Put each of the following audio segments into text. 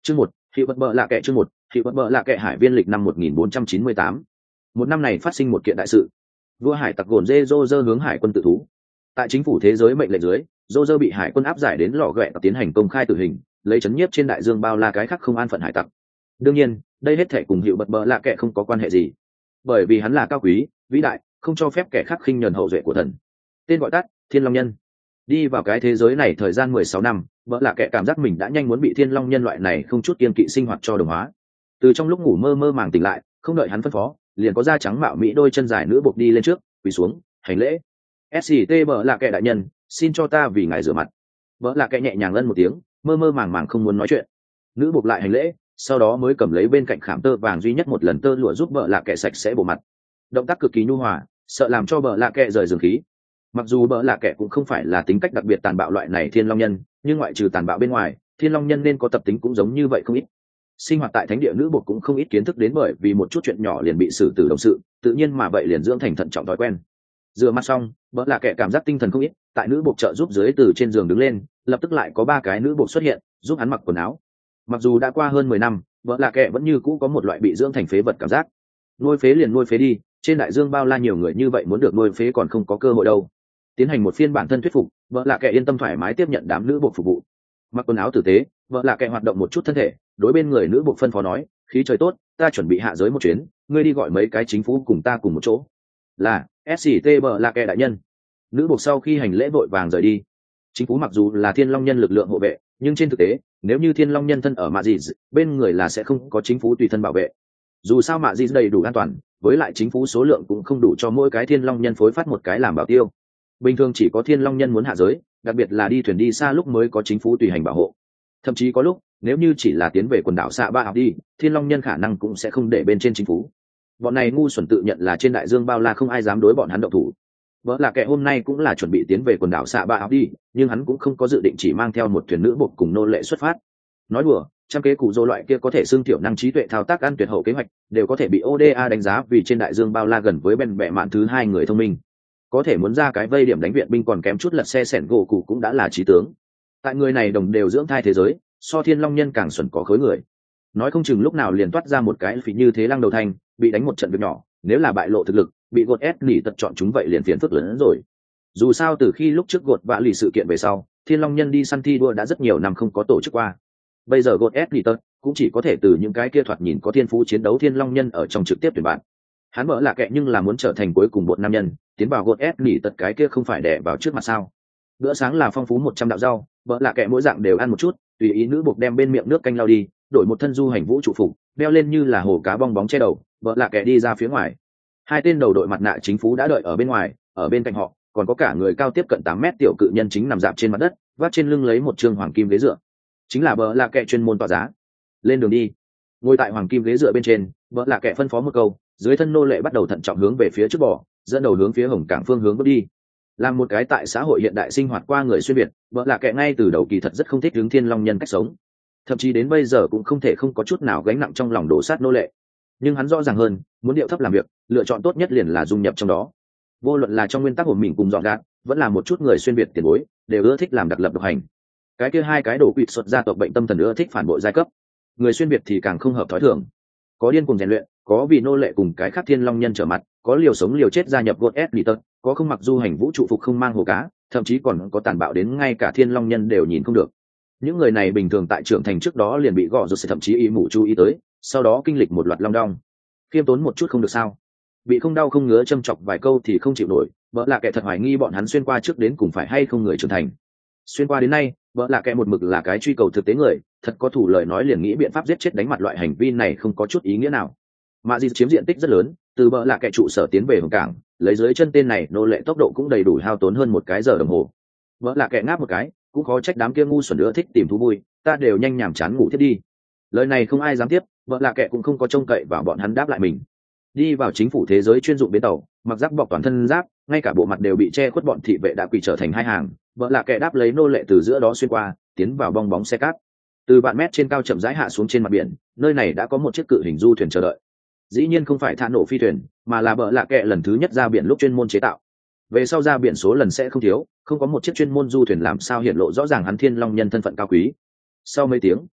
Chương một, hiệu vật bợ lạ kệ. Chương một, hiệu vật bợ lạ kệ. Hải viên lịch năm 1498. Một năm này phát sinh một kiện đại sự. Vua hải tặc gồn dê Roger hướng hải quân tự thú. Tại chính phủ thế giới mệnh lệnh dưới, Roger bị hải quân áp giải đến lò ghẹ tiến hành công khai tử hình, lấy chấn nhiếp trên đại dương bao la cái khác không an phận hải tặc. Đương nhiên, đây hết thể cùng hiệu vật bợ lạ kệ không có quan hệ gì, bởi vì hắn là cao quý, vĩ đại, không cho phép kẻ khác khinh nhờn hậu duệ của thần. Tên gọi tắt, Thiên Long Nhân. Đi vào cái thế giới này thời gian 16 năm, vợ lạ kệ cảm giác mình đã nhanh muốn bị Thiên Long Nhân loại này không chút kiên kỵ sinh hoạt cho đồng hóa. Từ trong lúc ngủ mơ màng tỉnh lại, không đợi hắn phân phó, liền có da trắng mạo mỹ đôi chân dài nữ buộc đi lên trước, quỳ xuống hành lễ. SCT vợ lạ kệ đại nhân, xin cho ta vì ngài rửa mặt. Vợ lạ kệ nhẹ nhàng ân một tiếng, mơ màng không muốn nói chuyện. Nữ buộc lại hành lễ, sau đó mới cầm lấy bên cạnh khảm tơ vàng duy nhất một lần tơ lụa giúp vợ lạ kệ sạch sẽ bộ mặt. Động tác cực kỳ nhu hòa, sợ làm cho vợ lạ kệ rời giường khí. Mặc dù vợ lạ kệ cũng không phải là tính cách đặc biệt tàn bạo loại này Thiên Long Nhân, nhưng ngoại trừ tàn bạo bên ngoài, Thiên Long Nhân nên có tập tính cũng giống như vậy không ít. Sinh hoạt tại thánh địa nữ buộc cũng không ít kiến thức đến bởi vì một chút chuyện nhỏ liền bị xử tử đồng sự, tự nhiên mà vậy liền dưỡng thành thận trọng thói quen. Rửa mặt xong, vợ lạ kệ cảm giác tinh thần không ít, tại nữ buộc trợ giúp dưới từ trên giường đứng lên, lập tức lại có 3 cái nữ buộc xuất hiện, giúp hắn mặc quần áo. Mặc dù đã qua hơn 10 năm, vợ lạ kệ vẫn như cũ có một loại bị dưỡng thành phế vật cảm giác. Nuôi phế liền nuôi phế đi, trên đại dương bao la nhiều người như vậy muốn được nuôi phế còn không có cơ hội đâu. Tiến hành một phiên bản thân thuyết phục, vợ lạ kệ yên tâm thoải mái tiếp nhận đám nữ buộc phục vụ. Mặc quần áo tử tế, vợ lạ kệ hoạt động một chút thân thể, đối bên người nữ buộc phân phó nói, khí trời tốt, ta chuẩn bị hạ giới một chuyến, ngươi đi gọi mấy cái chính phủ cùng ta cùng một chỗ. Là SCT vợ lạ kệ đại nhân. Nữ buộc sau khi hành lễ vội vàng rời đi. Chính phủ mặc dù là Thiên Long Nhân lực lượng hộ vệ, nhưng trên thực tế, nếu như Thiên Long Nhân thân ở Mạ Dị, bên người là sẽ không có chính phủ tùy thân bảo vệ. Dù sao Mạ Dị đầy đủ an toàn, với lại chính phủ số lượng cũng không đủ cho mỗi cái Thiên Long Nhân phối phát một cái làm bảo tiêu. Bình thường chỉ có Thiên Long Nhân muốn hạ giới, đặc biệt là đi thuyền đi xa lúc mới có chính phủ tùy hành bảo hộ. Thậm chí có lúc, nếu như chỉ là tiến về quần đảo xạ ba học đi, Thiên Long Nhân khả năng cũng sẽ không để bên trên chính phủ. Bọn này ngu xuẩn tự nhận là trên đại dương bao la không ai dám đối bọn hắn động thủ. Vợ là kẻ hôm nay cũng là chuẩn bị tiến về quần đảo xạ ba học đi, nhưng hắn cũng không có dự định chỉ mang theo một thuyền nữ buộc cùng nô lệ xuất phát. Nói đùa, trăm kế cụ dô loại kia có thể xương tiểu năng trí tuệ thao tác ăn tuyệt hậu kế hoạch đều có thể bị ODA đánh giá vì trên đại dương bao la gần với bên bệ mạn thứ 2 người thông minh. Có thể muốn ra cái vây điểm đánh viện binh còn kém chút lật xe sẻn gỗ cụ cũng đã là trí tướng. Tại người này đồng đều dưỡng thai thế giới, so Thiên Long Nhân càng xuẩn có khối người. Nói không chừng lúc nào liền toát ra một cái phí như thế lăng đầu thanh, bị đánh một trận việc nhỏ, nếu là bại lộ thực lực, bị gột ép nỉ tật chọn chúng vậy liền phiền phức lớn hơn rồi. Dù sao từ khi lúc trước gột vạ lì sự kiện về sau, Thiên Long Nhân đi săn thi đua đã rất nhiều năm không có tổ chức qua. Bây giờ gột ép nỉ tật cũng chỉ có thể từ những cái kia thoạt nhìn có thiên phú chiến đấu Thiên Long Nhân ở trong trực tiếp tuyển bạn. Hắn mở là kệ nhưng là muốn trở thành cuối cùng một nam nhân, tiến vào gột ép nỉ tật cái kia không phải đè vào trước mặt sao? Bữa sáng là phong phú 100 đạo rau, vợ lạ kệ mỗi dạng đều ăn một chút, tùy ý nữ buộc đem bên miệng nước canh lao đi, đổi một thân du hành vũ trụ phục, đeo lên như là hồ cá bong bóng che đầu, vợ lạ kệ đi ra phía ngoài. 2 tên đầu đội mặt nạ chính phủ đã đợi ở bên ngoài, ở bên cạnh họ còn có cả người cao tiếp cận 8 mét tiểu cự nhân chính nằm dạp trên mặt đất, vác trên lưng lấy một trương hoàng kim ghế dựa, chính là vợ lạ kệ chuyên môn tọa giá. Lên đường đi. Ngồi tại hoàng kim ghế dựa bên trên, vợ lạ kệ phân phó một câu, dưới thân nô lệ bắt đầu thận trọng hướng về phía trước bò, dẫn đầu hướng phía hồng cảng phương hướng bước đi. Làm một cái tại xã hội hiện đại sinh hoạt qua người xuyên việt, vợ lạ kệ ngay từ đầu kỳ thật rất không thích hướng Thiên Long Nhân cách sống, thậm chí đến bây giờ cũng không thể không có chút nào gánh nặng trong lòng đổ sát nô lệ. Nhưng hắn rõ ràng hơn, muốn điệu thấp làm việc, lựa chọn tốt nhất liền là dung nhập trong đó. Vô luận là trong nguyên tắc của mình cùng dọn gạt, vẫn là một chút người xuyên việt tiền bối, đều ưa thích làm đặc lập độc hành. Cái kia 2 cái đổ quỵt xuất gia tộc bệnh tâm thần ưa thích phản bội giai cấp. Người xuyên việt thì càng không hợp thói thường. Có điên cuồng rèn luyện, có vì nô lệ cùng cái khác Thiên Long Nhân trở mặt, có liều sống liều chết gia nhập gột ép lì tật, có không mặc du hành vũ trụ phục không mang hồ cá, thậm chí còn có tàn bạo đến ngay cả Thiên Long Nhân đều nhìn không được. Những người này bình thường tại trưởng thành trước đó liền bị gõ rồi sẽ thậm chí ý mù chú ý tới, sau đó kinh lịch một loạt long đong. Khiêm tốn một chút không được sao? Bị không đau không ngứa châm chọc vài câu thì không chịu nổi, vợ lạ kệ thật hoài nghi bọn hắn xuyên qua trước đến cùng phải hay không người trưởng thành. Xuyên qua đến nay, vợ lạ kệ một mực là cái truy cầu thực tế người, thật có thủ lời nói liền nghĩ biện pháp giết chết đánh mặt loại hành vi này không có chút ý nghĩa nào. Mạ Dị chiếm diện tích rất lớn, từ vợ lạ kệ trụ sở tiến về hồng cảng, lấy dưới chân tên này nô lệ tốc độ cũng đầy đủ hao tốn hơn 1 cái giờ đồng hồ. Vợ lạ kệ ngáp một cái, cũng khó trách đám kia ngu xuẩn nữa thích tìm thú vui, ta đều nhanh nhảm chán ngủ thiết đi. Lời này không ai dám tiếp, vợ lạ kệ cũng không có trông cậy vào bọn hắn đáp lại mình. Đi vào chính phủ thế giới chuyên dụng bến tàu, mặc giáp bọc toàn thân giáp, ngay cả bộ mặt đều bị che khuất, bọn thị vệ đã quỳ trở thành 2 hàng. Vợ lạ kệ đáp lấy nô lệ từ giữa đó xuyên qua, tiến vào bong bóng xe cát. Từ vạn mét trên cao chậm rãi hạ xuống trên mặt biển, nơi này đã có một chiếc cự hình du thuyền chờ đợi. Dĩ nhiên không phải thả nổ phi thuyền, mà là vợ lạ kệ lần thứ nhất ra biển lúc chuyên môn chế tạo. Về sau ra biển số lần sẽ không thiếu, không có một chiếc chuyên môn du thuyền làm sao hiện lộ rõ ràng hắn Thiên Long Nhân thân phận cao quý. Sau mấy tiếng,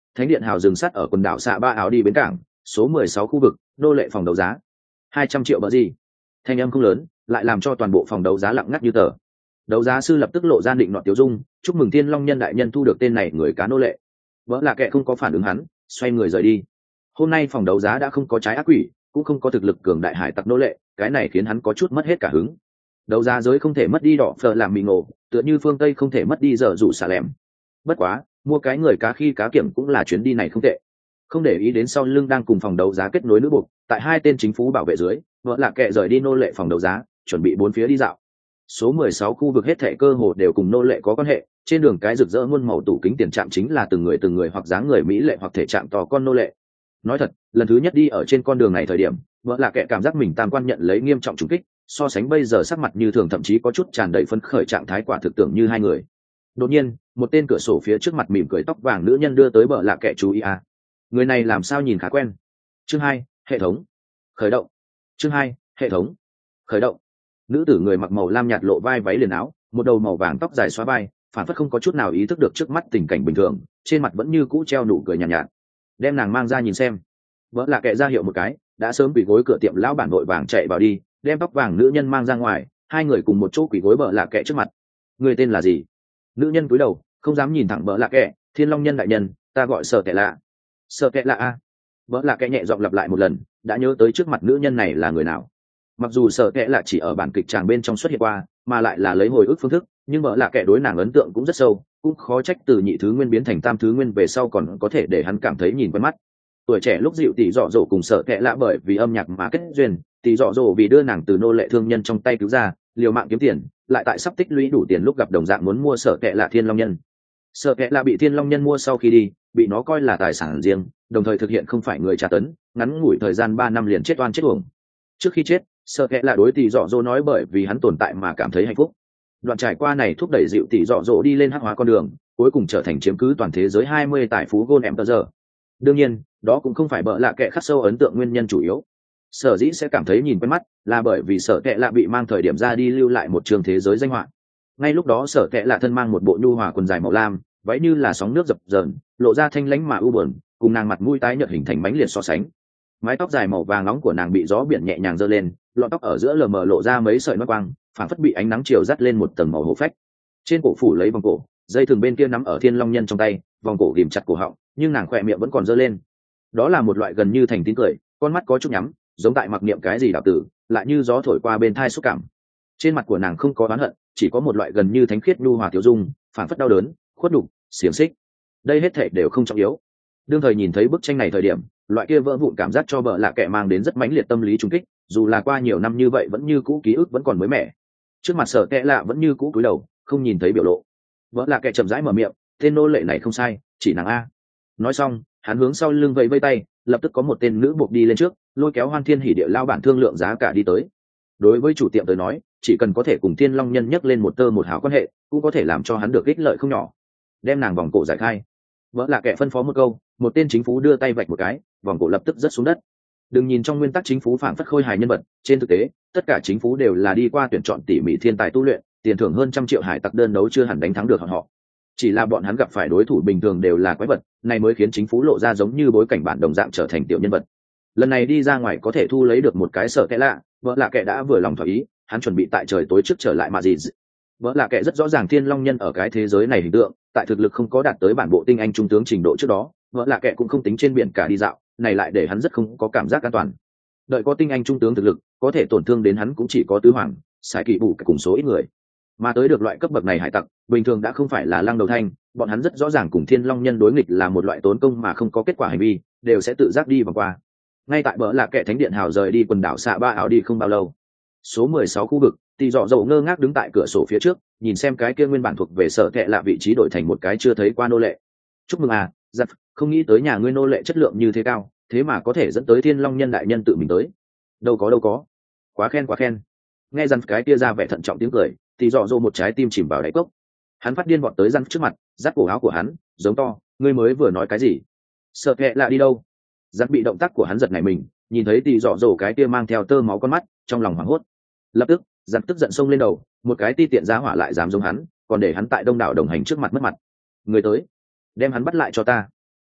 thánh điện hào dừng sắt ở quần đảo xạ ba áo đi bến cảng, số 16 khu vực, nô lệ phòng đấu giá. 200 triệu bờ gì? Thanh âm không lớn, lại làm cho toàn bộ phòng đấu giá lặng ngắt như tờ. Đấu giá sư lập tức lộ ra định nọ tiêu dung, chúc mừng Thiên Long Nhân đại nhân thu được tên này người cá nô lệ. Vỡ là kẻ không có phản ứng hắn, xoay người rời đi. Hôm nay phòng đấu giá đã không có trái ác quỷ, cũng không có thực lực cường đại hải tặc nô lệ, cái này khiến hắn có chút mất hết cả hứng. Đấu giá giới không thể mất đi đỏ phở làm mì ngộ, tựa như phương Tây không thể mất đi giờ dụ xà lẻm. Bất quá, mua cái người cá khi cá kiểm cũng là chuyến đi này không tệ. Không để ý đến sau lưng đang cùng phòng đấu giá kết nối nữ buộc, tại hai tên chính phủ bảo vệ dưới, vợ là kẻ rời đi nô lệ phòng đấu giá, chuẩn bị bốn phía đi dạo. Số 16 khu vực hết thảy cơ hồ đều cùng nô lệ có quan hệ, trên đường cái rực rỡ muôn màu tủ kính tiền trạm chính là từng người hoặc dáng người mỹ lệ hoặc thể trạng to con nô lệ. Nói thật, lần thứ nhất đi ở trên con đường này thời điểm, vợ là kẻ cảm giác mình tam quan nhận lấy nghiêm trọng trùng kích, so sánh bây giờ sắc mặt như thường thậm chí có chút tràn đầy phấn khởi trạng thái quả thực tưởng như hai người. Đột nhiên, một tên cửa sổ phía trước mặt mỉm cười tóc vàng nữ nhân đưa tới bờ lạ kẻ chú ý à. Người này làm sao nhìn khá quen. Chương 2, hệ thống khởi động. Chương 2, hệ thống khởi động. Nữ tử người mặc màu lam nhạt lộ vai váy liền áo, một đầu màu vàng tóc dài xóa vai, phản phất không có chút nào ý thức được trước mắt tình cảnh bình thường, trên mặt vẫn như cũ treo nụ cười nhàn nhạt. Đem nàng mang ra nhìn xem. Vỡ là kệ ra hiệu một cái, đã sớm quỳ gối cửa tiệm lão bản vội vàng chạy vào đi, đem tóc vàng nữ nhân mang ra ngoài, hai người cùng một chỗ quỳ gối bờ lạ kệ trước mặt. Người tên là gì? Nữ nhân cúi đầu, không dám nhìn thẳng bờ lạ kệ. Thiên Long Nhân đại nhân, ta gọi Sở Kệ Lạ. Sở Kệ Lạ a? Bờ lạ kệ nhẹ giọng lặp lại một lần, đã nhớ tới trước mặt nữ nhân này là người nào. Mặc dù Sở Kệ Lạ chỉ ở bản kịch tràng bên trong xuất hiện qua, mà lại là lấy hồi ức phương thức, nhưng bờ lạ kệ đối nàng ấn tượng cũng rất sâu, cũng khó trách từ nhị thứ nguyên biến thành tam thứ nguyên về sau còn có thể để hắn cảm thấy nhìn quen mắt. Tuổi trẻ lúc dịu tỷ dọ dỗ cùng Sở Kệ Lạ bởi vì âm nhạc mà kết duyên, tỷ dọ dỗ vì đưa nàng từ nô lệ thương nhân trong tay cứu ra, liều mạng kiếm tiền, lại tại sắp tích lũy đủ tiền lúc gặp đồng dạng muốn mua Sở Kệ Lạ Thiên Long Nhân. Sở Kệ Lạ bị Thiên Long Nhân mua sau khi đi, bị nó coi là tài sản riêng, đồng thời thực hiện không phải người tra tấn, ngắn ngủi thời gian 3 năm liền chết oan chết uổng. Trước khi chết, Sở Kệ Lạ đối tỷ dọ dỗ nói bởi vì hắn tồn tại mà cảm thấy hạnh phúc. Đoạn trải qua này thúc đẩy dịu tỷ dọ dỗ đi lên hắc hóa con đường, cuối cùng trở thành chiếm cứ toàn thế giới 20 tài phú Gold Emperor. Đương nhiên, đó cũng không phải bợ lạ kệ khắc sâu ấn tượng nguyên nhân chủ yếu. Sở dĩ sẽ cảm thấy nhìn quen mắt là bởi vì Sở Kệ Lạ bị mang thời điểm ra đi lưu lại một trường thế giới danh họa. Ngay lúc đó Sở Kệ Lạ thân mang một bộ nhu hòa quần dài màu lam, váy như là sóng nước dập dờn, lộ ra thanh lãnh mà u buồn, cùng nàng mặt mũi tái nhợt hình thành bánh liệt so sánh. Mái tóc dài màu vàng nóng của nàng bị gió biển nhẹ nhàng giơ lên, lọn tóc ở giữa lờ mờ lộ ra mấy sợi nót quang, phản phất bị ánh nắng chiều dắt lên một tầng màu hổ phách. Trên cổ phủ lấy vòng cổ, dây thừng bên kia nắm ở Thiên Long Nhân trong tay, vòng cổ ghìm chặt cổ họng, nhưng nàng khỏe miệng vẫn còn giơ lên. Đó là một loại gần như thành tín cười, con mắt có chút nhắm, giống tại mặc niệm cái gì đạo tử, lại như gió thổi qua bên thai xúc cảm. Trên mặt của nàng không có oán hận, chỉ có một loại gần như thánh khiết nhu hòa tiêu dung, phản phất đau đớn, khuất đục, xiềng xích. Đây hết thảy đều không trọng yếu. Đương thời nhìn thấy bức tranh này thời điểm, loại kia vỡ vụn cảm giác cho bợ lạ kệ mang đến rất mãnh liệt tâm lý trùng kích, dù là qua nhiều năm như vậy vẫn như cũ ký ức vẫn còn mới mẻ. Trước mặt Sở Kệ Lạ vẫn như cũ cúi đầu, không nhìn thấy biểu lộ. Vợ lạ kệ chậm rãi mở miệng, tên nô lệ này không sai, chỉ nàng a. Nói xong, hắn hướng sau lưng vẫy vẫy tay, lập tức có một tên nữ buộc đi lên trước, lôi kéo Hoan Thiên Hỉ Địa lao bản thương lượng giá cả đi tới. Đối với chủ tiệm tới nói, chỉ cần có thể cùng Thiên Long Nhân nhắc lên một tơ một hào quan hệ, cũng có thể làm cho hắn được ích lợi không nhỏ. Đem nàng vòng cổ giải khai. Vợ lạ kệ phân phó một câu, một tên chính phủ đưa tay vạch một cái, vòng cổ lập tức rớt xuống đất. Đừng nhìn trong nguyên tắc chính phủ phảng phất khôi hài nhân vật, trên thực tế, tất cả chính phủ đều là đi qua tuyển chọn tỉ mỉ thiên tài tu luyện, tiền thưởng hơn 100 triệu hải tặc đơn đấu chưa hẳn đánh thắng được họ. Chỉ là bọn hắn gặp phải đối thủ bình thường đều là quái vật, này mới khiến chính phủ lộ ra giống như bối cảnh bản đồng dạng trở thành tiểu nhân vật. Lần này đi ra ngoài có thể thu lấy được một cái Sở Kệ Lạ, vợ lạ kệ đã vừa lòng thỏa ý, hắn chuẩn bị tại trời tối trước trở lại mà gì. Vợ lạ kệ rất rõ ràng Thiên Long Nhân ở cái thế giới này hình tượng, tại thực lực không có đạt tới bản bộ tinh anh trung tướng trình độ trước đó, vợ lạ kệ cũng không tính trên biển cả đi dạo, này lại để hắn rất không có cảm giác an toàn. Đợi có tinh anh trung tướng thực lực, có thể tổn thương đến hắn cũng chỉ có tứ hoàng, sải kỳ bù cùng số ít người. Mà tới được loại cấp bậc này hải tặc, bình thường đã không phải là lăng đầu thanh, bọn hắn rất rõ ràng cùng Thiên Long Nhân đối nghịch là một loại tốn công mà không có kết quả hành vi, đều sẽ tự giác đi vòng qua. Ngay tại bờ lạ kệ thánh điện hào rời đi quần đảo xạ ba áo đi không bao lâu, số 16 khu vực, tỷ dọ dầu ngơ ngác đứng tại cửa sổ phía trước, nhìn xem cái kia nguyên bản thuộc về Sở Kệ Lạ vị trí đổi thành một cái chưa thấy qua nô lệ. Chúc mừng à, giật, không nghĩ tới nhà ngươi nô lệ chất lượng như thế cao, thế mà có thể dẫn tới Thiên Long Nhân đại nhân tự mình tới. Đâu có, quá khen. Nghe dằn cái kia ra vẻ thận trọng tiếng cười, tỷ dọ dầu một trái tim chìm vào đáy cốc. Hắn phát điên vọt tới dằn trước mặt, giắt cổ áo của hắn, giống to, ngươi mới vừa nói cái gì? Sở Kệ Lạ đi đâu? Dằn bị động tác của hắn giật nảy mình, nhìn thấy tỷ dọ dầu cái kia mang theo tơ máu con mắt, trong lòng hoảng hốt. Lập tức giặc tức giận xông lên đầu, một cái ti tiện giá hỏa lại dám giống hắn, còn để hắn tại đông đảo đồng hành trước mặt mất mặt. Người tới, đem hắn bắt lại cho ta.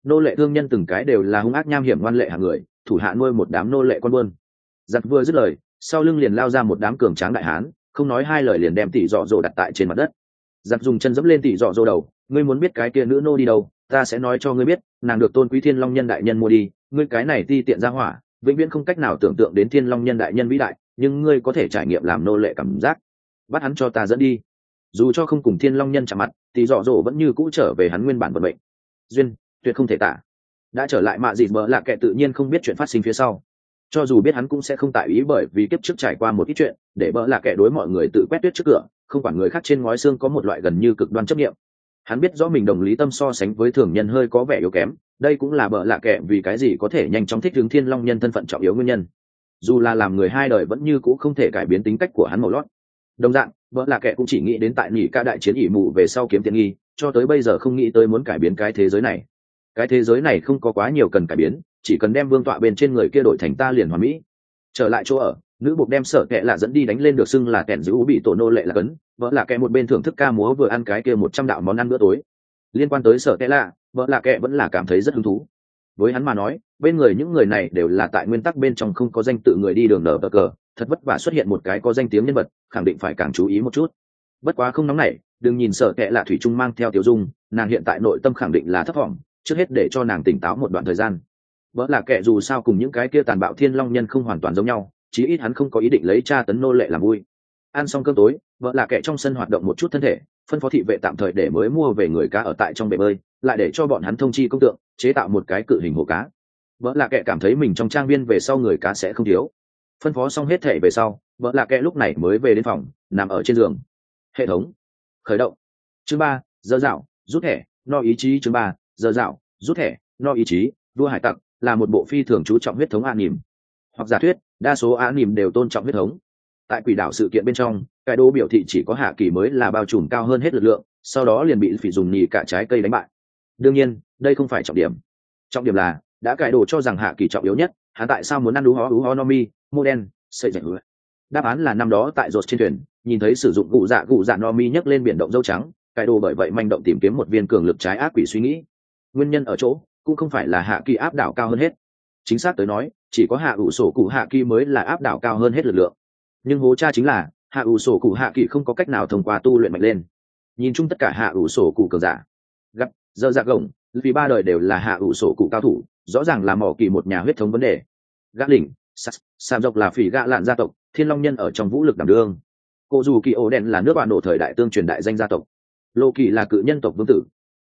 nô lệ thương nhân từng cái đều là hung ác nham hiểm ngoan lệ hạng người, thủ hạ nuôi một đám nô lệ con buôn. Giặc vừa dứt lời, sau lưng liền lao ra một đám cường tráng đại hán, không nói hai lời liền đem tỷ dọ dỗ đặt tại trên mặt đất. Giặc dùng chân dẫm lên tỷ dọ dỗ đầu, ngươi muốn biết cái kia nữ nô đi đâu, ta sẽ nói cho ngươi biết, nàng được Tôn Quý Thiên Long Nhân đại nhân mua đi, ngươi cái này ti tiện ra hỏa, vĩnh viễn không cách nào tưởng tượng đến Thiên Long Nhân đại nhân vĩ đại, nhưng ngươi có thể trải nghiệm làm nô lệ cảm giác. Bắt hắn cho ta dẫn đi. Dù cho không cùng Thiên Long Nhân chạm mặt, tỷ dọ dỗ vẫn như cũ trở về hắn nguyên bản vận mệnh. Duyên tuyệt không thể tả. Đã trở lại mạ dịt bờ lạ kệ tự nhiên không biết chuyện phát sinh phía sau, cho dù biết hắn cũng sẽ không tại ý, bởi vì kiếp trước trải qua một ít chuyện để bờ lạ kệ đối mọi người tự quét tuyết trước cửa, không quản người khác trên ngói xương có một loại gần như cực đoan chấp nghiệm. Hắn biết rõ mình đồng lý tâm so sánh với thường nhân hơi có vẻ yếu kém, đây cũng là bờ lạ kệ vì cái gì có thể nhanh chóng thích ứng Thiên Long Nhân thân phận trọng yếu nguyên nhân. Dù là làm người hai đời vẫn như cũ không thể cải biến tính cách của hắn màu lót. Đồng dạng bờ lạ kệ cũng chỉ nghĩ đến tại nghỉ ca đại chiến ỉ mù về sau kiếm tiện nghi, cho tới bây giờ không nghĩ tới muốn cải biến cái thế giới này. Cái thế giới này không có quá nhiều cần cải biến, chỉ cần đem vương tọa bên trên người kia đổi thành ta liền hoàn mỹ. Trở lại chỗ ở, nữ buộc đem Sở Kệ Lạ dẫn đi đánh lên được xưng là kẻn giữ bị tổ nô lệ là cấn, vợ là kệ một bên thưởng thức ca múa vừa ăn cái kia 100 đạo món ăn bữa tối. Liên quan tới Sở Kệ Lạ, vợ là kệ vẫn là cảm thấy rất hứng thú. Với hắn mà nói, bên người những người này đều là tại nguyên tắc bên trong không có danh tự người đi đường nở bờ cờ, thật vất vả xuất hiện một cái có danh tiếng nhân vật, khẳng định phải càng chú ý một chút. Bất quá không nóng nảy, đừng nhìn Sở Kệ Lạ thủy chung mang theo tiểu dung, nàng hiện tại nội tâm khẳng định là thấp vọng, trước hết để cho nàng tỉnh táo một đoạn thời gian. Vợ là kệ dù sao cùng những cái kia tàn bạo Thiên Long Nhân không hoàn toàn giống nhau, chí ít hắn không có ý định lấy tra tấn nô lệ làm vui. Ăn xong cơm tối, vợ là kệ trong sân hoạt động một chút thân thể, phân phó thị vệ tạm thời để mới mua về người cá ở tại trong bể bơi, lại để cho bọn hắn thông chi công tượng chế tạo một cái cự hình hồ cá. Vợ là kệ cảm thấy mình trong trang viên về sau người cá sẽ không thiếu. Phân phó xong hết thể về sau, vợ là kệ lúc này mới về đến phòng, nằm ở trên giường. Hệ thống khởi động. Chương 3, giờ dạo rút thẻ no ý chí. Chương 3, giờ dạo rút thẻ no ý chí. Vua hải tặc là một bộ phi thường chú trọng huyết thống an nỉm, hoặc giả thuyết đa số an nỉm đều tôn trọng huyết thống. Tại quỷ đảo sự kiện bên trong, cái đô biểu thị chỉ có hạ kỳ mới là bao trùm cao hơn hết lực lượng, sau đó liền bị phỉ dùng nhì cả trái cây đánh bại. Đương nhiên đây không phải trọng điểm, trọng điểm là đã cải đồ cho rằng hạ kỳ trọng yếu nhất, hắn tại sao muốn ăn ú ho nomi mô đen sợi dạy hứa. Đáp án là năm đó tại rột trên thuyền nhìn thấy sử dụng cụ dạ nomi nhấc lên biển động dâu trắng, cải đồ bởi vậy manh động tìm kiếm một viên cường lực trái ác quỷ suy nghĩ. Nguyên nhân ở chỗ cũng không phải là hạ kỳ áp đảo cao hơn hết, chính xác tới nói chỉ có hạ ủ sổ cụ hạ kỳ mới là áp đảo cao hơn hết lực lượng. Nhưng hố cha chính là hạ ủ sổ cụ hạ kỳ không có cách nào thông qua tu luyện mạnh lên. Nhìn chung tất cả hạ ủ sổ cụ cường giả gặp dơ dạ gồng vì ba đời đều là hạ ủ sổ cụ cao thủ, rõ ràng là mỏ kỳ một nhà huyết thống vấn đề. Gã đỉnh sàm dọc là phỉ gạ lạn gia tộc, Thiên Long Nhân ở trong vũ lực đảm đương. Cô dù kỳ ổ đen là nước bạn nổ thời đại tương truyền đại danh gia tộc. Lô kỳ là cự nhân tộc vương tử.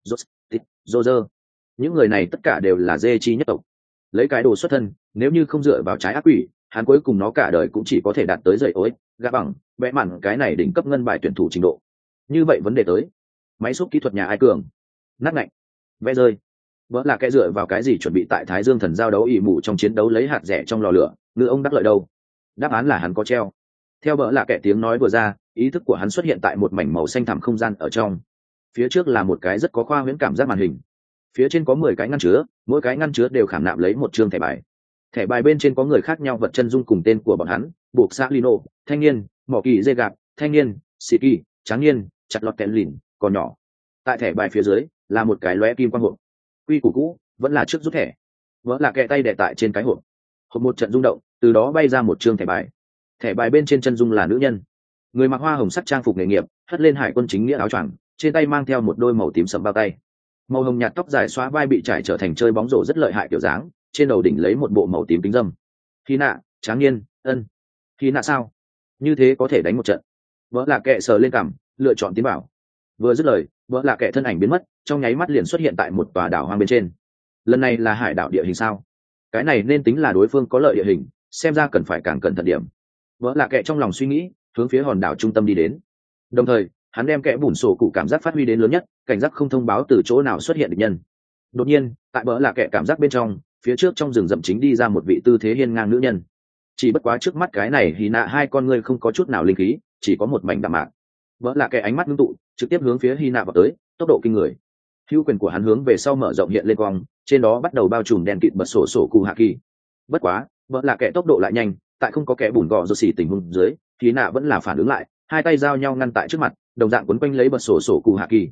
Roger, những người này tất cả đều là dê chi nhất tộc. Lấy cái đồ xuất thân, nếu như không dựa vào trái ác quỷ, hắn cuối cùng nó cả đời cũng chỉ có thể đạt tới dậy ối gã bằng vẽ mặn cái này đỉnh cấp ngân bài tuyển thủ trình độ. Như vậy vấn đề tới, máy xúc kỹ thuật nhà ai cường? Nát ngạnh vẽ rơi. Vỡ là cái dựa vào cái gì chuẩn bị tại Thái Dương thần giao đấu ỉ mù trong chiến đấu lấy hạt rẻ trong lò lửa, ngư ông đắc lợi đâu? Đáp án là hắn có treo. Theo vỡ là kẻ tiếng nói vừa ra, ý thức của hắn xuất hiện tại một mảnh màu xanh thẳm không gian ở trong. Phía trước là một cái rất có khoa huyễn cảm giác màn hình, phía trên có 10 cái ngăn chứa, mỗi cái ngăn chứa đều khảm nạm lấy một chương thẻ bài. Thẻ bài bên trên có người khác nhau vật chân dung cùng tên của bọn hắn: buộc xã lino, thanh niên, mỏ kỳ dê gạp, thanh niên, xì kỳ, tráng niên, chặt lọt kẹn lìn, còn nhỏ. Tại thẻ bài phía dưới là một cái lóe kim quang hộp, quy củ cũ vẫn là trước rút thẻ. Vỡ là kẹ tay đè tại trên cái hộp, hộp một trận rung động, từ đó bay ra một chương thẻ bài. Thẻ bài bên trên chân dung là nữ nhân, người mặc hoa hồng sắc trang phục nghề nghiệp, hất lên hải quân chính nghĩa áo choàng, trên tay mang theo một đôi màu tím sẫm bao tay. Màu hồng nhạt tóc dài xóa vai bị trải trở thành chơi bóng rổ rất lợi hại kiểu dáng, trên đầu đỉnh lấy một bộ màu tím kính dâm. Hy nạ, tráng niên, ân. Hy nạ sao? Như thế có thể đánh một trận. Vỡ là kệ sờ lên cằm, lựa chọn tiến bảo. Vừa dứt lời, vỡ là kệ thân ảnh biến mất, trong nháy mắt liền xuất hiện tại một tòa đảo hoang bên trên. Lần này là hải đảo địa hình sao? Cái này nên tính là đối phương có lợi địa hình, xem ra cần phải càng cẩn thận điểm. Vỡ là kệ trong lòng suy nghĩ, hướng phía hòn đảo trung tâm đi đến. Đồng thời, hắn đem kẽ bùn sổ cụ cảm giác phát huy đến lớn nhất, cảnh giác không thông báo từ chỗ nào xuất hiện địch nhân. Đột nhiên, tại bờ là kẻ cảm giác bên trong, phía trước trong rừng rậm chính đi ra một vị tư thế hiên ngang nữ nhân. Chỉ bất quá trước mắt cái này thì nạ hai con ngươi không có chút nào linh khí, chỉ có một mảnh đạm mạc. Bờ là kẻ ánh mắt ngưng tụ, trực tiếp hướng phía hy nạ vào tới, tốc độ kinh người. Hữu quyền của hắn hướng về sau mở rộng hiện lên quang, trên đó bắt đầu bao trùm đèn kịt bật sổ cụ hạ kỳ. Bất quá, bờ là kẻ tốc độ lại nhanh, tại không có kẻ bùn gò rô xì tình huống dưới, hy nạ vẫn là phản ứng lại, hai tay giao nhau ngăn tại trước mặt, đồng dạng quấn quanh lấy bật sổ cụ hạ kỳ.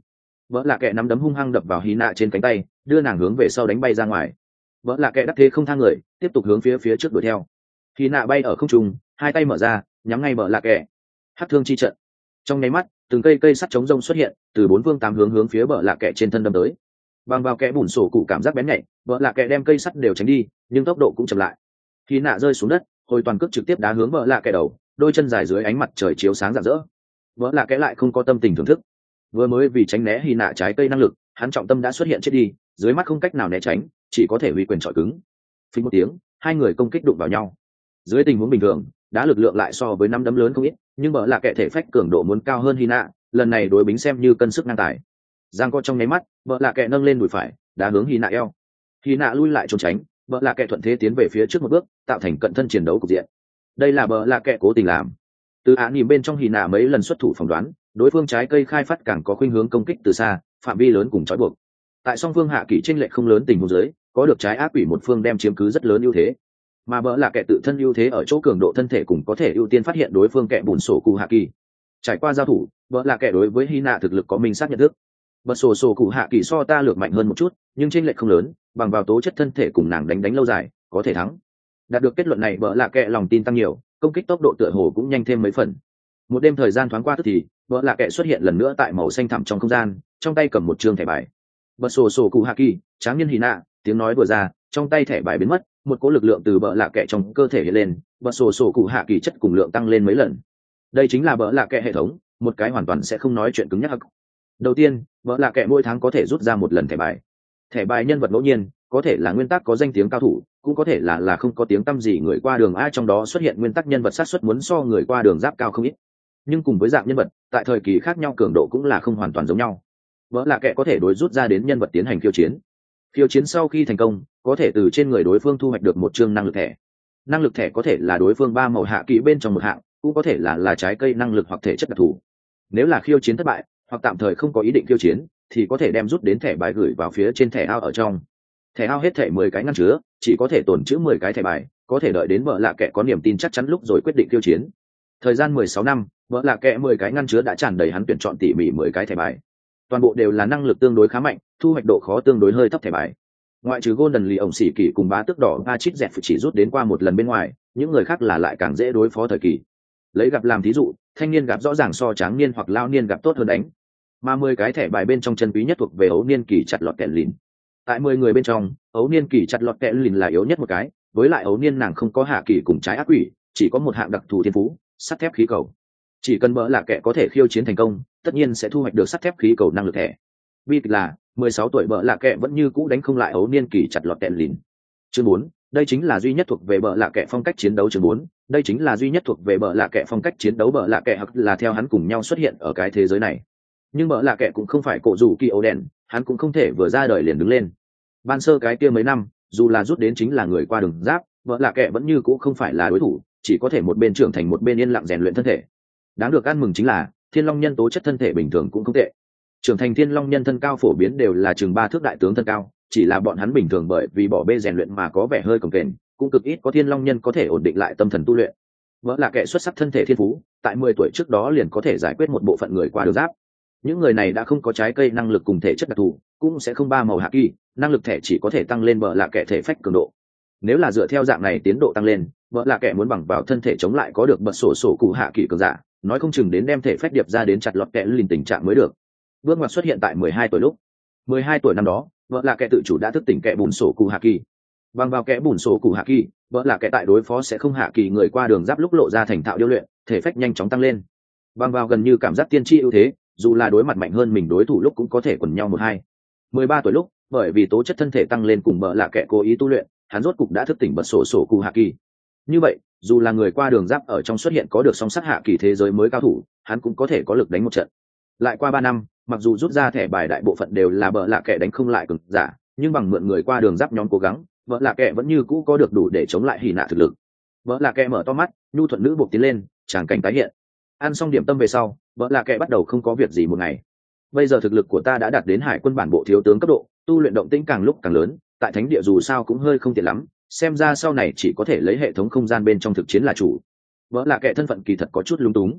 vợ lạ kệ nắm đấm hung hăng đập vào hy nạ trên cánh tay, đưa nàng hướng về sau đánh bay ra ngoài. Vợ lạ kệ đắc thế không thang người, tiếp tục hướng phía trước đuổi theo. Hy nạ bay ở không trung, hai tay mở ra nhắm ngay vợ lạ kệ. Hắc thương chi trận. Trong nháy mắt, từng cây sắt chống rông xuất hiện, từ bốn phương tám hướng phía vợ lạ kệ trên thân đâm tới. Bằng vào kẽ bùn sổ cụ cảm giác bén nhạy, vợ lạ kệ đem cây sắt đều tránh đi, nhưng tốc độ cũng chậm lại. Hy nạ rơi xuống đất, hồi toàn cước trực tiếp đá hướng vợ lạ kệ đầu, đôi chân dài dưới ánh mặt trời chiếu sáng rạng rỡ. Vợ lạ kệ lại không có tâm tình thưởng thức, vừa mới vì tránh né hy nạ trái cây năng lực, hắn trọng tâm đã xuất hiện chết đi, dưới mắt không cách nào né tránh, chỉ có thể huy quyền chọi cứng. Phình một tiếng, hai người công kích đụng vào nhau. Dưới tình huống bình thường, đá lực lượng lại so với năm đấm lớn không ít, nhưng vợ lạ kệ thể phách cường độ muốn cao hơn hy nạ, lần này đối bính xem như cân sức ngang tài. Giang co trong nháy mắt, vợ lạ kệ nâng lên đùi phải, đá hướng hy nạ eo. Hy nạ lui lại trốn tránh, vợ lạ kệ thuận thế tiến về phía trước một bước, tạo thành cận thân chiến đấu cục diện. Đây là vợ lạ kệ cố tình làm. Từ án nhìn bên trong hy nạ mấy lần xuất thủ phỏng đoán, đối phương trái cây khai phát càng có khuynh hướng công kích từ xa, phạm vi lớn cùng trói buộc. Tại song phương hạ kỷ chênh lệch không lớn tình huống dưới, có được trái ác quỷ một phương đem chiếm cứ rất lớn ưu thế. Mà vợ lạ kệ tự thân ưu thế ở chỗ cường độ thân thể cùng có thể ưu tiên phát hiện đối phương kệ bùn sổ cụ hạ kỳ. Trải qua giao thủ, vợ lạ kệ đối với hy nạ thực lực có minh xác nhận thức. Bật sổ cụ hạ kỳ so ta lược mạnh hơn một chút, nhưng chênh lệch không lớn, bằng vào tố chất thân thể cùng nàng đánh lâu dài, có thể thắng. Đạt được kết luận này, vợ lạ kệ lòng tin tăng nhiều, công kích tốc độ tựa hồ cũng nhanh thêm mấy phần. Một đêm thời gian thoáng qua tức thì, vợ lạ kệ xuất hiện lần nữa tại màu xanh thẳm trong không gian, trong tay cầm một trương thẻ bài. Bật sổ cụ hạ kỳ, tráng nhân hy nạ, tiếng nói vừa ra, trong tay thẻ bài biến mất, một cỗ lực lượng từ vợ lạ kệ trong cơ thể hiện lên, bật sổ cụ hạ kỳ chất cùng lượng tăng lên mấy lần. Đây chính là vợ lạ kệ hệ thống, một cái hoàn toàn sẽ không nói chuyện cứng nhắc. Đầu tiên, vợ lạ kệ mỗi tháng có thể rút ra một lần thẻ bài. Thẻ bài nhân vật ngẫu nhiên, có thể là nguyên tắc có danh tiếng cao thủ, cũng có thể là không có tiếng tăm gì người qua đường ai trong đó xuất hiện nguyên tắc nhân vật sát suất muốn so người qua đường giáp cao không ít. Nhưng cùng với dạng nhân vật, tại thời kỳ khác nhau cường độ cũng là không hoàn toàn giống nhau. Vợ lạ kệ có thể đối rút ra đến nhân vật tiến hành khiêu chiến. Khiêu chiến sau khi thành công, có thể từ trên người đối phương thu hoạch được một chương năng lực thẻ. Năng lực thẻ có thể là đối phương ba màu hạ kỹ bên trong một hạng, cũng có thể là trái cây năng lực hoặc thể chất đặc thù. Nếu là khiêu chiến thất bại, hoặc tạm thời không có ý định khiêu chiến, thì có thể đem rút đến thẻ bài gửi vào phía trên thẻ ao ở trong. Thẻ ao hết thẻ 10 cái ngăn chứa, chỉ có thể tồn trữ 10 cái thẻ bài, có thể đợi đến vợ lạ kệ có niềm tin chắc chắn lúc rồi quyết định khiêu chiến. Thời gian 16 năm, vợ lạ kệ 10 cái ngăn chứa đã tràn đầy hắn tuyển chọn tỉ mỉ 10 cái thẻ bài. Toàn bộ đều là năng lực tương đối khá mạnh, thu hoạch độ khó tương đối hơi thấp thẻ bài. Ngoại trừ Golden Lee ổng xỉ kỳ cùng bá tước đỏ Patrick dẹt chỉ rút đến qua một lần bên ngoài, những người khác là lại càng dễ đối phó thời kỳ. Lấy gặp làm thí dụ, thanh niên gặp rõ ràng so tráng niên hoặc lao niên gặp tốt hơn đánh. Mà 10 cái thẻ bài bên trong chân quý nhất thuộc về ấu niên kỳ chặt lọt kẹt lìn. Tại 10 người bên trong, ấu niên kỳ chặt lọt kẹt lìn là yếu nhất một cái, với lại ấu niên nàng không có hạ kỳ cùng trái ác quỷ, chỉ có một hạng đặc thù thiên phú, sắt thép khí cầu. Chỉ cần bỡ lạ kệ có thể khiêu chiến thành công, tất nhiên sẽ thu hoạch được sắt thép khí cầu năng lực thẻ. Bi kịch là 16 tuổi bỡ lạ kệ vẫn như cũ đánh không lại ấu niên kỳ chặt lọt kẹt lìn. Chương 4, đây chính là duy nhất thuộc về bỡ lạ kệ phong cách chiến đấu. Chương 4, đây chính là duy nhất thuộc về bỡ lạ kệ phong cách chiến đấu. Bỡ lạ kệ hoặc là theo hắn cùng nhau xuất hiện ở cái thế giới này, nhưng bỡ lạ kệ cũng không phải cổ dù kỳ ấu đèn, hắn cũng không thể vừa ra đời liền đứng lên. Ban sơ cái kia mấy năm, dù là rút đến chính là người qua đường giáp, bỡ lạ kệ vẫn như cũ không phải là đối thủ, chỉ có thể một bên trưởng thành một bên yên lặng rèn luyện thân thể. Đáng được ăn mừng chính là thiên long nhân tố chất thân thể bình thường cũng không tệ. Trưởng thành thiên long nhân thân cao phổ biến đều là chừng 3 thước đại tướng thân cao, chỉ là bọn hắn bình thường bởi vì bỏ bê rèn luyện mà có vẻ hơi cồng kềnh, cũng cực ít có thiên long nhân có thể ổn định lại tâm thần tu luyện. Vỡ là kẻ xuất sắc thân thể thiên phú, tại 10 tuổi trước đó liền có thể giải quyết một bộ phận người qua đường giáp. Những người này đã không có trái cây năng lực cùng thể chất đặc thù, cũng sẽ không ba màu hạ kỳ, năng lực thể chỉ có thể tăng lên vỡ là kẻ thể phách cường độ. Nếu là dựa theo dạng này tiến độ tăng lên, vỡ là kẻ muốn bằng vào thân thể chống lại có được bật sổ cụ hạ kỳ cường giả, nói không chừng đến đem thể phách điệp ra đến chặt lọt kẻ lìn tình trạng mới được. Bước ngoặt xuất hiện tại 12 tuổi lúc. 12 tuổi năm đó, vợ là kẻ tự chủ đã thức tỉnh kẻ bùn sổ cụ hạ kỳ. Bằng vào kẻ bùn sổ cụ hạ kỳ, vợ là kẻ tại đối phó sẽ không hạ kỳ người qua đường giáp lúc lộ ra thành thạo điêu luyện, thể phách nhanh chóng tăng lên. Bằng vào gần như cảm giác tiên tri ưu thế, dù là đối mặt mạnh hơn mình đối thủ lúc cũng có thể quần nhau 1-2. 13 tuổi lúc, bởi vì tố chất thân thể tăng lên cùng vợ là kẻ cố ý tu luyện, hắn rốt cục đã thức tỉnh bật sổ cụ hạ kỳ. Như vậy, dù là người qua đường giáp ở trong xuất hiện có được song sắt hạ kỳ thế giới mới cao thủ, hắn cũng có thể có lực đánh một trận. Lại qua 3 năm, mặc dù rút ra thẻ bài đại bộ phận đều là bợ lạ kẻ đánh không lại cực giả, nhưng bằng mượn người qua đường giáp nhóm cố gắng, bợ lạ kẻ vẫn như cũ có được đủ để chống lại hỉ nạ thực lực. Bợ lạ kẻ mở to mắt, nhu thuận nữ buộc tiến lên, tràng cảnh tái hiện. Ăn xong điểm tâm về sau, bợ lạ kẻ bắt đầu không có việc gì một ngày. Bây giờ thực lực của ta đã đạt đến hải quân bản bộ thiếu tướng cấp độ, tu luyện động tĩnh càng lúc càng lớn, tại thánh địa dù sao cũng hơi không tiện lắm, xem ra sau này chỉ có thể lấy hệ thống không gian bên trong thực chiến là chủ. Bợ lạ kẻ thân phận kỳ thật có chút lung túng.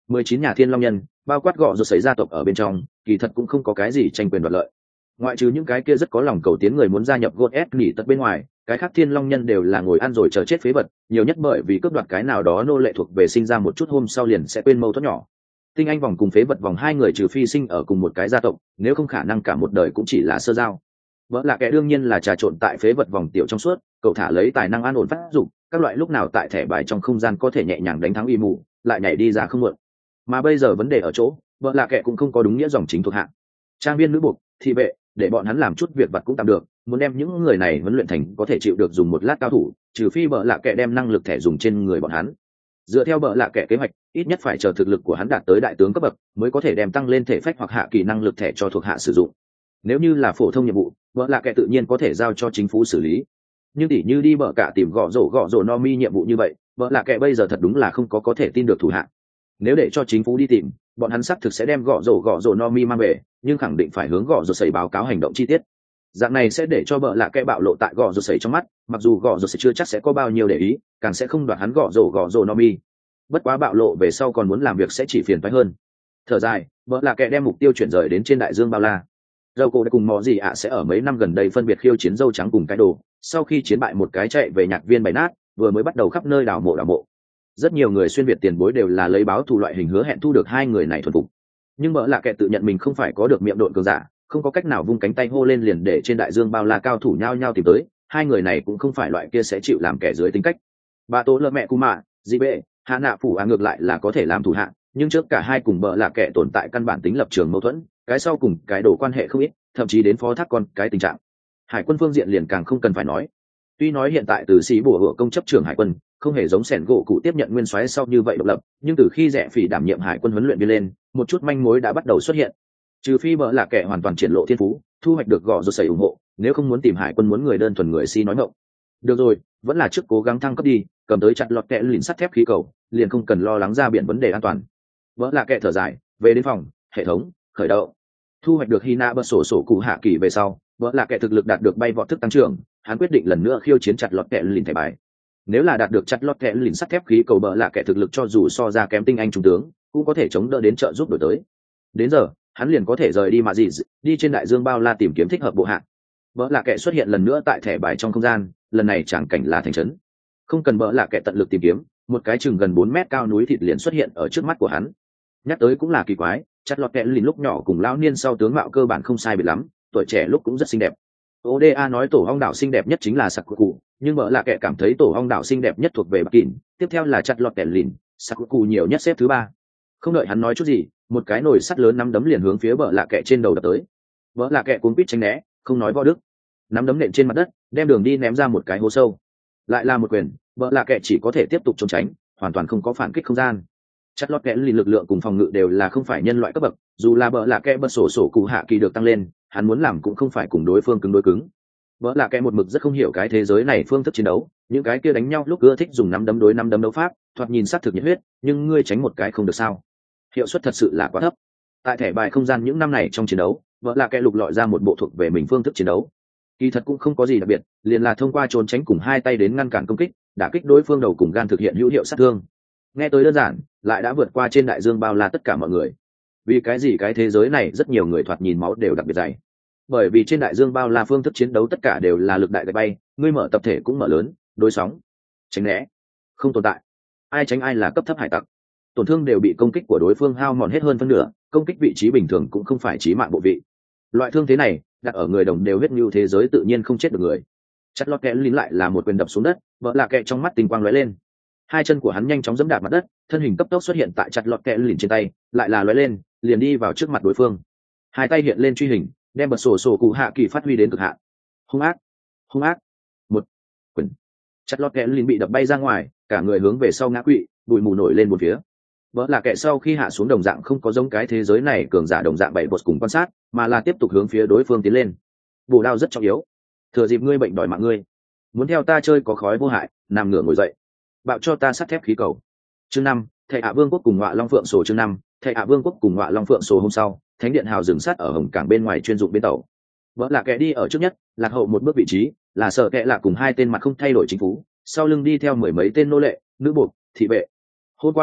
19 nhà thiên long nhân bao quát gọ rồi xảy ra tộc ở bên trong, kỳ thật cũng không có cái gì tranh quyền đoạt lợi. Ngoại trừ những cái kia rất có lòng cầu tiến người muốn gia nhập God S nghỉ tật bên ngoài, cái khác thiên long nhân đều là ngồi ăn rồi chờ chết phế vật, nhiều nhất bởi vì cướp đoạt cái nào đó nô lệ thuộc về sinh ra một chút hôm sau liền sẽ quên mâu thuẫn nhỏ. Tinh anh vòng cùng phế vật vòng hai người trừ phi sinh ở cùng một cái gia tộc, nếu không khả năng cả một đời cũng chỉ là sơ giao. Vợ là kẻ đương nhiên là trà trộn tại phế vật vòng tiểu trong suốt, cậu thả lấy tài năng an ổn phát dụng, các loại lúc nào tại thẻ bài trong không gian có thể nhẹ nhàng đánh thắng y mù, lại nhảy đi ra không muộn. Mà bây giờ vấn đề ở chỗ, vợ là kẻ cũng không có đúng nghĩa dòng chính thuộc hạng. Trang viên nữ buộc, thị vệ, để bọn hắn làm chút việc vặt cũng tạm được, muốn đem những người này huấn luyện thành có thể chịu được dùng một lát cao thủ, trừ phi vợ là kẻ đem năng lực thẻ dùng trên người bọn hắn. Dựa theo vợ là kẻ kế hoạch, ít nhất phải chờ thực lực của hắn đạt tới đại tướng cấp bậc mới có thể đem tăng lên thể phách hoặc hạ kỳ năng lực thẻ cho thuộc hạ sử dụng. Nếu như là phổ thông nhiệm vụ, vợ là kẻ tự nhiên có thể giao cho chính phủ xử lý. Nhưng tỉ như đi bờ cả tìm gõ rổ no mi nhiệm vụ như vậy, vợ là kẻ bây giờ thật đúng là không có thể tin được thủ hạ. Nếu để cho chính phủ đi tìm, bọn hắn xác thực sẽ đem gõ rổ no mi mang về, nhưng khẳng định phải hướng gõ rổ sẩy báo cáo hành động chi tiết. Dạng này sẽ để cho vợ là kẻ bạo lộ tại gõ rổ sẩy trong mắt, mặc dù gõ rổ sẩy chưa chắc sẽ có bao nhiêu để ý, càng sẽ không đoạt hắn gõ rổ no mi. Bất quá bạo lộ về sau còn muốn làm việc sẽ chỉ phiền toái hơn. Thở dài, vợ là kẻ đem mục tiêu chuyển rời đến trên đại dương bao la. Dâu cổ đã cùng mò gì ạ sẽ ở mấy năm gần đây phân biệt khiêu chiến dâu trắng cùng cái đồ, sau khi chiến bại một cái chạy về nhạc viên bày nát, vừa mới bắt đầu khắp nơi đào mộ. Rất nhiều người xuyên việt tiền bối đều là lấy báo thù loại hình hứa hẹn thu được hai người này thuần phục. Nhưng vợ là kẻ tự nhận mình không phải có được miệng độn cường giả, không có cách nào vung cánh tay hô lên liền để trên đại dương bao la cao thủ nhao nhao tìm tới, hai người này cũng không phải loại kia sẽ chịu làm kẻ dưới tính cách. Bà tố lơ mẹ cú mạ, dị bệ, hạ nạ phủ ngược lại là có thể làm thủ hạ, nhưng trước cả hai cùng vợ là kẻ tồn tại căn bản tính lập trường mâu thuẫn, cái sau cùng cái đồ quan hệ không ít, thậm chí đến phó thác con cái tình trạng. Hải quân phương diện liền càng không cần phải nói. Tuy nói hiện tại từ sĩ bùa hựa công chấp trưởng hải quân không hề giống sẻn gỗ cụ tiếp nhận nguyên soái sau như vậy độc lập, nhưng từ khi rẻ phỉ đảm nhiệm hải quân huấn luyện viên lên, một chút manh mối đã bắt đầu xuất hiện. Trừ phi bỡ là kẻ hoàn toàn triển lộ thiên phú, thu hoạch được gò rột sẩy ủng hộ, nếu không muốn tìm hải quân muốn người đơn thuần người si nói ngọng. Được rồi, vẫn là trước cố gắng thăng cấp đi, cầm tới chặt lọt kẹ lìn sắt thép khí cầu, liền không cần lo lắng ra biển vấn đề an toàn. Bỡ là kẻ thở dài, về đến phòng, hệ thống khởi động. Thu hoạch được Hina bật sổ cụ hạ kỳ về sau, vợ là kẻ thực lực đạt được bay vọt thức tăng trưởng, hắn quyết định lần nữa khiêu chiến chặt lọt kẹ lìn thẻ bài. Nếu là đạt được chặt lọt kẹ lìn sắt thép khí cầu, bợ là kẻ thực lực cho dù so ra kém tinh anh trung tướng, cũng có thể chống đỡ đến trợ giúp đổi tới. Đến giờ, hắn liền có thể rời đi mà gì, đi trên đại dương bao la tìm kiếm thích hợp bộ hạng. Bợ là kẻ xuất hiện lần nữa tại thẻ bài trong không gian, lần này chẳng cảnh là thành trấn. Không cần bợ là kẻ tận lực tìm kiếm, một cái chừng gần 4 mét cao núi thịt liền xuất hiện ở trước mắt của hắn. Nhắc tới cũng là kỳ quái, chặt lọt kẹ lìn lúc nhỏ cùng lão niên sau tướng mạo cơ bản không sai biệt lắm, tuổi trẻ lúc cũng rất xinh đẹp. Oda nói tổ ong đảo xinh đẹp nhất chính là Sakuku, nhưng vợ là kẻ cảm thấy tổ ong đảo xinh đẹp nhất thuộc về Bắc Kình, tiếp theo là chặt lọt kẹ lìn, Sakuku nhiều nhất xếp thứ 3. Không đợi hắn nói chút gì, một cái nồi sắt lớn nắm đấm liền hướng phía vợ là kẻ trên đầu đập tới. Vợ là kẻ cuống quýt tránh né, không nói võ đức, nắm đấm nện trên mặt đất, đem đường đi ném ra một cái hố sâu. Lại là một quyền, vợ là kẻ chỉ có thể tiếp tục trốn tránh, hoàn toàn không có phản kích không gian. Chặt lọt kẽ lìn lực lượng cùng phòng ngự đều là không phải nhân loại cấp bậc, dù là bợ là kẽ bật sổ cụ hạ kỳ được tăng lên, hắn muốn làm cũng không phải cùng đối phương cứng đối cứng. Bợ là kẽ một mực rất không hiểu cái thế giới này phương thức chiến đấu, những cái kia đánh nhau lúc ưa thích dùng nắm đấm đối nắm đấm đấu pháp, thoạt nhìn sát thực nhiệt huyết, nhưng ngươi tránh một cái không được sao? Hiệu suất thật sự là quá thấp. Tại thẻ bài không gian những năm này trong chiến đấu, bợ là kẽ lục lọi ra một bộ thuộc về mình phương thức chiến đấu. Kỳ thật cũng không có gì đặc biệt, liền là thông qua trốn tránh cùng hai tay đến ngăn cản công kích, đả kích đối phương đầu cùng gan thực hiện hữu hiệu sát thương. Nghe tới đơn giản, lại đã vượt qua trên đại dương bao la tất cả mọi người. Vì cái gì cái thế giới này rất nhiều người thoạt nhìn máu đều đặc biệt dày? Bởi vì trên đại dương bao la phương thức chiến đấu tất cả đều là lực đại gạch bay, ngươi mở tập thể cũng mở lớn, đối sóng, tránh né, không tồn tại. Ai tránh ai là cấp thấp hải tặc. Tổn thương đều bị công kích của đối phương hao mòn hết hơn phân nửa, công kích vị trí bình thường cũng không phải chí mạng bộ vị. Loại thương thế này, đặt ở người đồng đều huyết như thế giới tự nhiên không chết được người. Chặt lọt kẽ lín lại là một quyền đập xuống đất, vợ là kẹ trong mắt tình quang lóe lên. Hai chân của hắn nhanh chóng giẫm đạp mặt đất, thân hình cấp tốc xuất hiện tại chặt lọt kẹ lìn trên tay, lại là lóe lên, liền đi vào trước mặt đối phương. Hai tay hiện lên truy hình, đem bật sổ cụ hạ kỳ phát huy đến cực hạn. Hung ác, một quyền. Chặt lọt kẹ lìn bị đập bay ra ngoài, cả người hướng về sau ngã quỵ, bụi mù nổi lên một phía. Vợ là kẻ sau khi hạ xuống đồng dạng không có giống cái thế giới này cường giả đồng dạng bảy bột cùng quan sát, mà là tiếp tục hướng phía đối phương tiến lên. Bổ đao rất trọng yếu, thừa dịp ngươi bệnh đòi mạng ngươi, muốn theo ta chơi có khói vô hại, nằm ngửa ngồi dậy, bạo cho ta sắt thép khí cầu. Chương 5, thệ hạ vương quốc cùng ngọa long phượng sổ. Chương 5, thệ hạ vương quốc cùng ngọa long phượng sổ. Hôm sau, thánh điện hào dừng sát ở hồng cảng bên ngoài chuyên dụng bến tàu. Vợ là kẻ đi ở trước nhất, lạc hậu một bước vị trí, là sợ kẻ là cùng hai tên mặt không thay đổi chính phủ, sau lưng đi theo mười mấy tên nô lệ, nữ buộc, thị vệ. Hôm qua,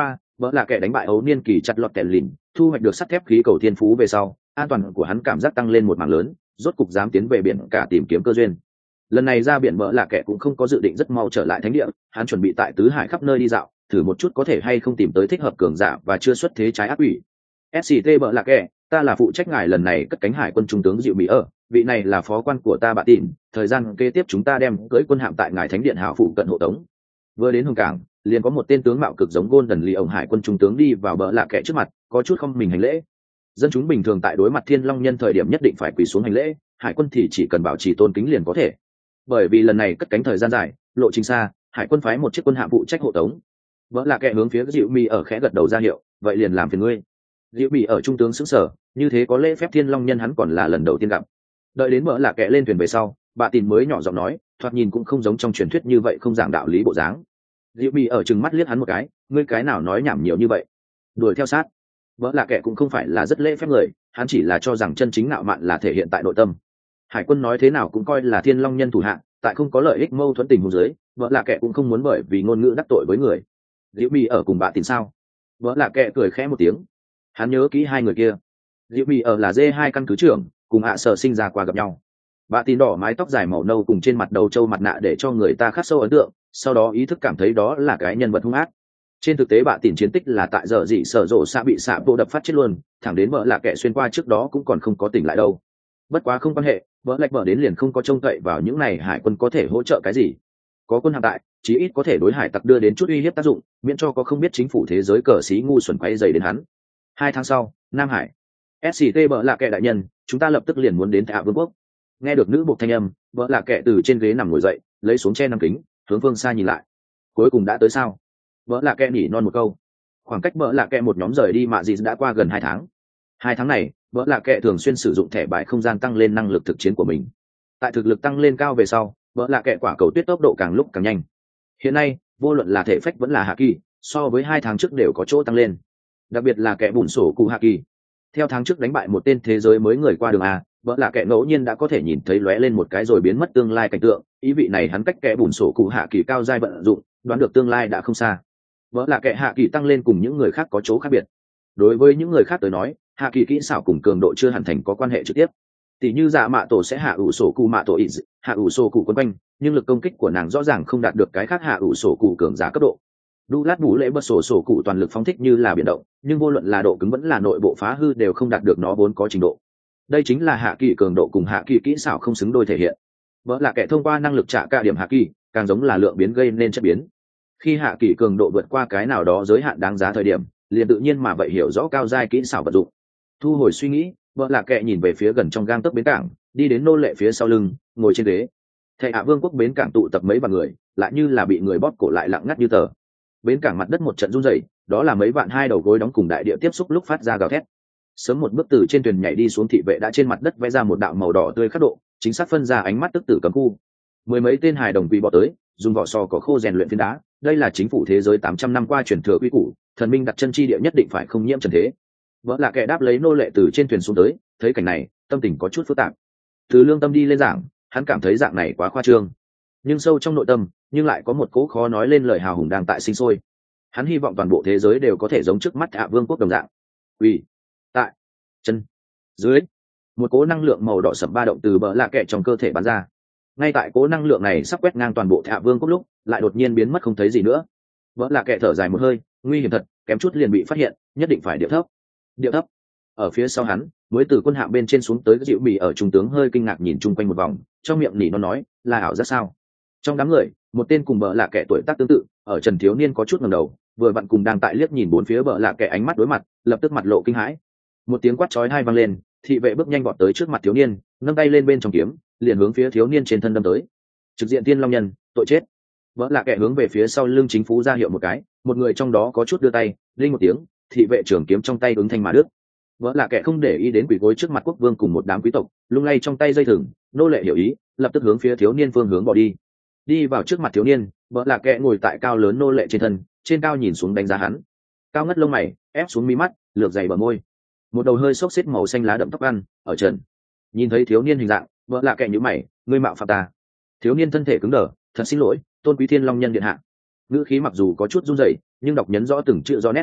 vợ là kẻ đánh bại ấu niên kỳ chặt lọt kẻ lìn, thu hoạch được sắt thép khí cầu thiên phú về sau, an toàn của hắn cảm giác tăng lên một mảng lớn, rốt cục dám tiến về biển cả tìm kiếm cơ duyên. Lần này ra biển vợ là kẻ cũng không có dự định rất mau trở lại thánh địa, hắn chuẩn bị tại tứ hải khắp nơi đi dạo, thử một chút có thể hay không tìm tới thích hợp cường giả và chưa xuất thế trái ác quỷ. SCT vợ là kẻ, ta là phụ trách ngài lần này cất cánh hải quân trung tướng Diệu Mỹ ở, vị này là phó quan của ta Bạ Tịn, thời gian kế tiếp chúng ta đem cưỡi quân hạm tại ngài thánh điện hào phụ cận hộ tống. Vừa đến hồng cảng, liền có một tên tướng mạo cực giống Golden Lee ổng hải quân trung tướng đi vào bờ lạ kẻ trước mặt, có chút không mình hành lễ. Dân chúng bình thường tại đối mặt Thiên Long nhân thời điểm nhất định phải quỳ xuống hành lễ, hải quân thì chỉ cần bảo trì tôn kính liền có thể. Bởi vì lần này cất cánh thời gian dài, lộ trình xa, hải quân phái một chiếc quân hạm phụ trách hộ tống. Bờ lạ kẻ hướng phía Diệu Mỹ ở khẽ gật đầu ra hiệu, vậy liền làm phiền ngươi. Diệu Mỹ ở trung tướng sững sờ, như thế có lễ phép Thiên Long nhân hắn còn là lần đầu tiên gặp. Đợi đến bờ lạ kẻ lên thuyền về sau, Bạ Tịn mới nhỏ giọng nói, thoạt nhìn cũng không giống trong truyền thuyết như vậy không giảng đạo lý bộ dáng. Diệu Mỹ ở trừng mắt liếc hắn một cái, ngươi cái nào nói nhảm nhiều như vậy? Đuổi theo sát. Vợ là kẻ cũng không phải là rất lễ phép người, hắn chỉ là cho rằng chân chính ngạo mạn là thể hiện tại nội tâm. Hải quân nói thế nào cũng coi là Thiên Long nhân thủ hạ, tại không có lợi ích mâu thuẫn tình huống dưới, vợ là kẻ cũng không muốn bởi vì ngôn ngữ đắc tội với người. Diệu Mỹ ở cùng Bạ Tịn sao? Vợ là kẻ cười khẽ một tiếng. Hắn nhớ kỹ hai người kia. Diệu Mỹ ở là D2 căn cứ trưởng, cùng hạ sở sinh ra qua gặp nhau. Bạ Tịn đỏ mái tóc dài màu nâu cùng trên mặt đầu trâu mặt nạ để cho người ta khắc sâu ấn tượng, sau đó ý thức cảm thấy đó là cái nhân vật hung ác. Trên thực tế Bạ Tịn chiến tích là tại giờ dị sở rộ xạ bị xạ bộ đập phát chết luôn, thẳng đến vợ là kẻ xuyên qua trước đó cũng còn không có tỉnh lại đâu. Bất quá không quan hệ, vợ lạch vợ đến liền không có trông cậy vào những này hải quân có thể hỗ trợ cái gì. Có quân hạm tại, chí ít có thể đối hải tặc đưa đến chút uy hiếp tác dụng, miễn cho có không biết chính phủ thế giới cờ xí ngu xuẩn quay dày đến hắn. 2 tháng sau, Nam Hải. SCT vợ là kẻ đại nhân, chúng ta lập tức liền muốn đến Hạ Vương quốc. Nghe được nữ buộc thanh âm, vợ là kẻ từ trên ghế nằm ngồi dậy, lấy xuống che năm kính, hướng phương xa nhìn lại. Cuối cùng đã tới sao? Vợ là kẻ nhỉ non một câu. Khoảng cách vợ là kẻ một nhóm rời đi mạ gì đã qua gần 2 tháng. 2 tháng này, vợ là kẻ thường xuyên sử dụng thẻ bài không gian tăng lên năng lực thực chiến của mình. Tại thực lực tăng lên cao về sau, vợ là kẻ quả cầu tuyết tốc độ càng lúc càng nhanh. Hiện nay, vô luận là thể phách vẫn là hạ kỳ, so với 2 tháng trước đều có chỗ tăng lên. Đặc biệt là kẻ bùn sổ cụ hạ kỳ. Theo tháng trước đánh bại một tên thế giới mới người qua đường A, vợ là kẻ ngẫu nhiên đã có thể nhìn thấy lóe lên một cái rồi biến mất tương lai cảnh tượng, ý vị này hắn cách kẻ bùn sổ cụ hạ kỳ cao giai vận dụng, đoán được tương lai đã không xa. Vợ là kẻ hạ kỳ tăng lên cùng những người khác có chỗ khác biệt. Đối với những người khác tới nói, hạ kỳ kỹ xảo cùng cường độ chưa hẳn thành có quan hệ trực tiếp. Tỷ như dạ mạ tổ sẽ hạ ủ sổ cụ mạ tổ ít, hạ ủ sổ cụ quân quanh, nhưng lực công kích của nàng rõ ràng không đạt được cái khác hạ ủ sổ cụ cường giả cấp độ. Đu lát bú lễ bật sổ cụ toàn lực phóng thích như là biển động, nhưng vô luận là độ cứng vẫn là nội bộ phá hư đều không đạt được nó vốn có trình độ. Đây chính là hạ kỳ cường độ cùng hạ kỳ kỹ xảo không xứng đôi thể hiện. Vợ là kẻ thông qua năng lực trả cả điểm hạ kỳ, càng giống là lượng biến gây nên chất biến. Khi hạ kỳ cường độ vượt qua cái nào đó giới hạn đáng giá thời điểm, liền tự nhiên mà vậy hiểu rõ cao giai kỹ xảo vận dụng. Thu hồi suy nghĩ, vợ là kẻ nhìn về phía gần trong gang tấc bến cảng, đi đến nô lệ phía sau lưng, ngồi trên ghế. Thầy Hạ Vương quốc bến cảng tụ tập mấy vạn người, lại như là bị người bóp cổ lại lặng ngắt như tờ. Bến cảng mặt đất một trận rung rẩy, đó là mấy vạn hai đầu gối đóng cùng đại địa tiếp xúc lúc phát ra gào thét. Sớm một bước từ trên thuyền nhảy đi xuống thị vệ đã trên mặt đất vẽ ra một đạo màu đỏ tươi khắc độ, chính xác phân ra ánh mắt tức tử cấm khu. Mười mấy tên hài đồng quỳ bò tới, dùng vỏ sò có khô rèn luyện phiến đá, đây là chính phủ thế giới 800 năm qua truyền thừa quy củ, thần minh đặt chân chi địa nhất định phải không nhiễm trần thế. Vợ là kẻ đáp lấy nô lệ từ trên thuyền xuống tới, thấy cảnh này, tâm tình có chút phức tạp. Từ lương tâm đi lên giảng, hắn cảm thấy dạng này quá khoa trương, nhưng sâu trong nội tâm, nhưng lại có một cỗ khó nói lên lời hào hùng đang tại sinh sôi. Hắn hy vọng toàn bộ thế giới đều có thể giống trước mắt Hạ Vương quốc đồng dạng. Ủy, tại, chân, dưới, một cỗ năng lượng màu đỏ sẫm ba động từ bờ lạ kẹ trong cơ thể bắn ra. Ngay tại cỗ năng lượng này sắp quét ngang toàn bộ Hạ Vương quốc lúc, lại đột nhiên biến mất không thấy gì nữa. Bờ lạ kẹ thở dài một hơi, nguy hiểm thật, kém chút liền bị phát hiện, nhất định phải điệu thấp. Điệu thấp. Ở phía sau hắn, mới từ quân hạm bên trên xuống tới Diệu Mỹ ở trung tướng hơi kinh ngạc nhìn chung quanh một vòng, trong miệng nỉ nó nói, là ảo giác sao? Trong đám người, một tên cùng bờ lạ kẻ tuổi tác tương tự, ở Trần thiếu niên có chút ngẩng đầu, vừa vặn cùng đang tại liếc nhìn bốn phía bờ lạ kẻ ánh mắt đối mặt, lập tức mặt lộ kinh hãi. Một tiếng quát chói tai vang lên, thị vệ bước nhanh vọt tới trước mặt thiếu niên, nâng tay lên bên trong kiếm, liền hướng phía thiếu niên trên thân đâm tới. Trực diện Tiên Long nhân, tội chết. Bờ lạ kẻ hướng về phía sau lưng chính phủ ra hiệu một cái, một người trong đó có chút đưa tay, linh một tiếng, thị vệ trưởng kiếm trong tay ứng thanh mà đứt. Vợ là kẻ không để ý đến quỷ gối trước mặt quốc vương cùng một đám quý tộc, lung lay trong tay dây thừng, nô lệ hiểu ý, lập tức hướng phía thiếu niên phương hướng bỏ đi. Đi vào trước mặt thiếu niên, vợ là kẻ ngồi tại cao lớn nô lệ trên thân, trên cao nhìn xuống đánh giá hắn. Cao ngất lông mày, ép xuống mí mắt, lược dày bờ môi. Một đầu hơi xốc xếp màu xanh lá đậm tóc ăn, ở trần. Nhìn thấy thiếu niên hình dạng, vợ là kẻ nhíu mày, ngươi mạo phạm ta. Thiếu niên thân thể cứng đờ, thật xin lỗi, tôn quý Thiên Long nhân điện hạ. Ngữ khí mặc dù có chút run rẩy, nhưng đọc nhấn rõ từng chữ rõ nét.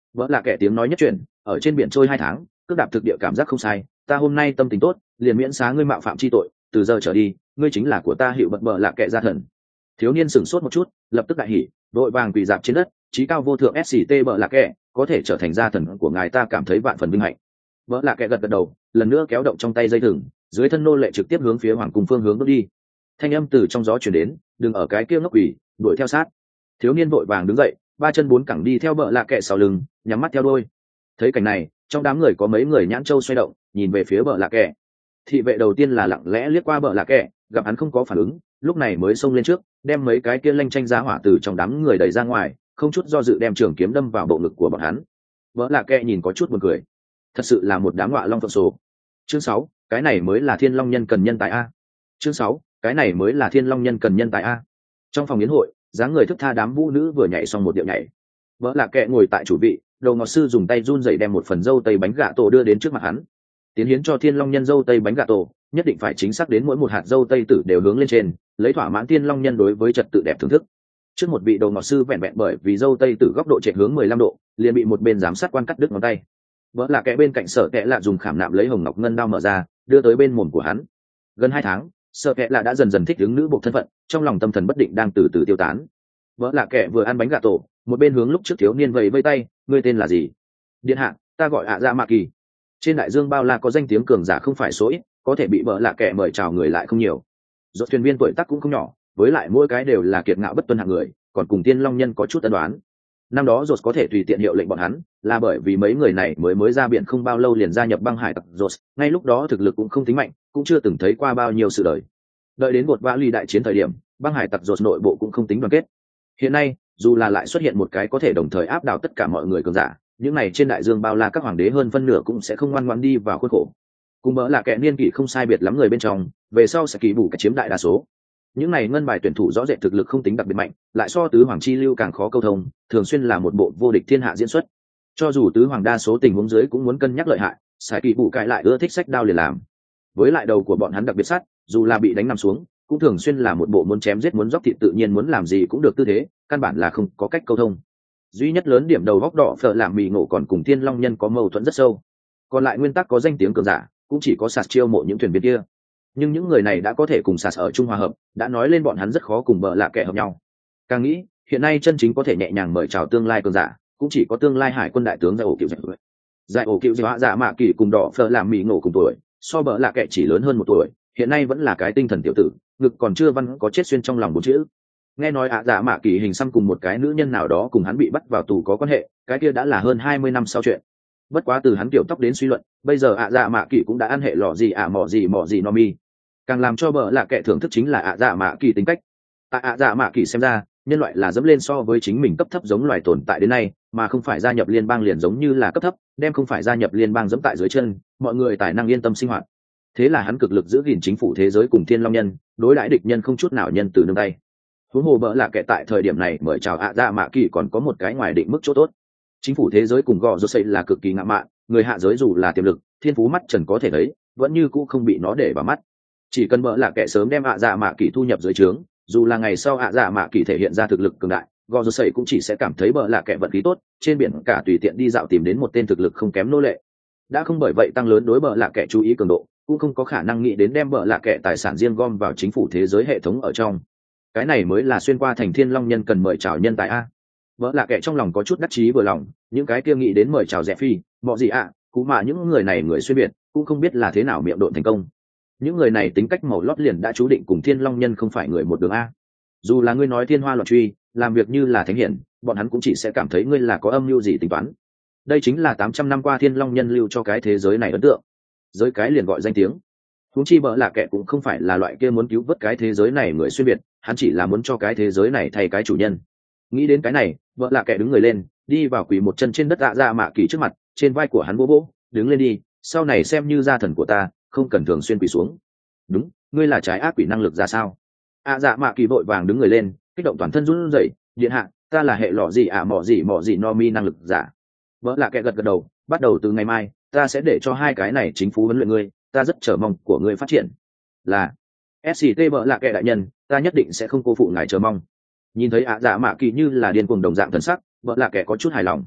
vợ là kẻ tiếng nói nhất chuyển, ở trên biển trôi 2 tháng, cước đạp thực địa cảm giác không sai, ta hôm nay tâm tình tốt, liền miễn xá ngươi mạo phạm chi tội, từ giờ trở đi ngươi chính là của ta hiệu bật bợ là kẻ gia thần. Thiếu niên sửng sốt một chút, lập tức đại hỉ, vội vàng quỳ dạp trên đất, chí cao vô thượng sct bợ là kẻ, có thể trở thành gia thần của ngài ta cảm thấy vạn phần vinh hạnh. Bợ là kẻ gật gật đầu, lần nữa kéo động trong tay dây thừng, dưới thân nô lệ trực tiếp hướng phía hoàng cung phương hướng bước đi. Thanh âm từ trong gió truyền đến, đừng ở cái kia ngốc quỷ, đuổi theo sát. Thiếu niên vội vàng đứng dậy, 3 chân 4 cẳng đi theo bợ lạ kệ sau lưng, nhắm mắt theo đôi. Thấy cảnh này, trong đám người có mấy người nhãn châu xoay động, nhìn về phía bợ lạ kệ. Thị vệ đầu tiên là lặng lẽ liếc qua bợ lạ kệ, gặp hắn không có phản ứng, lúc này mới xông lên trước, đem mấy cái kia lanh chanh giá hỏa từ trong đám người đẩy ra ngoài, không chút do dự đem trường kiếm đâm vào bộ ngực của bọn hắn. Bợ lạ kệ nhìn có chút buồn cười, thật sự là một đám ngọa long phượng sổ. Chương 6, cái này mới là Thiên Long nhân cần nhân tài a. Chương 6, cái này mới là Thiên Long nhân cần nhân tài a. Trong phòng yến hội, dáng người thức tha đám vũ nữ vừa nhảy xong một điệu nhảy. Vợ lạ kệ ngồi tại chủ vị, đầu ngọt sư dùng tay run rẩy đem một phần dâu tây bánh gà tổ đưa đến trước mặt hắn. Tiến hiến cho Thiên Long nhân dâu tây bánh gà tổ, nhất định phải chính xác đến mỗi một hạt dâu tây tử đều hướng lên trên, lấy thỏa mãn Thiên Long nhân đối với trật tự đẹp thưởng thức. Trước một vị đầu ngọt sư vẹn vẹn bởi vì dâu tây tử góc độ chạy hướng 15 độ, liền bị một bên giám sát quan cắt đứt ngón tay. Vợ lạ kệ bên cạnh Sở Kệ lạ dùng khảm nạm lấy hồng ngọc ngân đao mở ra, đưa tới bên mồm của hắn. Gần 2 tháng, Sở Kệ lạ đã dần dần thích ứng nữ buộc thân phận, trong lòng tâm thần bất định đang từ từ tiêu tán. Vợ lạ kệ vừa ăn bánh gà tổ, một bên hướng lúc trước thiếu niên vẫy vây tay, ngươi tên là gì? Điện hạ, ta gọi dạ mạ kỳ. Trên đại dương bao la có danh tiếng cường giả không phải số ít, có thể bị vợ lạ kệ mời chào người lại không nhiều. Rốt thuyền viên tuổi tác cũng không nhỏ, với lại mỗi cái đều là kiệt ngạo bất tuân hạng người, còn cùng Tiên Long nhân có chút ân đoán. Năm đó Rốt có thể tùy tiện hiệu lệnh bọn hắn, là bởi vì mấy người này mới ra biển không bao lâu liền gia nhập băng hải tặc Rốt, ngay lúc đó thực lực cũng không tính mạnh, cũng chưa từng thấy qua bao nhiêu sự đời. Đợi đến một vã ly đại chiến thời điểm, băng hải tặc Rốt nội bộ cũng không tính đoàn kết. Hiện nay, dù là lại xuất hiện một cái có thể đồng thời áp đảo tất cả mọi người cường giả, những này trên đại dương bao la các hoàng đế hơn phân nửa cũng sẽ không ngoan ngoãn đi vào khuôn khổ. Cùng bỡ là kẻ niên kỷ không sai biệt lắm người bên trong, về sau sẽ kỳ bù cả chiếm đại đa số. Những này ngân bài tuyển thủ rõ rệt thực lực không tính đặc biệt mạnh, lại so tứ hoàng chi lưu càng khó câu thông, thường xuyên là một bộ vô địch thiên hạ diễn xuất. Cho dù tứ hoàng đa số tình huống dưới cũng muốn cân nhắc lợi hại, sẽ kỳ bù cãi lại ưa thích sách đao liền làm. Với lại đầu của bọn hắn đặc biệt sát, dù là bị đánh nằm xuống, cũng thường xuyên là một bộ muốn chém giết muốn dốc thịt tự nhiên muốn làm gì cũng được tư thế, căn bản là không có cách câu thông. Duy nhất lớn điểm đầu góc đỏ phở làm mì ngộ còn cùng Thiên Long nhân có mâu thuẫn rất sâu. Còn lại nguyên tắc có danh tiếng cường giả, cũng chỉ có sạt chiêu mộ những thuyền viên kia. Nhưng những người này đã có thể cùng sạt ở chung hòa hợp, đã nói lên bọn hắn rất khó cùng bợ lạ kẻ hợp nhau. Càng nghĩ, hiện nay chân chính có thể nhẹ nhàng mời chào tương lai cường giả, cũng chỉ có tương lai hải quân đại tướng Giải ổ Cựu Giải ổ Cựu Hóa Dạ Mạ Kỳ cùng đỏ phở làm mì ngộ cùng tuổi, so bợ lạ kẻ chỉ lớn hơn 1 tuổi, hiện nay vẫn là cái tinh thần tiểu tử, ngực còn chưa văn có chết xuyên trong lòng 4 chữ. Nghe nói dạ mạ kỳ hình xăm cùng một cái nữ nhân nào đó cùng hắn bị bắt vào tù có quan hệ, cái kia đã là hơn 20 năm sau chuyện. Bất quá từ hắn tiểu tóc đến suy luận, bây giờ dạ mạ kỳ cũng đã ăn hệ lọ gì mọ gì no mi. Càng làm cho bợ lạ kệ thưởng thức chính là dạ mạ kỳ tính cách. Dạ mạ kỳ xem ra, nhân loại là dẫm lên so với chính mình cấp thấp giống loài tồn tại đến nay, mà không phải gia nhập liên bang liền giống như là cấp thấp, đem không phải gia nhập liên bang dẫm tại dưới chân, mọi người tài năng yên tâm sinh hoạt. Thế là hắn cực lực giữ gìn chính phủ thế giới cùng Thiên Long nhân, đối đãi địch nhân không chút nào nhân từ nương tay. Huống hồ bợ lạ kệ tại thời điểm này mời chào dạ mạ kỳ còn có một cái ngoài định mức chỗ tốt. Chính phủ thế giới cùng gò rô xây là cực kỳ ngạo mạn, người hạ giới dù là tiềm lực thiên phú mắt trần có thể thấy, vẫn như cũ không bị nó để vào mắt. Chỉ cần bợ lạ kệ sớm đem dạ mạ kỳ thu nhập dưới trướng, dù là ngày sau dạ mạ kỳ thể hiện ra thực lực cường đại, gò rô xây cũng chỉ sẽ cảm thấy bợ lạ kệ vận khí tốt, trên biển cả tùy tiện đi dạo tìm đến một tên thực lực không kém nô lệ. Đã không bởi vậy tăng lớn đối bợ lạ kệ chú ý cường độ, cũng không có khả năng nghĩ đến đem bợ lạ kệ tài sản riêng gom vào chính phủ thế giới hệ thống ở trong. Cái này mới là xuyên qua thành Thiên Long nhân cần mời chào nhân tài a. Bợ lạ kệ trong lòng có chút đắc chí vừa lòng, những cái kia nghĩ đến mời chào rẻ phi mọ gì ạ cú mà những người này người xuyên biệt cũng không biết là thế nào miệng độn thành công. Những người này tính cách màu lót liền đã chú định cùng Thiên Long nhân không phải người một đường a. Dù là ngươi nói thiên hoa loạn truy, làm việc như là thánh hiển, bọn hắn cũng chỉ sẽ cảm thấy ngươi là có âm mưu gì tính toán. Đây chính là 800 năm qua Thiên Long nhân lưu cho cái thế giới này ấn tượng. Giới cái liền gọi danh tiếng. Huống chi bợ lạ kệ cũng không phải là loại kia muốn cứu vớt cái thế giới này người xuyên biệt, hắn chỉ là muốn cho cái thế giới này thay cái chủ nhân. Nghĩ đến cái này, bợ lạ kệ đứng người lên, đi vào quỳ một chân trên đất dạ mạ kỳ trước mặt, trên vai của hắn bố bố, đứng lên đi, sau này xem như gia thần của ta, không cần thường xuyên quỳ xuống. Đúng, ngươi là trái ác quỷ năng lực ra sao? Dạ mạ kỳ vội vàng đứng người lên, kích động toàn thân run rẩy, điện hạ, ta là hệ lọ gì mọ gì no mi năng lực giả. Bợ lạ kệ gật gật đầu, bắt đầu từ ngày mai, ta sẽ để cho hai cái này chính phủ huấn luyện ngươi, ta rất chờ mong của ngươi phát triển. Là sct bợ lạ kệ đại nhân, ta nhất định sẽ không cô phụ ngài chờ mong. Nhìn thấy dạ mạ kỳ như là điên cuồng đồng dạng thần sắc, bợ lạ kệ có chút hài lòng.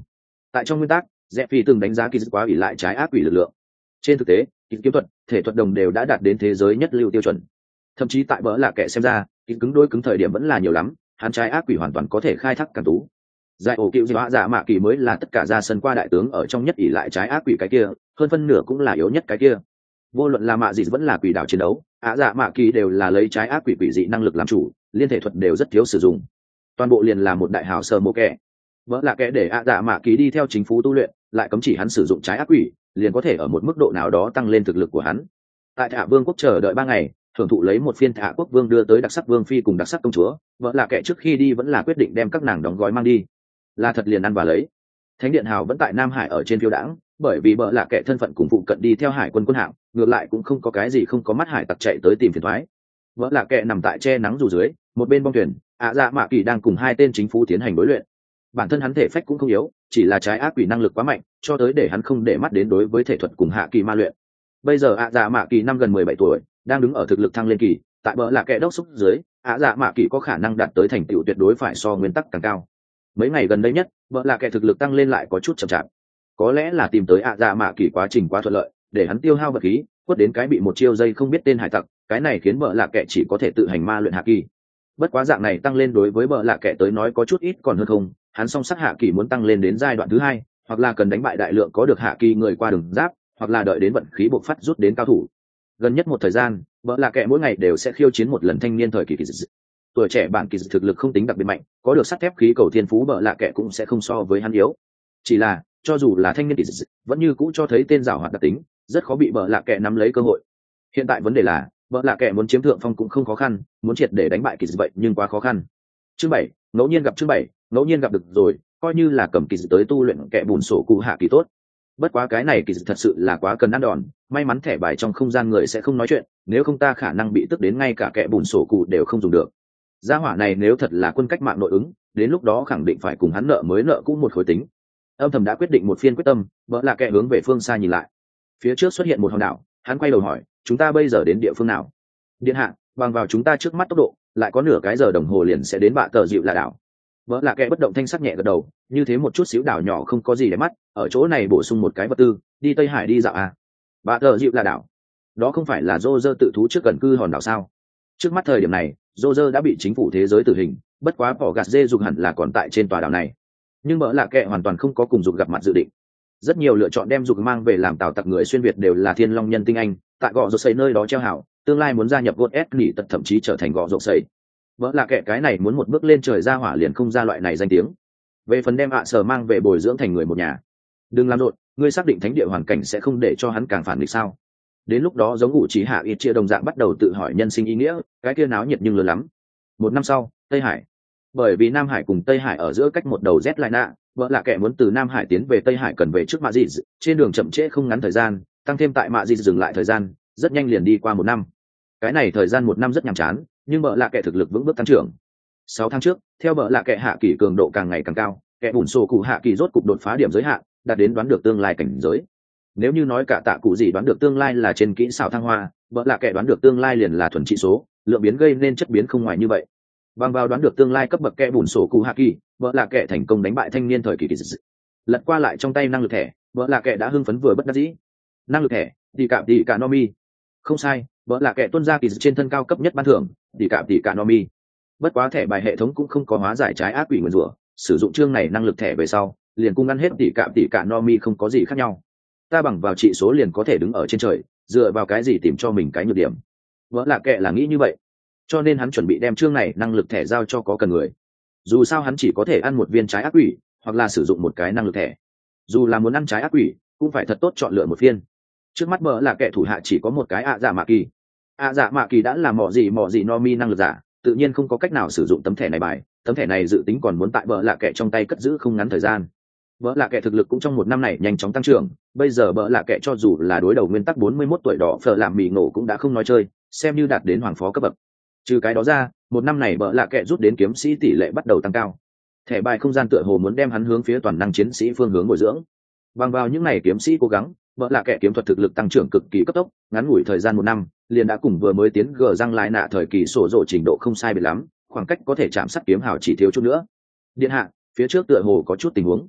Tại trong nguyên tắc, rẽ phi từng đánh giá kỳ quá ỷ lại trái ác quỷ lực lượng. Trên thực tế, kỳ kiếm thuật, thể thuật đồng đều đã đạt đến thế giới nhất lưu tiêu chuẩn. Thậm chí tại bỡ lạ kệ xem ra, kỳ cứng đôi cứng thời điểm vẫn là nhiều lắm, hắn trái ác quỷ hoàn toàn có thể khai thác càng tú. Giải ổ cựu dọa dạ mạ kỳ mới là tất cả ra sân qua đại tướng ở trong nhất ỷ lại trái ác quỷ cái kia, hơn phân nửa cũng là yếu nhất cái kia. Vô luận là mạ gì vẫn là quỷ đảo chiến đấu, dạ mạ kỳ đều là lấy trái ác quỷ quỷ dị năng lực làm chủ, liên thể thuật đều rất thiếu sử dụng. Toàn bộ liền là một đại hào sơ mô kẻ. Vỡ là kẻ để dạ mạ kỳ đi theo chính phủ tu luyện, lại cấm chỉ hắn sử dụng trái ác quỷ, liền có thể ở một mức độ nào đó tăng lên thực lực của hắn. Tại Thạ Vương quốc chờ đợi 3 ngày, thưởng thụ lấy một phiên Thạ quốc vương đưa tới đặc sắc vương phi cùng đặc sắc công chúa, vợ là kẻ trước khi đi vẫn là quyết định đem các nàng đóng gói mang đi. Là thật liền ăn và lấy. Thánh điện hào vẫn tại Nam Hải ở trên phiêu đãng, bởi vì vợ là kẻ thân phận cùng phụ cận đi theo hải quân quân hạng, ngược lại cũng không có cái gì không có mắt hải tặc chạy tới tìm phiền toái. Vợ là kẻ nằm tại che nắng dù dưới, một bên bong thuyền, dạ mạ kỳ đang cùng 2 tên chính phủ tiến hành đối luyện. Bản thân hắn thể phách cũng không yếu, chỉ là trái ác quỷ năng lực quá mạnh, cho tới để hắn không để mắt đến đối với thể thuật cùng hạ kỳ ma luyện. Bây giờ dạ mạ kỳ năm gần 17 tuổi, đang đứng ở thực lực thăng lên kỳ, tại bỡ là kẻ đốc xúc dưới, dạ mạ kỳ có khả năng đạt tới thành tựu tuyệt đối phải so nguyên tắc càng cao. Mấy ngày gần đây nhất, bỡ là kẻ thực lực tăng lên lại có chút chậm chạp. Có lẽ là tìm tới dạ mạ kỳ quá trình quá thuận lợi, để hắn tiêu hao vật khí, quất đến cái bị một chiêu dây không biết tên hải tặc, cái này khiến bỡ là kẻ chỉ có thể tự hành ma luyện hạ kỳ. Bất quá dạng này tăng lên đối với bỡ là kẻ tới nói có chút ít còn hơn không, hắn song sắc hạ kỳ muốn tăng lên đến giai đoạn thứ 2, hoặc là cần đánh bại đại lượng có được hạ kỳ người qua đường giáp, hoặc là đợi đến vận khí bộc phát rút đến cao thủ. Gần nhất một thời gian, bỡ là kẻ mỗi ngày đều sẽ khiêu chiến một lần thanh niên thời kỳ kỳ dị. Tuổi trẻ bản kỳ dị thực lực không tính đặc biệt mạnh, có được sắt thép khí cầu thiên phú bỡ là kẻ cũng sẽ không so với hắn yếu. Chỉ là, cho dù là thanh niên kỳ dị, vẫn như cũ cho thấy tên giàu hoạt đặc tính, rất khó bị bỡ là kẻ nắm lấy cơ hội. Hiện tại vấn đề là, bỡ là kẻ muốn chiếm thượng phong cũng không khó khăn, muốn triệt để đánh bại kỳ dị vậy nhưng quá khó khăn. Chương 7, ngẫu nhiên gặp chương 7, ngẫu nhiên gặp được rồi, coi như là cầm kỳ dị tới tu luyện kẻ bùn sổ cụ hạ kỳ tốt. Bất quá cái này kỳ dị thật sự là quá cần ăn đòn, may mắn thẻ bài trong không gian người sẽ không nói chuyện, nếu không ta khả năng bị tức đến ngay cả kẻ bùn sổ cụ đều không dùng được. Gia hỏa này nếu thật là quân cách mạng nội ứng, đến lúc đó khẳng định phải cùng hắn nợ mới nợ cũ một khối tính. Âm thầm đã quyết định một phiên quyết tâm, vợ là kẻ hướng về phương xa nhìn lại. Phía trước xuất hiện một hòn đảo, hắn quay đầu hỏi, chúng ta bây giờ đến địa phương nào? Điện hạ, bằng vào chúng ta trước mắt tốc độ, lại có nửa cái giờ đồng hồ liền sẽ đến bạ tờ dịu là đảo. Vợ là kẻ bất động thanh sắc nhẹ gật đầu, như thế một chút xíu đảo nhỏ không có gì để mắt, ở chỗ này bổ sung một cái vật tư, đi Tây Hải đi dạo à? Bạ tờ dịu là đảo, đó không phải là Roger tự thú trước gần cư hòn đảo sao? Trước mắt thời điểm này, Roger đã bị chính phủ thế giới tử hình, bất quá bỏ gạt dê dục hẳn là còn tại trên tòa đảo này. Nhưng vợ là kẻ hoàn toàn không có cùng dục gặp mặt dự định. Rất nhiều lựa chọn đem dục mang về làm tàu tặc người xuyên việt đều là thiên long nhân tinh anh, tại gò rột xây nơi đó treo hảo, tương lai muốn gia nhập gột ép nghỉ tật thậm chí trở thành gò rột xây. Vợ là kẻ cái này muốn một bước lên trời ra hỏa liền không ra loại này danh tiếng. Về phần đem sở mang về bồi dưỡng thành người một nhà, đừng làm rộn, ngươi xác định thánh địa hoàn cảnh sẽ không để cho hắn càng phản nghịch sao? Đến lúc đó giống ngụ trí hạ ít chia đồng dạng bắt đầu tự hỏi nhân sinh ý nghĩa, cái kia náo nhiệt nhưng lớn lắm. 1 năm sau, Tây Hải. Bởi vì Nam Hải cùng Tây Hải ở giữa cách một đầu Z lại nạ, vợ là kẻ muốn từ Nam Hải tiến về Tây Hải cần về trước Mạ Dị, trên đường chậm trễ không ngắn thời gian, tăng thêm tại Mạ Dị dừng lại thời gian, rất nhanh liền đi qua 1 năm. Cái này thời gian 1 năm rất nhàm chán, nhưng vợ là kẻ thực lực vững bước tăng trưởng. 6 tháng trước, theo vợ là kẻ hạ kỳ cường độ càng ngày càng cao, kẻ bùn sổ cụ hạ kỳ rốt cục đột phá điểm giới hạn, đạt đến đoán được tương lai cảnh giới. Nếu như nói cả tạ cụ gì đoán được tương lai là trên kỹ xảo thăng hoa, vợ là kẻ đoán được tương lai liền là thuần trị số, lượng biến gây nên chất biến không ngoài như vậy. Bằng vào đoán được tương lai cấp bậc kẻ bùn sổ cụ hạ kỳ, vợ là kẻ thành công đánh bại thanh niên thời kỳ kỳ dị. Lật qua lại trong tay năng lực thẻ, vợ là kẻ đã hưng phấn vừa bất đắc dĩ. Năng lực thẻ, tỷ cả nomi. Không sai, vợ là kẻ tuân ra kỳ dị trên thân cao cấp nhất ban thưởng, tỷ cả nomi. Bất quá thẻ bài hệ thống cũng không có hóa giải trái ác quỷ nguyền rủa, sử dụng chương này năng lực thẻ về sau, liền cung ăn hết tỷ cả nomi không có gì khác nhau. Ta bằng vào trị số liền có thể đứng ở trên trời, dựa vào cái gì tìm cho mình cái nhược điểm? Vợ là kẻ là nghĩ như vậy, cho nên hắn chuẩn bị đem chương này năng lực thẻ giao cho có cần người. Dù sao hắn chỉ có thể ăn một viên trái ác quỷ, hoặc là sử dụng một cái năng lực thẻ. Dù là muốn ăn trái ác quỷ, cũng phải thật tốt chọn lựa một phiên. Trước mắt vợ là kẻ thủ hạ chỉ có một cái dạ mạ kỳ. Dạ mạ kỳ đã là mỏ gì nomi năng lực giả, tự nhiên không có cách nào sử dụng tấm thẻ này bài. Tấm thẻ này dự tính còn muốn tại vợ là kẻ trong tay cất giữ không ngắn thời gian. Vợ là kẻ thực lực cũng trong 1 năm này nhanh chóng tăng trưởng, bây giờ vợ là kẻ cho dù là đối đầu nguyên tắc 41 tuổi đỏ phở làm mì ngộ cũng đã không nói chơi, xem như đạt đến hoàng phó cấp bậc. Trừ cái đó ra, 1 năm này vợ là kẻ rút đến kiếm sĩ tỷ lệ bắt đầu tăng cao. Thẻ bài không gian tựa hồ muốn đem hắn hướng phía toàn năng chiến sĩ phương hướng bồi dưỡng. Bằng vào những này kiếm sĩ cố gắng, vợ là kẻ kiếm thuật thực lực tăng trưởng cực kỳ cấp tốc, ngắn ngủi thời gian 1 năm, liền đã cùng vừa mới tiến gờ răng lại nạ thời kỳ sổ rộ trình độ không sai biệt lắm, khoảng cách có thể chạm sát kiếm hào chỉ thiếu chút nữa. Điện hạ, phía trước tựa hồ có chút tình huống.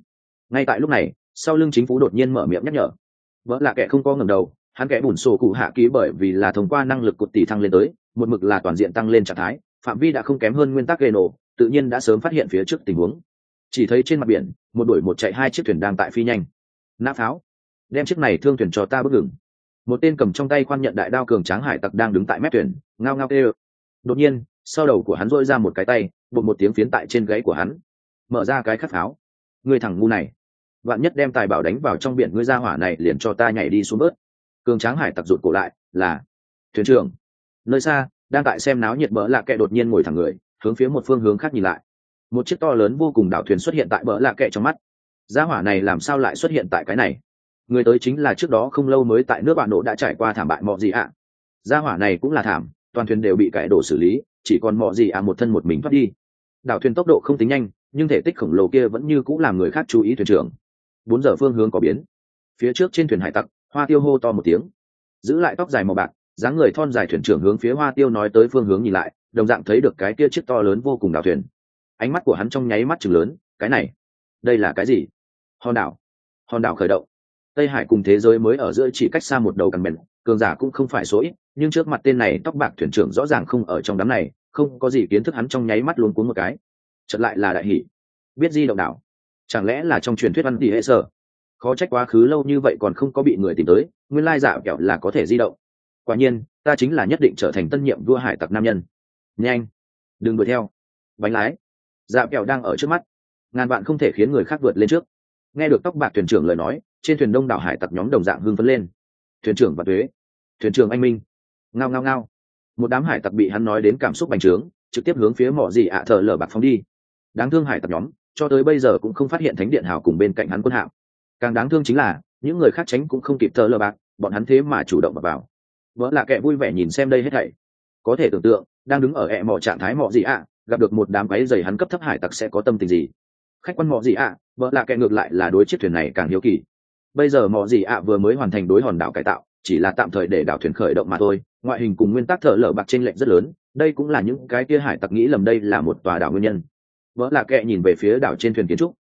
Ngay tại lúc này, sau lưng chính phủ đột nhiên mở miệng nhắc nhở. Vợ lạ kệ không có ngẩng đầu, hắn kẽ bùn sổ cụ hạ ký bởi vì là thông qua năng lực cột tỷ thăng lên tới một mực là toàn diện tăng lên trạng thái, phạm vi đã không kém hơn nguyên tắc gây nổ, tự nhiên đã sớm phát hiện phía trước tình huống. Chỉ thấy trên mặt biển một đuổi một chạy hai chiếc thuyền đang tại phi nhanh. Nã pháo, đem chiếc này thương thuyền cho ta bước ngừng. Một tên cầm trong tay khoan nhận đại đao cường tráng hải tặc đang đứng tại mép thuyền, ngao ngao kêu. Đột nhiên sau đầu của hắn dội ra một cái tay, bột một tiếng phiến tại trên gáy của hắn. Mở ra cái khắc pháo, ngươi thằng ngu này, vạn nhất đem tài bảo đánh vào trong biển, ngươi ra hỏa này liền cho ta nhảy đi xuống bớt. Cường tráng hải tặc rụt cổ lại, là thuyền trưởng. Nơi xa đang tại xem náo nhiệt bỡ lạ kệ đột nhiên ngồi thẳng người, hướng phía một phương hướng khác nhìn lại. Một chiếc to lớn vô cùng đảo thuyền xuất hiện tại bỡ lạ kệ trong mắt. Gia hỏa này làm sao lại xuất hiện tại cái này? Người tới chính là trước đó không lâu mới tại nước bạn nổ đã trải qua thảm bại Mọ Gì ạ. Gia hỏa này cũng là thảm, toàn thuyền đều bị cải đổ xử lý, chỉ còn Mọ Gì ạ một thân một mình thoát đi. Đảo thuyền tốc độ không tính nhanh, nhưng thể tích khổng lồ kia vẫn như cũng làm người khác chú ý thuyền trưởng. 4 giờ phương hướng có biến. Phía trước trên thuyền hải tặc, Hoa Tiêu hô to một tiếng, giữ lại tóc dài màu bạc, dáng người thon dài thuyền trưởng hướng phía Hoa Tiêu nói tới phương hướng nhìn lại, đồng dạng thấy được cái kia chiếc to lớn vô cùng đảo thuyền. Ánh mắt của hắn trong nháy mắt trừng lớn, cái này, đây là cái gì? Hòn đảo. Hòn đảo khởi động. Tây Hải cùng thế giới mới ở giữa chỉ cách xa một đầu cằn bèn, cường giả cũng không phải số ít, nhưng trước mặt tên này tóc bạc thuyền trưởng rõ ràng không ở trong đám này, không có gì kiến thức, hắn trong nháy mắt luống cuống một cái. Chợt lại là đại hỉ, biết di động đảo, chẳng lẽ là trong truyền thuyết văn tỷ hệ sở? Khó trách quá khứ lâu như vậy còn không có bị người tìm tới, nguyên lai giả kẹo là có thể di động. Quả nhiên ta chính là nhất định trở thành tân nhiệm vua hải tặc nam nhân. Nhanh, đừng đuổi theo, bánh lái. Dạ kẹo đang ở trước mắt, ngàn vạn không thể khiến người khác vượt lên trước. Nghe được tóc bạc thuyền trưởng lời nói, trên thuyền đông đảo hải tặc nhóm đồng dạng hưng phấn lên. Thuyền trưởng và tuế, thuyền trưởng anh minh, ngao ngao ngao. Một đám hải tặc bị hắn nói đến cảm xúc bành trướng, trực tiếp hướng phía Mọ Gì ạ thở lở bạc phóng đi. Đáng thương hải tặc nhóm, cho tới bây giờ cũng không phát hiện thánh điện hào cùng bên cạnh hắn quân hạm. Càng đáng thương chính là những người khác tránh cũng không kịp thở lở bạc, bọn hắn thế mà chủ động vào. Vỡ là kẻ vui vẻ nhìn xem đây hết thảy, có thể tưởng tượng đang đứng ở mỏ trạng thái Mọ Gì ạ gặp được một đám váy dày hắn cấp thấp hải tặc sẽ có tâm tình gì. Khách quan Mọ Gì ạ, vợ là kẻ ngược lại là đối chiếc thuyền này càng hiếu kỳ. Bây giờ Mọ Gì ạ vừa mới hoàn thành đối hòn đảo cải tạo, chỉ là tạm thời để đảo thuyền khởi động mà thôi, ngoại hình cùng nguyên tắc thở lở bạc chênh lệch rất lớn, đây cũng là những cái kia hải tặc nghĩ lầm đây là một tòa đảo nguyên nhân. Vợ là kẻ nhìn về phía đảo trên thuyền kiến trúc,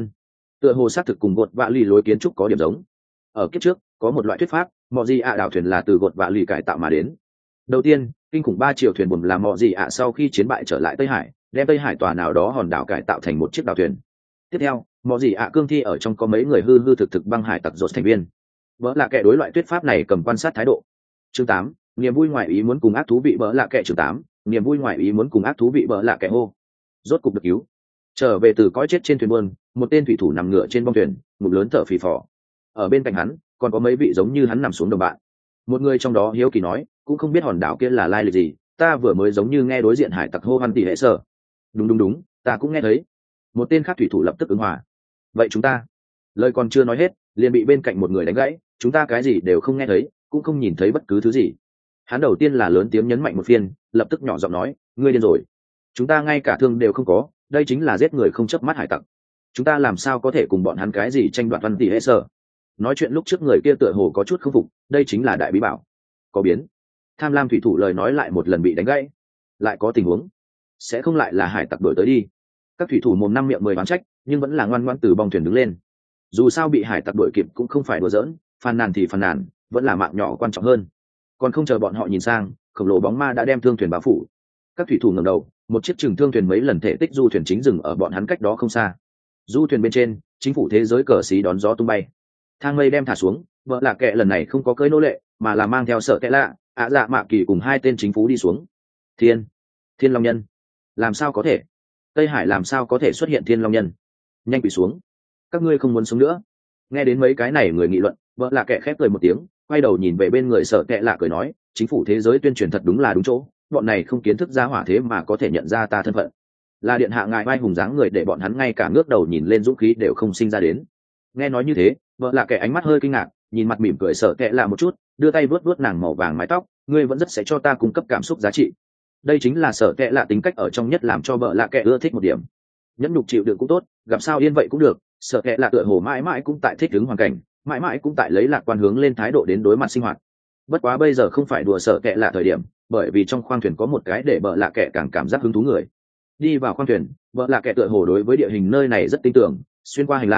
tựa hồ xác thực cùng gột vạ lì lối kiến trúc có điểm giống. Ở kiếp trước có một loại thuyết pháp, Mọ Gì ạ đảo thuyền là từ gột vạ lì cải tạo mà đến. Đầu tiên, kinh khủng 3 triệu thuyền buồm là Mọ Gì ạ sau khi chiến bại trở lại Tây Hải, đem Tây Hải tòa nào đó hòn đảo cải tạo thành một chiếc đảo thuyền. Tiếp theo, Mọ Gì ạ cương thi ở trong có mấy người hư hư thực thực băng hải tặc rột thành viên. Vỡ là kẻ đối loại thuyết pháp này cầm quan sát thái độ. Chương 8, niềm vui ngoài ý muốn cùng ác thú vị vỡ là kẻ. Chương 8, niềm vui ngoài ý muốn cùng ác thú vị vỡ là kẻ hô. Rốt cục được cứu. Trở về từ cõi chết trên thuyền buôn, một tên thủy thủ nằm ngửa trên bong thuyền, ngụm lớn thở phì phò. Ở bên cạnh hắn, còn có mấy vị giống như hắn nằm xuống đồng bạn. Một người trong đó hiếu kỳ nói, cũng không biết hòn đảo kia là lai lịch gì, ta vừa mới giống như nghe đối diện hải tặc hô hoan tỷ hệ sở. Đúng, ta cũng nghe thấy. Một tên khác thủy thủ lập tức ứng hòa. Vậy chúng ta, lời còn chưa nói hết, liền bị bên cạnh một người đánh gãy, chúng ta cái gì đều không nghe thấy, cũng không nhìn thấy bất cứ thứ gì. Hắn đầu tiên là lớn tiếng nhấn mạnh một phiên, lập tức nhỏ giọng nói, ngươi điên rồi, chúng ta ngay cả thương đều không có, đây chính là giết người không chớp mắt hải tặc, chúng ta làm sao có thể cùng bọn hắn cái gì tranh đoạt văn tỷ hệ sở. Nói chuyện lúc trước người kia tựa hồ có chút không phục, đây chính là đại bí bảo. Có biến. Tham lam thủy thủ lời nói lại một lần bị đánh gãy. Lại có tình huống, sẽ không lại là hải tặc đuổi tới đi. Các thủy thủ mồm năm miệng mười oán trách, nhưng vẫn là ngoan ngoãn từ bong thuyền đứng lên. Dù sao bị hải tặc đuổi kịp cũng không phải đùa giỡn, phàn nàn thì phàn nàn, vẫn là mạng nhỏ quan trọng hơn. Còn không chờ bọn họ nhìn sang, khổng lồ bóng ma đã đem thương thuyền bao phủ. Các thủy thủ ngẩng đầu, một chiếc chừng thương thuyền mấy lần thể tích du thuyền chính dừng ở bọn hắn cách đó không xa. Du thuyền bên trên, chính phủ thế giới cờ xí đón gió tung bay. Thang mây đem thả xuống, vợ là kệ lần này không có cưỡi nô lệ, mà là mang theo sợ kệ lạ, dạ mạ kỳ cùng 2 tên chính phủ đi xuống. Thiên long nhân, làm sao có thể? Tây Hải làm sao có thể xuất hiện thiên long nhân? Nhanh quỳ xuống, các ngươi không muốn sống nữa. Nghe đến mấy cái này người nghị luận, vợ là kệ khép cười một tiếng, quay đầu nhìn về bên người sợ kệ lạ cười nói, chính phủ thế giới tuyên truyền thật đúng là đúng chỗ, bọn này không kiến thức ra hỏa thế mà có thể nhận ra ta thân phận. Là điện hạ ngài vai hùng dáng người để bọn hắn ngay cả ngước đầu nhìn lên dũng khí đều không sinh ra đến. Nghe nói như thế, vợ là kẻ ánh mắt hơi kinh ngạc, nhìn mặt mỉm cười sợ kệ lạ một chút, đưa tay vuốt nàng màu vàng mái tóc, ngươi vẫn rất sẽ cho ta cung cấp cảm xúc giá trị. Đây chính là sợ kệ lạ tính cách ở trong nhất làm cho vợ là kẻ ưa thích một điểm. Nhẫn nhục chịu đựng cũng tốt, gặp sao yên vậy cũng được, sợ kệ lạ tựa hồ mãi mãi cũng tại thích ứng hoàn cảnh, mãi mãi cũng tại lấy lạc quan hướng lên thái độ đến đối mặt sinh hoạt. Bất quá bây giờ không phải đùa sợ kệ lạ thời điểm, bởi vì trong khoang thuyền có một cái để vợ lạ kẻ càng cảm giác hứng thú người. Đi vào khoang thuyền, vợ lạ kẻ tựa hồ đối với địa hình nơi này rất tin tưởng, xuyên qua hành lang,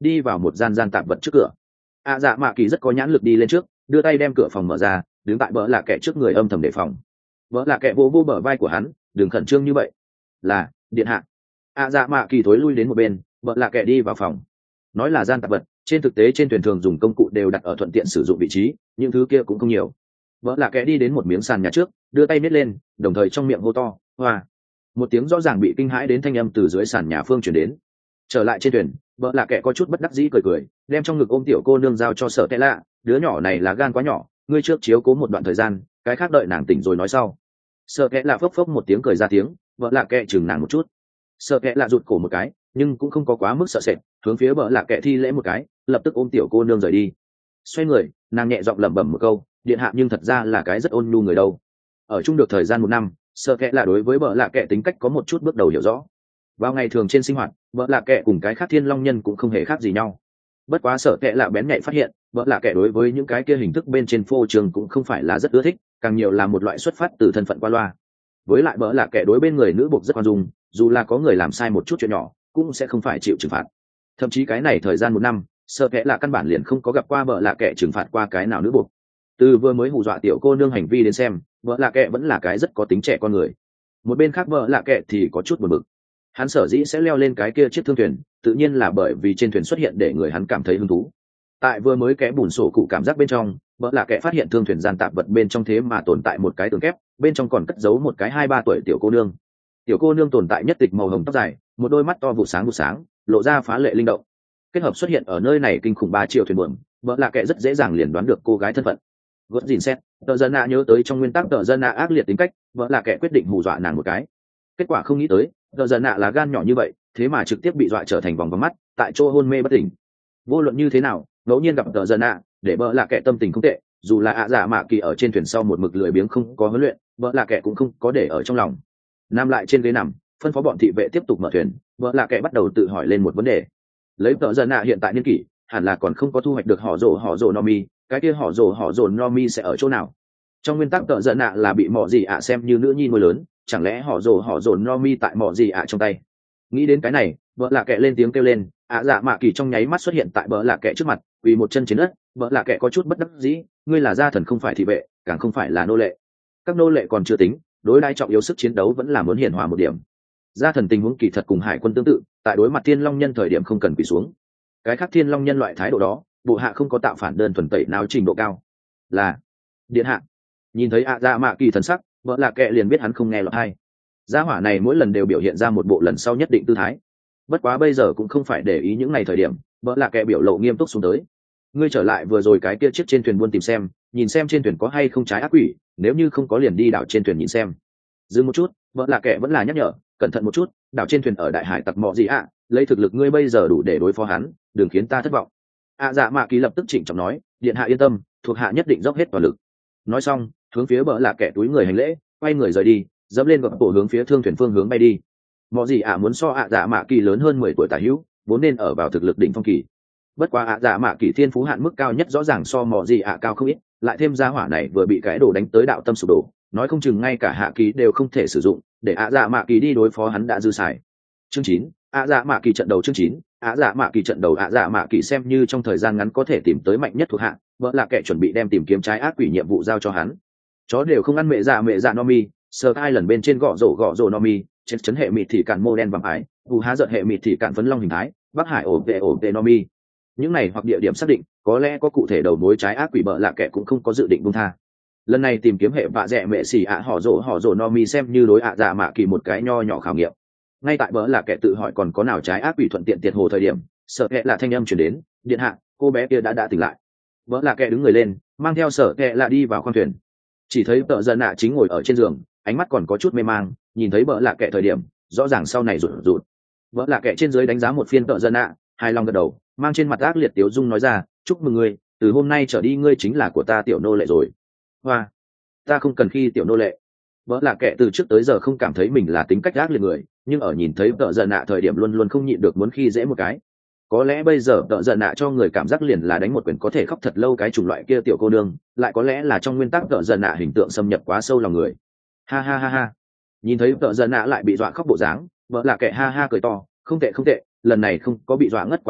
đi vào một gian tạp vật trước cửa. ạ dạ mạ kỳ rất có nhãn lực đi lên trước, đưa tay đem cửa phòng mở ra, đứng tại bỡ lạ kệ trước người âm thầm đề phòng. Bỡ lạ kệ vô vô bờ vai của hắn, đừng khẩn trương như vậy. Là điện hạ. ạ dạ mạ kỳ thối lui đến một bên, bỡ lạ kệ đi vào phòng. Nói là gian tạp vật, trên thực tế trên thuyền thường dùng công cụ đều đặt ở thuận tiện sử dụng vị trí, những thứ kia cũng không nhiều. Bỡ lạ kệ đi đến một miếng sàn nhà trước, đưa tay miết lên, đồng thời trong miệng hô to hoa. Một tiếng rõ ràng bị kinh hãi đến thanh âm từ dưới sàn nhà phương chuyển đến. Trở lại trên thuyền, vợ lạ kệ có chút bất đắc dĩ cười cười, đem trong ngực ôm tiểu cô nương giao cho Sở Kệ lạ. Đứa nhỏ này là gan quá nhỏ, ngươi trước chiếu cố một đoạn thời gian, cái khác đợi nàng tỉnh rồi nói sau. Sở Kệ lạ phốc phốc một tiếng cười ra tiếng, vợ lạ kệ chừng nàng một chút. Sở Kệ lạ rụt cổ một cái, nhưng cũng không có quá mức sợ sệt, hướng phía vợ lạ kệ thi lễ một cái, lập tức ôm tiểu cô nương rời đi. Xoay người, nàng nhẹ giọng lẩm bẩm một câu, điện hạ nhưng thật ra là cái rất ôn nhu người đâu. Ở chung được thời gian 1 năm, Sở Kệ lạ đối với vợ lạ kệ tính cách có một chút bước đầu hiểu rõ. Vào ngày thường trên sinh hoạt, vợ lạ kệ cùng cái khác thiên long nhân cũng không hề khác gì nhau. Bất quá Sở Kệ lạ bén nhạy phát hiện, vợ lạ kệ đối với những cái kia hình thức bên trên phô trường cũng không phải là rất ưa thích, càng nhiều là một loại xuất phát từ thân phận qua loa. Với lại vợ lạ kệ đối bên người nữ buộc rất khoan dung, dù là có người làm sai một chút chuyện nhỏ cũng sẽ không phải chịu trừng phạt. Thậm chí cái này thời gian 1 năm, Sở Kệ lạ căn bản liền không có gặp qua vợ lạ kệ trừng phạt qua cái nào nữ buộc. Từ vừa mới hù dọa tiểu cô nương hành vi đến xem, vợ lạ kệ vẫn là cái rất có tính trẻ con người. Một bên khác vợ lạ kệ thì có chút buồn bực. Hắn sở dĩ sẽ leo lên cái kia chiếc thương thuyền, tự nhiên là bởi vì trên thuyền xuất hiện để người hắn cảm thấy hứng thú. Tại vừa mới kẽ bùn sổ cụ cảm giác bên trong, vợ lạ kệ phát hiện thương thuyền gian tạp vật bên trong thế mà tồn tại một cái tường kép, bên trong còn cất giấu một cái 2-3 tuổi tiểu cô nương. Tiểu cô nương tồn tại nhất tịch màu hồng tóc dài, một đôi mắt to vụ sáng, lộ ra phá lệ linh động. Kết hợp xuất hiện ở nơi này kinh khủng 3 triệu thuyền buồm, vợ lạ kệ rất dễ dàng liền đoán được cô gái thân phận. Gớt dìn xét, tờ dân nạ nhớ tới trong nguyên tắc tờ dân nạ ác liệt tính cách, vợ lạ kệ quyết định hù dọa nàng một cái. Kết quả không nghĩ tới, tờ dân nạ là gan nhỏ như vậy, thế mà trực tiếp bị dọa trở thành vòng vòng mắt, tại chỗ hôn mê bất tỉnh. Vô luận như thế nào, ngẫu nhiên gặp tờ dân nạ, để vợ lạ kệ tâm tình không tệ, dù là ạ dạ mạ kỳ ở trên thuyền sau một mực lười biếng không có huấn luyện, vợ lạ kệ cũng không có để ở trong lòng. Nam lại trên ghế nằm, phân phó bọn thị vệ tiếp tục mở thuyền, vợ lạ kệ bắt đầu tự hỏi lên một vấn đề. Lấy tờ dân nạ hiện tại niên kỷ, hẳn là còn không có thu hoạch được họ rồ Nomi, cái kia họ rồ Nomi sẽ ở chỗ nào? Trong nguyên tắc tợ giận nạ là bị mọ gì ạ xem như nữ nhi nuôi lớn, chẳng lẽ họ rồ Nomi tại mọ gì ạ trong tay? Nghĩ đến cái này, vợ lạ kệ lên tiếng kêu lên, ạ dạ mạ kỳ trong nháy mắt xuất hiện tại vợ lạ kệ trước mặt, quỳ một chân trên đất. Vợ lạ kệ có chút bất đắc dĩ, ngươi là gia thần không phải thị vệ, càng không phải là nô lệ. Các nô lệ còn chưa tính, đối đãi trọng yếu sức chiến đấu vẫn là muốn hiển hòa một điểm. Gia thần tình huống kỳ thật cùng hải quân tương tự, tại đối mặt thiên long nhân thời điểm không cần quỳ xuống. Cái khác thiên long nhân loại thái độ đó, bộ hạ không có tạo phản đơn thuần tẩy nào trình độ cao. Là điện hạ. Nhìn thấy ạ dạ mạ kỳ thần sắc, vợ lạ kệ liền biết hắn không nghe lọt hay. Gia hỏa này mỗi lần đều biểu hiện ra một bộ lần sau nhất định tư thái. Bất quá bây giờ cũng không phải để ý những ngày thời điểm, vợ lạ kệ biểu lộ nghiêm túc xuống tới. Ngươi trở lại vừa rồi cái kia chiếc trên thuyền buôn tìm xem, nhìn xem trên thuyền có hay không trái ác quỷ, nếu như không có liền đi đảo trên thuyền nhìn xem. Dừng một chút, vợ lạ kệ vẫn là nhắc nhở, cẩn thận một chút, đảo trên thuyền ở đại hải tặc mọ gì ạ, lấy thực lực ngươi bây giờ đủ để đối phó hắn, đừng khiến ta thất vọng. ạ dạ mạ kỳ lập tức trịnh trọng nói, điện hạ yên tâm, thuộc hạ nhất định dốc hết toàn lực. Nói xong, hướng phía bờ lạ kệ túi người hành lễ, quay người rời đi, dẫm lên gập bộ hướng phía thương thuyền phương hướng bay đi. Mọ gì ạ muốn so ạ dạ mạ kỳ lớn hơn 10 tuổi tả hữu, vốn nên ở vào thực lực đỉnh phong kỳ. Bất quá ạ dạ mạ kỳ thiên phú hạn mức cao nhất rõ ràng so mọ gì ạ cao không ít, lại thêm gia hỏa này vừa bị cái đồ đánh tới đạo tâm sụp đổ, nói không chừng ngay cả hạ kỳ đều không thể sử dụng, để ạ dạ mạ kỳ đi đối phó hắn đã dư xài. Chương 9, ạ dạ mạ kỳ trận đầu. Chương 9, ạ dạ mạ kỳ trận đầu. ạ dạ mạ kỳ xem như trong thời gian ngắn có thể tìm tới mạnh nhất thuộc hạ, vợ là kẻ chuẩn bị đem tìm kiếm trái ác quỷ nhiệm vụ giao cho hắn. Chó đều không ăn mẹ dạ Nomi, sờ hai lần bên trên gõ rổ Nomi, trên chấn hệ mịt thì cản mô đen vàng ái, u há giận hệ mịt thì cản phấn long hình thái, bắc hải ổ vệ Nomi. Những này hoặc địa điểm xác định, có lẽ có cụ thể đầu mối trái ác quỷ bợ lạ kẻ cũng không có dự định buông tha. Lần này tìm kiếm hệ vạ dẹ mẹ xỉ ạ họ rổ Nomi xem như đối ạ dạ mạ kỳ một cái nho nhỏ khảo nghiệm. Ngay tại bỡ là kẻ tự hỏi còn có nào trái ác quỷ thuận tiện tiệt hồ thời điểm, sợ kệ là thanh âm chuyển đến, điện hạ, cô bé kia đã tỉnh lại. Bỡ là kẻ đứng người lên, mang theo sợ kệ là đi vào khoang thuyền. Chỉ thấy tợ dân nạ chính ngồi ở trên giường, ánh mắt còn có chút mê mang, nhìn thấy bỡ là kẻ thời điểm, rõ ràng sau này rụt. Bỡ là kẻ trên dưới đánh giá một phiên tợ dân nạ, hài lòng gật đầu, mang trên mặt ác liệt tiếu dung nói ra, chúc mừng ngươi, từ hôm nay trở đi ngươi chính là của ta tiểu nô lệ rồi. Hoa, ta không cần khi tiểu nô lệ. Bỡ là kẻ từ trước tới giờ không cảm thấy mình là tính cách ác liệt người, nhưng ở nhìn thấy tợ giận nạ thời điểm luôn luôn không nhịn được muốn khi dễ một cái. Có lẽ bây giờ tợ giận nạ cho người cảm giác liền là đánh một quyền có thể khóc thật lâu cái chủng loại kia tiểu cô nương, lại có lẽ là trong nguyên tắc tợ giận nạ hình tượng xâm nhập quá sâu lòng người. Ha ha ha ha. Nhìn thấy tợ giận nạ lại bị dọa khóc bộ dáng, bỡ là kẻ ha ha cười to, không tệ, lần này không có bị dọa ngất quá khứ,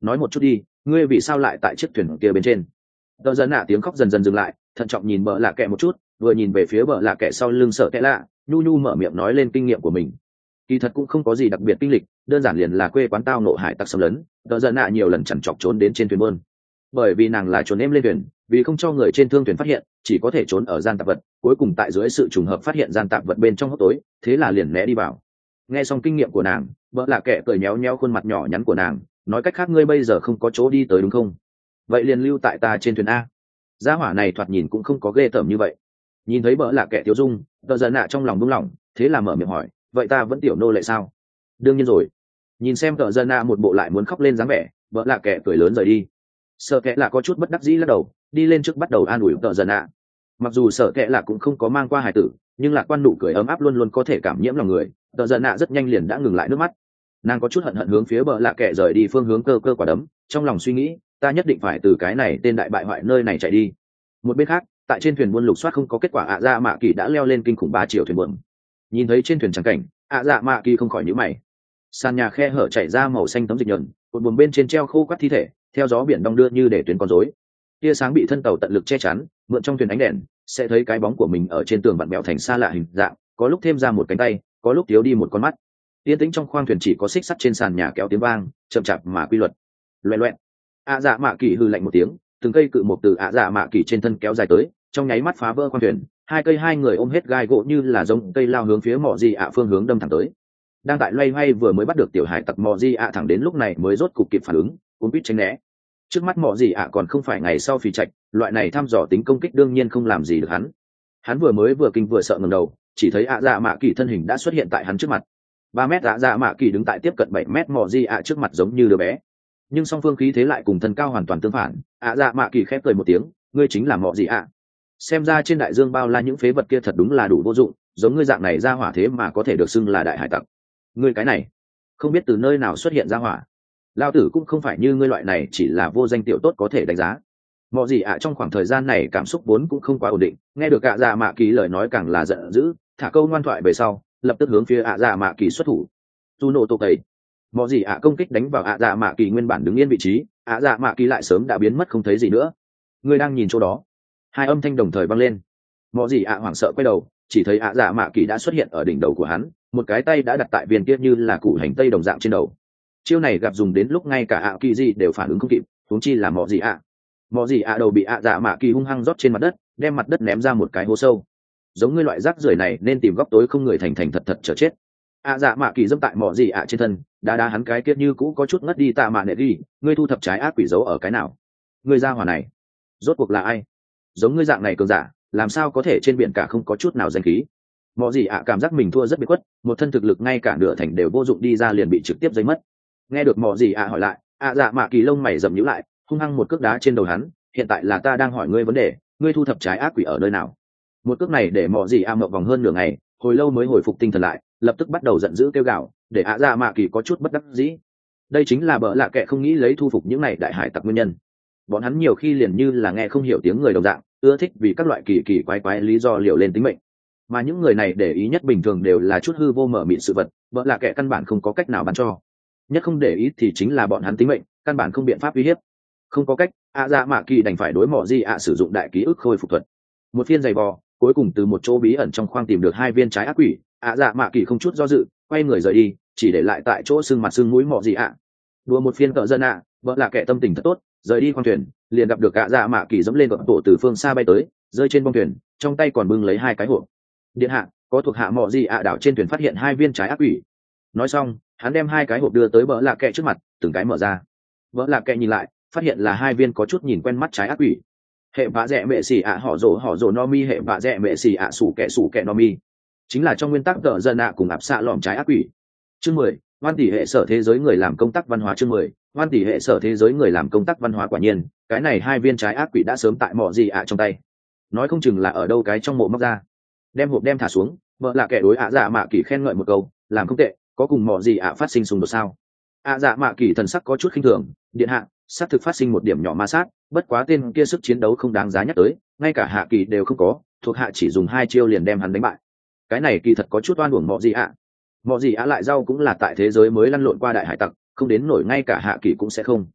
nói một chút đi, ngươi vì sao lại tại chiếc thuyền kia bên trên? Tờ giận nạ tiếng khóc dần dần dừng lại, thận trọng nhìn bợ lạ kệ một chút, vừa nhìn về phía bợ lạ kệ sau lưng sợ kệ lạ, nhu nhu mở miệng nói lên kinh nghiệm của mình. Kỳ thật cũng không có gì đặc biệt kinh lịch, đơn giản liền là quê quán tao nộ hải tặc xâm lấn, tờ giận nạ nhiều lần chằn chọc trốn đến trên thuyền bơn. Bởi vì nàng là trốn em lên thuyền, vì không cho người trên thương thuyền phát hiện, chỉ có thể trốn ở gian tạp vật, cuối cùng tại dưới sự trùng hợp phát hiện gian tạp vật bên trong hốc tối, thế là liền né đi vào. Nghe xong kinh nghiệm của nàng, bợ lạ kệ cười nhéo nhéo khuôn mặt nhỏ nhắn của nàng, nói cách khác ngươi bây giờ không có chỗ đi tới đúng không? Vậy liền lưu tại ta trên thuyền a. Gia hỏa này thoạt nhìn cũng không có ghê tởm như vậy. Nhìn thấy bợ lạ kệ tiêu dung, tờ giận nạ trong lòng buông lỏng, thế là mở miệng hỏi, vậy ta vẫn tiểu nô lệ sao? Đương nhiên rồi. Nhìn xem tờ giận nạ một bộ lại muốn khóc lên dáng vẻ, bợ lạ kệ cười lớn rời đi. Sợ kệ là có chút bất đắc dĩ lắc đầu, đi lên trước bắt đầu an ủi tờ giận nạ. Mặc dù sợ kệ là cũng không có mang qua hài tử, nhưng lạc quan nụ cười ấm áp luôn luôn có thể cảm nhiễm lòng người. Tờ giận nạ rất nhanh liền đã ngừng lại nước mắt. Nàng có chút hận hận hướng phía bợ lạ kệ rời đi phương hướng cơ cơ quả đấm, trong lòng suy nghĩ, ta nhất định phải từ cái này tên đại bại hoại nơi này chạy đi. Một bên khác, tại trên thuyền buôn lục soát không có kết quả, ạ dạ mạ kỳ đã leo lên kinh khủng 3 triệu thuyền buồm. Nhìn thấy trên thuyền trắng cảnh, ạ dạ mạ kỳ không khỏi nhíu mày. Sàn nhà khe hở chảy ra màu xanh tấm dịch nhờn, cột buồm bên trên treo khô quắt thi thể, theo gió biển đong đưa như để tuyến con rối. Tia sáng bị thân tàu tận lực che chắn, mượn trong thuyền ánh đèn, sẽ thấy cái bóng của mình ở trên tường vặn vẹo thành xa lạ hình dạng, có lúc thêm ra một cánh tay, có lúc thiếu đi một con mắt. Yên tĩnh trong khoang thuyền chỉ có xích sắt trên sàn nhà kéo tiếng vang, chậm chạp mà quy luật. Loẹt loẹt. ạ dạ mạ kỳ hừ lạnh một tiếng, từng cây cự mộc từ ạ dạ mạ kỳ trên thân kéo dài tới, trong nháy mắt phá vỡ khoang thuyền, hai người ôm hết gai gỗ như là giống cây lao hướng phía mọ gì ạ phương hướng đâm thẳng tới. Đang tại loay hoay vừa mới bắt được tiểu hải tặc mọ gì ạ thẳng đến lúc này mới rốt cục kịp phản ứng, cuốn quýt tránh né. Trước mắt mọ gì ạ còn không phải ngày sau phì trạch, loại này thăm dò tính công kích đương nhiên không làm gì được hắn vừa kinh vừa sợ ngẩng đầu, chỉ thấy ạ dạ mạ kỳ thân hình đã xuất hiện tại hắn trước mặt. 3 mét ạ dạ mạ kỳ đứng tại tiếp cận 7 mét mọ gì ạ trước mặt giống như đứa bé, nhưng song phương khí thế lại cùng thân cao hoàn toàn tương phản. ạ dạ mạ kỳ khép cười một tiếng, ngươi chính là mọ gì ạ? Xem ra trên đại dương bao la những phế vật kia thật đúng là đủ vô dụng, giống ngươi dạng này ra hỏa thế mà có thể được xưng là đại hải tặc. Ngươi cái này không biết từ nơi nào xuất hiện ra hỏa, lao tử cũng không phải như ngươi loại này chỉ là vô danh tiểu tốt có thể đánh giá. Mọ gì ạ trong khoảng thời gian này cảm xúc vốn cũng không quá ổn định, nghe được ạ dạ mạ kỳ lời nói càng là giận dữ, thả câu ngoan thoại về sau, lập tức hướng phía ạ dạ mạ kỳ xuất thủ. Tu nổ tô tẩy. Mọ gì ạ công kích đánh vào ạ dạ mạ kỳ nguyên bản đứng yên vị trí, ạ dạ mạ kỳ lại sớm đã biến mất không thấy gì nữa. Ngươi đang nhìn chỗ đó? Hai âm thanh đồng thời vang lên. Mọ gì ạ hoảng sợ quay đầu, chỉ thấy ạ dạ mạ kỳ đã xuất hiện ở đỉnh đầu của hắn, một cái tay đã đặt tại viên kia như là củ hành tây đồng dạng trên đầu. Chiêu này gặp dùng đến lúc ngay cả ạ kỳ gì đều phản ứng không kịp, huống chi là mọ gì ạ. Mọ gì ạ đầu bị ạ dạ mạ kỳ hung hăng rót trên mặt đất, đem mặt đất ném ra một cái hố sâu. Giống ngươi loại rác rưởi này nên tìm góc tối không người thành thành thật thật chờ chết. ạ dạ mạ kỳ dẫm tại mọ gì ạ trên thân, đá hắn cái kiết như cũ có chút ngất đi tạ mạ nệ đi, ngươi thu thập trái ác quỷ giấu ở cái nào? Ngươi ra hỏa này rốt cuộc là ai? Giống ngươi dạng này cường giả làm sao có thể trên biển cả không có chút nào danh khí? Mọ gì ạ cảm giác mình thua rất biệt khuất, một thân thực lực ngay cả nửa thành đều vô dụng đi ra liền bị trực tiếp giấy mất. Nghe được mọ gì ạ hỏi lại, ạ dạ mạ kỳ lông mày rậm nhíu lại, hung hăng một cước đá trên đầu hắn, hiện tại là ta đang hỏi ngươi vấn đề, ngươi thu thập trái ác quỷ ở nơi nào? Một cước này để mọ gì ạ mộng vòng hơn nửa ngày, hồi lâu mới hồi phục tinh thần lại, lập tức bắt đầu giận dữ kêu gào, để ạ dạ mạ kỳ có chút bất đắc dĩ. Đây chính là bợ lạ kệ không nghĩ lấy thu phục những này đại hải tặc nguyên nhân. Bọn hắn nhiều khi liền như là nghe không hiểu tiếng người đồng dạng, ưa thích vì các loại kỳ kỳ quái quái lý do liều lên tính mệnh. Mà những người này để ý nhất bình thường đều là chút hư vô mở mịn sự vật, bợ lạ kệ căn bản không có cách nào bán cho. Nhất không để ý thì chính là bọn hắn tính mệnh, căn bản không biện pháp uy hiếp. Không có cách, ạ dạ mạ kỳ đành phải đối mỏ gì ạ sử dụng đại ký ức khôi phục thuật. Một phiên giày vò, cuối cùng từ một chỗ bí ẩn trong khoang tìm được 2 viên trái ác quỷ, ạ dạ mạ kỳ không chút do dự quay người rời đi, chỉ để lại tại chỗ sưng mặt sưng mũi mỏ gì ạ. Đùa một phiên cỡ dân ạ, vợ là kẻ tâm tình thật tốt, rời đi khoang thuyền liền gặp được ạ dạ mạ kỳ dẫm lên gọn bộ từ phương xa bay tới, rơi trên bông thuyền, trong tay còn bưng lấy 2 cái hộp. Điện hạ, có thuộc hạ mỏ gì ạ đảo trên thuyền phát hiện 2 viên trái ác quỷ. Nói xong, hắn đem 2 cái hộp đưa tới vợ là kẻ trước mặt, từng cái mở ra. Vợ là kẻ nhìn lại, phát hiện là 2 viên có chút nhìn quen mắt trái ác quỷ. Hệ vạ dẹ mẹ xì ạ họ rồ no mi, hệ vạ dẹ mẹ xì ạ sủ kẻ no mi, chính là trong nguyên tắc tờ dân ạ cùng ạp xạ lỏm trái ác quỷ. Chương 10, hoan tỷ hệ sở thế giới người làm công tác văn hóa. Chương 10, hoan tỷ hệ sở thế giới người làm công tác văn hóa. Quả nhiên, cái này 2 viên trái ác quỷ đã sớm tại mỏ gì ạ trong tay, nói không chừng là ở đâu cái trong mộ móc ra. Đem hộp đem thả xuống, vợ là kẻ đối ạ dạ mạ kỳ khen ngợi một câu, làm không tệ, có cùng mỏ gì ạ phát sinh xung đột sao? ạ dạ mạ kỳ thần sắc có chút khinh thường, điện hạ, xác thực phát sinh một điểm nhỏ ma sát, bất quá tên kia sức chiến đấu không đáng giá nhắc tới, ngay cả hạ kỳ đều không có, thuộc hạ chỉ dùng 2 chiêu liền đem hắn đánh bại. Cái này kỳ thật có chút oan uổng mọ gì ạ. Mọ gì ạ lại rau cũng là tại thế giới mới lăn lộn qua đại hải tặc, không đến nổi ngay cả hạ kỳ cũng sẽ không.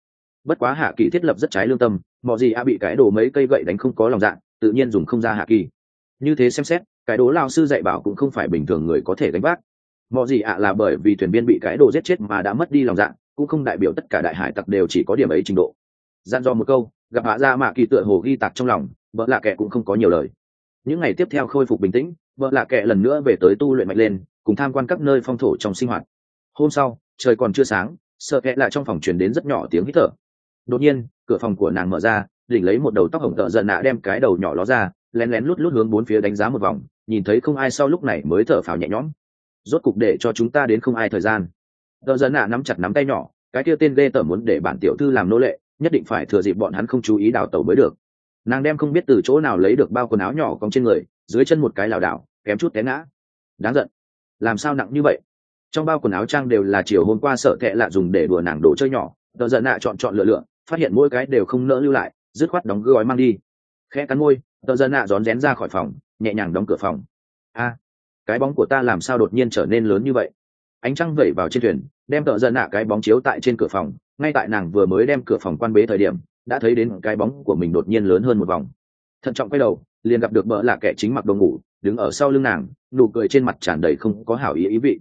Bất quá hạ kỳ thiết lập rất trái lương tâm, mọi gì bị cái đồ mấy cây gậy đánh không có lòng dạ, tự nhiên dùng không ra hạ kỳ. Như thế xem xét, cái đố lao sư dạy bảo cũng không phải bình thường người có thể gánh vác. Mọi gì là bởi vì thuyền viên bị cái đồ giết chết mà đã mất đi lòng dạ, cũng không đại biểu tất cả đại hải tặc đều chỉ có điểm ấy trình độ. Dặn dò một câu, gặp hạ ra mạ kỳ tựa hồ ghi tạc trong lòng, vợ lạ kệ cũng không có nhiều lời. Những ngày tiếp theo khôi phục bình tĩnh, vợ lạ kệ lần nữa về tới tu luyện mạnh lên, cùng tham quan các nơi phong thổ trong sinh hoạt. Hôm sau, trời còn chưa sáng, sợ kệ lại trong phòng truyền đến rất nhỏ tiếng hít thở. Đột nhiên, cửa phòng của nàng mở ra, đỉnh lấy một đầu tóc hồng tợ giận nạ đem cái đầu nhỏ ló ra, lén lén lút lút hướng bốn phía đánh giá một vòng, nhìn thấy không ai sau lúc này mới thở phào nhẹ nhõm. Rốt cục để cho chúng ta đến không ai thời gian. Tợ giận nạ nắm chặt nắm tay nhỏ, cái kia tên ghê tởm muốn để bản tiểu thư làm nô lệ, nhất định phải thừa dịp bọn hắn không chú ý đào tẩu mới được. Nàng đem không biết từ chỗ nào lấy được bao quần áo nhỏ cong trên người, dưới chân một cái lảo đảo, kém chút té ngã. Đáng giận, làm sao nặng như vậy? Trong bao quần áo trang đều là chiều hôm qua sợ kệ lạ dùng để đùa nàng đồ chơi nhỏ, tợ giận nạ chọn lựa, phát hiện mỗi cái đều không nỡ lưu lại, dứt khoát đóng gói mang đi. Khẽ cắn môi, tợ giận nạ rón rén ra khỏi phòng, nhẹ nhàng đóng cửa phòng. Cái bóng của ta làm sao đột nhiên trở nên lớn như vậy? Ánh trăng vẩy vào trên thuyền, đem tợ giận nạ cái bóng chiếu tại trên cửa phòng. Ngay tại nàng vừa mới đem cửa phòng quan bế thời điểm, đã thấy đến cái bóng của mình đột nhiên lớn hơn một vòng. Thận trọng quay đầu, liền gặp được bợ lạ kệ chính mặc đồ ngủ, đứng ở sau lưng nàng, nụ cười trên mặt tràn đầy không có hảo ý vị.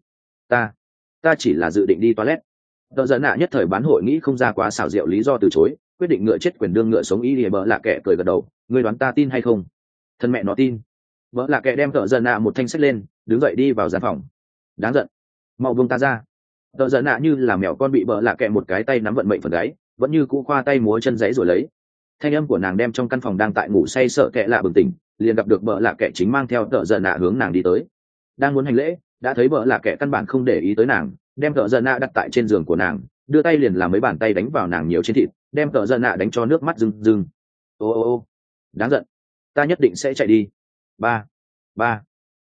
Ta chỉ là dự định đi toilet. Tợ giận nạ nhất thời bán hội nghĩ không ra quá xảo diệu lý do từ chối, quyết định ngựa chết quyền đương ngựa sống ý lìa. Bợ lạ kệ cười gật đầu, ngươi đoán ta tin hay không? Thân mẹ nó tin. Bợ lạ kệ đem tợ giận nạ một thanh sách lên, đứng dậy đi vào gian phòng. Đáng giận, mau buông ta ra. Tợ giận nạ như là mèo con bị bợ lạ kệ một cái tay nắm vận mệnh phần gáy, vẫn như cũ khoa tay múa chân giấy rồi lấy. Thanh âm của nàng đem trong căn phòng đang tại ngủ say sợ kệ lạ bừng tỉnh, liền gặp được bợ lạ kệ chính mang theo tợ giận nạ hướng nàng đi tới. Đang muốn hành lễ, đã thấy bợ lạ kệ căn bản không để ý tới nàng, đem tợ giận nạ đặt tại trên giường của nàng, đưa tay liền làm mấy bàn tay đánh vào nàng nhiều trên thịt, đem tợ giận nạ đánh cho nước mắt rưng rưng. Ô, đáng giận, ta nhất định sẽ chạy đi. Ba,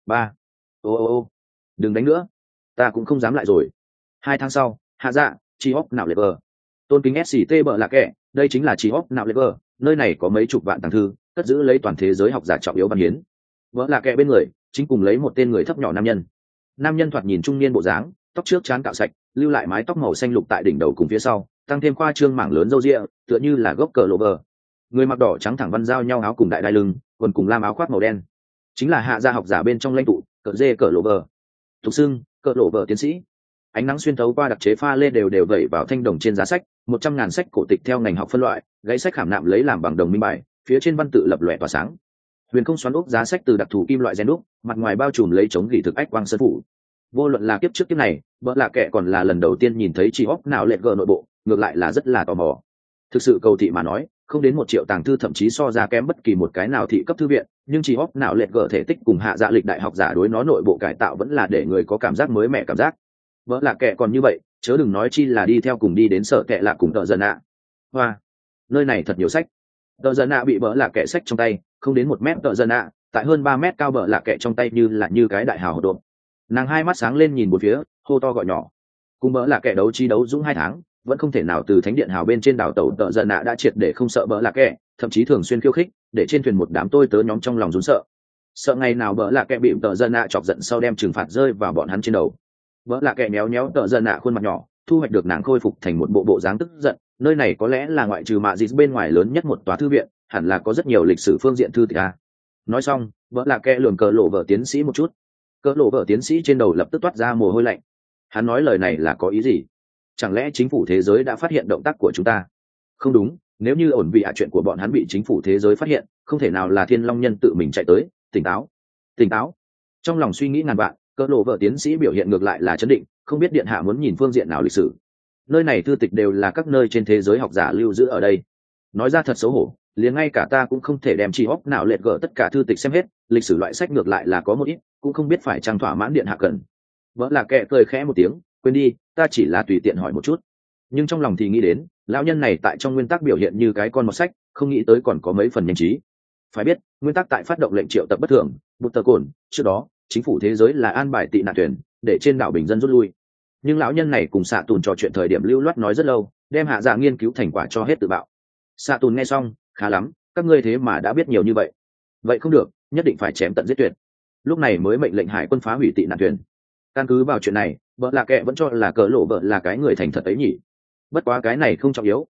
ô, đừng đánh nữa, ta cũng không dám lại rồi. 2 tháng sau, hạ dạ, chi hóc nào lệ vờ, tôn kính sct bợ lạ kệ, đây chính là chi hóc nào lệ vờ, nơi này có mấy chục vạn tàng thư, cất giữ lấy toàn thế giới học giả trọng yếu văn hiến. Vợ lạ kệ bên người chính cùng lấy một tên người thấp nhỏ nam nhân thoạt nhìn trung niên bộ dáng, tóc trước trán cạo sạch, lưu lại mái tóc màu xanh lục tại đỉnh đầu cùng phía sau, tăng thêm khoa trương mảng lớn râu ria, tựa như là gốc cờ lộ vờ. Người mặc đỏ trắng thẳng văn giao nhau áo cùng đại đai lưng, quần cùng lam áo khoác màu đen, chính là hạ gia học giả bên trong lãnh tụ cờ dê cờ lộ vờ, thục xưng cờ lộ vờ tiến sĩ. Ánh nắng xuyên thấu qua đặc chế pha lê đều vẩy vào thanh đồng trên giá sách, 100.000 sách cổ tịch theo ngành học phân loại, gáy sách khảm nạm lấy làm bằng đồng minh bài, phía trên văn tự lập lòe tỏa sáng. Huyền không xoắn ốc giá sách từ đặc thù kim loại rèn đúc, mặt ngoài bao trùm lấy chống gỉ thực ách quang sơn phủ. Vô luận là kiếp trước kiếp này, vợ lạ kệ còn là lần đầu tiên nhìn thấy chi óc nào lệch gờ nội bộ, ngược lại là rất là tò mò. Thực sự cầu thị mà nói, không đến 1 triệu tàng thư thậm chí so ra kém bất kỳ một cái nào thị cấp thư viện, nhưng chi óc nào lệch gờ thể tích cùng hạ dạ lịch đại học giả đối nó nội bộ cải tạo vẫn là để người có cảm giác mới mẻ cảm giác. Vợ lạ kệ còn như vậy, chớ đừng nói chi là đi theo cùng đi đến sở kệ lạ cùng tợ giận nạ. Hoa, nơi này thật nhiều sách. Tợ giận nạ bị vợ lạ kệ sách trong tay, không đến 1 mét tợ giận nạ, tại hơn 3 mét cao vợ lạ kệ trong tay như cái đại hào hột độn. Nàng hai mắt sáng lên nhìn bốn phía, hô to gọi nhỏ. Cùng vợ lạ kệ đấu chi đấu dũng 2 tháng, vẫn không thể nào từ thánh điện hào bên trên đảo tàu. Tợ giận nạ đã triệt để không sợ vợ lạ kệ, thậm chí thường xuyên khiêu khích, để trên thuyền một đám tôi tớ nhóm trong lòng run sợ ngày nào vợ lạ kệ bị tợ giận nạ chọc giận sau đem trừng phạt rơi vào bọn hắn trên đầu. Vợ lạ kệ méo méo tợ giận nạ khuôn mặt nhỏ, thu hoạch được nàng khôi phục thành một bộ dáng tức giận. Nơi này có lẽ là ngoại trừ mạ dịt bên ngoài lớn nhất một tòa thư viện, hẳn là có rất nhiều lịch sử phương diện thư tịch a. Nói xong, vợ lạ kệ lườm cờ lộ vợ tiến sĩ một chút. Cờ lộ vợ tiến sĩ trên đầu lập tức toát ra mồ hôi lạnh. Hắn nói lời này là có ý gì? Chẳng lẽ chính phủ thế giới đã phát hiện động tác của chúng ta? Không đúng, nếu như ổn vị chuyện của bọn hắn bị chính phủ thế giới phát hiện, không thể nào là Thiên Long Nhân tự mình chạy tới. Tỉnh táo. Trong lòng suy nghĩ ngàn vạn, cờ lộ vợ tiến sĩ biểu hiện ngược lại là chấn định, không biết điện hạ muốn nhìn phương diện nào lịch sử. Nơi này thư tịch đều là các nơi trên thế giới học giả lưu giữ ở đây. Nói ra thật xấu hổ, liền ngay cả ta cũng không thể đem chi óc nào lệch gỡ tất cả thư tịch xem hết, lịch sử loại sách ngược lại là có một ít, cũng không biết phải trang thỏa mãn điện hạ cần. Vợ là kệ cười khẽ một tiếng, quên đi, ta chỉ là tùy tiện hỏi một chút. Nhưng trong lòng thì nghĩ đến, lão nhân này tại trong nguyên tắc biểu hiện như cái con mọt sách, không nghĩ tới còn có mấy phần nhanh trí. Phải biết, nguyên tắc tại phát động lệnh triệu tập bất thường, bút tờ cồn, trước đó, chính phủ thế giới là an bài tị nạn thuyền, để trên đảo bình dân rút lui. Nhưng lão nhân này cùng xạ tùn trò chuyện thời điểm lưu loát nói rất lâu, đem hạ dạ nghiên cứu thành quả cho hết tự bạo. Xạ tùn nghe xong, khá lắm, các ngươi thế mà đã biết nhiều như vậy. Vậy không được, nhất định phải chém tận giết tuyệt. Lúc này mới mệnh lệnh hải quân phá hủy tị nạn thuyền. Căn cứ vào chuyện này, vợ lạ kệ vẫn cho là cờ lộ vợ là cái người thành thật ấy nhỉ. Bất quá cái này không trọng yếu,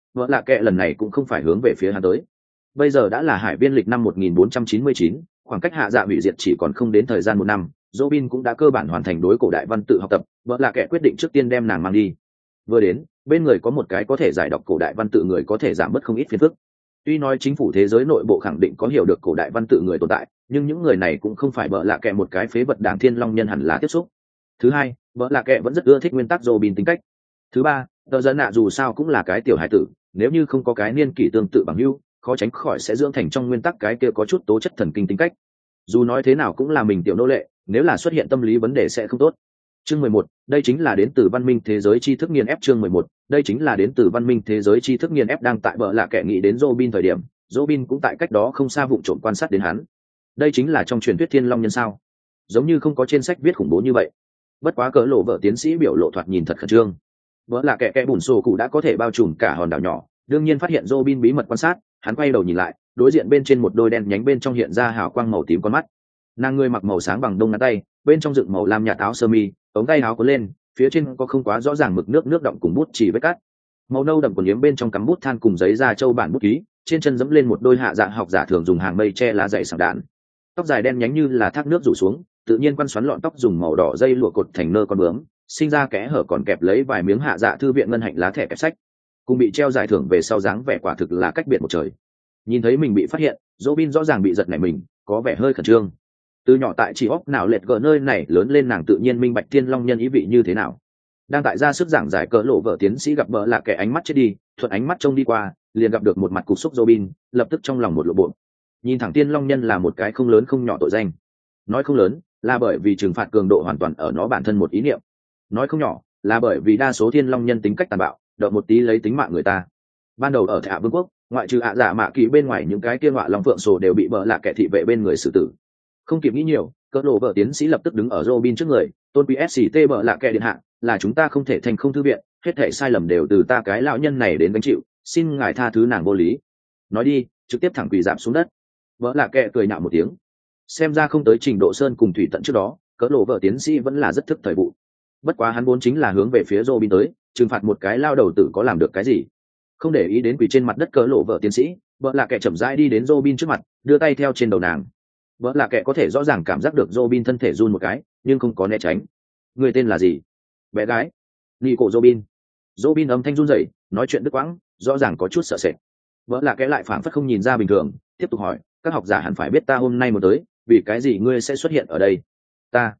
vợ lạ kệ lần này cũng không phải hướng về phía hắn tới. Bây giờ đã là hải viên lịch năm 1499, khoảng cách hạ dạ hủy diệt chỉ còn không đến thời gian một năm, Robin cũng đã cơ bản hoàn thành đối cổ đại văn tự học tập, vợ lạ kệ quyết định trước tiên đem nàng mang đi. Vừa đến, bên người có một cái có thể giải đọc cổ đại văn tự người có thể giảm bớt không ít phiền phức. Tuy nói chính phủ thế giới nội bộ khẳng định có hiểu được cổ đại văn tự người tồn tại, nhưng những người này cũng không phải vợ lạ kệ một cái phế vật đảng thiên long nhân hẳn là tiếp xúc. Thứ hai, vợ lạ kệ vẫn rất ưa thích nguyên tắc Robin tính cách. Thứ ba, tờ dân nạ dù sao cũng là cái tiểu hải tử, nếu như không có cái niên kỷ tương tự bằng hữu, khó tránh khỏi sẽ dưỡng thành trong nguyên tắc cái kia có chút tố chất thần kinh tính cách. Dù nói thế nào cũng là mình tiểu nô lệ, nếu là xuất hiện tâm lý vấn đề sẽ không tốt. Chương 11, đây chính là đến từ văn minh thế giới tri thức nghiền ép. Chương 11, đây chính là đến từ văn minh thế giới tri thức nghiền ép. Đang tại bờ lạ kẻ nghĩ đến Robin thời điểm, Robin cũng tại cách đó không xa vụng trộm quan sát đến hắn. Đây chính là trong truyền thuyết thiên long nhân sao? Giống như không có trên sách viết khủng bố như vậy. Bất quá cỡ lộ vợ tiến sĩ biểu lộ thoạt nhìn thật khẩn trương. Bờ lạ kẻ bùn sổ cụ đã có thể bao trùm cả hòn đảo nhỏ, đương nhiên phát hiện Robin bí mật quan sát, hắn quay đầu nhìn lại, đối diện bên trên một đôi đen nhánh bên trong hiện ra hào quang màu tím con mắt. Nàng người mặc màu sáng bằng đông ngắn tay, bên trong dựng màu lam nhạt áo sơ mi, ống tay áo có lên, phía trên có không quá rõ ràng mực nước động cùng bút chỉ vết cắt. Màu nâu đậm của yếm bên trong cắm bút than cùng giấy da châu bản bút ký, trên chân dẫm lên một đôi hạ dạ học giả thường dùng hàng mây che lá dày sảng đạn. Tóc dài đen nhánh như là thác nước rủ xuống, tự nhiên quăn xoắn lọn tóc dùng màu đỏ dây lụa cột thành nơ con bướm, sinh ra kẽ hở còn kẹp lấy vài miếng hạ dạ thư viện ngân hạnh lá thẻ kẹp sách, cùng bị treo giải thưởng về sau dáng vẻ quả thực là cách biệt một trời. Nhìn thấy mình bị phát hiện, Robin rõ ràng bị giật nảy mình, có vẻ hơi khẩn trương. Từ nhỏ tại chỉ óc nào lệch gờ nơi này lớn lên, nàng tự nhiên minh bạch thiên long nhân ý vị như thế nào. Đang tại ra sức giảng giải cỡ lộ vợ tiến sĩ gặp bỡ là kẻ ánh mắt chết đi, thuận ánh mắt trông đi qua, liền gặp được một mặt cục xúc Robin, lập tức trong lòng một lộ bộ. Nhìn thẳng thiên long nhân là một cái không lớn không nhỏ tội danh. Nói không lớn là bởi vì trừng phạt cường độ hoàn toàn ở nó bản thân một ý niệm. Nói không nhỏ là bởi vì đa số thiên long nhân tính cách tàn bạo, động một tí lấy tính mạng người ta. Ban đầu ở Thạ Vương quốc, ngoại trừ ạ giả mạ kỳ bên ngoài, những cái kia ngọa long phượng sổ đều bị bỡ là kẻ thị vệ bên người xử tử. Không kịp nghĩ nhiều, cỡ lộ vợ tiến sĩ lập tức đứng ở Robin trước người, tôn quý sct bỡ là kẻ điện hạ, là chúng ta không thể thành không thư viện, hết thảy sai lầm đều từ ta cái lão nhân này đến gánh chịu, xin ngài tha thứ nàng vô lý. Nói đi, trực tiếp thẳng quỳ dạp xuống đất. Vợ là kẻ cười nhạo một tiếng. Xem ra không tới trình độ sơn cùng thủy tận trước đó, cỡ lộ vợ tiến sĩ vẫn là rất thức thời vụ. Bất quá hắn vốn chính là hướng về phía Robin tới, trừng phạt một cái lao đầu tử có làm được cái gì. Không để ý đến quỳ trên mặt đất cỡ lộ vợ tiến sĩ, vợ là kẻ chậm rãi đi đến Robin trước mặt, đưa tay theo trên đầu nàng. Vợ là kẻ có thể rõ ràng cảm giác được Robin thân thể run một cái, nhưng không có né tránh. Người tên là gì? Bé gái. Nico Robin. Robin âm thanh run rẩy, nói chuyện đứt quãng, rõ ràng có chút sợ sệt. Vợ là kẻ lại phảng phất không nhìn ra bình thường, tiếp tục hỏi, các học giả hẳn phải biết ta hôm nay mới tới, vì cái gì ngươi sẽ xuất hiện ở đây? Ta.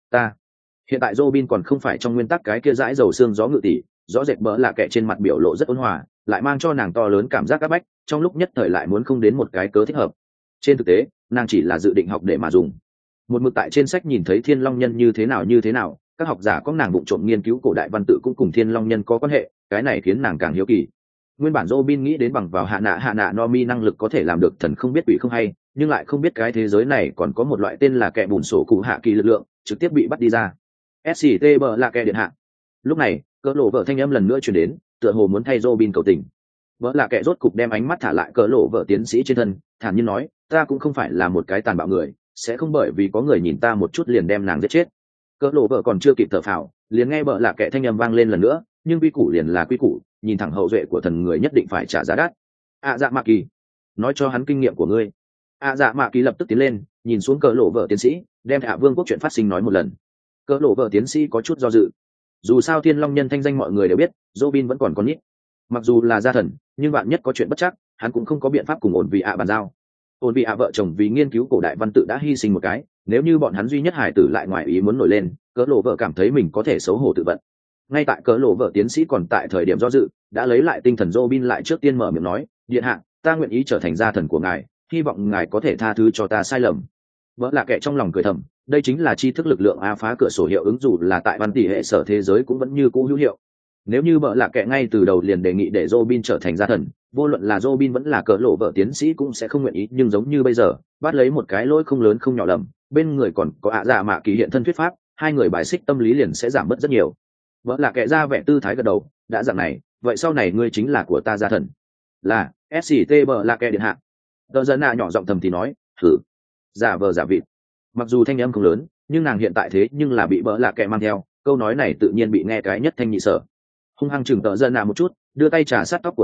Hiện tại Robin còn không phải trong nguyên tắc cái kia dãi dầu xương gió ngự tỷ, rõ rệt bỡ là kẻ trên mặt biểu lộ rất ôn hòa, lại mang cho nàng to lớn cảm giác áp bách, trong lúc nhất thời lại muốn không đến một cái cớ thích hợp. Trên thực tế, nàng chỉ là dự định học để mà dùng. Một mực tại trên sách nhìn thấy thiên long nhân như thế nào, các học giả có nàng vụng trộm nghiên cứu cổ đại văn tự cũng cùng thiên long nhân có quan hệ, cái này khiến nàng càng hiếu kỳ. Nguyên bản Robin nghĩ đến bằng vào hạ nạ no mi năng lực có thể làm được thần không biết quỷ không hay, nhưng lại không biết cái thế giới này còn có một loại tên là kẻ bùn sổ cụ hạ kỳ lực lượng, trực tiếp bị bắt đi ra. SCT bờ là kẻ điện hạ. Lúc này, cỡ lộ vợ thanh âm lần nữa truyền đến, tựa hồ muốn thay Robin cầu tình. Vợ là kẻ rốt cục đem ánh mắt thả lại cỡ lộ vợ tiến sĩ trên thân, thản nhiên nói, ta cũng không phải là một cái tàn bạo người, sẽ không bởi vì có người nhìn ta một chút liền đem nàng giết chết. Cỡ lộ vợ còn chưa kịp thở phào, liền nghe vợ là kẻ thanh âm vang lên lần nữa, nhưng quy củ liền là quy củ, nhìn thẳng hậu duệ của thần người nhất định phải trả giá đắt. Dạ mạ kỳ, nói cho hắn kinh nghiệm của ngươi. Dạ mạ kỳ lập tức tiến lên, nhìn xuống cỡ lộ vợ tiến sĩ, đem Hạ Vương quốc chuyện phát sinh nói một lần. Cỡ lộ vợ tiến sĩ có chút do dự. Dù sao thiên long nhân thanh danh mọi người đều biết, Robin vẫn còn con nít. Mặc dù là gia thần, nhưng bạn nhất có chuyện bất chắc, hắn cũng không có biện pháp cùng ổn vị bàn giao. Ổn vị vợ chồng vì nghiên cứu cổ đại văn tự đã hy sinh một cái, nếu như bọn hắn duy nhất hải tử lại ngoài ý muốn nổi lên, cỡ lộ vợ cảm thấy mình có thể xấu hổ tự vận. Ngay tại cỡ lộ vợ tiến sĩ còn tại thời điểm do dự, đã lấy lại tinh thần Robin lại trước tiên mở miệng nói, điện hạ, ta nguyện ý trở thành gia thần của ngài, hy vọng ngài có thể tha thứ cho ta sai lầm. Vợ là kẻ trong lòng cười thầm, đây chính là tri thức lực lượng phá cửa sổ hiệu ứng, dù là tại văn tỷ hệ sở thế giới cũng vẫn như cũ hữu hiệu. Nếu như vợ là kẻ ngay từ đầu liền đề nghị để Robin trở thành gia thần, vô luận là Robin vẫn là cỡ lộ vợ tiến sĩ cũng sẽ không nguyện ý, nhưng giống như bây giờ, bắt lấy một cái lỗi không lớn không nhỏ lầm, bên người còn có dạ mạ kỳ hiện thân thuyết pháp, hai người bài xích tâm lý liền sẽ giảm bớt rất nhiều. Vợ là kẻ ra vẻ tư thái gật đầu, đã dạng này, vậy sau này ngươi chính là của ta gia thần. Là SCT bờ là kẻ điện hạ. Tờ dân nhỏ giọng thầm thì nói, thử giả vờ giả vịt. Mặc dù thanh âm không lớn, nhưng nàng hiện tại thế nhưng là bị bỡ lạ kẻ mang theo, câu nói này tự nhiên bị nghe cái nhất thanh nhị sở. Hung hăng chừng tợ dân một chút, đưa tay trà sát tóc của nàng,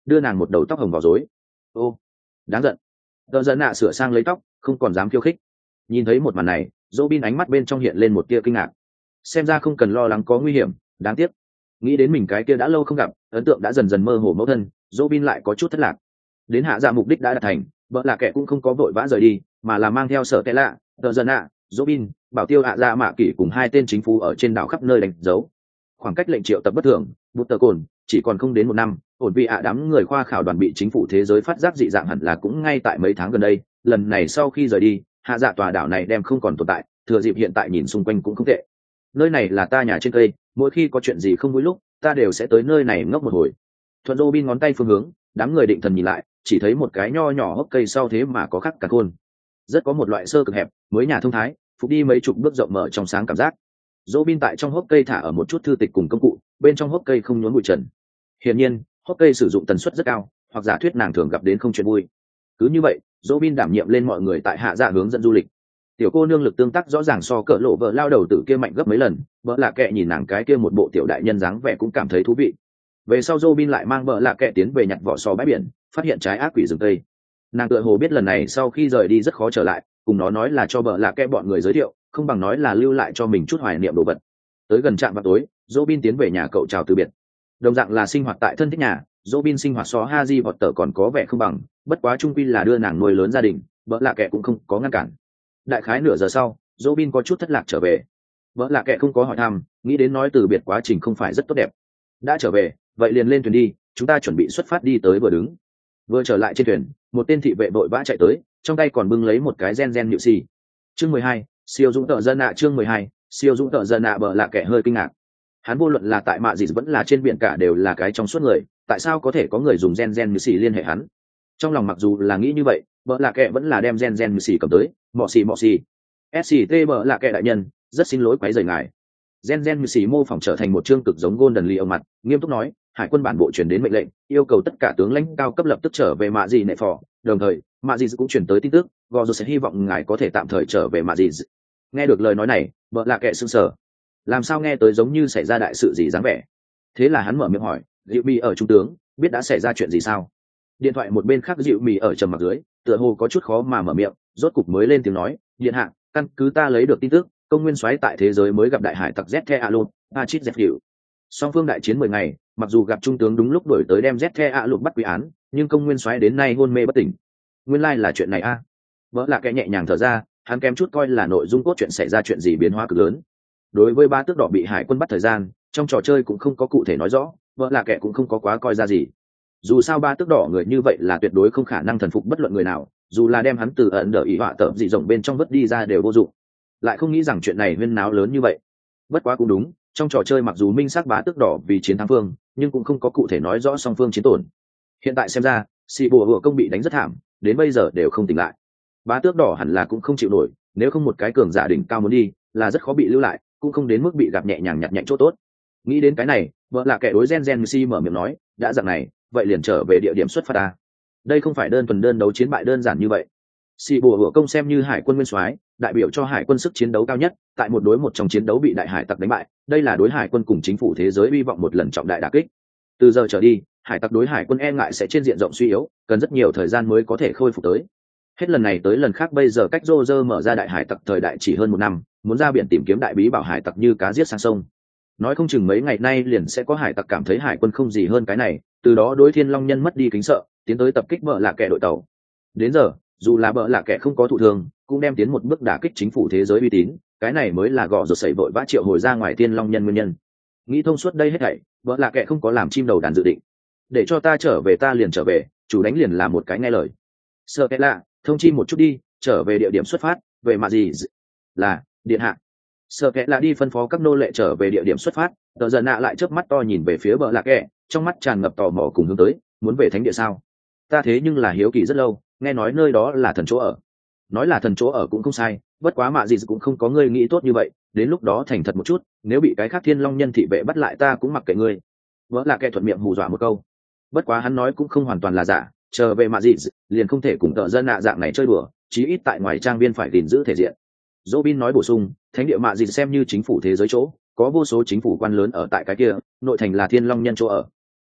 đưa nàng một đầu tóc hồng vào rối. Ô, đáng giận. Tờ giận nạ sửa sang lấy tóc, không còn dám khiêu khích. Nhìn thấy một màn này, Robin ánh mắt bên trong hiện lên một tia kinh ngạc. Xem ra không cần lo lắng có nguy hiểm, đáng tiếc. Nghĩ đến mình cái kia đã lâu không gặp, ấn tượng đã dần dần mơ hồ mẫu thân, Robin lại có chút thất lạc. Đến hạ dạ mục đích đã đạt thành, vợ là kẻ cũng không có vội vã rời đi, mà là mang theo sở tệ lạ, tờ giận nạ, Robin, bảo tiêu hạ dạ mạ kỷ cùng hai tên chính phủ ở trên đảo khắp nơi đánh dấu. Khoảng cách lệnh triệu tập bất thường, bút tờ cồn, chỉ còn không đến một năm, ổn vì đám người khoa khảo đoàn bị chính phủ thế giới phát giác dị dạng hẳn là cũng ngay tại mấy tháng gần đây. Lần này sau khi rời đi, hạ dạ tòa đảo này đem không còn tồn tại, thừa dịp hiện tại nhìn xung quanh cũng không tệ. Nơi này là ta nhà trên cây, mỗi khi có chuyện gì không vui lúc, ta đều sẽ tới nơi này ngốc một hồi. Thuận Robin ngón tay phương hướng, đám người định thần nhìn lại, chỉ thấy một cái nho nhỏ hốc cây sau thế mà có khắc cả khôn. Rất có một loại sơ cực hẹp, mới nhà thông thái, phục đi mấy chục bước rộng mở trong sáng cảm giác. Robin tại trong hốc cây thả ở một chút thư tịch cùng công cụ, bên trong hốc cây không nhốn bụi trần. Hiển nhiên, hốc cây sử dụng tần suất rất cao, hoặc giả thuyết nàng thường gặp đến không chuyện vui. Cứ như vậy, Robin đảm nhiệm lên mọi người tại hạ dạ hướng dẫn du lịch. Tiểu cô nương lực tương tác rõ ràng so cỡ lộ vợ lao đầu tử kia mạnh gấp mấy lần, vợ lạ kệ nhìn nàng cái kia một bộ tiểu đại nhân dáng vẻ cũng cảm thấy thú vị. Về sau Robin lại mang vợ lạ kệ tiến về nhặt vỏ sò bãi biển, phát hiện trái ác quỷ rừng tây. Nàng tựa hồ biết lần này sau khi rời đi rất khó trở lại, cùng nó nói là cho vợ lạ kệ bọn người giới thiệu, không bằng nói là lưu lại cho mình chút hoài niệm đồ vật. Tới gần trạm vào tối, Robin tiến về nhà cậu chào từ biệt. Đồng dạng là sinh hoạt tại thân thích nhà, Robin sinh hoạt so Haji vọt tờ còn có vẻ không bằng, bất quá trung quy là đưa nàng nuôi lớn gia đình, vợ lạ kệ cũng không có ngăn cản. Đại khái nửa giờ sau, Robin có chút thất lạc trở về. Vợ lạ kệ không có hỏi thăm, nghĩ đến nói từ biệt quá trình không phải rất tốt đẹp. Đã trở về, vậy liền lên thuyền đi, chúng ta chuẩn bị xuất phát đi tới bờ đứng. Vừa trở lại trên thuyền, một tên thị vệ vội vã chạy tới, trong tay còn bưng lấy một cái gen nhự xì. Chương 12, siêu dũng tợ dân nạ. Chương 12, siêu dũng tợ dân nạ. Bờ lạ kệ hơi kinh ngạc. Hắn vô luận là tại mạ gì vẫn là trên biển cả đều là cái trong suốt người, tại sao có thể có người dùng gen nhự xì liên hệ hắn? Trong lòng mặc dù là nghĩ như vậy, bờ lạ kệ vẫn là đem gen nhự xì cầm tới, mọ xì. SCT bờ lạ kệ đại nhân, rất xin lỗi quấy rầy ngài. Gen nhự xì mô phỏng trở thành một chương cực giống Golden Lee ở mặt, nghiêm túc nói, hải quân bản bộ truyền đến mệnh lệnh, yêu cầu tất cả tướng lãnh cao cấp lập tức trở về mạ gì nệ phò, đồng thời mạ gì cũng chuyển tới tin tức, gò sẽ hy vọng ngài có thể tạm thời trở về mạ gì. Nghe được lời nói này, vợ lạ kệ sững sờ, làm sao nghe tới giống như xảy ra đại sự gì dáng vẻ. Thế là hắn mở miệng hỏi, Diệu Mì ở trung tướng, biết đã xảy ra chuyện gì sao? Điện thoại một bên khác Diệu Mì ở trầm mặc dưới, tựa hồ có chút khó mà mở miệng, rốt cục mới lên tiếng nói, điện hạ, căn cứ ta lấy được tin tức, công nguyên soái tại thế giới mới gặp đại hải tặc Zethe Alon, Pachit Zephyr. Song phương đại chiến 10 ngày, mặc dù gặp trung tướng đúng lúc đổi tới đem Zethe Alon bắt quy án, nhưng công nguyên soái đến nay hôn mê bất tỉnh. Nguyên lai là chuyện này a. Vợ là kẻ nhẹ nhàng thở ra, hắn kém chút coi là nội dung cốt truyện xảy ra chuyện gì biến hóa cực lớn. Đối với ba tước đỏ bị hải quân bắt thời gian, trong trò chơi cũng không có cụ thể nói rõ, vợ là kẻ cũng không có quá coi ra gì. Dù sao ba tước đỏ người như vậy là tuyệt đối không khả năng thần phục bất luận người nào, dù là đem hắn từ ẩn đỡ ý họa tởm dị rộng bên trong vứt đi ra đều vô dụng. Lại không nghĩ rằng chuyện này huyên náo lớn như vậy. Bất quá cũng đúng, trong trò chơi mặc dù minh xác bá tước đỏ vì chiến thắng phương, nhưng cũng không có cụ thể nói rõ song phương chiến tổn. Hiện tại xem ra, xì bùa hựa công bị đánh rất thảm, đến bây giờ đều không tỉnh lại. Bá tước đỏ hẳn là cũng không chịu nổi, nếu không một cái cường giả đỉnh cao muốn đi, là rất khó bị lưu lại, cũng không đến mức bị gặp nhẹ nhàng nhặt nhạnh chỗ tốt. Nghĩ đến cái này, vợ là kẻ đối gen si mở miệng nói, đã dạng này, vậy liền trở về địa điểm xuất phát ta. Đây không phải đơn thuần đơn đấu chiến bại đơn giản như vậy. Xì bùa hựa công xem như hải quân nguyên soái, đại biểu cho hải quân sức chiến đấu cao nhất, tại một đối một trong chiến đấu bị đại hải tặc đánh bại, đây là đối hải quân cùng chính phủ thế giới hy vọng một lần trọng đại đả kích. Từ giờ trở đi, hải tặc đối hải quân e ngại sẽ trên diện rộng suy yếu, cần rất nhiều thời gian mới có thể khôi phục tới. Hết lần này tới lần khác bây giờ cách Roger mở ra đại hải tặc thời đại chỉ hơn một năm, muốn ra biển tìm kiếm đại bí bảo hải tặc như cá giết sang sông. Nói không chừng mấy ngày nay liền sẽ có hải tặc cảm thấy hải quân không gì hơn cái này, từ đó đối Thiên Long Nhân mất đi kính sợ, tiến tới tập kích bợ lạ kẻ đội tàu. Đến giờ, dù là bợ lạ kẻ không có thụ thương, cũng đem tiến một bước đả kích chính phủ thế giới uy tín, cái này mới là gọ rột sẩy vội vã triệu hồi ra ngoài Thiên Long Nhân nguyên nhân. Nghĩ thông suốt đây hết thảy, bợ lạ kẻ không có làm chim đầu đàn dự định. Để cho ta trở về ta liền trở về, chủ đánh liền là một cái nghe lời. Sợ cái lạ, thông chi một chút đi, trở về địa điểm xuất phát, về mà gì là điện hạ. Sợ kệ là đi phân phó các nô lệ trở về địa điểm xuất phát, tờ giờ nạ lại chớp mắt to nhìn về phía bờ lạc kệ, trong mắt tràn ngập tò mò cùng hướng tới, muốn về thánh địa sao? Ta thế nhưng là hiếu kỳ rất lâu, nghe nói nơi đó là thần chỗ ở. Nói là thần chỗ ở cũng không sai, bất quá mạ gì cũng không có ngươi nghĩ tốt như vậy, đến lúc đó thành thật một chút, nếu bị cái khác Thiên Long Nhân thị vệ bắt lại ta cũng mặc kệ ngươi. Vỡ lạc kệ thuận miệng hù dọa một câu. Bất quá hắn nói cũng không hoàn toàn là giả, chờ về mạ gì liền không thể cùng tờ dân nạ dạng này chơi đùa, chí ít tại ngoài trang viên phải gìn giữ thể diện. Robin nói bổ sung, thánh địa mạ gì xem như chính phủ thế giới chỗ, có vô số chính phủ quan lớn ở tại cái kia, nội thành là Thiên Long Nhân chỗ ở.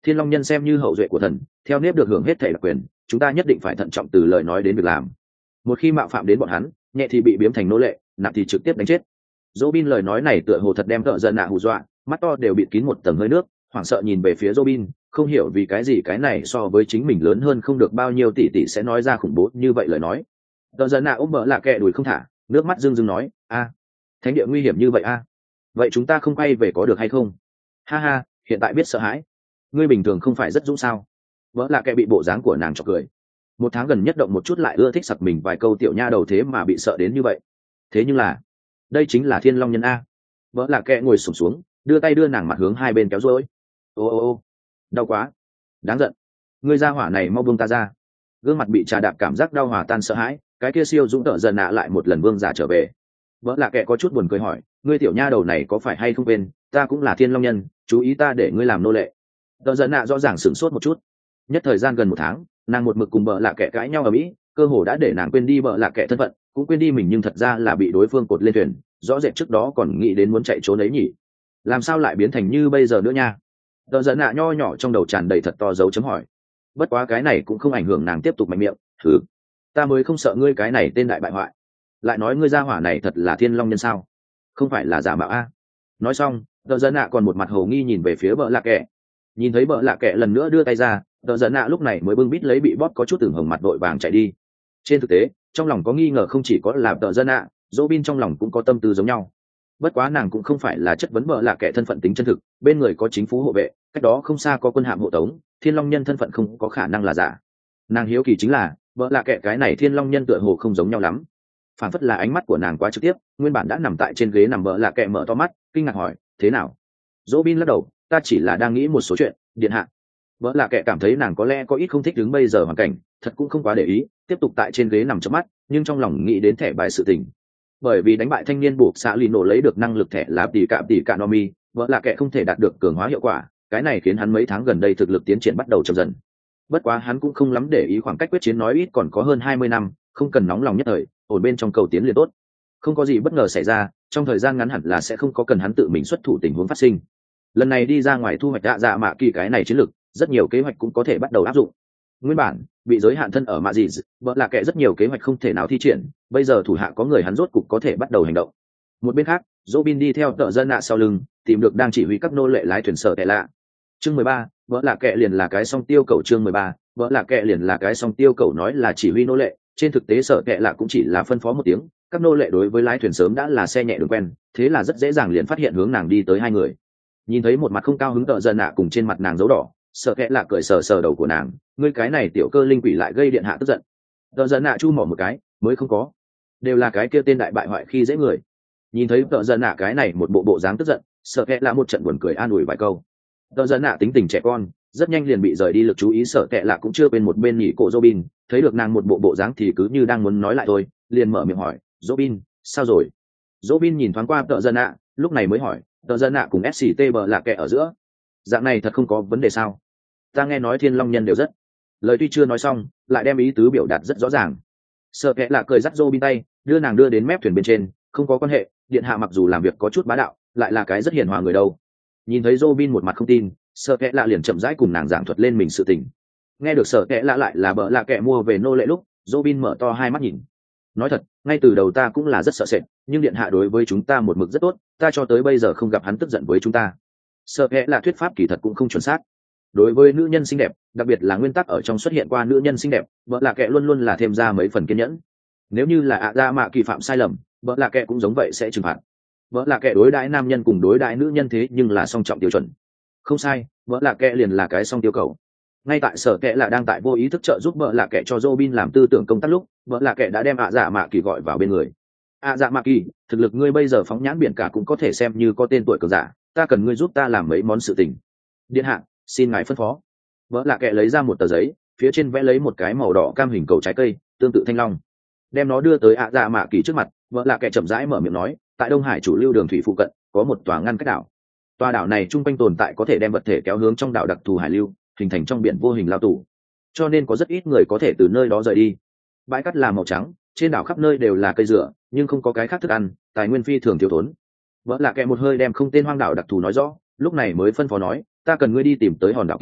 Thiên Long Nhân xem như hậu duệ của thần, theo nếp được hưởng hết thể đặc quyền, chúng ta nhất định phải thận trọng từ lời nói đến việc làm. Một khi mạo phạm đến bọn hắn, nhẹ thì bị biếm thành nô lệ, nặng thì trực tiếp đánh chết. Robin lời nói này tựa hồ thật đem tợ giận nạ hù dọa, mắt to đều bịt kín một tầng hơi nước, hoảng sợ nhìn về phía Robin, không hiểu vì cái gì cái này so với chính mình lớn hơn không được bao nhiêu tỷ tỷ sẽ nói ra khủng bố như vậy lời nói. Tợ giận nạ ôm vợ lạ kệ đùi không thả, nước mắt rưng rưng nói, a, thánh địa nguy hiểm như vậy a, vậy chúng ta không quay về có được hay không? Ha ha, hiện tại biết sợ hãi. Ngươi bình thường không phải rất dũng sao? Vợ lạ kệ bị bộ dáng của nàng chọc cười. Một tháng gần nhất động một chút lại ưa thích sặc mình vài câu tiểu nha đầu thế mà bị sợ đến như vậy. Thế nhưng là đây chính là Thiên Long Nhân a. Vợ lạ kệ ngồi xổm xuống, đưa tay đưa nàng mặt hướng hai bên kéo rối. Ô ô ô, đau quá, đáng giận. Ngươi ra hỏa này mau buông ta ra. Gương mặt bị trà đạp cảm giác đau hòa tan sợ hãi, cái kia siêu dũng tợ dần nạ lại một lần vương giả trở về. Vợ lạ kệ có chút buồn cười hỏi, ngươi tiểu nha đầu này có phải hay không quên, ta cũng là Thiên Long Nhân, chú ý ta để ngươi làm nô lệ. Tợ dần nạ rõ ràng sửng sốt một chút. Nhất thời gian gần một tháng, nàng một mực cùng vợ lạ kệ cãi nhau ở mỹ, cơ hồ đã để nàng quên đi vợ lạ kệ thân phận, cũng quên đi mình, nhưng thật ra là bị đối phương cột lên thuyền, rõ rệt trước đó còn nghĩ đến muốn chạy trốn ấy nhỉ. Làm sao lại biến thành như bây giờ nữa nha? Tợ giận nạ nho nhỏ trong đầu tràn đầy thật to dấu chấm hỏi. Bất quá cái này cũng không ảnh hưởng nàng tiếp tục mạnh miệng, thử, ta mới không sợ ngươi cái này tên đại bại hoại. Lại nói ngươi gia hỏa này thật là Thiên Long Nhân sao? Không phải là giả mạo a? Nói xong, tợ giận nạ còn một mặt hồ nghi nhìn về phía vợ lạ kệ. Nhìn thấy vợ lạ kệ lần nữa đưa tay ra, tợ giận nạ lúc này mới bưng bít lấy bị bóp có chút tưởng hồng mặt vội vàng chạy đi. Trên thực tế, trong lòng có nghi ngờ không chỉ có là tợ giận nạ, Robin trong lòng cũng có tâm tư giống nhau. Bất quá nàng cũng không phải là chất vấn vợ lạ kệ thân phận tính chân thực, bên người có chính phủ hộ vệ, cách đó không xa có quân hạm hộ tống, Thiên Long Nhân thân phận không có khả năng là giả. Nàng hiếu kỳ chính là vợ lạ kệ cái này Thiên Long Nhân tựa hồ không giống nhau lắm, phản phất là ánh mắt của nàng quá trực tiếp. Nguyên bản đã nằm tại trên ghế nằm vợ lạ kệ mở to mắt kinh ngạc hỏi, thế nào? Robin lắc đầu, ta chỉ là đang nghĩ một số chuyện, điện hạ. Vợ lạ kệ cảm thấy nàng có lẽ có ít không thích đứng bây giờ hoàn cảnh, thật cũng không quá để ý, tiếp tục tại trên ghế nằm chớp mắt, nhưng trong lòng nghĩ đến thẻ bài sự tình. Bởi vì đánh bại thanh niên buộc xạ lì nổ lấy được năng lực thẻ là tỷ cạm nomi, vợ lạ kệ không thể đạt được cường hóa hiệu quả, cái này khiến hắn mấy tháng gần đây thực lực tiến triển bắt đầu chậm dần. Bất quá hắn cũng không lắm để ý, khoảng cách quyết chiến nói ít còn có hơn 20 năm, không cần nóng lòng nhất thời, ổn bên trong cầu tiến liền tốt. Không có gì bất ngờ xảy ra, trong thời gian ngắn hẳn là sẽ không có cần hắn tự mình xuất thủ tình huống phát sinh. Lần này đi ra ngoài thu hoạch dạ mạ kỳ cái này chiến lược, rất nhiều kế hoạch cũng có thể bắt đầu áp dụng. Nguyên bản bị giới hạn thân ở mạ gì, vợ là kệ rất nhiều kế hoạch không thể nào thi triển, bây giờ thủ hạ có người hắn rốt cục có thể bắt đầu hành động. Một bên khác, Robin đi theo tợ dân nạ sau lưng, tìm được đang chỉ huy các nô lệ lái thuyền sở tệ lạ. Chương 13, vợ là kệ liền là cái song tiêu cầu. Chương 13, vợ là kệ liền là cái song tiêu cầu. Nói là chỉ huy nô lệ, trên thực tế sở tệ lạ cũng chỉ là phân phó một tiếng, các nô lệ đối với lái thuyền sớm đã là xe nhẹ đường quen, thế là rất dễ dàng liền phát hiện hướng nàng đi tới hai người. Nhìn thấy một mặt không cao hứng tợ dân nạ cùng trên mặt nàng dấu đỏ, sợ kệ lạ cười sờ sờ đầu của nàng, ngươi cái này tiểu cơ linh quỷ lại gây điện hạ tức giận. Tợ giận nạ chu mỏ một cái, mới không có, đều là cái kia tên đại bại hoại khi dễ người. Nhìn thấy tợ giận nạ cái này một bộ dáng tức giận, sợ kệ lạ một trận buồn cười an ủi vài câu. Tợ giận nạ tính tình trẻ con, rất nhanh liền bị rời đi lực chú ý. Sợ kệ lạ cũng chưa bên một bên nhỉ cổ Robin, thấy được nàng một bộ dáng thì cứ như đang muốn nói lại thôi, liền mở miệng hỏi, Robin, sao rồi? Robin nhìn thoáng qua tợ giận nạ, lúc này mới hỏi, tợ giận nạ cùng SCT bờ là kệ ở giữa dạng này thật không có vấn đề sao? Ta nghe nói Thiên Long Nhân đều rất, lời tuy chưa nói xong lại đem ý tứ biểu đạt rất rõ ràng. Sợ kệ là cười dắt Robin tay, đưa nàng đưa đến mép thuyền bên trên, không có quan hệ, điện hạ mặc dù làm việc có chút bá đạo, lại là cái rất hiền hòa người đâu. Nhìn thấy Robin một mặt không tin, sợ kệ lạ liền chậm rãi cùng nàng giảng thuật lên mình sự tình. Nghe được sợ kệ lạ lại là bợ lạ kệ mua về nô lệ lúc, Robin mở to hai mắt nhìn. Nói thật, ngay từ đầu ta cũng là rất sợ sệt, nhưng điện hạ đối với chúng ta một mực rất tốt, ta cho tới bây giờ không gặp hắn tức giận với chúng ta. Sợ kệ là thuyết pháp kỳ thật cũng không chuẩn xác. Đối với nữ nhân xinh đẹp, đặc biệt là nguyên tắc ở trong xuất hiện qua nữ nhân xinh đẹp, vợ lạ kệ luôn luôn là thêm ra mấy phần kiên nhẫn. Nếu như là dạ mạ kỳ phạm sai lầm, vợ lạ kệ cũng giống vậy sẽ trừng phạt. Vợ lạ kệ đối đãi nam nhân cùng đối đãi nữ nhân thế nhưng là song trọng tiêu chuẩn. Không sai, vợ lạ kệ liền là cái song tiêu cầu. Ngay tại sở kệ là đang tại vô ý thức trợ giúp vợ lạ kệ cho Robin làm tư tưởng công tác lúc, vợ lạ kệ đã đem dạ mạ kỳ gọi vào bên người. Dạ mạ kỳ, thực lực ngươi bây giờ phóng nhãn biển cả cũng có thể xem như có tên tuổi cường giả, ta cần ngươi giúp ta làm mấy món sự tình. Điện hạ, xin ngài phân phó. Vợ lạ kệ lấy ra một tờ giấy, phía trên vẽ lấy một cái màu đỏ cam hình cầu trái cây, tương tự thanh long, đem nó đưa tới dạ mạ kỳ trước mặt. Vợ lạ kệ chậm rãi mở miệng nói, tại Đông Hải chủ lưu đường thủy phụ cận có một tòa ngăn cách đảo. Tòa đảo này trung quanh tồn tại có thể đem vật thể kéo hướng trong đảo đặc thù hải lưu, hình thành trong biển vô hình lao tù, cho nên có rất ít người có thể từ nơi đó rời đi. Bãi cát là màu trắng, trên đảo khắp nơi đều là cây dừa, nhưng không có cái khác thức ăn, tài nguyên phi thường thiếu thốn. Vợ lạ kệ một hơi đem không tên hoang đảo đặc thù nói rõ, lúc này mới phân phó nói, ta cần ngươi đi tìm tới hòn đảo kia,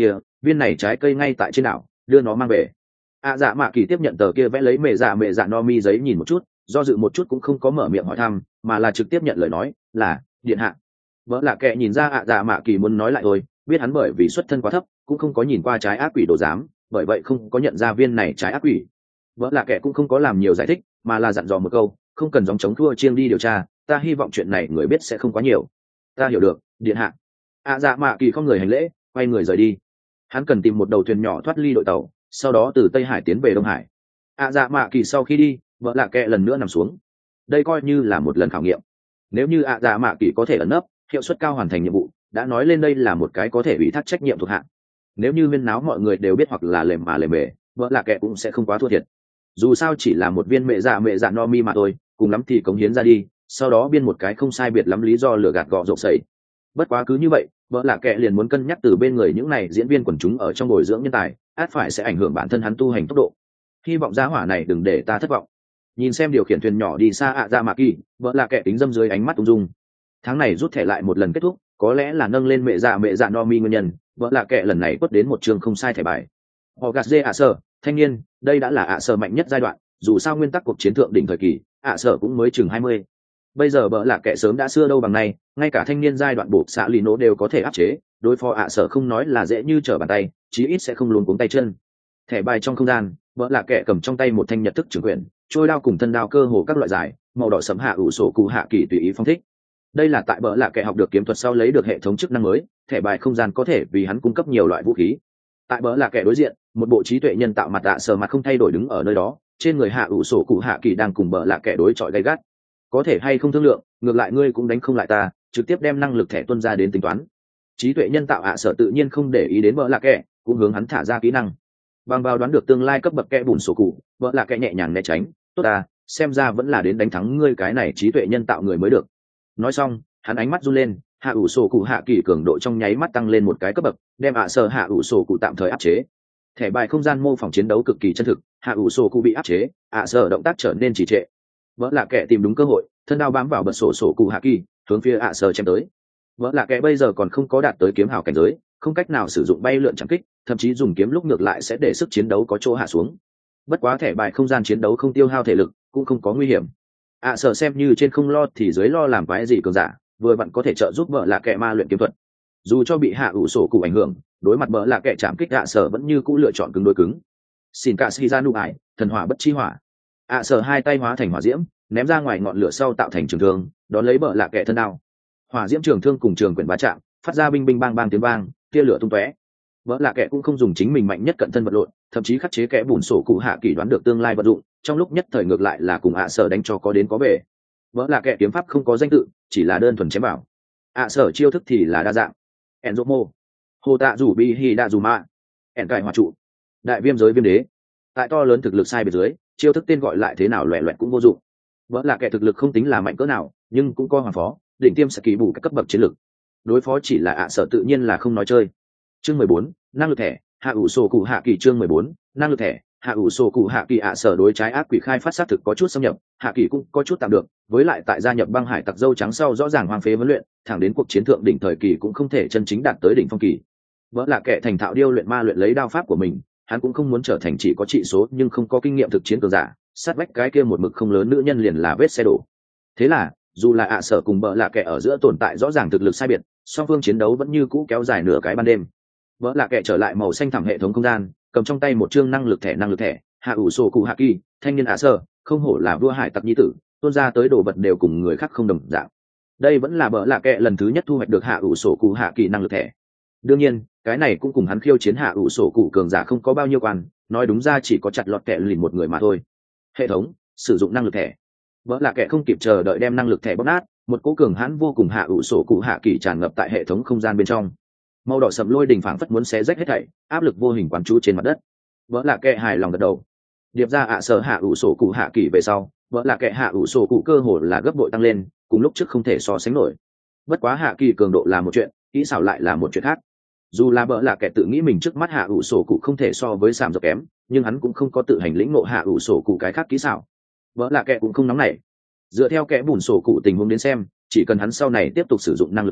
viên này trái cây ngay tại trên đảo, đưa nó mang về. Dạ mạ kỳ tiếp nhận tờ kia vẽ lấy mẹ dạ no mi giấy nhìn một chút, do dự một chút cũng không có mở miệng hỏi thăm, mà là trực tiếp nhận lời nói là điện hạ. Vợ lạ kệ nhìn ra dạ mạ kỳ muốn nói lại thôi, biết hắn bởi vì xuất thân quá thấp cũng không có nhìn qua trái ác quỷ đồ giám, bởi vậy không có nhận ra viên này trái ác quỷ. Vợ lạ kệ cũng không có làm nhiều giải thích, mà là dặn dò một câu, không cần gióng chống thua chiêng đi điều tra, ta hy vọng chuyện này người biết sẽ không quá nhiều. Ta hiểu được, điện hạ. Dạ mạ kỳ không người hành lễ, quay người rời đi. Hắn cần tìm một đầu thuyền nhỏ thoát ly đội tàu, sau đó từ Tây Hải tiến về Đông Hải. Dạ mạ kỳ sau khi đi, vợ lạ kệ lần nữa nằm xuống. Đây coi như là một lần khảo nghiệm. Nếu như dạ mạ kỳ có thể ẩn nấp, hiệu suất cao hoàn thành nhiệm vụ, đã nói lên đây là một cái có thể ủy thác trách nhiệm thuộc hạ. Nếu như huyên náo mọi người đều biết hoặc là lềm bề, vợ lạ kệ cũng sẽ không quá thua thiệt. Dù sao chỉ là một viên mẹ dạ no mi mà thôi, cùng lắm thì cống hiến ra đi, sau đó biên một cái không sai biệt lắm lý do lừa gạt gọ rộp sẩy. Bất quá cứ như vậy, vợ lạ kệ liền muốn cân nhắc từ bên người những này diễn viên quần chúng ở trong bồi dưỡng nhân tài, át phải sẽ ảnh hưởng bản thân hắn tu hành tốc độ. Hy vọng giá hỏa này đừng để ta thất vọng. Nhìn xem điều khiển thuyền nhỏ đi xa dạ mạ kỳ, vợ lạ kệ tính dâm dưới ánh mắt ung dung. Tháng này rút thẻ lại một lần kết thúc, có lẽ là nâng lên mẹ dạ no mi nguyên nhân, vợ lạ kệ lần này quất đến một trường không sai thẻ bài. Họ gạt dê sở, thanh niên, đây đã là sở mạnh nhất giai đoạn, dù sao nguyên tắc cuộc chiến thượng đỉnh thời kỳ, sở cũng mới chừng 20. Bây giờ vợ lạ kệ sớm đã xưa đâu bằng này, ngay cả thanh niên giai đoạn buộc xạ lì nổ đều có thể áp chế, đối phó sở không nói là dễ như trở bàn tay, chí ít sẽ không luống cuống tay chân. Thẻ bài trong không gian, vợ lạ kệ cầm trong tay một thanh nhật thức trường quyển, trôi đao cùng thân đao cơ hồ các loại giải, màu đỏ sẫm hạ ủ sổ cụ hạ kỳ tùy ý phong thích. Đây là tại vợ lạ kệ học được kiếm thuật sau lấy được hệ thống chức năng mới, thẻ bài không gian có thể vì hắn cung cấp nhiều loại vũ khí. Tại vợ lạ kệ đối diện, một bộ trí tuệ nhân tạo mặt sở mặt không thay đổi đứng ở nơi đó, trên người hạ ủ sổ cụ hạ kỳ đang cùng vợ lạ kệ đối chọi gay gắt. Có thể hay không thương lượng, ngược lại ngươi cũng đánh không lại ta, trực tiếp đem năng lực thẻ tuân ra đến tính toán. Trí tuệ nhân tạo sở tự nhiên không để ý đến vợ lạ kệ, cũng hướng hắn thả ra kỹ năng. Bằng vào đoán được tương lai cấp bậc kẽ bùn sổ cụ, vợ lạ kệ nhẹ nhàng né tránh. Tốt à, xem ra vẫn là đến đánh thắng ngươi cái này trí tuệ nhân tạo người mới được. Nói xong, hắn ánh mắt run lên, hạ ủ sổ cụ hạ kỳ cường độ trong nháy mắt tăng lên một cái cấp bậc, đem sở hạ ủ sổ cụ tạm thời áp chế. Thẻ bài không gian mô phỏng chiến đấu cực kỳ chân thực, hạ ủ sổ cụ bị áp chế, sở động tác trở nên trì trệ. Vợ lạ kệ tìm đúng cơ hội, thân đao bám vào bật sổ cụ hạ kỳ, hướng phía sở chém tới. Vợ lạ kệ bây giờ còn không có đạt tới kiếm hào cảnh giới, không cách nào sử dụng bay lượn chẳng kích, thậm chí dùng kiếm lúc ngược lại sẽ để sức chiến đấu có chỗ hạ xuống. Bất quá thẻ bài không gian chiến đấu không tiêu hao thể lực, cũng không có nguy hiểm. Sở xem như trên không lo thì dưới lo làm cái gì cường giả, vừa vặn có thể trợ giúp vợ lạ kệ ma luyện kiếm thuật. Dù cho bị hạ ủ sổ cụ ảnh hưởng, đối mặt vợ lạ kệ chạm kích sở vẫn như cũ lựa chọn cứng đối cứng. Xin cả si ra nụ ải, thần hỏa bất chi hỏa. Sở hai tay hóa thành hỏa diễm, ném ra ngoài ngọn lửa sau tạo thành trường thương, đón lấy vợ lạ kệ thân đao. Hỏa diễm trường thương cùng trường quyển va chạm, phát ra binh binh bang bang tiếng vang, tia lửa tung tóe. Vợ lạ kệ cũng không dùng chính mình mạnh nhất cận thân vật lộn, thậm chí khắc chế kẽ bùn sổ cụ hạ kỳ đoán được tương lai vận dụng, trong lúc nhất thời ngược lại là cùng sở đánh cho có đến có về. Vợ lạ kệ kiếm pháp không có danh tự, chỉ là đơn thuần chém bảo. Sở chiêu thức thì là đa dạng. Enzomo, hồ tạ rủ bi hi đa dù mạ, ẻn cải hòa trụ, đại viêm giới viêm đế. Tại to lớn thực lực sai biệt dưới, chiêu thức tên gọi lại thế nào loẹ loẹt cũng vô dụng. Vợ lạ kệ thực lực không tính là mạnh cỡ nào, nhưng cũng coi hoàng phó, đỉnh tiêm sẽ kỳ bù các cấp bậc chiến lực. Đối phó chỉ là sở tự nhiên là không nói chơi. Chương 14, năng lực thẻ, hạ ủ sổ cụ hạ kỳ. Chương 14, năng lực thẻ, hạ ủ sổ cụ hạ kỳ. Sở đối trái ác quỷ khai phát xác thực có chút xâm nhập, hạ kỳ cũng có chút tạm được, với lại tại gia nhập băng hải tặc dâu trắng sau rõ ràng hoang phế huấn luyện, thẳng đến cuộc chiến thượng đỉnh thời kỳ cũng không thể chân chính đạt tới đỉnh phong kỳ. Vỡ là kẻ thành thạo điêu luyện ma luyện lấy đao pháp của mình, hắn cũng không muốn trở thành chỉ có trị số nhưng không có kinh nghiệm thực chiến cường giả, sát vách cái kia một mực không lớn nữ nhân liền là vết xe đổ. Thế là dù là sở cùng vợ là kẻ ở giữa tồn tại rõ ràng thực lực sai biệt, song phương chiến đấu vẫn như cũ kéo dài nửa cái ban đêm. Vợ là kẻ trở lại màu xanh thẳm hệ thống không gian, cầm trong tay một chương năng lực thẻ hạ ủ sổ cụ hạ kỳ. Thanh niên sở không hổ là vua hải tặc nhi tử, tuôn ra tới đồ vật đều cùng người khác không đồng dạng. Đây vẫn là vợ là kẻ lần thứ nhất thu hoạch được hạ ủ sổ cụ hạ kỳ năng lực thẻ. Đương nhiên cái này cũng cùng hắn khiêu chiến hạ ủ sổ cụ cường giả không có bao nhiêu quan, nói đúng ra chỉ có chặt lọt kẻ lìn một người mà thôi. Hệ thống sử dụng năng lực thẻ. Vợ là kẻ không kịp chờ đợi đem năng lực thẻ bóp nát, một cỗ cường hãn vô cùng hạ ủ sổ cụ hạ kỳ tràn ngập tại hệ thống không gian bên trong. Màu đỏ sậm lôi đình phảng phất muốn xé rách hết thảy, áp lực vô hình quán chú trên mặt đất. Vợ là kẻ hài lòng gật đầu. Điệp ra sở hạ ủ sổ cụ hạ kỳ về sau, vợ là kẻ hạ ủ sổ cụ cơ hồ là gấp bội tăng lên, cùng lúc trước không thể so sánh nổi. Bất quá hạ kỳ cường độ là một chuyện, kỹ xảo lại là một chuyện khác. Dù là vợ là kẻ tự nghĩ mình trước mắt hạ ủ sổ cụ không thể so với sàm dọc kém, nhưng hắn cũng không có tự hành lĩnh ngộ hạ ủ sổ cụ cái khác kỹ xảo. Vợ là kẻ cũng không nóng nảy. Dựa theo kẻ bùn sổ cụ tình huống đến xem, chỉ cần hắn sau này tiếp tục sử dụng năng lực thẻ,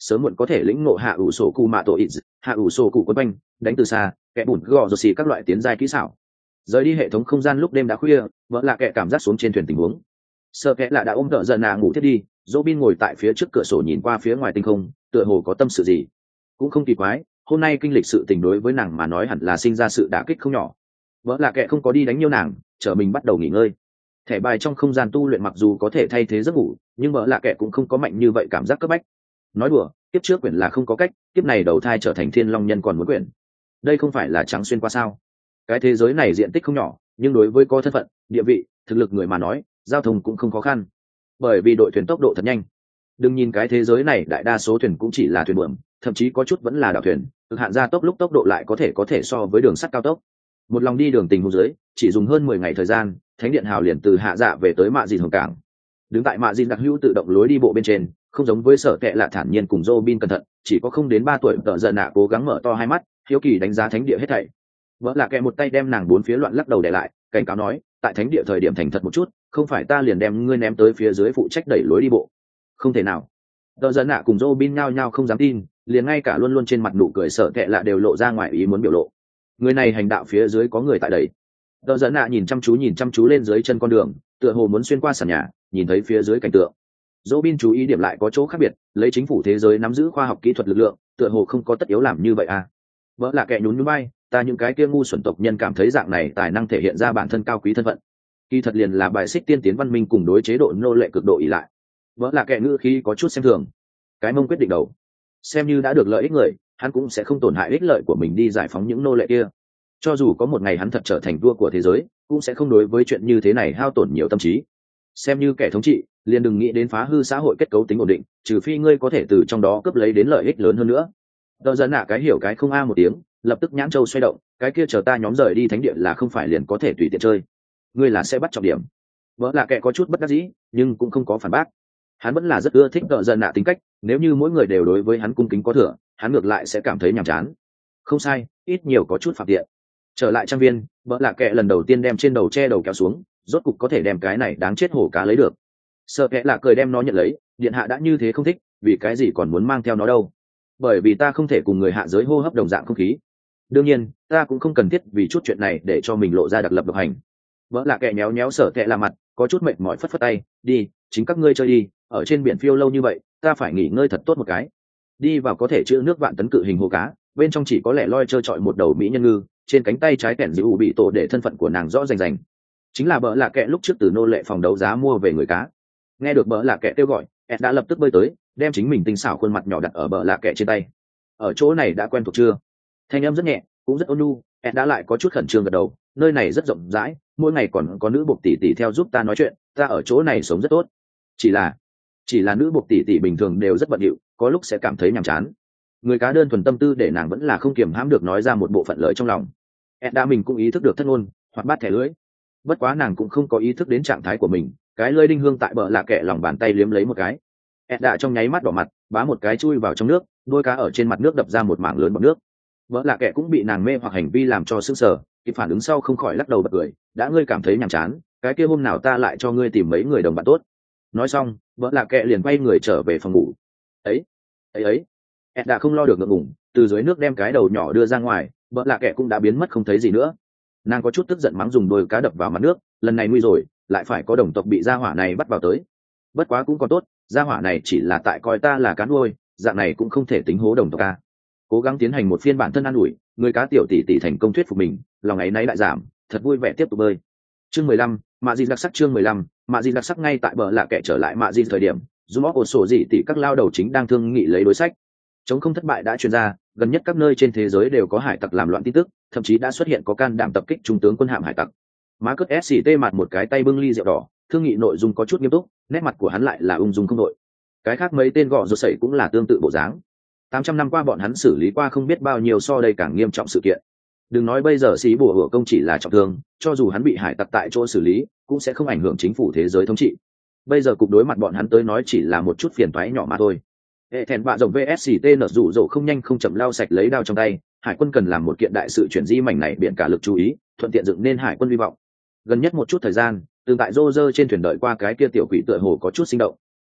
sớm muộn có thể lĩnh ngộ hạ ủ sổ cụ mạ tổ ít, hạ ủ sổ cụ quân banh, đánh từ xa, kẻ bùn gò rồi xì các loại tiến giai kỹ xảo. Rời đi hệ thống không gian lúc đêm đã khuya, vợ lạ kệ cảm giác xuống trên thuyền tình huống. Sợ kệ là đã ôm đỡ dần nạ ngủ thiết đi, Robin ngồi tại phía trước cửa sổ nhìn qua phía ngoài tinh không, tựa hồ có tâm sự gì. Cũng không kỳ quái, hôm nay kinh lịch sự tình đối với nàng mà nói hẳn là sinh ra sự đả kích không nhỏ. Vợ lạ kệ không có đi đánh nhiều nàng, chở mình bắt đầu nghỉ ngơi. Thẻ bài trong không gian tu luyện mặc dù có thể thay thế giấc ngủ, nhưng vợ lạ kệ cũng không có mạnh như vậy cảm giác cấp bách. Nói đùa, kiếp trước quyển là không có cách, kiếp này đầu thai trở thành thiên long nhân còn muốn quyển. Đây không phải là trắng xuyên qua sao? Cái thế giới này diện tích không nhỏ, nhưng đối với có thân phận, địa vị, thực lực người mà nói, giao thông cũng không khó khăn. Bởi vì đội thuyền tốc độ thật nhanh. Đừng nhìn cái thế giới này đại đa số thuyền cũng chỉ là thuyền buồm, thậm chí có chút vẫn là đảo thuyền, cực hạn gia tốc lúc tốc độ lại có thể so với đường sắt cao tốc. Một lòng đi đường tình huống dưới, chỉ dùng hơn 10 ngày thời gian, thánh điện hào liền từ hạ dạ về tới mạ dìn hồng cảng. Đứng tại mạ dìn đặc hữu tự động lối đi bộ bên trên, không giống với sở kệ lạ thản nhiên cùng Robin cẩn thận, chỉ có không đến 3 tuổi tợ giận nạ cố gắng mở to hai mắt, hiếu kỳ đánh giá thánh địa hết thảy. Vợ lạ kệ một tay đem nàng bốn phía loạn lắc đầu để lại, cảnh cáo nói, tại thánh địa thời điểm thành thật một chút, không phải ta liền đem ngươi ném tới phía dưới phụ trách đẩy lối đi bộ. Không thể nào. Tợ giận nạ cùng Robin nhao nhao không dám tin, liền ngay cả luôn luôn trên mặt nụ cười sở kệ lạ đều lộ ra ngoài ý muốn biểu lộ. Người này hành đạo phía dưới có người tại đây. Tợ giận nạ nhìn chăm chú lên dưới chân con đường, tựa hồ muốn xuyên qua sàn nhà, nhìn thấy phía dưới cảnh tượng. Robin chú ý điểm lại có chỗ khác biệt, lấy chính phủ thế giới nắm giữ khoa học kỹ thuật lực lượng, tựa hồ không có tất yếu làm như vậy à? Vợ là kẻ nhún nhún vai, ta những cái kia ngu xuẩn tộc nhân cảm thấy dạng này tài năng thể hiện ra bản thân cao quý thân phận. Kỳ thật liền là bài xích tiên tiến văn minh cùng đối chế độ nô lệ cực độ ỷ lại. Vợ là kẻ ngữ khí có chút xem thường. Cái mông quyết định đầu, xem như đã được lợi ích người, hắn cũng sẽ không tổn hại ích lợi của mình đi giải phóng những nô lệ kia. Cho dù có một ngày hắn thật trở thành vua của thế giới, cũng sẽ không đối với chuyện như thế này hao tổn nhiều tâm trí. Xem như kẻ thống trị, liền đừng nghĩ đến phá hư xã hội kết cấu tính ổn định, trừ phi ngươi có thể từ trong đó cướp lấy đến lợi ích lớn hơn nữa. Đờ dẫn nạ cái hiểu cái không a một tiếng, lập tức nhãn châu xoay động, cái kia chờ ta nhóm rời đi thánh địa là không phải liền có thể tùy tiện chơi. Ngươi là sẽ bắt trọng điểm. Vợ là kẻ có chút bất đắc dĩ, nhưng cũng không có phản bác. Hắn vẫn là rất ưa thích đờ dẫn nạ tính cách, nếu như mỗi người đều đối với hắn cung kính có thừa, hắn ngược lại sẽ cảm thấy nhàm chán. Không sai, ít nhiều có chút phạm tiện. Trở lại trang viên, vợ là kẻ lần đầu tiên đem trên đầu che đầu kéo xuống, rốt cục có thể đem cái này đáng chết hổ cá lấy được. Sợ kẻ là cười đem nó nhận lấy, điện hạ đã như thế không thích, vì cái gì còn muốn mang theo nó đâu? Bởi vì ta không thể cùng người hạ giới hô hấp đồng dạng không khí. Đương nhiên, ta cũng không cần thiết vì chút chuyện này để cho mình lộ ra đặc lập độc hành. Vợ là kẻ nhéo sợ kẻ là mặt, có chút mệt mỏi phất phất tay, đi, chính các ngươi chơi đi, ở trên biển phiêu lâu như vậy, ta phải nghỉ ngơi thật tốt một cái. Đi vào có thể chứa nước vạn tấn cự hình hồ cá, bên trong chỉ có lẻ loi trơ trọi một đầu mỹ nhân ngư, trên cánh tay trái kẻn dữ bị tổ để thân phận của nàng rõ rành rành. Chính là bỡ lạ kệ lúc trước từ nô lệ phòng đấu giá mua về người cá. Nghe được bỡ lạ kệ kêu gọi, Ed đã lập tức bơi tới, đem chính mình tinh xảo khuôn mặt nhỏ đặt ở bỡ lạ kệ trên tay. Ở chỗ này đã quen thuộc chưa? Thanh âm rất nhẹ, cũng rất ôn nhu. Ed đã lại có chút khẩn trương gật đầu, nơi này rất rộng rãi, mỗi ngày còn có nữ buộc tỷ tỷ theo giúp ta nói chuyện, ta ở chỗ này sống rất tốt. Chỉ là nữ buộc tỷ tỷ bình thường đều rất bận rộn, có lúc sẽ cảm thấy nhàm chán. Người cá đơn thuần tâm tư để nàng vẫn là không kiềm hãm được nói ra một bộ phận lợi trong lòng. Ed đã mình cũng ý thức được thất ngôn, hoặc bắt thẻ lưỡi. Bất quá nàng cũng không có ý thức đến trạng thái của mình, cái lưỡi đinh hương tại bờ lạ kệ lòng bàn tay liếm lấy một cái. Ed đã trong nháy mắt đỏ mặt, bá một cái chui vào trong nước, đôi cá ở trên mặt nước đập ra một mảng lớn bọt nước. Bờ lạ kệ cũng bị nàng mê hoặc hành vi làm cho sững sờ, kịp phản ứng sau không khỏi lắc đầu bật cười, đã ngươi cảm thấy nhàm chán, cái kia hôm nào ta lại cho ngươi tìm mấy người đồng bạn tốt. Nói xong, bờ lạ kệ liền quay người trở về phòng ngủ. Ấy. Ed đã không lo được ngượng ngùng, từ dưới nước đem cái đầu nhỏ đưa ra ngoài, bờ lạ kệ cũng đã biến mất không thấy gì nữa. Nàng có chút tức giận mắng dùng đôi cá đập vào mặt nước, lần này nguy rồi, lại phải có đồng tộc bị gia hỏa này bắt vào tới. Bất quá cũng còn tốt, gia hỏa này chỉ là tại coi ta là cá nuôi, dạng này cũng không thể tính hố đồng tộc ca. Cố gắng tiến hành một phiên bản thân an ủi, người cá tiểu tỷ tỷ thành công thuyết phục mình, lòng ấy nấy lại giảm, thật vui vẻ tiếp tục bơi. Chương 15, mạ gì đặc sắc. Chương 15, mạ gì đặc sắc. Ngay tại bờ lạ kệ trở lại mạ gì thời điểm, zoom óc ổ sổ gì tỷ các lao đầu chính đang thương nghị lấy đối sách. Chống không thất bại đã truyền ra, gần nhất các nơi trên thế giới đều có hải tặc làm loạn tin tức, thậm chí đã xuất hiện có can đảm tập kích trung tướng quân hạm hải tặc. Má cất SCT mặt một cái tay bưng ly rượu đỏ, thương nghị nội dung có chút nghiêm túc, nét mặt của hắn lại là ung dung không đội. Cái khác mấy tên gọ rột sẩy cũng là tương tự bộ dáng. 800 năm qua bọn hắn xử lý qua không biết bao nhiêu so đây càng nghiêm trọng sự kiện. Đừng nói bây giờ xí bùa hửa công chỉ là trọng thương, cho dù hắn bị hải tặc tại chỗ xử lý, cũng sẽ không ảnh hưởng chính phủ thế giới thống trị. Bây giờ cục đối mặt bọn hắn tới nói chỉ là một chút phiền toái nhỏ mà thôi. Hệ thẹn bạ rồng VSCT nở rủ rỗ không nhanh không chậm lao sạch lấy đao trong tay, hải quân cần làm một kiện đại sự chuyển di mảnh này biển cả lực chú ý, thuận tiện dựng nên hải quân hy vọng. Gần nhất một chút thời gian, từng tại rô rơ trên thuyền đợi qua cái kia tiểu quỷ tựa hồ có chút sinh động.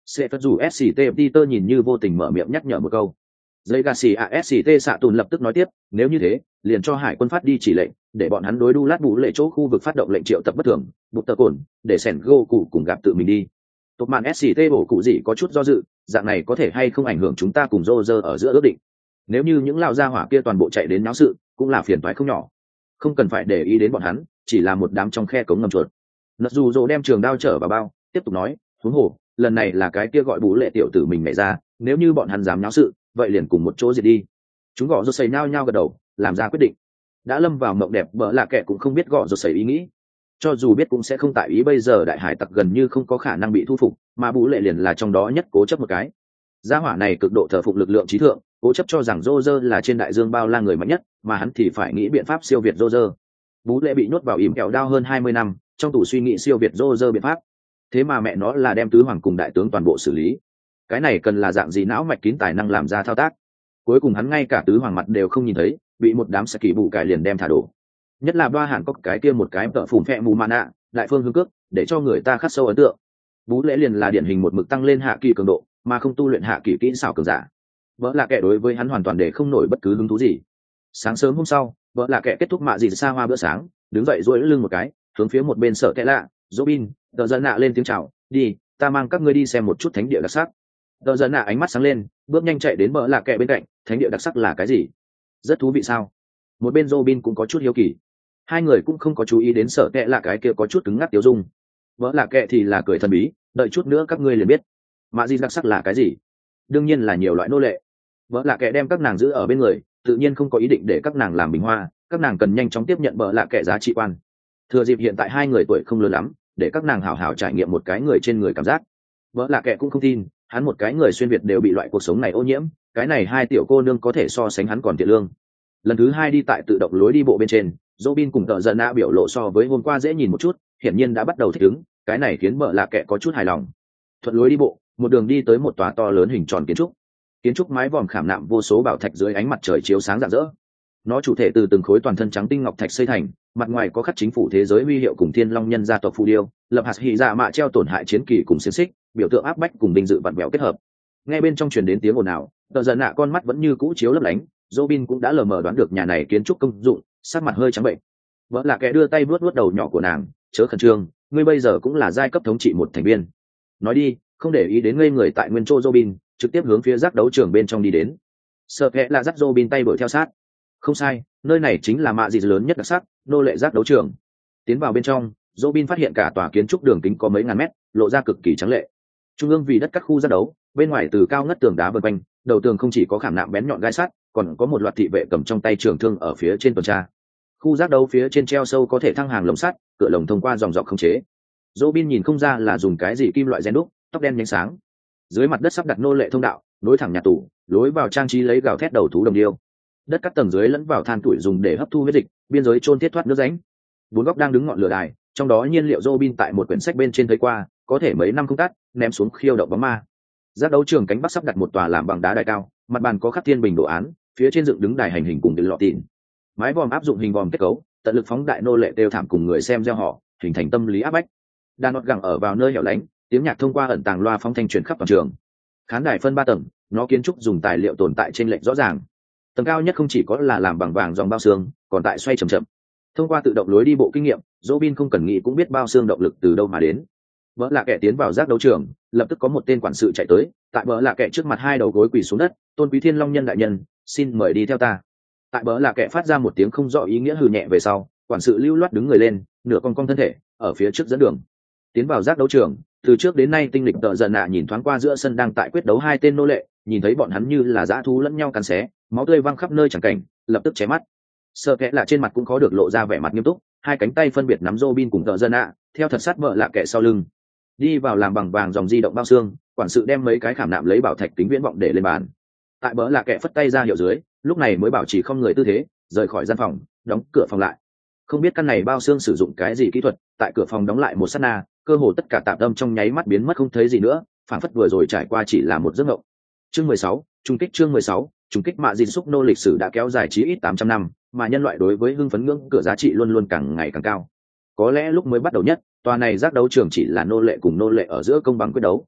sẽ phật dù sct peter nhìn như vô tình mở miệng nhắc nhở một câu. Dây Garcia SCT xạ tùn lập tức nói tiếp, nếu như thế, liền cho hải quân phát đi chỉ lệnh, để bọn hắn đối đu lát bù lệ chỗ khu vực phát động lệnh triệu tập bất thường, buộc tờ cồn, để sẻn gô cụ cùng gặp tự mình đi. Tộc màn SCT bổ cụ gì có chút do dự, dạng này có thể hay không ảnh hưởng chúng ta cùng Roger ở giữa ước định. Nếu như những lao gia hỏa kia toàn bộ chạy đến náo sự, cũng là phiền toái không nhỏ. Không cần phải để ý đến bọn hắn, chỉ là một đám trong khe cống ngầm chuột. Nật dù dỗ đem trường đao trở vào bao, tiếp tục nói, huống hồ, lần này là cái kia gọi bú lệ tiểu tử mình nhảy ra, nếu như bọn hắn dám náo sự, vậy liền cùng một chỗ diệt đi. Chúng gõ rột sầy nhao nhao gật đầu, làm ra quyết định. Đã lâm vào mộng đẹp, bỡ lạ kệ cũng không biết gõ rột sầy ý nghĩ. Cho dù biết cũng sẽ không tại ý, bây giờ đại hải tặc gần như không có khả năng bị thu phục, mà bú lệ liền là trong đó nhất cố chấp một cái. Gia hỏa này cực độ thờ phụng lực lượng trí thượng, cố chấp cho rằng Roger là trên đại dương bao la người mạnh nhất, mà hắn thì phải nghĩ biện pháp siêu việt Roger. Bú lệ bị nhốt vào ỉm kẹo đao hơn 20 năm, trong tủ suy nghĩ siêu việt Roger biện pháp. Thế mà mẹ nó là đem tứ hoàng cùng đại tướng toàn bộ xử lý. Cái này cần là dạng gì não mạch kín tài năng làm ra thao tác. Cuối cùng hắn ngay cả tứ hoàng mặt đều không nhìn thấy, bị một đám sạc kỳ bù cải liền đem thả đổ. Nhất là ba hàn có cái kia một cái tợ phủm phẹ mù mạn nạ, đại phương hướng cước, để cho người ta khắc sâu ấn tượng. Bú lễ liền là điển hình một mực tăng lên hạ kỳ cường độ, mà không tu luyện hạ kỳ kỹ xảo cường giả. Vợ là kẻ đối với hắn hoàn toàn để không nổi bất cứ hứng thú gì. Sáng sớm hôm sau, vợ là kẻ kết thúc mạ gì xa hoa bữa sáng, đứng dậy duỗi lưng một cái, hướng phía một bên sợ kẻ lạ, Robin, tờ dân nạ lên tiếng chào, đi, ta mang các ngươi đi xem một chút thánh địa đặc sắc. Tờ dân nạ ánh mắt sáng lên, bước nhanh chạy đến vợ là kẻ bên cạnh, thánh địa đặc sắc là cái gì? Rất thú vị sao? Một bên Robin cũng có chút hiếu kỳ. Hai người cũng không có chú ý đến sợ kẻ lạ cái kia có chút cứng ngắc tiêu dung. Vợ là kẻ thì là cười thần bí, đợi chút nữa các ngươi liền biết. Mạ gì đặc sắc là cái gì? Đương nhiên là nhiều loại nô lệ. Vợ là kẻ đem các nàng giữ ở bên người, tự nhiên không có ý định để các nàng làm bình hoa, các nàng cần nhanh chóng tiếp nhận vợ là kẻ giá trị quan. Thừa dịp hiện tại hai người tuổi không lớn lắm, để các nàng hảo hảo trải nghiệm một cái người trên người cảm giác. Vợ là kẻ cũng không tin, hắn một cái người xuyên việt đều bị loại cuộc sống này ô nhiễm, cái này hai tiểu cô nương có thể so sánh hắn còn thiện lương. Lần thứ hai đi tại tự động lối đi bộ bên trên, Robin cùng tợ giận nạ biểu lộ so với hôm qua dễ nhìn một chút, hiển nhiên đã bắt đầu thích ứng, cái này khiến vợ là kẻ có chút hài lòng. Thuận lối đi bộ, một đường đi tới một tòa to lớn hình tròn kiến trúc mái vòm khảm nạm vô số bảo thạch dưới ánh mặt trời chiếu sáng rạng rỡ. Nó chủ thể từ từng khối toàn thân trắng tinh ngọc thạch xây thành, mặt ngoài có khắc chính phủ thế giới huy hiệu cùng thiên long nhân gia tộc phù điêu, lập hạt hỉ dạ mạ treo tổn hại chiến kỳ cùng xiềng xích, biểu tượng áp bách cùng binh dự vặn vẹo kết hợp. Nghe bên trong truyền đến tiếng ồn ào, tờ giận nạ con mắt vẫn như cũ chiếu lấp lánh, Robin cũng đã lờ mờ đoán được nhà này kiến trúc công dụng, sắc mặt hơi trắng bệnh. Vợ là kẻ đưa tay vuốt vuốt đầu nhỏ của nàng, chớ khẩn trương, ngươi bây giờ cũng là giai cấp thống trị một thành viên. Nói đi, không để ý đến ngây người tại nguyên chỗ Robin, trực tiếp hướng phía giác đấu trường bên trong đi đến. Sợ kẻ là dắt Robin tay đuổi theo sát. Không sai, nơi này chính là mạ gì lớn nhất đặc sắc, nô lệ giác đấu trường. Tiến vào bên trong, Robin phát hiện cả tòa kiến trúc đường kính có mấy ngàn mét, lộ ra cực kỳ trắng lệ. Trung ương vì đất các khu giác đấu, bên ngoài từ cao ngất tường đá vây quanh, đầu tường không chỉ có khảm nạm bén nhọn gai sắt, còn có một loạt thị vệ cầm trong tay trường thương ở phía trên tuần tra. Khu giác đấu phía trên treo sâu có thể thăng hàng lồng sắt, cửa lồng thông qua dòng dọc không chế. Robin nhìn không ra là dùng cái gì kim loại rèn đúc, tóc đen nhánh sáng. Dưới mặt đất sắp đặt nô lệ thông đạo, nối thẳng nhà tù, lối vào trang trí lấy gào thét đầu thú đồng điêu. Đất các tầng dưới lẫn vào than tuổi dùng để hấp thu huyết dịch, biên giới chôn thiết thoát nước rãnh. Bốn góc đang đứng ngọn lửa đài, trong đó nhiên liệu Robin tại một quyển sách bên trên thấy qua, có thể mấy năm không tắt, ném xuống khiêu động bóng ma. Giác đấu trường cánh bắc sắp đặt một tòa làm bằng đá đài cao, mặt bàn có khắc thiên bình đồ án, phía trên dựng đứng đài hành hình cùng đựng lọ tịn. Mái vòm áp dụng hình vòm kết cấu, tận lực phóng đại nô lệ đều thảm cùng người xem gieo họ, hình thành tâm lý áp bách. Đàn nọt gẳng ở vào nơi hẻo lánh, tiếng nhạc thông qua ẩn tàng loa phóng thanh truyền khắp toàn trường. Khán đài phân 3 tầng, nó kiến trúc dùng tài liệu tồn tại trên lệch rõ ràng. Tầng cao nhất không chỉ có là làm bằng vàng dòng bao xương, còn tại xoay chậm chậm. Thông qua tự động lối đi bộ kinh nghiệm, Robin không cần nghĩ cũng biết bao xương động lực từ đâu mà đến. Vợ là kẻ tiến vào giác đấu trường, lập tức có một tên quản sự chạy tới, tại vợ là kẻ trước mặt hai đầu gối quỳ xuống đất, tôn quý thiên long nhân đại nhân, xin mời đi theo ta. Tại vợ là kẻ phát ra một tiếng không rõ ý nghĩa hừ nhẹ về sau, quản sự lưu loát đứng người lên, nửa cong cong thân thể, ở phía trước dẫn đường. Tiến vào giác đấu trường, từ trước đến nay tinh lịch tợ giận nạ nhìn thoáng qua giữa sân đang tại quyết đấu hai tên nô lệ, nhìn thấy bọn hắn như là dã thú lẫn nhau cắn xé, máu tươi văng khắp nơi chẳng cảnh, lập tức chém mắt. Sợ kẽ là trên mặt cũng có được lộ ra vẻ mặt nghiêm túc, hai cánh tay phân biệt nắm Robin cùng tợ giận nạ, theo thật sát vợ lạ kẻ sau lưng. Đi vào làm bằng vàng dòng di động bao xương, quản sự đem mấy cái khảm nạm lấy bảo thạch kính viễn vọng để lên bàn. Tại bỡ lạ kẻ phất tay ra hiệu dưới, lúc này mới bảo trì không người tư thế, rời khỏi gian phòng, đóng cửa phòng lại. Không biết căn này bao xương sử dụng cái gì kỹ thuật, tại cửa phòng đóng lại một sát na, cơ hồ tất cả tạp âm trong nháy mắt biến mất không thấy gì nữa, phản phất vừa rồi trải qua chỉ là một giấc mộng. Chương 16, trung kích chương 16, trung kích mạ dìn xúc nô lịch sử đã kéo dài chí ít 800 năm, mà nhân loại đối với hưng phấn ngưỡng cửa giá trị luôn luôn càng ngày càng cao. Có lẽ lúc mới bắt đầu nhất, tòa này giác đấu trường chỉ là nô lệ cùng nô lệ ở giữa công bằng quyết đấu.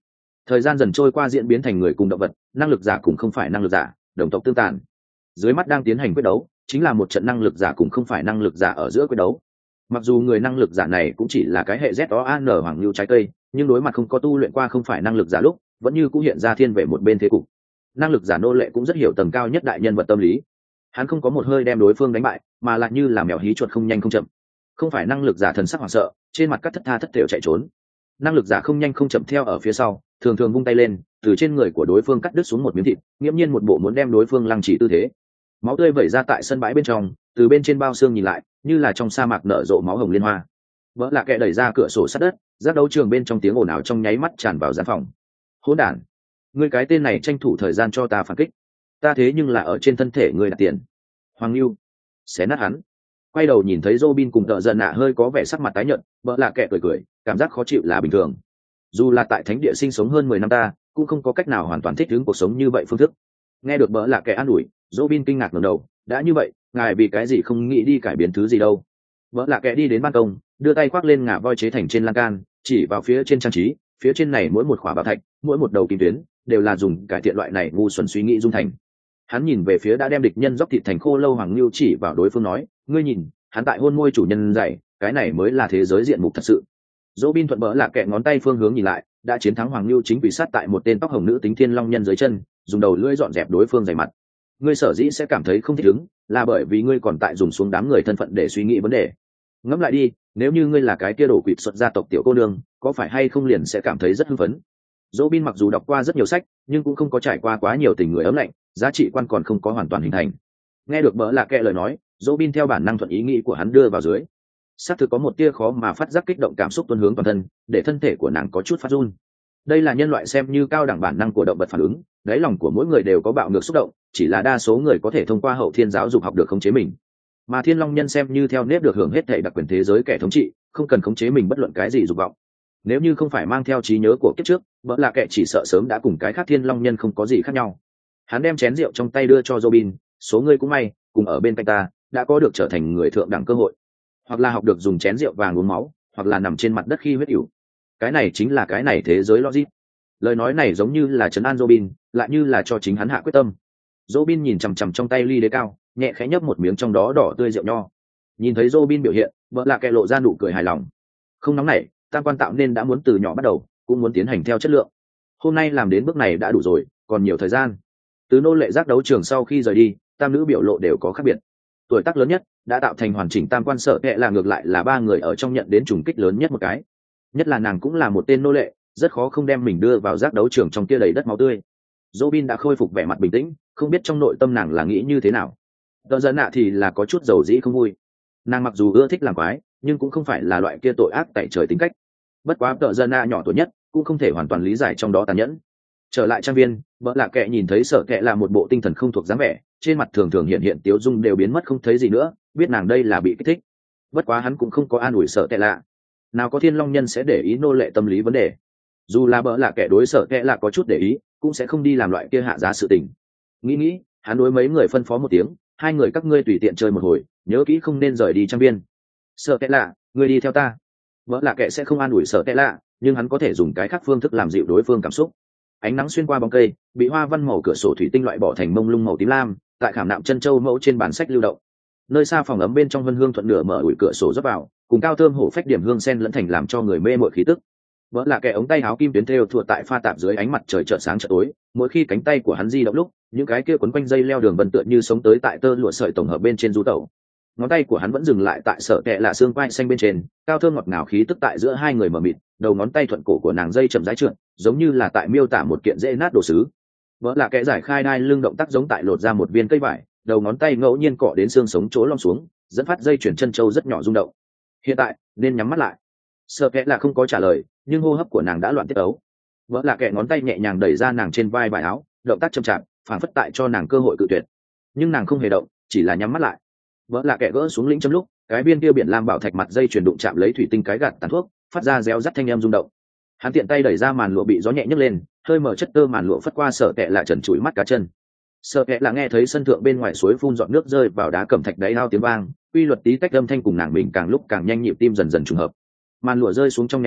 Thời gian dần trôi qua diễn biến thành người cùng động vật, năng lực giả cũng không phải năng lực giả, đồng tộc tương tàn. Dưới mắt đang tiến hành quyết đấu, chính là một trận năng lực giả cũng không phải năng lực giả ở giữa quyết đấu. Mặc dù người năng lực giả này cũng chỉ là cái hệ ZOAN hoàng lưu trái cây, nhưng đối mặt không có tu luyện qua không phải năng lực giả lúc, vẫn như cũng hiện ra thiên về một bên thế cục. Năng lực giả nô lệ cũng rất hiểu tầng cao nhất đại nhân vật tâm lý. Hắn không có một hơi đem đối phương đánh bại, mà lại như là mèo hí chuột không nhanh không chậm. Không phải năng lực giả thần sắc hoảng sợ, trên mặt cắt thất tha thất thểu chạy trốn. Năng lực giả không nhanh không chậm theo ở phía sau, thường thường vung tay lên, từ trên người của đối phương cắt đứt xuống một miếng thịt, nghiễm nhiên một bộ muốn đem đối phương lăng trì tư thế. Máu tươi vẩy ra tại sân bãi bên trong, từ bên trên bao xương nhìn lại, như là trong sa mạc nở rộ máu hồng liên hoa. Vỡ lạ kệ đẩy ra cửa sổ sắt đất, giác đấu trường bên trong tiếng ồn ào trong nháy mắt tràn vào gian phòng. Hỗn đản, ngươi cái tên này tranh thủ thời gian cho ta phản kích, ta thế nhưng là ở trên thân thể ngươi đặt tiền. Hoàng Lưu, xé nát hắn. Quay đầu nhìn thấy Robin cùng Tợ Giận Nạ hơi có vẻ sắc mặt tái nhợt, vỡ lạ kệ cười cười, cảm giác khó chịu là bình thường. Dù là tại thánh địa sinh sống hơn 10 năm ta, cũng không có cách nào hoàn toàn thích ứng cuộc sống như vậy phương thức. Nghe được vỡ lạ kệ an ủi, Robin kinh ngạc ngẩng đầu, đã như vậy, ngài vì cái gì không nghĩ đi cải biến thứ gì đâu? Vỡ lạ kệ đi đến ban công, đưa tay khoác lên ngà voi chế thành trên lan can, chỉ vào phía trên trang trí, phía trên này mỗi một khỏa bảo thạch, mỗi một đầu kim tuyến, đều là dùng cải thiện loại này ngu xuẩn suy nghĩ dung thành. Hắn nhìn về phía đã đem địch nhân dốc thịt thành khô lâu Hoàng Lưu, chỉ vào đối phương nói, ngươi nhìn, hắn tại hôn môi chủ nhân dạy, cái này mới là thế giới diện mục thật sự. Robin thuận bỡ lạ kệ ngón tay phương hướng nhìn lại, đã chiến thắng Hoàng Lưu chính vì sát tại một tên tóc hồng nữ tính thiên long nhân dưới chân, dùng đầu lưỡi dọn dẹp đối phương dày mặt. Ngươi sở dĩ sẽ cảm thấy không thích ứng, là bởi vì ngươi còn tại dùng xuống đám người thân phận để suy nghĩ vấn đề. Ngẫm lại đi, nếu như ngươi là cái kia đổ quỵt xuất gia tộc tiểu cô nương, có phải hay không liền sẽ cảm thấy rất hưng phấn. Robin mặc dù đọc qua rất nhiều sách, nhưng cũng không có trải qua quá nhiều tình người ấm lạnh, giá trị quan còn không có hoàn toàn hình thành. Nghe được bỡ lạ kệ lời nói, Robin theo bản năng thuận ý nghĩ của hắn đưa vào dưới. Xác thực có một tia khó mà phát giác kích động cảm xúc tuôn hướng toàn thân, để thân thể của nàng có chút phát run. Đây là nhân loại xem như cao đẳng bản năng của động vật phản ứng, đáy lòng của mỗi người đều có bạo ngược xúc động, chỉ là đa số người có thể thông qua hậu thiên giáo dục học được khống chế mình. Mà thiên long nhân xem như theo nếp được hưởng hết thảy đặc quyền thế giới kẻ thống trị, không cần khống chế mình bất luận cái gì dục vọng. Nếu như không phải mang theo trí nhớ của kiếp trước, bỡ lạ kệ chỉ sợ sớm đã cùng cái khác thiên long nhân không có gì khác nhau. Hắn đem chén rượu trong tay đưa cho Robin, số ngươi cũng may, cùng ở bên cạnh ta, đã có được trở thành người thượng đẳng cơ hội. Hoặc là học được dùng chén rượu vàng uống máu, hoặc là nằm trên mặt đất khi huyết ỉu. Cái này chính là cái này thế giới logic. Lời nói này giống như là trấn an Robin, lại như là cho chính hắn hạ quyết tâm. Robin nhìn chằm chằm trong tay ly đế cao, nhẹ khẽ nhấp một miếng trong đó đỏ tươi rượu nho. Nhìn thấy Robin biểu hiện, vợ lạ kệ lộ ra nụ cười hài lòng. Không nóng nảy, tam quan tạo nên đã muốn từ nhỏ bắt đầu, cũng muốn tiến hành theo chất lượng. Hôm nay làm đến bước này đã đủ rồi, còn nhiều thời gian. Từ nô lệ giác đấu trường sau khi rời đi, tam nữ biểu lộ đều có khác biệt. Tuổi tác lớn nhất đã tạo thành hoàn chỉnh tam quan sợ kệ là ngược lại là ba người ở trong nhận đến trùng kích lớn nhất một cái. Nhất là nàng cũng là một tên nô lệ, rất khó không đem mình đưa vào giác đấu trường trong kia đầy đất máu tươi. Robin đã khôi phục vẻ mặt bình tĩnh, không biết trong nội tâm nàng là nghĩ như thế nào. Tợ Giận Nạ thì là có chút dầu dĩ không vui. Nàng mặc dù ưa thích làm quái, nhưng cũng không phải là loại kia tội ác tại trời tính cách. Bất quá Tợ Giận Nạ nhỏ tuổi nhất, cũng không thể hoàn toàn lý giải trong đó tàn nhẫn. Trở lại trang viên, vợ lạ kệ nhìn thấy Sở Kệ là một bộ tinh thần không thuộc dáng vẻ, trên mặt thường thường hiện tiếu dung đều biến mất không thấy gì nữa, biết nàng đây là bị kích thích. Bất quá hắn cũng không có an ủi Sở Kệ lạ. Nào có thiên long nhân sẽ để ý nô lệ tâm lý vấn đề. Dù là vợ lạ kệ đối Sở Kệ lạ có chút để ý, cũng sẽ không đi làm loại kia hạ giá sự tình. Nghĩ, hắn đối mấy người phân phó một tiếng, hai người các ngươi tùy tiện chơi một hồi, nhớ kỹ không nên rời đi trang viên. Sở Kệ lạ, ngươi đi theo ta. Vợ lạ kệ sẽ không an ủi Sở Kệ lạ, nhưng hắn có thể dùng cái khác phương thức làm dịu đối phương cảm xúc. Ánh nắng xuyên qua bóng cây, bị hoa văn màu cửa sổ thủy tinh loại bỏ thành mông lung màu tím lam, tại khảm nạm chân châu mẫu trên bản sách lưu động. Nơi xa phòng ấm bên trong vân hương thuận nửa mở ủi cửa sổ rót vào, cùng cao thơm hổ phách điểm hương sen lẫn thành làm cho người mê mội khí tức. Vỡ là kẻ ống tay áo kim tuyến thêu thua tại pha tạp dưới ánh mặt trời chợt sáng chợt tối, mỗi khi cánh tay của hắn di động lúc, những cái kia quấn quanh dây leo đường vân tựa như sống tới tại tơ lụa sợi tổng hợp bên trên du tẩu. Ngón tay của hắn vẫn dừng lại tại Sở Kệ là xương quai xanh bên trên, cao thơm ngọt ngào khí tức tại giữa hai người mở mịt, đầu ngón tay thuận cổ của nàng dây chậm rãi trượt, giống như là tại miêu tả một kiện dễ nát đồ sứ. Vỡ là kẻ giải khai đai lưng động tác giống tại lột ra một viên cây vải, đầu ngón tay ngẫu nhiên cọ đến xương sống chỗ lom xuống, dẫn phát dây chuyển chân châu rất nhỏ rung động. Hiện tại nên nhắm mắt lại. Sở Kệ là không có trả lời, nhưng hô hấp của nàng đã loạn tiết ấu. Vỡ là kẻ ngón tay nhẹ nhàng đẩy ra nàng trên vai vải áo, động tác chậm chạp, phản phất tại cho nàng cơ hội cự tuyệt. Nhưng nàng không hề động, chỉ là nhắm mắt lại. Vỡ là kẻ gỡ xuống lĩnh châm lúc, cái viên kia biển lam bảo thạch mặt dây chuyển đụng chạm lấy thủy tinh cái gạt tàn thuốc, phát ra réo rắt thanh âm rung động. Hắn tiện tay đẩy ra màn lụa bị gió nhẹ nhấc lên, hơi mở chất tơ màn lụa phất qua Sở Kệ là trần trụi mắt cá chân. Sở Kệ là nghe thấy sân thượng bên ngoài suối phun giọt nước rơi vào đá cẩm thạch đáy ao tiếng vang, quy luật tí tách âm thanh cùng nàng mình càng lúc càng nhanh, nhịp tim dần dần trùng hợp. Màn lụa rơi xuống trong nháy mắt,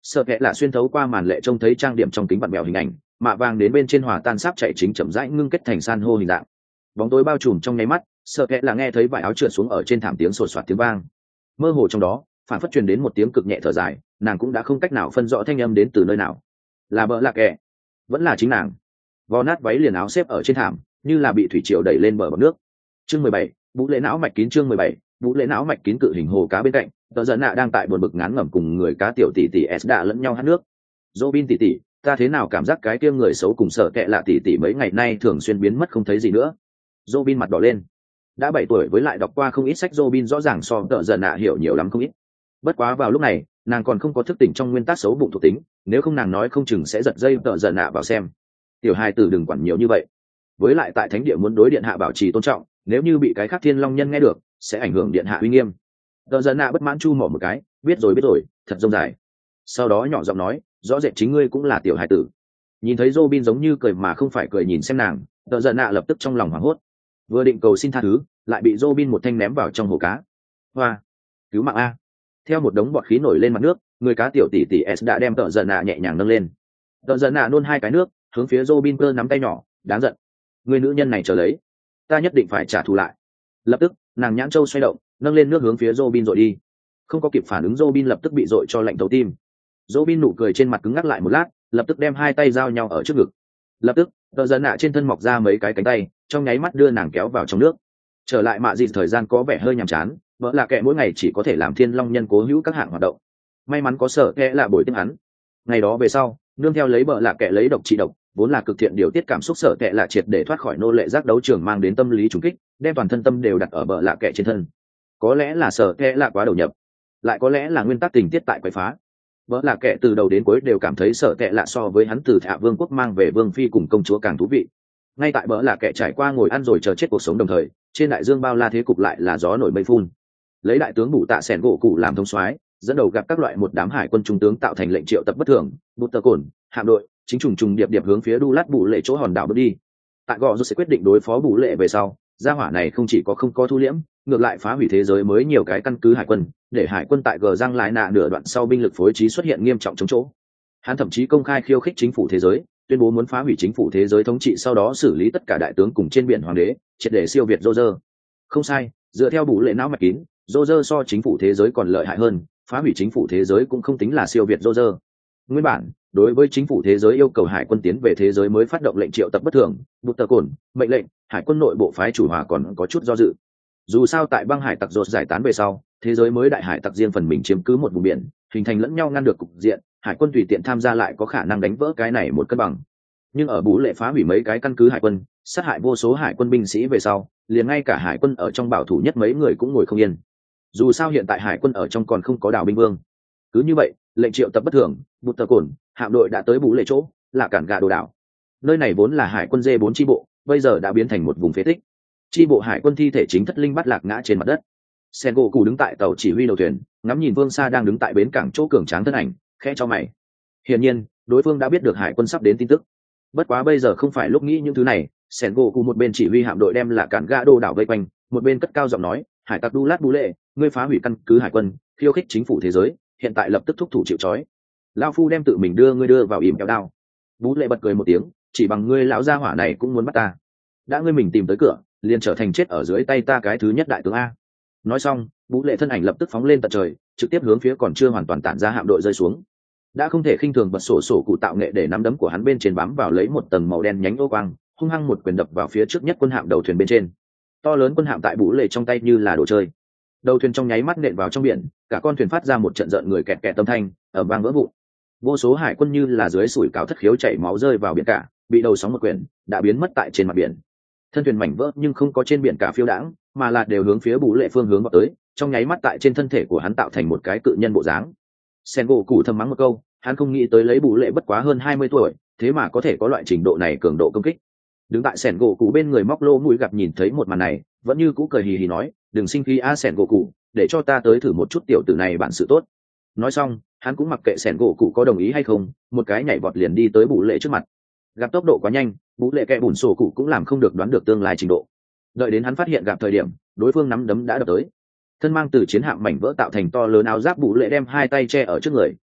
Sợ kệ là xuyên thấu qua màn lệ trông thấy trang điểm trong kính vặn bèo hình ảnh, mạ vàng đến bên trên hòa tan sáp chạy chính chậm rãi ngưng kết thành san hô hình dạng. Bóng tối bao trùm trong nháy mắt, sợ kệ là nghe thấy vải áo trượt xuống ở trên thảm tiếng sột soạt tiếng vang. Mơ hồ trong đó, phản phất truyền đến một tiếng cực nhẹ thở dài, nàng cũng đã không cách nào phân rõ thanh âm đến từ nơi nào. Là bợ lạ kệ, vẫn là chính nàng. Vò nát váy liền áo xếp ở trên thảm, như là bị thủy triều đẩy lên bờ bọt nước. Chương 17, vũ lễ não mạch kín. Chương 17, vũ lễ não mạch kín. Cự hình hồ cá bên cạnh, tờ giận nạ đang tại buồn bực ngán ngẩm cùng người cá tiểu tỷ tỷ s đã lẫn nhau hát nước. Robin tỷ tỷ, ta thế nào cảm giác cái kia người xấu cùng sợ kệ lạ tỷ tỷ mấy ngày nay thường xuyên biến mất không thấy gì nữa. Robin mặt đỏ lên. Đã 7 tuổi với lại đọc qua không ít sách, Robin rõ ràng so tờ giận nạ hiểu nhiều lắm không ít. Bất quá vào lúc này, nàng còn không có thức tỉnh trong nguyên tắc xấu bụng thuộc tính, nếu không nàng nói không chừng sẽ giật dây tờ giận nạ vào xem. Tiểu hài tử đừng quản nhiều như vậy. Với lại tại thánh địa muốn đối điện hạ bảo trì tôn trọng, nếu như bị cái khác thiên long nhân nghe được, sẽ ảnh hưởng điện hạ uy nghiêm. Tờ giận nạ bất mãn chu mỏ một cái, biết rồi, thật rông dài. Sau đó nhỏ giọng nói, rõ rệt chính ngươi cũng là tiểu hài tử. Nhìn thấy Robin giống như cười mà không phải cười nhìn xem nàng, tờ giận nạ lập tức trong lòng hoảng hốt. Vừa định cầu xin tha thứ, lại bị Robin một thanh ném vào trong hồ cá. Hoa, cứu mạng a! Theo một đống bọt khí nổi lên mặt nước, người cá tiểu tỷ tỷ S đã đem tờ giận nạ nhẹ nhàng nâng lên. Tờ giận nạ nôn 2 cái nước, hướng phía Robin cơ nắm tay nhỏ, đáng giận. Người nữ nhân này chờ lấy, ta nhất định phải trả thù lại. Lập tức, nàng nhãn châu xoay động, nâng lên nước hướng phía Robin dội đi. Không có kịp phản ứng, Robin lập tức bị dội cho lạnh thấu tim. Robin nụ cười trên mặt cứng ngắc lại một lát, lập tức đem 2 tay giao nhau ở trước ngực. Lập tức, tờ giận nạ trên thân mọc ra mấy cái cánh tay, trong nháy mắt đưa nàng kéo vào trong nước. Trở lại mạ dịt thời gian có vẻ hơi nhàm chán, vợ là kệ mỗi ngày chỉ có thể làm thiên long nhân cố hữu các hạng hoạt động. May mắn có sở kệ là buổi tiếp hắn. Ngày đó về sau, nương theo lấy vợ là kệ lấy độc trị độc, vốn là cực thiện điều tiết cảm xúc, sở kệ là triệt để thoát khỏi nô lệ giác đấu trường mang đến tâm lý trùng kích, đem toàn thân tâm đều đặt ở vợ là kệ trên thân. Có lẽ là sở kệ là quá đầu nhập, lại có lẽ là nguyên tắc tình tiết tại quấy phá. Vợ là kệ từ đầu đến cuối đều cảm thấy sở kệ lạ so với hắn từ Hạ Vương quốc mang về vương phi cùng công chúa càng thú vị. Ngay tại vợ là kệ trải qua ngồi ăn rồi chờ chết cuộc sống đồng thời, trên đại dương bao la thế cục lại là gió nổi mây phun. Lấy đại tướng Bù Tạ Sẻn gỗ cụ làm thống soái, dẫn đầu gặp các loại một đám hải quân trung tướng tạo thành lệnh triệu tập bất thường, bút tơ cồn, hạm đội, chính trùng điệp hướng phía Đu Lát Bù Lệ chỗ hòn đảo bước đi. Tại gò sẽ quyết định đối phó Bù Lệ về sau, gia hỏa này không chỉ có không có thu liễm, ngược lại phá hủy thế giới mới nhiều cái căn cứ hải quân, để hải quân tại gờ răng lại nạ nửa đoạn sau binh lực phối trí xuất hiện nghiêm trọng chống chỗ. Hắn thậm chí công khai khiêu khích chính phủ thế giới, tuyên bố muốn phá hủy chính phủ thế giới thống trị, sau đó xử lý tất cả đại tướng cùng trên biển hoàng đế, triệt để siêu việt Roger. Không sai, dựa theo Bù Lệ não mạch kín, Roger so chính phủ thế giới còn lợi hại hơn, phá hủy chính phủ thế giới cũng không tính là siêu việt Roger. Nguyên bản, đối với chính phủ thế giới yêu cầu hải quân tiến về thế giới mới phát động lệnh triệu tập bất thường, bút tờ cồn, mệnh lệnh, hải quân nội bộ phái chủ hòa còn có chút do dự. Dù sao tại băng hải tặc rột giải tán về sau, thế giới mới đại hải tặc riêng phần mình chiếm cứ một vùng biển, hình thành lẫn nhau ngăn được cục diện, hải quân tùy tiện tham gia lại có khả năng đánh vỡ cái này một cân bằng. Nhưng ở Bú Lệ phá hủy mấy cái căn cứ hải quân, sát hại vô số hải quân binh sĩ về sau, liền ngay cả hải quân ở trong bảo thủ nhất mấy người cũng ngồi không yên. Dù sao hiện tại hải quân ở trong còn không có đảo binh vương. Cứ như vậy, lệnh triệu tập bất thường, bút tờ cồn, hạm đội đã tới Bú Lệ chỗ, là cản gà đồ đảo. Nơi này vốn là hải quân D4 chi bộ, bây giờ đã biến thành một vùng phế tích. Chi bộ hải quân thi thể chính thất linh bắt lạc ngã trên mặt đất. Sen gỗ cụ đứng tại tàu chỉ huy đầu thuyền, ngắm nhìn Vương Sa đang đứng tại bến cảng chỗ cường tráng thân ảnh, khẽ cho mày. Hiển nhiên, đối phương đã biết được hải quân sắp đến tin tức. Bất quá bây giờ không phải lúc nghĩ những thứ này. Sen gỗ cụ một bên chỉ huy hạm đội đem là cản gã đồ đảo vây quanh, một bên cất cao giọng nói, hải tặc Đu Lát Bú Lệ, ngươi phá hủy căn cứ hải quân, khiêu khích chính phủ thế giới, hiện tại lập tức thúc thủ chịu trói. Lao phu đem tự mình đưa vào ỉm kéo đao. Bú Lệ bật cười một tiếng, chỉ bằng ngươi lão gia hỏa này cũng muốn bắt ta. Đã ngươi mình tìm tới cửa, liền trở thành chết ở dưới tay ta cái thứ nhất đại tướng a. Nói xong, Bú Lệ thân ảnh lập tức phóng lên tận trời, trực tiếp hướng phía còn chưa hoàn toàn tản ra hạm đội rơi xuống. Đã không thể khinh thường bật sổ cụ tạo nghệ, để nắm đấm của hắn bên trên bám vào lấy một tầng màu đen nhánh ô quang, hung hăng một quyền đập vào phía trước nhất quân hạm đầu thuyền bên trên. To lớn quân hạm tại Bú Lệ trong tay như là đồ chơi. Đầu thuyền trong nháy mắt nện vào trong biển, cả con thuyền phát ra một trận rợn người kẹt kẹt âm thanh, ở vang vỡ vụn. Vô số hải quân như là dưới sủi cảo thất khiếu chảy máu rơi vào biển cả, bị đầu sóng một quyền, đã biến mất tại trên mặt biển. Thân thuyền mảnh vỡ nhưng không có trên biển cả phiêu đãng, mà là đều hướng phía Bú Lệ phương hướng vào tới, trong nháy mắt tại trên thân thể của hắn tạo thành một cái cự nhân bộ dáng. Sen gỗ cụ thầm mắng một câu, hắn không nghĩ tới lấy Bú Lệ bất quá hơn 20 tuổi, thế mà có thể có loại trình độ này cường độ công kích. Đứng tại Sen gỗ cụ bên người móc lô mũi gặp nhìn thấy một màn này, vẫn như cũ cười hì hì nói, đừng sinh khí a Sen gỗ cụ, để cho ta tới thử một chút tiểu tử này bản sự tốt. Nói xong, hắn cũng mặc kệ Sen gỗ cụ có đồng ý hay không, một cái nhảy vọt liền đi tới Bú Lệ trước mặt. Gặp tốc độ quá nhanh, Bú Lệ kẻ bùn sổ cụ cũng làm không được đoán được tương lai trình độ. Đợi đến hắn phát hiện gặp thời điểm, đối phương nắm đấm đã đập tới. Thân mang từ chiến hạm mảnh vỡ tạo thành to lớn áo giáp Bú Lệ đem hai tay che ở trước người,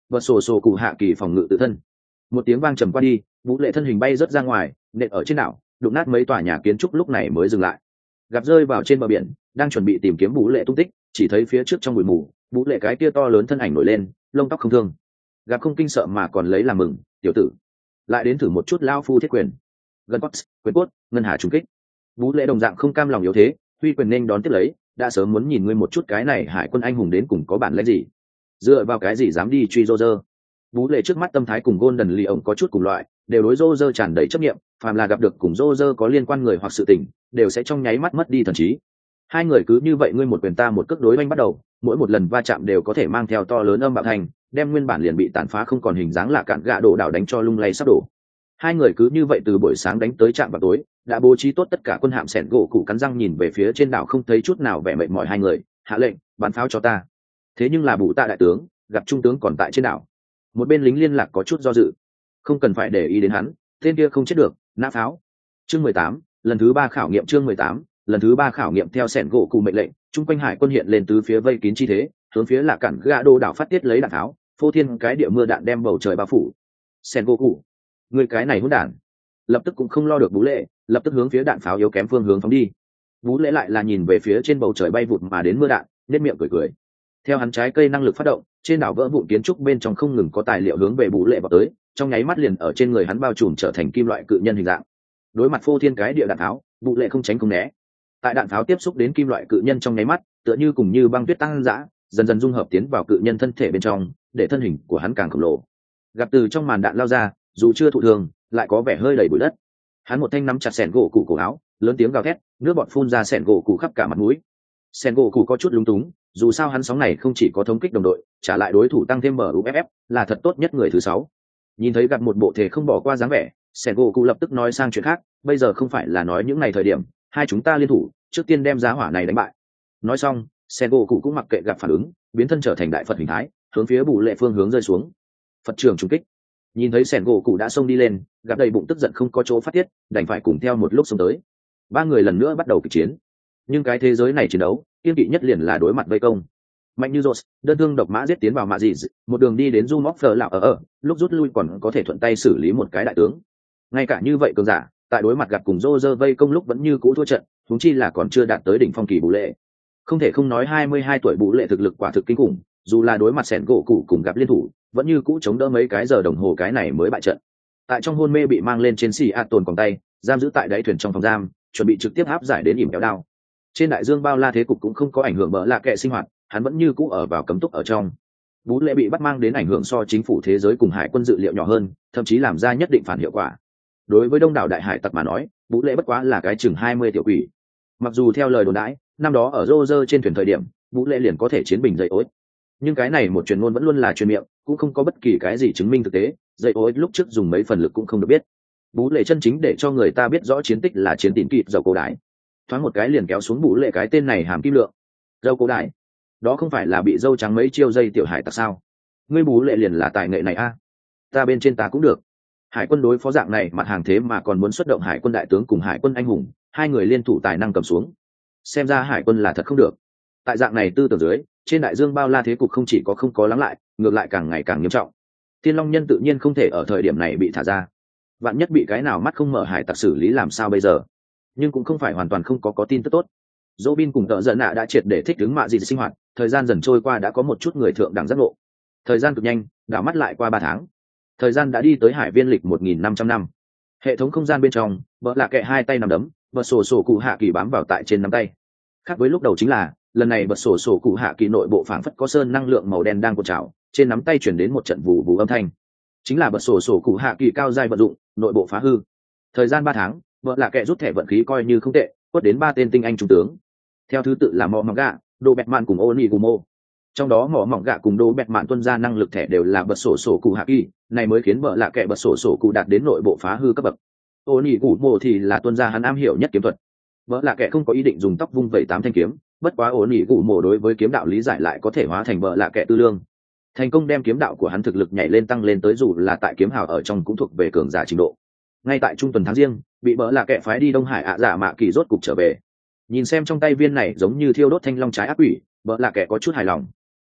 vật sổ cụ hạ kỳ phòng ngự tự thân. Một tiếng vang trầm qua đi, Vũ Lệ thân hình bay rớt ra ngoài, nện ở trên đảo, đụng nát mấy tòa nhà kiến trúc, lúc này mới dừng lại. Gặp rơi vào trên bờ biển, đang chuẩn bị tìm kiếm Vũ Lệ tung tích, chỉ thấy phía trước trong bụi mù, Vũ Lệ cái kia to lớn thân ảnh nổi lên, lông tóc không thương. Gặp không kinh sợ mà còn lấy làm mừng, tiểu tử, lại đến thử một chút lao phu thiết quyền. Gần cốt, quyền cốt, ngân hà trùng kích. Vũ Lệ đồng dạng không cam lòng yếu thế, huy quyền nên đón tiếp lấy, đã sớm muốn nhìn ngươi một chút cái này hải quân anh hùng đến cùng có bản lĩnh gì, dựa vào cái gì dám đi truy Roger. Vũ Lệ trước mắt tâm thái cùng Golden Lion có chút cùng loại, đều đối Roger tràn đầy chấp niệm, phàm là gặp được cùng Roger có liên quan người hoặc sự tình, đều sẽ trong nháy mắt mất đi thần trí. Hai người cứ như vậy ngươi một quyền ta một cước đối oanh bắt đầu, mỗi một lần va chạm đều có thể mang theo to lớn âm bạo thành, đem nguyên bản liền bị tàn phá không còn hình dáng lạ cạn gạ đổ đảo đánh cho lung lay sắp đổ. Hai người cứ như vậy từ buổi sáng đánh tới trạm vào tối, đã bố trí tốt tất cả quân hạm sẻn gỗ cụ cắn răng nhìn về phía trên đảo không thấy chút nào vẻ mệt mỏi hai người, hạ lệnh bắn pháo cho ta. Thế nhưng là Bụ Tạ đại tướng gặp trung tướng còn tại trên đảo. Một bên lính liên lạc có chút do dự, không cần phải để ý đến hắn, tên kia không chết được, nã pháo. Chương 18, lần thứ 3 khảo nghiệm. Chương 18, lần thứ 3 khảo nghiệm. Theo sẻn gỗ cụ mệnh lệnh, trung quanh hải quân hiện lên tứ phía vây kín chi thế, hướng phía lạ cản gạ đô đảo phát tiết lấy đạn tháo, phô thiên cái địa mưa đạn đem bầu trời bao phủ. Sẻn gỗ cụ, người cái này hỗn đản, lập tức cũng không lo được Vũ Lệ, lập tức hướng phía đạn pháo yếu kém phương hướng phóng đi. Vũ Lệ lại là nhìn về phía trên bầu trời bay vụt mà đến mưa đạn, nét miệng cười cười. Theo hắn trái cây năng lực phát động, trên đảo vỡ vụn kiến trúc bên trong không ngừng có tài liệu hướng về Vũ Lệ vào tới, trong nháy mắt liền ở trên người hắn bao trùm trở thành kim loại cự nhân hình dạng. Đối mặt phô thiên cái địa đạn tháo, Vũ Lệ không tránh không né. Tại đạn pháo tiếp xúc đến kim loại cự nhân trong nháy mắt, tựa như cùng như băng tuyết tăng dã, dần dần dung hợp tiến vào cự nhân thân thể bên trong, để thân hình của hắn càng khổng lồ. Gặp từ trong màn đạn lao ra, dù chưa thụ thương, lại có vẻ hơi đầy bụi đất. Hắn một thanh nắm chặt sẻn gỗ cụ cổ áo, lớn tiếng gào thét, nước bọt phun ra sẻn gỗ cụ khắp cả mặt mũi. Sẻn gỗ cụ có chút lúng túng, dù sao hắn sóng này không chỉ có thống kích đồng đội, trả lại đối thủ tăng thêm MUFF, là thật tốt nhất người thứ 6. Nhìn thấy gặp một bộ thể không bỏ qua dáng vẻ, sẻn gỗ cụ lập tức nói sang chuyện khác, bây giờ không phải là nói những ngày thời điểm, hai chúng ta liên thủ, trước tiên đem giá hỏa này đánh bại. Nói xong, sẻn gỗ cụ cũng mặc kệ gặp phản ứng, biến thân trở thành đại Phật hình thái, hướng phía Bù Lệ phương hướng rơi xuống. Phật trường trùng kích. Nhìn thấy sẻn gỗ cụ đã xông đi lên, gặp đầy bụng tức giận không có chỗ phát tiết, đành phải cùng theo một lúc xông tới. Ba người lần nữa bắt đầu kịch chiến. Nhưng cái thế giới này chiến đấu, kiên kỵ nhất liền là đối mặt vây công. Mạnh như Rose, đơn thương độc mã giết tiến vào mạ dị, một đường đi đến Du Móc Phở lão ở, lúc rút lui còn có thể thuận tay xử lý một cái đại tướng. Ngay cả như vậy cường giả, tại đối mặt gặp cùng Roger vây công lúc vẫn như cũ thua trận, huống chi là còn chưa đạt tới đỉnh phong kỳ Bù Lệ. Không thể không nói 22 tuổi Bù Lệ thực lực quả thực kinh khủng, dù là đối mặt sẻn gỗ cụ cùng gặp liên thủ, vẫn như cũ chống đỡ mấy cái giờ đồng hồ cái này mới bại trận. Tại trong hôn mê bị mang lên trên xì tồn còng tay, giam giữ tại đáy thuyền trong phòng giam, chuẩn bị trực tiếp áp giải đến ỉm kéo đao. Trên đại dương bao la thế cục cũng không có ảnh hưởng bỡ lạ kệ sinh hoạt, hắn vẫn như cũ ở vào cấm túc ở trong. Bú Lệ bị bắt mang đến ảnh hưởng so chính phủ thế giới cùng hải quân dự liệu nhỏ hơn, thậm chí làm ra nhất định phản hiệu quả. Đối với đông đảo đại hải tặc mà nói, Bú Lệ bất quá là cái chừng 20 tiểu quỷ. Mặc dù theo lời đồn đãi, năm đó ở Roger trên thuyền thời điểm, Bú Lệ liền có thể chiến bình dậy ối. Nhưng cái này một truyền ngôn vẫn luôn là truyền miệng, cũng không có bất kỳ cái gì chứng minh thực tế, dậy ối lúc trước dùng mấy phần lực cũng không được biết. Bú Lệ chân chính để cho người ta biết rõ chiến tích là chiến tín kịp dầu cổ đại. Thoáng một cái liền kéo xuống Bú Lệ cái tên này hàm kim lượng. Dâu cổ đại, đó không phải là bị dâu trắng mấy chiêu dây tiểu hải tặc sao? Ngươi Bú Lệ liền là tài nghệ này a? Ta bên trên ta cũng được. Hải quân đối phó dạng này mặt hàng thế mà còn muốn xuất động hải quân đại tướng cùng hải quân anh hùng, hai người liên thủ tài năng cầm xuống. Xem ra hải quân là thật không được. Tại dạng này tư tưởng dưới, trên đại dương bao la thế cục không chỉ có không có lắng lại, ngược lại càng ngày càng nghiêm trọng. Tiên Long Nhân tự nhiên không thể ở thời điểm này bị thả ra. Vạn nhất bị cái nào mắt không mở hải tặc xử lý làm sao bây giờ? Nhưng cũng không phải hoàn toàn không có tin tức tốt. Robin cùng Tợ Giận Nạ đã triệt để thích ứng mạ gì sinh hoạt, thời gian dần trôi qua đã có một chút người thượng đẳng giác ngộ. Thời gian cực nhanh, đảo mắt lại qua 3 tháng. Thời gian đã đi tới hải viên lịch 1500 năm. Hệ thống không gian bên trong, vợ lạ kệ hai tay nắm đấm, bật sổ cụ hạ kỳ bám vào tại trên nắm tay. Khác với lúc đầu chính là, lần này bật sổ cụ hạ kỳ nội bộ phảng phất có sơn năng lượng màu đen đang cuộn trào, trên nắm tay chuyển đến một trận vù vù âm thanh. Chính là bật sổ cụ hạ kỳ cao giai vận dụng, nội bộ phá hư. Thời gian 3 tháng, vợ lạ kệ rút thẻ vận khí coi như không tệ, quất đến 3 tên tinh anh trung tướng. Theo thứ tự là mỏ mỏng gạ, đồ bẹt mạn cùng Onigumo. Trong đó mỏ mỏng gạ cùng đồ bẹt mạn tuân ra năng lực thẻ đều là bật sổ cụ hạ kỳ, này mới khiến vợ lạ kệ bật sổ cụ đạt đến nội bộ phá hư cấp bậc. Onigumo thì là tuân ra hắn am hiểu nhất kiếm thuật. Vợ lạ kệ không có ý định dùng tóc vung vẩy 8 thanh kiếm, bất quá Onigumo đối với kiếm đạo lý giải lại có thể hóa thành vợ lạ kệ tư lương. Thành công đem kiếm đạo của hắn thực lực nhảy lên tăng lên tới dù là tại kiếm hào ở trong cũng thuộc về cường giả trình độ. Ngay tại trung tuần tháng riêng, bị vợ lạ kệ phái đi Đông Hải giả mạ kỳ rốt cục trở về. Nhìn xem trong tay viên này giống như thiêu đốt thanh long trái ác quỷ, vợ lạ kệ có chút hài lòng.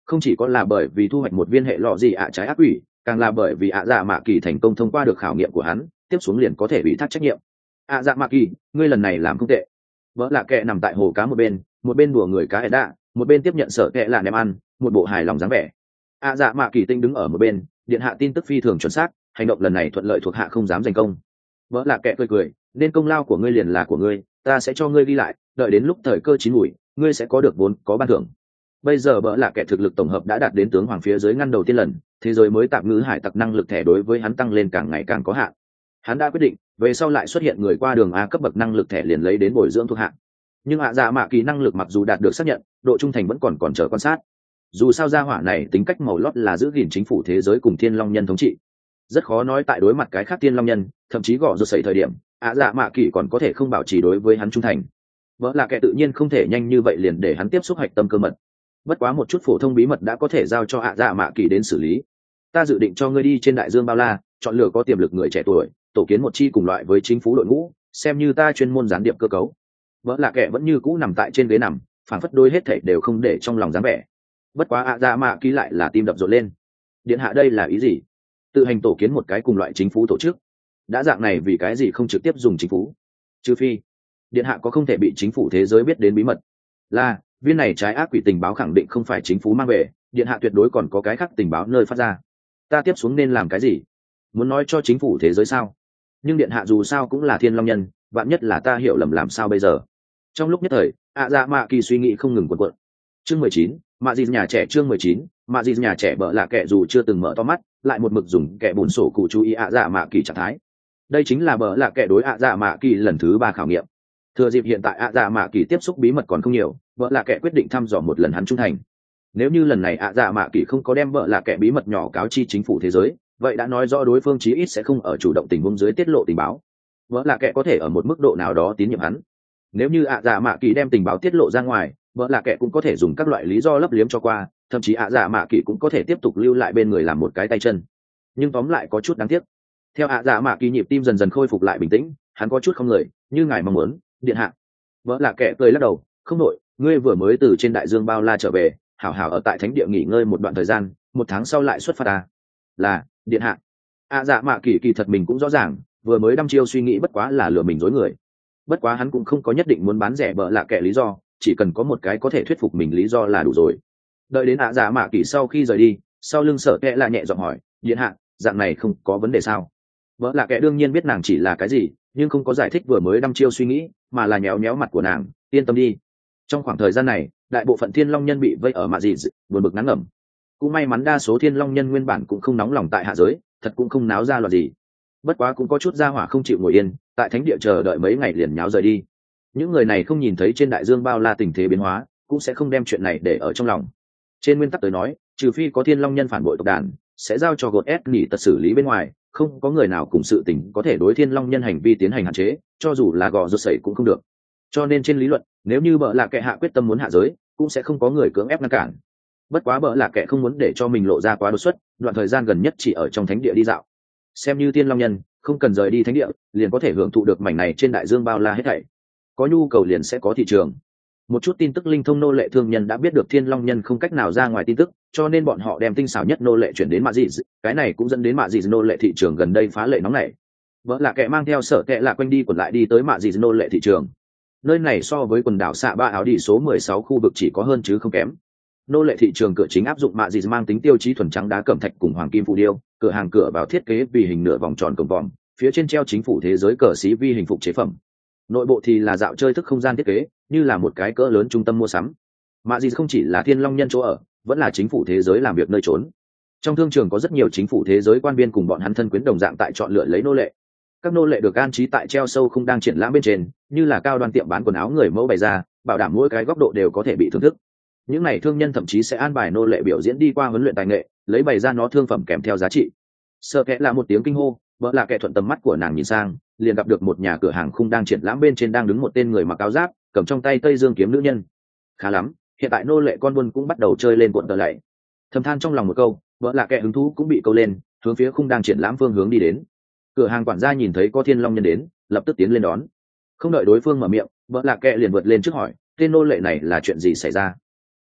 không chỉ có là bởi vì thu hoạch một viên hệ lọ gì trái ác quỷ, càng là bởi vì dạ mạ kỳ thành công thông qua được khảo nghiệm của hắn, tiếp xuống liền có thể ủy thác trách nhiệm. Dạ mạ kỳ, ngươi lần này làm không tệ. Vợ lạ kệ nằm tại hồ cá một bên đùa người cá Eda, một bên tiếp nhận sở kệ là ném ăn, một bộ hài lòng dáng vẻ. Dạ mạ kỳ tinh đứng ở một bên, điện hạ tin tức phi thường chuẩn xác, hành động lần này thuận lợi thuộc hạ không dám giành công. Vợ lạ kệ cười, nên công lao của ngươi liền là của ngươi, ta sẽ cho ngươi ghi lại, đợi đến lúc thời cơ chín mùi, ngươi sẽ có được vốn có ban thưởng. Bây giờ vợ lạ kệ thực lực tổng hợp đã đạt đến tướng hoàng phía dưới ngăn đầu tiên lần, thế giới mới tạm ngữ hải tặc năng lực thẻ đối với hắn tăng lên càng ngày càng có hạn. Hắn đã quyết định, về sau lại xuất hiện người qua đường A cấp bậc năng lực thẻ liền lấy đến bồi dưỡng thuộc hạ. Nhưng dạ mạ kỳ năng lực mặc dù đạt được xác nhận, độ trung thành vẫn còn chờ quan sát. Dù sao gia hỏa này tính cách màu lót là giữ gìn chính phủ thế giới cùng thiên long nhân thống trị, rất khó nói tại đối mặt cái khác thiên long nhân, thậm chí gõ rột xảy thời điểm dạ mạ kỳ còn có thể không bảo trì đối với hắn trung thành. Vợ là kẻ tự nhiên không thể nhanh như vậy liền để hắn tiếp xúc hạch tâm cơ mật, bất quá một chút phổ thông bí mật đã có thể giao cho dạ mạ kỳ đến xử lý. Ta dự định cho ngươi đi trên đại dương bao la, chọn lựa có tiềm lực người trẻ tuổi, tổ kiến một chi cùng loại với chính phủ đội ngũ, xem như ta chuyên môn gián điệp cơ cấu. Vợ là kẻ vẫn như cũ nằm tại trên ghế nằm, phản phất đôi hết thảy đều không để trong lòng dáng vẻ. Bất quá dạ mạ kỳ lại là tim đập rộn lên. Điện hạ đây là ý gì? Tự hành tổ kiến một cái cùng loại chính phủ tổ chức? Đã dạng này vì cái gì không trực tiếp dùng chính phủ? Trừ phi điện hạ có không thể bị chính phủ thế giới biết đến bí mật. Là viên này trái ác quỷ tình báo khẳng định không phải chính phủ mang về, điện hạ tuyệt đối còn có cái khác tình báo nơi phát ra. Ta tiếp xuống nên làm cái gì? Muốn nói cho chính phủ thế giới sao? Nhưng điện hạ dù sao cũng là thiên long nhân, vạn nhất là ta hiểu lầm làm sao bây giờ? Trong lúc nhất thời dạ mạ kỳ suy nghĩ không ngừng quần quận. Chương 19, mạ dì nhà trẻ. Chương 19, mạ dì nhà trẻ bợ lạ kệ dù chưa từng mở to mắt, lại một mực dùng kẻ bùn sổ cụ chú ý dạ mạ kỳ trạng thái. Đây chính là bợ lạ kệ đối dạ mạ kỳ lần thứ 3 khảo nghiệm. Thừa dịp hiện tại dạ mạ kỳ tiếp xúc bí mật còn không nhiều, bợ lạ kệ quyết định thăm dò một lần hắn trung thành. Nếu như lần này dạ mạ kỳ không có đem bợ lạ kệ bí mật nhỏ cáo chi chính phủ thế giới, vậy đã nói rõ đối phương chí ít sẽ không ở chủ động tình huống dưới tiết lộ tình báo. Bợ lạ kệ có thể ở một mức độ nào đó tín nhiệm hắn. Nếu như dạ mạ kỳ đem tình báo tiết lộ ra ngoài, vợ lạ kệ cũng có thể dùng các loại lý do lấp liếm cho qua, thậm chí dạ mạ kỳ cũng có thể tiếp tục lưu lại bên người làm một cái tay chân. Nhưng tóm lại có chút đáng tiếc. Theo dạ mạ kỳ nhịp tim dần dần khôi phục lại bình tĩnh, hắn có chút không lời, như ngài mong muốn, điện hạ. Vợ lạ kệ cười lắc đầu, không nội, ngươi vừa mới từ trên đại dương bao la trở về, hảo hảo ở tại thánh địa nghỉ ngơi một đoạn thời gian, 1 tháng sau lại xuất phát ta. Là điện hạ. Dạ mạ kỳ kỳ thật mình cũng rõ ràng, vừa mới đăm chiêu suy nghĩ bất quá là lừa mình dối người. Bất quá hắn cũng không có nhất định muốn bán rẻ bợ lạ kệ lý do, chỉ cần có một cái có thể thuyết phục mình lý do là đủ rồi. Đợi đến dạ mạ kỳ sau khi rời đi, sau lưng sở kệ là nhẹ giọng hỏi, điện hạ, dạng này không có vấn đề sao? Bợ lạ kệ đương nhiên biết nàng chỉ là cái gì, nhưng không có giải thích vừa mới đăm chiêu suy nghĩ, mà là nhéo nhéo mặt của nàng, yên tâm đi. Trong khoảng thời gian này, đại bộ phận thiên long nhân bị vây ở mạ dị, buồn bực ngắn ngẩm. Cũng may mắn đa số thiên long nhân nguyên bản cũng không nóng lòng tại hạ giới, thật cũng không náo ra loạn gì. Bất quá cũng có chút gia hỏa không chịu ngồi yên, tại thánh địa chờ đợi mấy ngày liền nháo rời đi. Những người này không nhìn thấy trên đại dương bao la tình thế biến hóa, cũng sẽ không đem chuyện này để ở trong lòng. Trên nguyên tắc tới nói, trừ phi có thiên long nhân phản bội tộc đàn, sẽ giao cho gột ép nghỉ tật xử lý bên ngoài, không có người nào cùng sự tình có thể đối thiên long nhân hành vi tiến hành hạn chế, cho dù là gò rột sẩy cũng không được. Cho nên trên lý luận, nếu như bợ lạ kệ hạ quyết tâm muốn hạ giới, cũng sẽ không có người cưỡng ép ngăn cản. Bất quá bợ lạ kệ không muốn để cho mình lộ ra quá đột xuất, đoạn thời gian gần nhất chỉ ở trong thánh địa đi dạo. Xem như thiên long nhân, không cần rời đi thánh địa, liền có thể hưởng thụ được mảnh này trên đại dương bao la hết thảy. Có nhu cầu liền sẽ có thị trường. Một chút tin tức linh thông nô lệ thương nhân đã biết được thiên long nhân không cách nào ra ngoài tin tức, cho nên bọn họ đem tinh xảo nhất nô lệ chuyển đến mạ dị, cái này cũng dẫn đến mạ dị nô lệ thị trường gần đây phá lệ nóng nảy. Vợ là kẻ mang theo sở kệ lạ quanh đi quẩn lại đi tới mạ dị nô lệ thị trường. Nơi này so với quần đảo xạ ba áo đi số 16 khu vực chỉ có hơn chứ không kém. Nô lệ thị trường cửa chính áp dụng mạ dị mang tính tiêu chí thuần trắng đá cẩm thạch cùng hoàng kim phù điêu, cửa hàng cửa vào thiết kế vì hình nửa vòng tròn cổng vòm, phía trên treo chính phủ thế giới cờ xí vi hình phục chế phẩm. Nội bộ thì là dạo chơi thức không gian thiết kế, như là một cái cỡ lớn trung tâm mua sắm. Mạ dị không chỉ là thiên long nhân chỗ ở, vẫn là chính phủ thế giới làm việc nơi trốn. Trong thương trường có rất nhiều chính phủ thế giới quan viên cùng bọn hắn thân quyến đồng dạng tại chọn lựa lấy nô lệ. Các nô lệ được an trí tại treo sâu không đang triển lãm bên trên, như là cao đoan tiệm bán quần áo người mẫu bày ra, bảo đảm mỗi cái góc độ đều có thể bị thưởng thức. Những này thương nhân thậm chí sẽ an bài nô lệ biểu diễn đi qua huấn luyện tài nghệ, lấy bày ra nó thương phẩm kèm theo giá trị. Sợ kệ là một tiếng kinh hô, vợ là kẻ thuận tầm mắt của nàng nhìn sang, liền gặp được một nhà cửa hàng khung đang triển lãm bên trên đang đứng một tên người mặc áo giáp, cầm trong tay tây dương kiếm nữ nhân. Khá lắm, hiện tại nô lệ con buôn cũng bắt đầu chơi lên cuộn tờ lạy. Thầm than trong lòng một câu, vợ là kẻ hứng thú cũng bị câu lên, hướng phía khung đang triển lãm phương hướng đi đến. Cửa hàng quản gia nhìn thấy có thiên long nhân đến, lập tức tiến lên đón. Không đợi đối phương mở miệng, vợ là kẻ liền vượt lên trước hỏi, tên nô lệ này là chuyện gì xảy ra?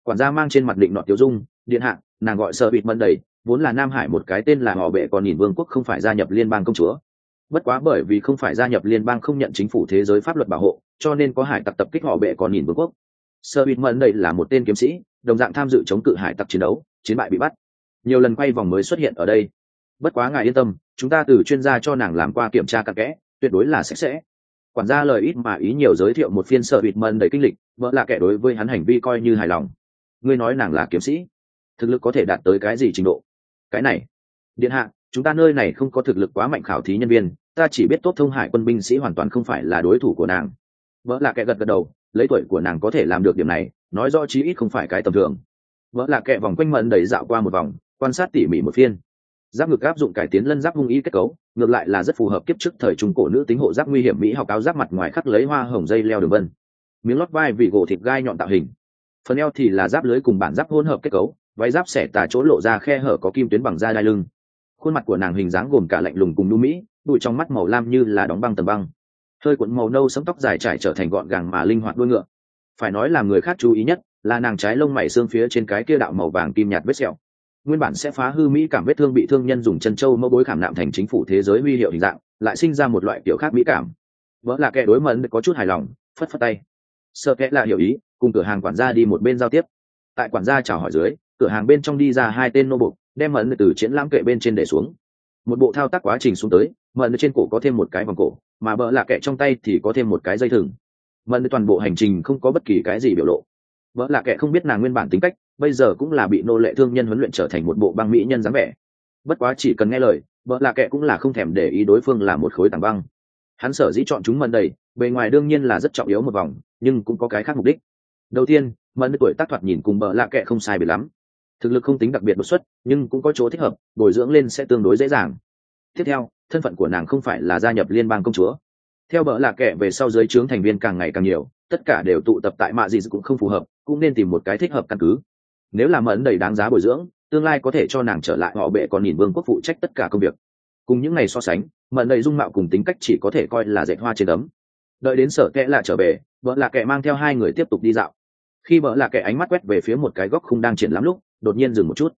Quản gia mang trên mặt định nọ tiêu dung, điện hạ, nàng gọi sợ bịt mẫn đầy, vốn là Nam Hải một cái tên là họ bệ còn nhìn vương quốc không phải gia nhập liên bang công chúa. Bất quá bởi vì không phải gia nhập liên bang không nhận chính phủ thế giới pháp luật bảo hộ, cho nên có hải tặc tập kích họ bệ còn nhìn vương quốc. Sợ bịt mẫn đầy là một tên kiếm sĩ, đồng dạng tham dự chống cự hải tặc chiến đấu, chiến bại bị bắt, nhiều lần quay vòng mới xuất hiện ở đây. Bất quá ngài yên tâm, chúng ta từ chuyên gia cho nàng làm qua kiểm tra cặn kẽ, tuyệt đối là sạch sẽ. Quản gia lời ít mà ý nhiều giới thiệu một phiên sợ bịt mẫn đầy kinh lịch, vợ là kẻ đối với hắn hành vi coi như hài lòng. Ngươi nói nàng là kiếm sĩ, thực lực có thể đạt tới cái gì trình độ? Cái này, điện hạ, chúng ta nơi này không có thực lực quá mạnh khảo thí nhân viên, ta chỉ biết tốt thông hải quân binh sĩ hoàn toàn không phải là đối thủ của nàng. Vợ là kẻ gật gật đầu, lấy tuổi của nàng có thể làm được điểm này, nói rõ chí ít không phải cái tầm thường. Vợ là kẻ vòng quanh mẫn đầy dạo qua một vòng, quan sát tỉ mỉ một phiên. Giáp ngực áp dụng cải tiến lân giáp hung ý kết cấu, ngược lại là rất phù hợp kiếp trước thời trung cổ nữ tính hộ giáp nguy hiểm mỹ học áo giáp mặt ngoài khắc lấy hoa hồng dây leo đường vân, miếng lót vai vì gỗ thịt gai nhọn tạo hình, phần eo thì là giáp lưới cùng bản giáp hỗn hợp kết cấu, váy giáp xẻ tà chỗ lộ ra khe hở có kim tuyến bằng da đai lưng. Khuôn mặt của nàng hình dáng gồm cả lạnh lùng cùng nu mỹ, bụi trong mắt màu lam như là đóng băng tầng băng, hơi cuộn màu nâu sẫm tóc dài trải trở thành gọn gàng mà linh hoạt đuôi ngựa. Phải nói làm người khác chú ý nhất là nàng trái lông mày xương phía trên cái kia đạo màu vàng kim nhạt vết sẹo, nguyên bản sẽ phá hư mỹ cảm vết thương bị thương nhân dùng chân châu mẫu bối khảm nạm thành chính phủ thế giới huy hiệu hình dạng, lại sinh ra một loại kiểu khác mỹ cảm. Vợ là kẻ đối mẫn có chút hài lòng, phất phất tay. Sợ kẻ là hiểu ý, cùng cửa hàng quản gia đi một bên giao tiếp. Tại quản gia chào hỏi dưới, cửa hàng bên trong đi ra hai tên nô bộc, đem mẫn từ triển lãm kệ bên trên để xuống. Một bộ thao tác quá trình xuống tới, mẫn trên cổ có thêm một cái vòng cổ, mà vợ là kẻ trong tay thì có thêm một cái dây thừng. Mẫn toàn bộ hành trình không có bất kỳ cái gì biểu lộ. Vợ là kẻ không biết nàng nguyên bản tính cách, bây giờ cũng là bị nô lệ thương nhân huấn luyện trở thành một bộ băng mỹ nhân dáng vẻ. Bất quá chỉ cần nghe lời, vợ là kẻ cũng là không thèm để ý đối phương là một khối tảng băng. Hắn sở dĩ chọn chúng mẫn đầy, bề ngoài đương nhiên là rất trọng yếu một vòng, nhưng cũng có cái khác mục đích. Đầu tiên, mẫn tuổi tác thoạt nhìn cùng vợ là kẻ không sai biệt lắm, thực lực không tính đặc biệt đột xuất, nhưng cũng có chỗ thích hợp, bồi dưỡng lên sẽ tương đối dễ dàng. Tiếp theo, thân phận của nàng không phải là gia nhập liên bang công chúa. Theo vợ là kẻ về sau dưới trướng thành viên càng ngày càng nhiều, tất cả đều tụ tập tại mạ gì cũng không phù hợp, cũng nên tìm một cái thích hợp căn cứ. Nếu là mẫn đầy đáng giá bồi dưỡng, tương lai có thể cho nàng trở lại họ bệ còn nhìn vương quốc phụ trách tất cả công việc. Cùng những ngày so sánh, mẫn đầy dung mạo cùng tính cách chỉ có thể coi là dệt hoa trên tấm. Đợi đến sở kẽ lạ trở về, vợ là kẻ mang theo hai người tiếp tục đi dạo. Khi vợ là kẻ ánh mắt quét về phía một cái góc khung đang triển lãm lúc, đột nhiên dừng một chút.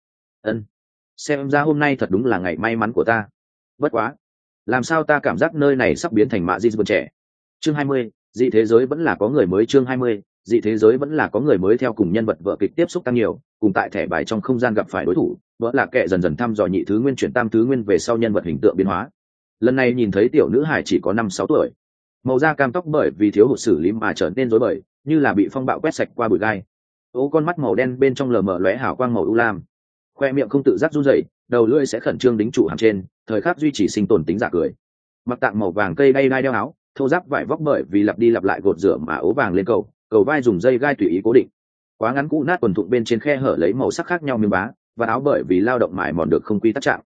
Xem ra hôm nay thật đúng là ngày may mắn của ta. Bất quá, làm sao ta cảm giác nơi này sắp biến thành mạ di vườn trẻ. Chương 20, dị thế giới vẫn là có người mới. Chương 20, dị thế giới vẫn là có người mới. Theo cùng nhân vật vợ kịch tiếp xúc tăng nhiều, cùng tại thẻ bài trong không gian gặp phải đối thủ, vợ là kẻ dần dần thăm dò nhị thứ nguyên chuyển tam thứ nguyên về sau nhân vật hình tượng biến hóa. Lần này nhìn thấy tiểu nữ hải chỉ có 5-6 tuổi, màu da cam tóc bởi vì thiếu hụt xử lý mà trở nên rối bời, như là bị phong bạo quét sạch qua bụi gai. Con mắt màu đen bên trong lờ mờ lóe hào quang màu u lam, khoe miệng không tự giác run rẩy, đầu lưỡi sẽ khẩn trương đính trụ hàm trên, thời khắc duy trì sinh tồn tính giả cười. Mặc tạng màu vàng cây đay đeo áo, thô giáp vải vóc bởi vì lặp đi lặp lại gột rửa mà ố vàng lên cầu vai dùng dây gai tùy ý cố định. Quá ngắn cũ nát quần thụng bên trên khe hở lấy màu sắc khác nhau miếng bá, và áo bởi vì lao động mài mòn được không quy tắc trạng.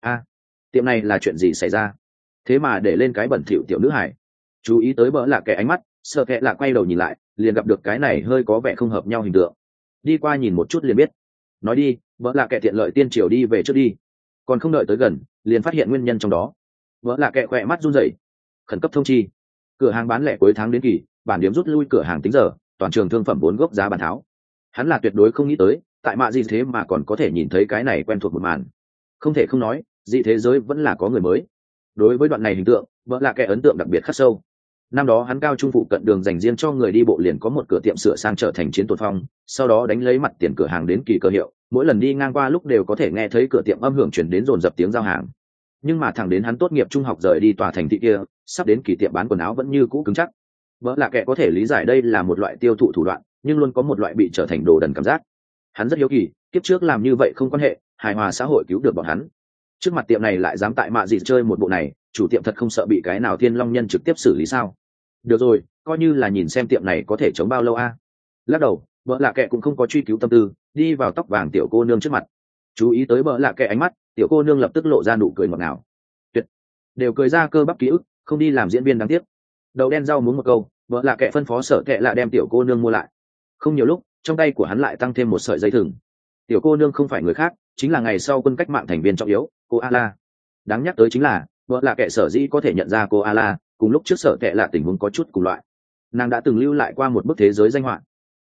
Tiệm này là chuyện gì xảy ra? Thế mà để lên cái bẩn thỉu tiểu nữ hải. Chú ý tới bỡ là kẻ ánh mắt, sợ kẻ lạ quay đầu nhìn lại, liền gặp được cái này hơi có vẻ không hợp nhau hình tượng. Đi qua nhìn một chút liền biết. Nói đi, bỡ là kẻ tiện lợi tiên triều đi về trước đi. Còn không đợi tới gần, liền phát hiện nguyên nhân trong đó. Bỡ là kẻ khỏe mắt run rẩy, khẩn cấp thông chi. Cửa hàng bán lẻ cuối tháng đến kỳ, bản điểm rút lui cửa hàng tính giờ, toàn trường thương phẩm 4 gốc giá bàn tháo. Hắn là tuyệt đối không nghĩ tới, tại mạ gì thế mà còn có thể nhìn thấy cái này quen thuộc một màn. Không thể không nói, dị thế giới vẫn là có người mới. Đối với đoạn này hình tượng, vợ là kẻ ấn tượng đặc biệt khắc sâu. Năm đó hắn cao trung phụ cận đường dành riêng cho người đi bộ liền có một cửa tiệm sửa sang trở thành chiến tồn phong, sau đó đánh lấy mặt tiền cửa hàng đến kỳ cơ hiệu, mỗi lần đi ngang qua lúc đều có thể nghe thấy cửa tiệm âm hưởng truyền đến dồn dập tiếng giao hàng. Nhưng mà thẳng đến hắn tốt nghiệp trung học rời đi tòa thành thị kia, sắp đến kỳ tiệm bán quần áo vẫn như cũ cứng chắc. Vợ là kẻ có thể lý giải đây là một loại tiêu thụ thủ đoạn, nhưng luôn có một loại bị trở thành đồ đần cảm giác. Hắn rất hiếu kỳ, kiếp trước làm như vậy không quan hệ, hài hòa xã hội cứu được bọn hắn. Trước mặt tiệm này lại dám tại mạ gì chơi một bộ này, chủ tiệm thật không sợ bị cái nào thiên long nhân trực tiếp xử lý sao? Được rồi, coi như là nhìn xem tiệm này có thể chống bao lâu a. Lắc đầu, vợ lạ kệ cũng không có truy cứu tâm tư, đi vào tóc vàng tiểu cô nương trước mặt. Chú ý tới vợ lạ kệ ánh mắt, tiểu cô nương lập tức lộ ra nụ cười ngọt ngào. Tuyệt, đều cười ra cơ bắp ký ức, không đi làm diễn viên đáng tiếc. Đầu đen rau muốn một câu, vợ lạ kệ phân phó sở kệ lạ đem tiểu cô nương mua lại. Không nhiều lúc, trong tay của hắn lại tăng thêm một sợi dây thừng. Tiểu cô nương không phải người khác, chính là ngày sau quân cách mạng thành viên trọng yếu, cô Ala. Đáng nhắc tới chính là, vợ là kẻ sở dĩ có thể nhận ra cô Ala, cùng lúc trước sở kệ lạ tình huống có chút cùng loại. Nàng đã từng lưu lại qua một bức thế giới danh họa.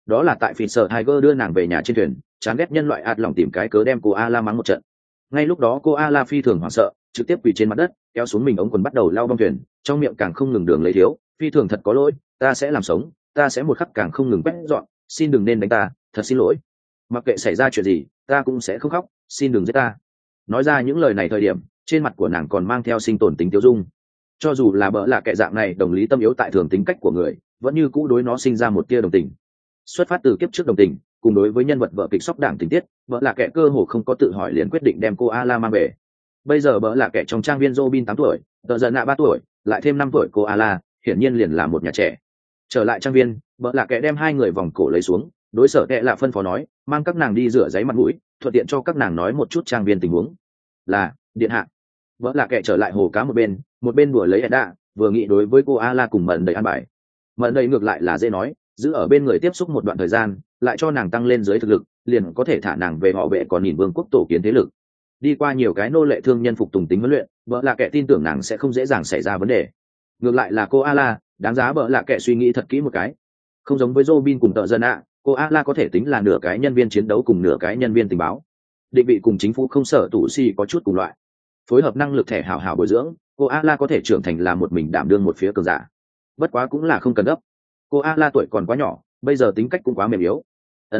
đó là tại Fisher Tiger đưa nàng về nhà trên thuyền, chán ghét nhân loại ạt lòng tìm cái cớ đem cô Ala mắng một trận. Ngay lúc đó cô Ala phi thường hoảng sợ, trực tiếp quỳ trên mặt đất, kéo xuống mình ống quần bắt đầu lau bong thuyền, trong miệng càng không ngừng đường lấy thiếu, phi thường thật có lỗi, ta sẽ làm sống, ta sẽ một khắc càng không ngừng quét dọn, xin đừng nên đánh ta, thật xin lỗi. Mặc kệ xảy ra chuyện gì, ta cũng sẽ không khóc, xin đừng giết ta. Nói ra những lời này thời điểm, trên mặt của nàng còn mang theo sinh tồn tính tiêu dung. Cho dù là bỡ lạ kệ dạng này đồng lý tâm yếu tại thường tính cách của người, vẫn như cũ đối nó sinh ra một tia đồng tình. Xuất phát từ kiếp trước đồng tình, cùng đối với nhân vật vợ kịch sóc đảng tình tiết, bỡ lạ kệ cơ hồ không có tự hỏi liền quyết định đem cô Ala mang về. Bây giờ bỡ lạ kệ trong trang viên Robin 8 tuổi, tờ giận nạ 3 tuổi, lại thêm 5 tuổi cô Ala, hiển nhiên liền là một nhà trẻ. Trở lại trang viên, bỡ lạ kệ đem hai người vòng cổ lấy xuống, đối sở kệ lạ phân phó nói, mang các nàng đi rửa giấy mặt mũi, thuận tiện cho các nàng nói một chút trang viên tình huống. Là điện hạ. Bỡ lạ kệ trở lại hồ cá một bên đùa lấy Edda, vừa nghĩ đối với cô Ala cùng mận đầy an bài. Mận đầy ngược lại là dễ nói, giữ ở bên người tiếp xúc một đoạn thời gian, lại cho nàng tăng lên dưới thực lực, liền có thể thả nàng về họ vệ còn nhìn vương quốc tổ kiến thế lực. Đi qua nhiều cái nô lệ thương nhân phục tùng tính huấn luyện, bỡ lạ kệ tin tưởng nàng sẽ không dễ dàng xảy ra vấn đề. Ngược lại là cô Ala, đáng giá bỡ lạ kệ suy nghĩ thật kỹ một cái. Không giống với Robin cùng tợ dân ạ, cô Ala có thể tính là nửa cái nhân viên chiến đấu cùng nửa cái nhân viên tình báo. Định vị cùng chính phủ không sở tủ si có chút cùng loại. Phối hợp năng lực thẻ hảo hảo bồi dưỡng, cô Ala có thể trưởng thành là một mình đảm đương một phía cường giả. Bất quá cũng là không cần gấp. Cô Ala tuổi còn quá nhỏ, bây giờ tính cách cũng quá mềm yếu.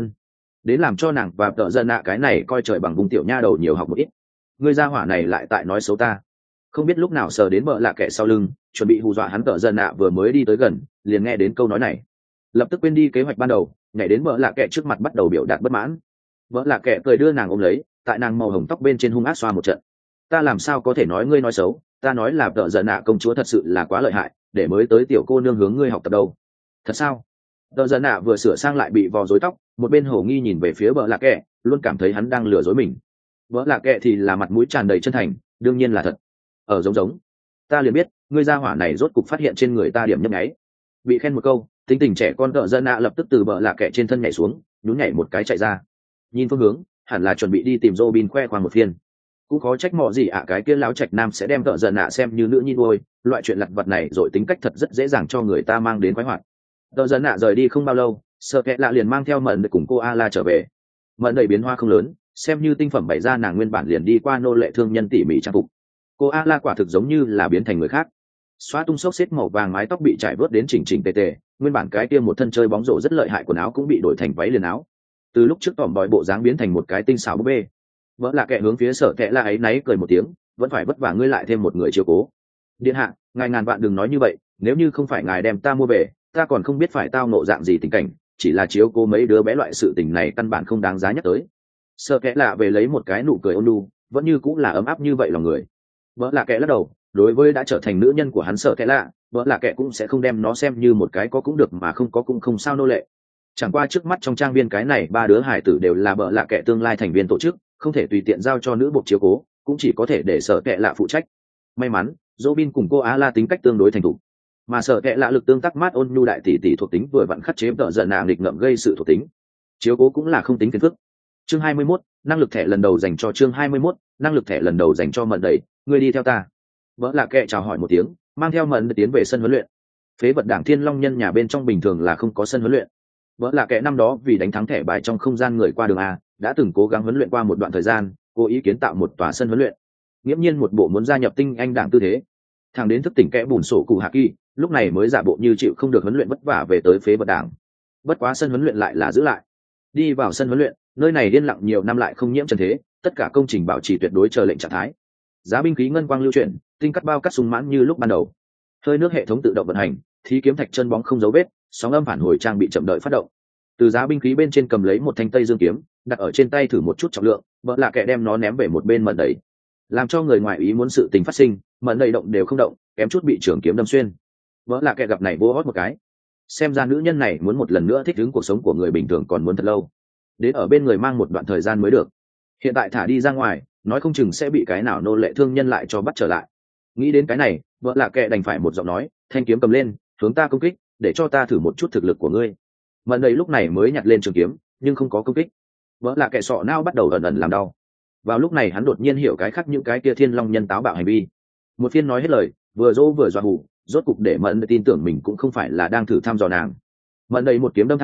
Đến làm cho nàng và tợ dân ạ cái này coi trời bằng vùng tiểu nha đầu nhiều học một ít. Người gia hỏa này lại tại nói xấu ta. Không biết lúc nào sờ đến bợ lạ kệ sau lưng, chuẩn bị hù dọa hắn tợ dân ạ vừa mới đi tới gần, liền nghe đến câu nói này. Lập tức quên đi kế hoạch ban đầu, nhảy đến bợ lạ kệ trước mặt bắt đầu biểu đạt bất mãn. Bợ lạ kệ cười đưa nàng ôm lấy, tại nàng màu hồng tóc bên trên hung ác xoa một trận. Ta làm sao có thể nói ngươi nói xấu, ta nói là tợ dân ạ công chúa thật sự là quá lợi hại, để mới tới tiểu cô nương hướng ngươi học tập đâu. Thật sao? Tợ dân ạ vừa sửa sang lại bị vò rối tóc, một bên hổ nghi nhìn về phía bợ lạ kệ, luôn cảm thấy hắn đang lừa dối mình. Bợ lạ kệ thì là mặt mũi tràn đầy chân thành, đương nhiên là thật. Giống ta liền biết ngươi gia hỏa này rốt cục phát hiện trên người ta điểm nhấp nháy. Bị khen một câu, tính tình trẻ con tợ dân ạ lập tức từ bợ lạ kệ trên thân nhảy xuống, nhún nhảy một cái chạy ra. Nhìn phương hướng, hẳn là chuẩn bị đi tìm Robin khoe khoang một phiên. Cũng có trách mọ gì cái kia láo trạch nam sẽ đem tợ dân ạ xem như nữ nhi nuôi, loại chuyện lặt vặt này rồi tính cách thật rất dễ dàng cho người ta mang đến khoái hoạt. Tợ dân ạ rời đi không bao lâu, sợ kệ lạ liền mang theo mận để cùng cô Ala trở về. Mận đầy biến hoa không lớn, xem như tinh phẩm bày ra nàng nguyên bản liền đi qua nô lệ thương nhân tỉ mỉ trang phục. Cô Ala quả thực giống như là biến thành người khác. Xóa tung xốc xếp màu vàng, mái tóc bị trải vớt đến chỉnh chỉnh tề tề, nguyên bản cái kia một thân chơi bóng rổ rất lợi hại quần áo cũng bị đổi thành váy liền áo. Từ lúc trước tỏm bòi bộ dáng biến thành một cái tinh xảo búp bê. Vỡ lạ kệ hướng phía sở kệ là ấy náy cười một tiếng, vẫn phải vất vả ngươi lại thêm một người chiếu cố. Điện hạ, ngài ngàn vạn đừng nói như vậy, nếu như không phải ngài đem ta mua về, ta còn không biết phải tao nộ dạng gì tình cảnh, chỉ là chiếu cố mấy đứa bé loại sự tình này căn bản không đáng giá nhắc tới. Sở kệ lạ về lấy một cái nụ cười ôn nhu, vẫn như cũng là ấm áp như vậy lòng người. Vỡ lạ kệ lắc đầu, đối với đã trở thành nữ nhân của hắn sở kệ lạ, vỡ lạ kệ cũng sẽ không đem nó xem như một cái có cũng được mà không có cũng không sao nô lệ. Chẳng qua trước mắt trong trang viên cái này ba đứa hải tử đều là bợ lạ kệ tương lai thành viên tổ chức, không thể tùy tiện giao cho nữ buộc chiếu cố, cũng chỉ có thể để sở kệ lạ phụ trách. May mắn Robin cùng cô Ala tính cách tương đối thành thục, mà sở kệ lạ lực tương tác mát ôn nhu đại tỷ tỷ thuộc tính vừa vặn khắc chế tợ giận nàng nghịch ngợm gây sự thuộc tính, chiếu cố cũng là không tính phiền phức. Chương 21, năng lực thẻ lần đầu dành cho chương 21, năng lực thẻ lần đầu dành cho Mận Đầy, người đi theo ta. Bợ lạ kệ chào hỏi một tiếng, mang theo Mận tiến về sân huấn luyện. Phế vật đảng Thiên Long nhân nhà bên trong bình thường là không có sân huấn luyện. Bợ lạ kệ năm đó vì đánh thắng thẻ bài trong không gian người qua đường A, đã từng cố gắng huấn luyện qua một đoạn thời gian, cố ý kiến tạo một tòa sân huấn luyện. Nghiễm nhiên một bộ muốn gia nhập tinh anh đảng tư thế. Thằng đến thức tỉnh kẽ bùn sổ cụ hạ kỳ, lúc này mới giả bộ như chịu không được huấn luyện vất vả về tới phế vật đảng. Bất quá sân huấn luyện lại là giữ lại. Đi vào sân huấn luyện, nơi này yên lặng nhiều năm lại không nhiễm trần thế, tất cả công trình bảo trì tuyệt đối chờ lệnh trạng thái. Giá binh khí ngân quang lưu chuyển, tinh cắt bao cắt sung mãn như lúc ban đầu. Hơi nước hệ thống tự động vận hành, thí kiếm thạch chân bóng không dấu vết, sóng âm phản hồi trang bị chậm đợi phát động. Từ giá binh khí bên trên cầm lấy một thanh tây dương kiếm, đặt ở trên tay thử một chút trọng lượng, vợ lạ kệ đem nó ném về một bên Mận Đầy, làm cho người ngoài ý muốn sự tình phát sinh, Mận Đầy động đều không động, kém chút bị trường kiếm đâm xuyên. Vợ lạ kệ gặp này vô hót một cái, xem ra nữ nhân này muốn một lần nữa thích ứng cuộc sống của người bình thường còn muốn thật lâu, đến ở bên người mang một đoạn thời gian mới được. Hiện tại thả đi ra ngoài, nói không chừng sẽ bị cái nào nô lệ thương nhân lại cho bắt trở lại. Nghĩ đến cái này, vợ lạ kệ đành phải một giọng nói, thanh kiếm cầm lên, hướng ta công kích, để cho ta thử một chút thực lực của ngươi. Mận Đầy lúc này mới nhặt lên trường kiếm, nhưng không có công kích. Vợ lạ kệ sọ não bắt đầu ẩn ẩn làm đau. Vào lúc này hắn đột nhiên hiểu cái khác những cái kia Thiên Long nhân táo bạo hành vi. Một phiên nói hết lời, vừa dỗ vừa dọa hù, rốt cục để Mận Đầy tin tưởng mình cũng không phải là đang thử thăm dò nàng. Mận Đầy một kiếm đâm thẳng,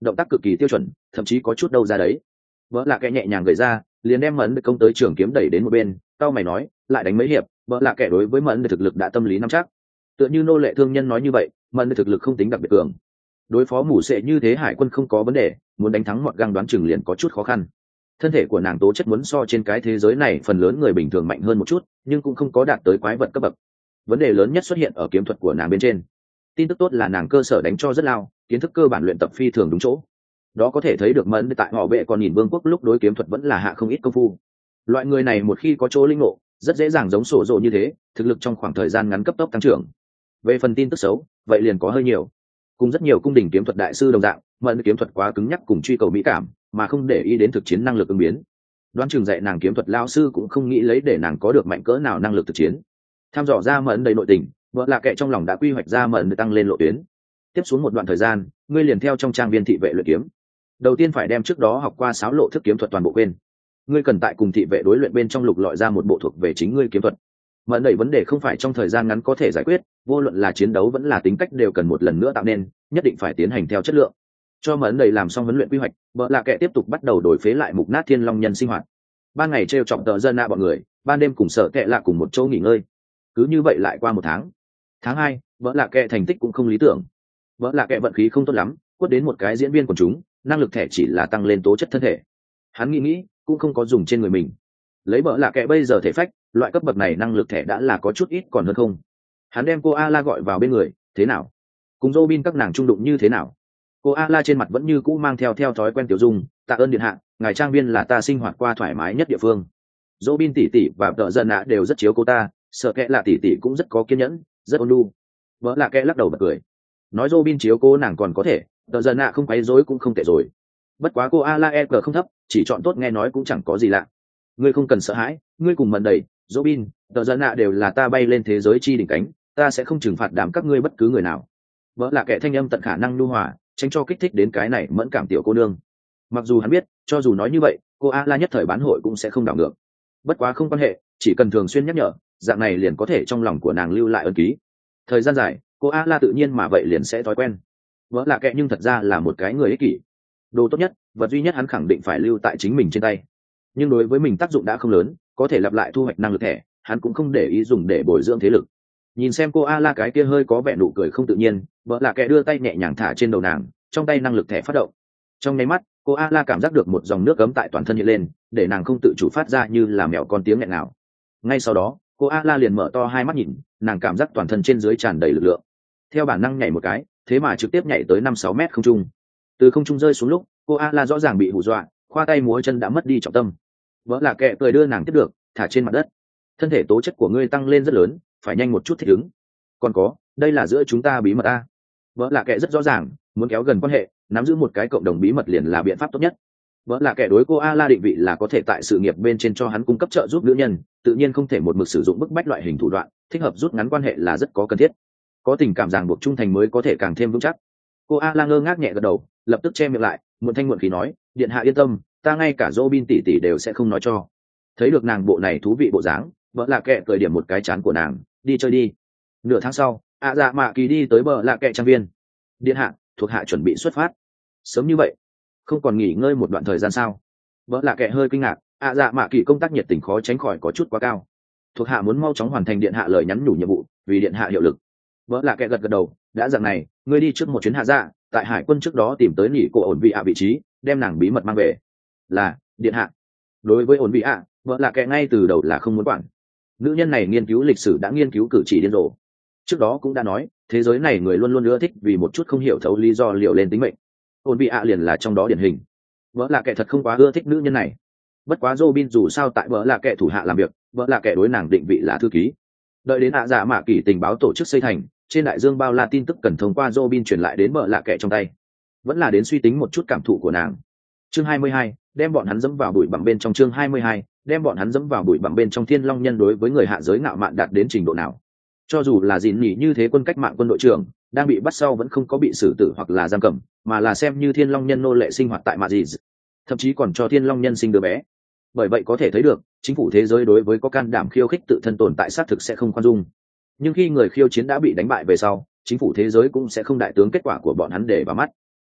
động tác cực kỳ tiêu chuẩn, thậm chí có chút đâu ra đấy. Vợ lạ kệ nhẹ nhàng gửi ra, liền đem mẫn công tới trường kiếm đẩy đến một bên. Tao mày nói, lại đánh mấy hiệp. Vợ lạ kệ đối với mẫn thực lực đã tâm lý nắm chắc. Tựa như nô lệ thương nhân nói như vậy, mẫn thực lực không tính đặc biệt cường. Đối phó mù sệ như thế hải quân không có vấn đề, muốn đánh thắng Mọt Găng đoán chừng liền có chút khó khăn. Thân thể của nàng tố chất muốn so trên cái thế giới này phần lớn người bình thường mạnh hơn một chút, nhưng cũng không có đạt tới quái vật cấp bậc. Vấn đề lớn nhất xuất hiện ở kiếm thuật của nàng bên trên. Tin tức tốt là nàng cơ sở đánh cho rất lao, kiến thức cơ bản luyện tập phi thường đúng chỗ. Đó có thể thấy được mẫn tại họ bệ còn nhìn vương quốc lúc đối kiếm thuật vẫn là hạ không ít công phu. Loại người này một khi có chỗ linh ngộ, rất dễ dàng giống sổ rộ như thế, thực lực trong khoảng thời gian ngắn cấp tốc tăng trưởng. Về phần tin tức xấu, vậy liền có hơi nhiều. Cùng rất nhiều cung đình kiếm thuật đại sư đồng dạng, mẫn kiếm thuật quá cứng nhắc cùng truy cầu mỹ cảm, mà không để ý đến thực chiến năng lực ứng biến. Đoán chừng dạy nàng kiếm thuật lao sư cũng không nghĩ lấy để nàng có được mạnh cỡ nào năng lực thực chiến. Tham dò ra mẫn đầy nội tình, vợ lạ kệ trong lòng đã quy hoạch ra mẫn tăng lên lộ tuyến. Tiếp xuống một đoạn thời gian, ngươi liền theo trong trang viên thị vệ luyện kiếm. Đầu tiên phải đem trước đó học qua 6 lộ thức kiếm thuật toàn bộ quên. Ngươi cần tại cùng thị vệ đối luyện bên trong lục lọi ra một bộ thuộc về chính ngươi kiếm thuật. Mẫn đẩy vấn đề không phải trong thời gian ngắn có thể giải quyết, vô luận là chiến đấu vẫn là tính cách đều cần một lần nữa tạo nên, nhất định phải tiến hành theo chất lượng. Cho mẫn đẩy làm xong huấn luyện quy hoạch, vợ lạ kệ tiếp tục bắt đầu đổi phế lại mục nát thiên long nhân sinh hoạt. Ban ngày trêu chọc tợ dân bọn người, ban đêm cùng sợ kệ lạ cùng một chỗ nghỉ ngơi. Cứ như vậy lại qua một tháng. Tháng 2, vợ lạ kệ thành tích cũng không lý tưởng. Vợ lạ kệ vận khí không tốt lắm, quất đến một cái diễn viên quần chúng, năng lực thẻ chỉ là tăng lên tố chất thân thể. Hắn nghĩ cũng không có dùng trên người mình. Lấy vợ lạ kệ bây giờ thể phách, loại cấp bậc này năng lực thẻ đã là có chút ít còn hơn không. Hắn đem cô Ala gọi vào bên người, thế nào? Cùng Robin các nàng trung đụng như thế nào? Cô Ala trên mặt vẫn như cũ mang theo thói quen tiểu dung, tạ ơn điện hạ, ngài trang viên là ta sinh hoạt qua thoải mái nhất địa phương. Robin tỷ tỷ và vợ dân nạ đều rất chiếu cô ta, sợ kệ là tỷ tỷ cũng rất có kiên nhẫn, rất ôn nhu. Vợ lạ kệ lắc đầu bật cười. Nói Robin chiếu cô nàng còn có thể, vợ dân nạ không quấy rối cũng không tệ rồi. Bất quá cô Ala không thấp, chỉ chọn tốt nghe nói cũng chẳng có gì lạ. Ngươi không cần sợ hãi, ngươi cùng mần đầy, Robin, vợ dân nạ đều là ta bay lên thế giới chi đỉnh cánh, ta sẽ không trừng phạt đảm các ngươi bất cứ người nào. Vợ lạ kệ thanh âm tận khả năng nhu hòa, tránh cho kích thích đến cái này mẫn cảm tiểu cô nương. Mặc dù hắn biết, cho dù nói như vậy, cô Ala nhất thời bán hội cũng sẽ không đảo ngược. Bất quá không quan hệ, chỉ cần thường xuyên nhắc nhở, dạng này liền có thể trong lòng của nàng lưu lại ấn ký. Thời gian dài, cô Ala tự nhiên mà vậy liền sẽ thói quen. Vợ lạ kệ nhưng thật ra là một cái người ích kỷ. Đồ tốt nhất, vật duy nhất hắn khẳng định phải lưu tại chính mình trên tay. Nhưng đối với mình tác dụng đã không lớn, có thể lặp lại thu hoạch năng lực thẻ, hắn cũng không để ý dùng để bồi dưỡng thế lực. Nhìn xem cô Ala cái kia hơi có vẻ nụ cười không tự nhiên, vợ lạ kệ đưa tay nhẹ nhàng thả trên đầu nàng, trong tay năng lực thẻ phát động. Trong nháy mắt, cô Ala cảm giác được một dòng nước cấm tại toàn thân hiện lên, để nàng không tự chủ phát ra như là mèo con tiếng nghẹn nào. Ngay sau đó, cô Ala liền mở to hai mắt nhìn, nàng cảm giác toàn thân trên dưới tràn đầy lực lượng. Theo bản năng nhảy một cái, thế mà trực tiếp nhảy tới 5-6 mét không trung. Từ không trung rơi xuống lúc, cô Ala rõ ràng bị hù dọa, khoa tay múa chân đã mất đi trọng tâm. Vợ lạ kệ cười đưa nàng tiếp được, thả trên mặt đất. Thân thể tố chất của ngươi tăng lên rất lớn, phải nhanh một chút thích ứng. Còn có, đây là giữa chúng ta bí mật a. Vợ lạ kệ rất rõ ràng, muốn kéo gần quan hệ, nắm giữ một cái cộng đồng bí mật liền là biện pháp tốt nhất. Vợ là kẻ đối cô Ala định vị là có thể tại sự nghiệp bên trên cho hắn cung cấp trợ giúp nữ nhân, tự nhiên không thể một mực sử dụng bức bách loại hình thủ đoạn, thích hợp rút ngắn quan hệ là rất có cần thiết. Có tình cảm ràng buộc trung thành mới có thể càng thêm vững chắc. Cô Ala ngơ ngác nhẹ gật đầu, lập tức che miệng lại, muộn thanh muộn khí nói, điện hạ yên tâm, ta ngay cả Robin tỷ tỷ đều sẽ không nói cho. Thấy được nàng bộ này thú vị bộ dáng, vợ là kẻ cười điểm một cái chán của nàng, đi chơi đi. Nửa tháng sau, dạ mạ kỳ đi tới bờ lạ kệ trang viên. Điện hạ, thuộc hạ chuẩn bị xuất phát. Sớm như vậy, không còn nghỉ ngơi một đoạn thời gian sao? Vợ lạ kệ hơi kinh ngạc, dạ mạ kỳ công tác nhiệt tình khó tránh khỏi có chút quá cao. Thuộc hạ muốn mau chóng hoàn thành điện hạ lời nhắn nhủ nhiệm vụ, vì điện hạ hiệu lực. Vợ lạ kệ gật gật đầu, đã dạng này, ngươi đi trước một chuyến hạ dạ, tại hải quân trước đó tìm tới nỉ cô ổn vị vị trí, đem nàng bí mật mang về. Là, điện hạ. Đối với ổn vị vợ lạ kệ ngay từ đầu là không muốn quản. Nữ nhân này nghiên cứu lịch sử đã nghiên cứu cử chỉ điên rồ. Trước đó cũng đã nói, thế giới này người luôn luôn ưa thích vì một chút không hiểu thấu lý do liệu lên tính mệnh. Ổn bị liền là trong đó điển hình. Vợ là kẻ thật không quá ưa thích nữ nhân này. Bất quá Robin dù sao tại vợ là kẻ thủ hạ làm việc, vợ là kẻ đối nàng định vị là thư ký. Đợi đến dạ mạ kỳ tình báo tổ chức xây thành, trên đại dương bao la tin tức cần thông qua Robin truyền lại đến vợ là kẻ trong tay. Vẫn là đến suy tính một chút cảm thụ của nàng. Chương 22, đem bọn hắn dẫm vào bụi bặm bên trong. Chương 22, đem bọn hắn dẫm vào bụi bặm bên trong. Thiên Long Nhân đối với người hạ giới ngạo mạn đạt đến trình độ nào? Cho dù là dìn nhỉ như thế quân cách mạng quân đội trưởng, đang bị bắt sau vẫn không có bị xử tử hoặc là giam cầm, mà là xem như Thiên Long Nhân nô lệ sinh hoạt tại Madrid, thậm chí còn cho Thiên Long Nhân sinh đứa bé. Bởi vậy có thể thấy được, chính phủ thế giới đối với có can đảm khiêu khích tự thân tồn tại xác thực sẽ không khoan dung. Nhưng khi người khiêu chiến đã bị đánh bại về sau, chính phủ thế giới cũng sẽ không đại tướng kết quả của bọn hắn để vào mắt.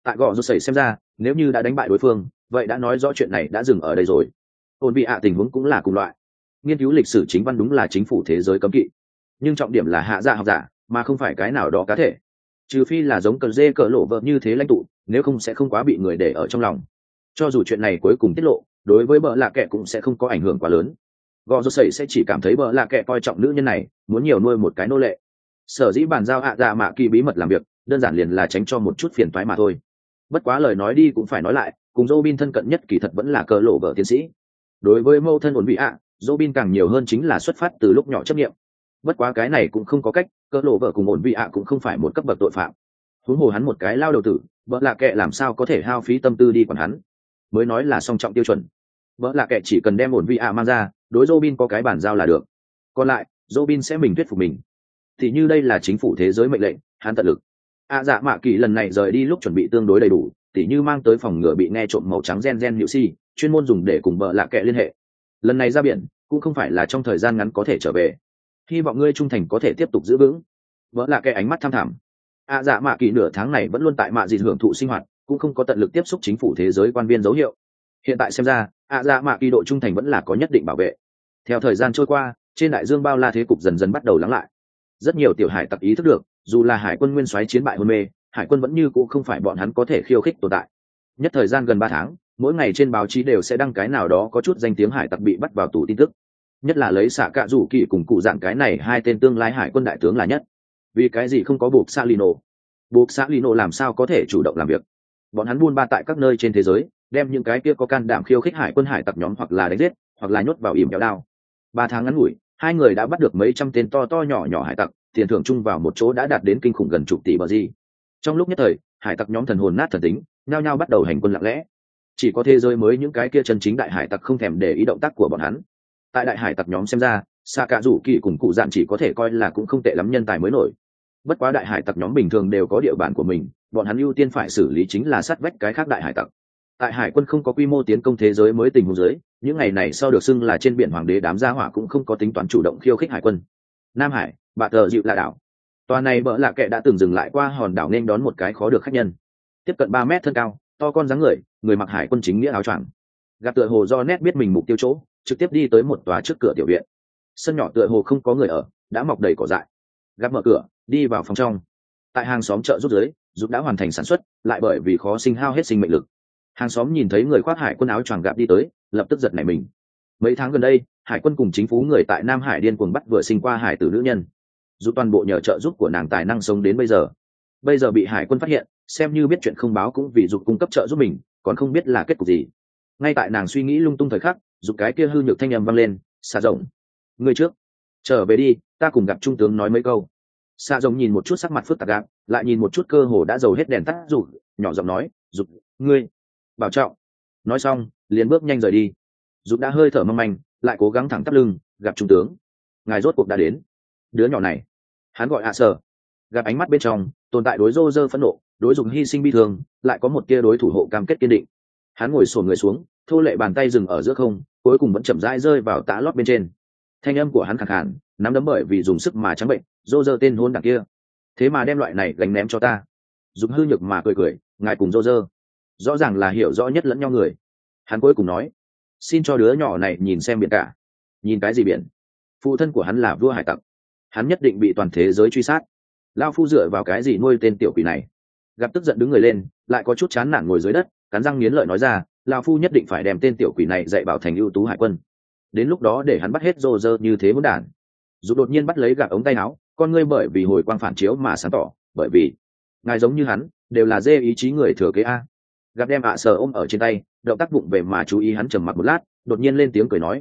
Tại gò rô sẩy xem ra, nếu như đã đánh bại đối phương, vậy đã nói rõ chuyện này đã dừng ở đây rồi. Ổn vị tình huống cũng là cùng loại. Nghiên cứu lịch sử chính văn đúng là chính phủ thế giới cấm kỵ, nhưng trọng điểm là hạ dạ học giả, mà không phải cái nào đó cá thể. Trừ phi là giống cờ dê cờ lộ vợ như thế lãnh tụ, nếu không sẽ không quá bị người để ở trong lòng. Cho dù chuyện này cuối cùng tiết lộ, đối với bợ lạ kệ cũng sẽ không có ảnh hưởng quá lớn. Gò rô sẩy sẽ chỉ cảm thấy bợ lạ kệ coi trọng nữ nhân này, muốn nhiều nuôi một cái nô lệ. Sở dĩ bàn giao hạ dạ mạ kỳ bí mật làm việc, đơn giản liền là tránh cho một chút phiền toái mà thôi. Bất quá lời nói đi cũng phải nói lại, cùng Robin thân cận nhất kỳ thật vẫn là cờ lộ vợ tiến sĩ. Đối với mâu thân ổn vị Robin càng nhiều hơn chính là xuất phát từ lúc nhỏ chấp nghiệm. Bất quá cái này cũng không có cách, cờ lộ vợ cùng ổn vị cũng không phải một cấp bậc tội phạm. Huống hồ hắn một cái lao đầu tử, vợ lạ kệ làm sao có thể hao phí tâm tư đi quản hắn. Mới nói là song trọng tiêu chuẩn. Vợ lạ kệ chỉ cần đem ổn vị mang ra, đối Robin có cái bản giao là được. Còn lại, Robin sẽ mình thuyết phục mình. Thì như đây là chính phủ thế giới mệnh lệnh, hắn tận lực. Dạ mạ kỳ lần này rời đi lúc chuẩn bị tương đối đầy đủ, tỉ như mang tới phòng ngừa bị nghe trộm màu trắng gen nhự si, chuyên môn dùng để cùng vợ lạ kệ liên hệ. Lần này ra biển cũng không phải là trong thời gian ngắn có thể trở về, hy vọng ngươi trung thành có thể tiếp tục giữ vững. Vợ lạ kệ ánh mắt tham thẳm. Dạ mạ kỳ nửa tháng này vẫn luôn tại mạ dịt hưởng thụ sinh hoạt, cũng không có tận lực tiếp xúc chính phủ thế giới quan viên dấu hiệu. Hiện tại xem ra dạ mạ kỳ độ trung thành vẫn là có nhất định bảo vệ. Theo thời gian trôi qua, trên đại dương bao la thế cục dần dần bắt đầu lắng lại. Rất nhiều tiểu hải tặc ý thức được, dù là hải quân nguyên soái chiến bại hôn mê, hải quân vẫn như cũ không phải bọn hắn có thể khiêu khích tồn tại. Nhất thời gian gần 3 tháng, mỗi ngày trên báo chí đều sẽ đăng cái nào đó có chút danh tiếng hải tặc bị bắt vào tù tin tức. Nhất là lấy xạ cạ rủ kỳ cùng cụ dạng cái này hai tên tương lai hải quân đại tướng là nhất. Vì cái gì không có buộc Salino? Buộc Salino làm sao có thể chủ động làm việc? Bọn hắn buôn ba tại các nơi trên thế giới, đem những cái kia có can đảm khiêu khích hải quân hải tặc nhóm hoặc là đánh giết, hoặc là nhốt vào ỉm kéo đao. 3 tháng ngắn ngủi, hai người đã bắt được mấy trăm tên to to nhỏ nhỏ hải tặc, tiền thưởng chung vào một chỗ đã đạt đến kinh khủng gần chục tỷ bờ gì. Trong lúc nhất thời, hải tặc nhóm thần hồn nát thần tính, nhao nhao bắt đầu hành quân lặng lẽ. Chỉ có thế giới mới những cái kia chân chính đại hải tặc không thèm để ý động tác của bọn hắn. Tại đại hải tặc nhóm xem ra, xạ cạ rủ kỳ cùng cụ dạn chỉ có thể coi là cũng không tệ lắm nhân tài mới nổi. Bất quá đại hải tặc nhóm bình thường đều có địa bàn của mình, bọn hắn ưu tiên phải xử lý chính là sát vách cái khác đại hải tặc. Tại hải quân không có quy mô tiến công thế giới mới tình huống dưới, những ngày này sau được xưng là trên biển hoàng đế đám gia hỏa cũng không có tính toán chủ động khiêu khích hải quân. Nam Hải, bạ tờ dịu là đảo. Tòa này bỡ lạ kệ đã từng dừng lại qua hòn đảo nên đón một cái khó được khách nhân. Tiếp cận 3 mét thân cao, to con dáng người, người mặc hải quân chính nghĩa áo choàng. Gặp tựa hồ do nét biết mình mục tiêu chỗ, trực tiếp đi tới một tòa trước cửa tiểu viện. Sân nhỏ tựa hồ không có người ở, đã mọc đầy cỏ dại. Gặp mở cửa, đi vào phòng trong. Tại hàng xóm chợ rút dưới, giúp đã hoàn thành sản xuất, lại bởi vì khó sinh hao hết sinh mệnh lực. Hàng xóm nhìn thấy người khoác hải quân áo choàng gặp đi tới, lập tức giật nảy mình. Mấy tháng gần đây, hải quân cùng chính phủ người tại Nam Hải điên cuồng bắt vừa sinh qua hải tử nữ nhân, giúp toàn bộ nhờ trợ giúp của nàng tài năng sống đến bây giờ bị hải quân phát hiện, xem như biết chuyện không báo cũng vì giúp cung cấp trợ giúp mình, còn không biết là kết cục gì. Ngay tại nàng suy nghĩ lung tung thời khắc, giúp cái kia hư nhược thanh âm vang lên, xạ rộng, người trước trở về đi, ta cùng gặp trung tướng nói mấy câu. Xạ rộng nhìn một chút sắc mặt phức tạp gạp, lại nhìn một chút cơ hồ đã dầu hết đèn tắt rụt, nhỏ giọng nói, giúp ngươi bảo trọng. Nói xong liền bước nhanh rời đi. Giúp đã hơi thở mong manh, lại cố gắng thẳng tắp lưng, gặp trung tướng, ngài rốt cuộc đã đến. Đứa nhỏ này, hắn gọi sở. Gặp ánh mắt bên trong tồn tại đối Roger phẫn nộ, đối dùng hy sinh bi thương, lại có một tia đối thủ hộ cam kết kiên định. Hắn ngồi xổm người xuống, thô lệ bàn tay dừng ở giữa không, cuối cùng vẫn chậm rãi rơi vào tã lót bên trên. Thanh âm của hắn khàn khàn, nắm đấm bởi vì dùng sức mà trắng bệnh. Roger tên hôn đảng kia, thế mà đem loại này gánh ném cho ta. Dùng hư nhược mà cười, ngài cùng Roger rõ ràng là hiểu rõ nhất lẫn nhau người. Hắn cuối cùng nói, xin cho đứa nhỏ này nhìn xem biển cả. Nhìn cái gì biển? Phụ thân của hắn là vua hải tặc, hắn nhất định bị toàn thế giới truy sát. Lao phu dựa vào cái gì nuôi tên tiểu quỷ này? Gặp tức giận đứng người lên, lại có chút chán nản ngồi dưới đất, cắn răng nghiến lợi nói ra, Lao phu nhất định phải đem tên tiểu quỷ này dạy bảo thành ưu tú hải quân. Đến lúc đó để hắn bắt hết Roger như thế hỗn đản. Dù đột nhiên bắt lấy gặp ống tay áo, con ngươi bởi vì hồi quang phản chiếu mà sáng tỏ, bởi vì ngài giống như hắn, đều là dê ý chí người thừa kế a. Gặp đem sờ ôm ở trên tay, động tác bụng về mà chú ý hắn trầm mặc một lát, đột nhiên lên tiếng cười nói,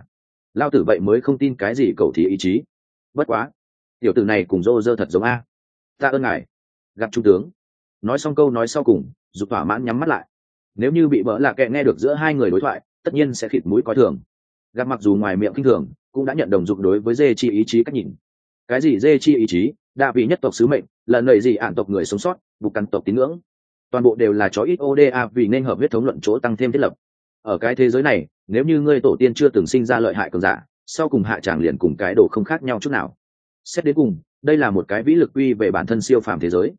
lao tử vậy mới không tin cái gì cầu thí ý chí. Bất quá, tiểu tử này cùng Roger thật giống a. Ta ơn ngài. Gặp trung tướng. Nói xong câu nói sau cùng, Dục thỏa mãn nhắm mắt lại. Nếu như bị bỡ lạ kệ nghe được giữa hai người đối thoại, tất nhiên sẽ khịt mũi coi thường. Gặp mặc dù ngoài miệng khinh thường, cũng đã nhận đồng Dục đối với dê chi ý chí cách nhìn. Cái gì dê chi ý chí, đa vị nhất tộc sứ mệnh, lần nầy gì ản tộc người sống sót, buộc căn tộc tín ngưỡng, toàn bộ đều là chó ít oda vì nên hợp huyết thống luận chỗ tăng thêm thiết lập. Ở cái thế giới này, nếu như ngươi tổ tiên chưa từng sinh ra lợi hại cường giả, sau cùng hạ tràng liền cùng cái đồ không khác nhau chút nào. Xét đến cùng, đây là một cái vĩ lực quy về bản thân siêu phàm thế giới.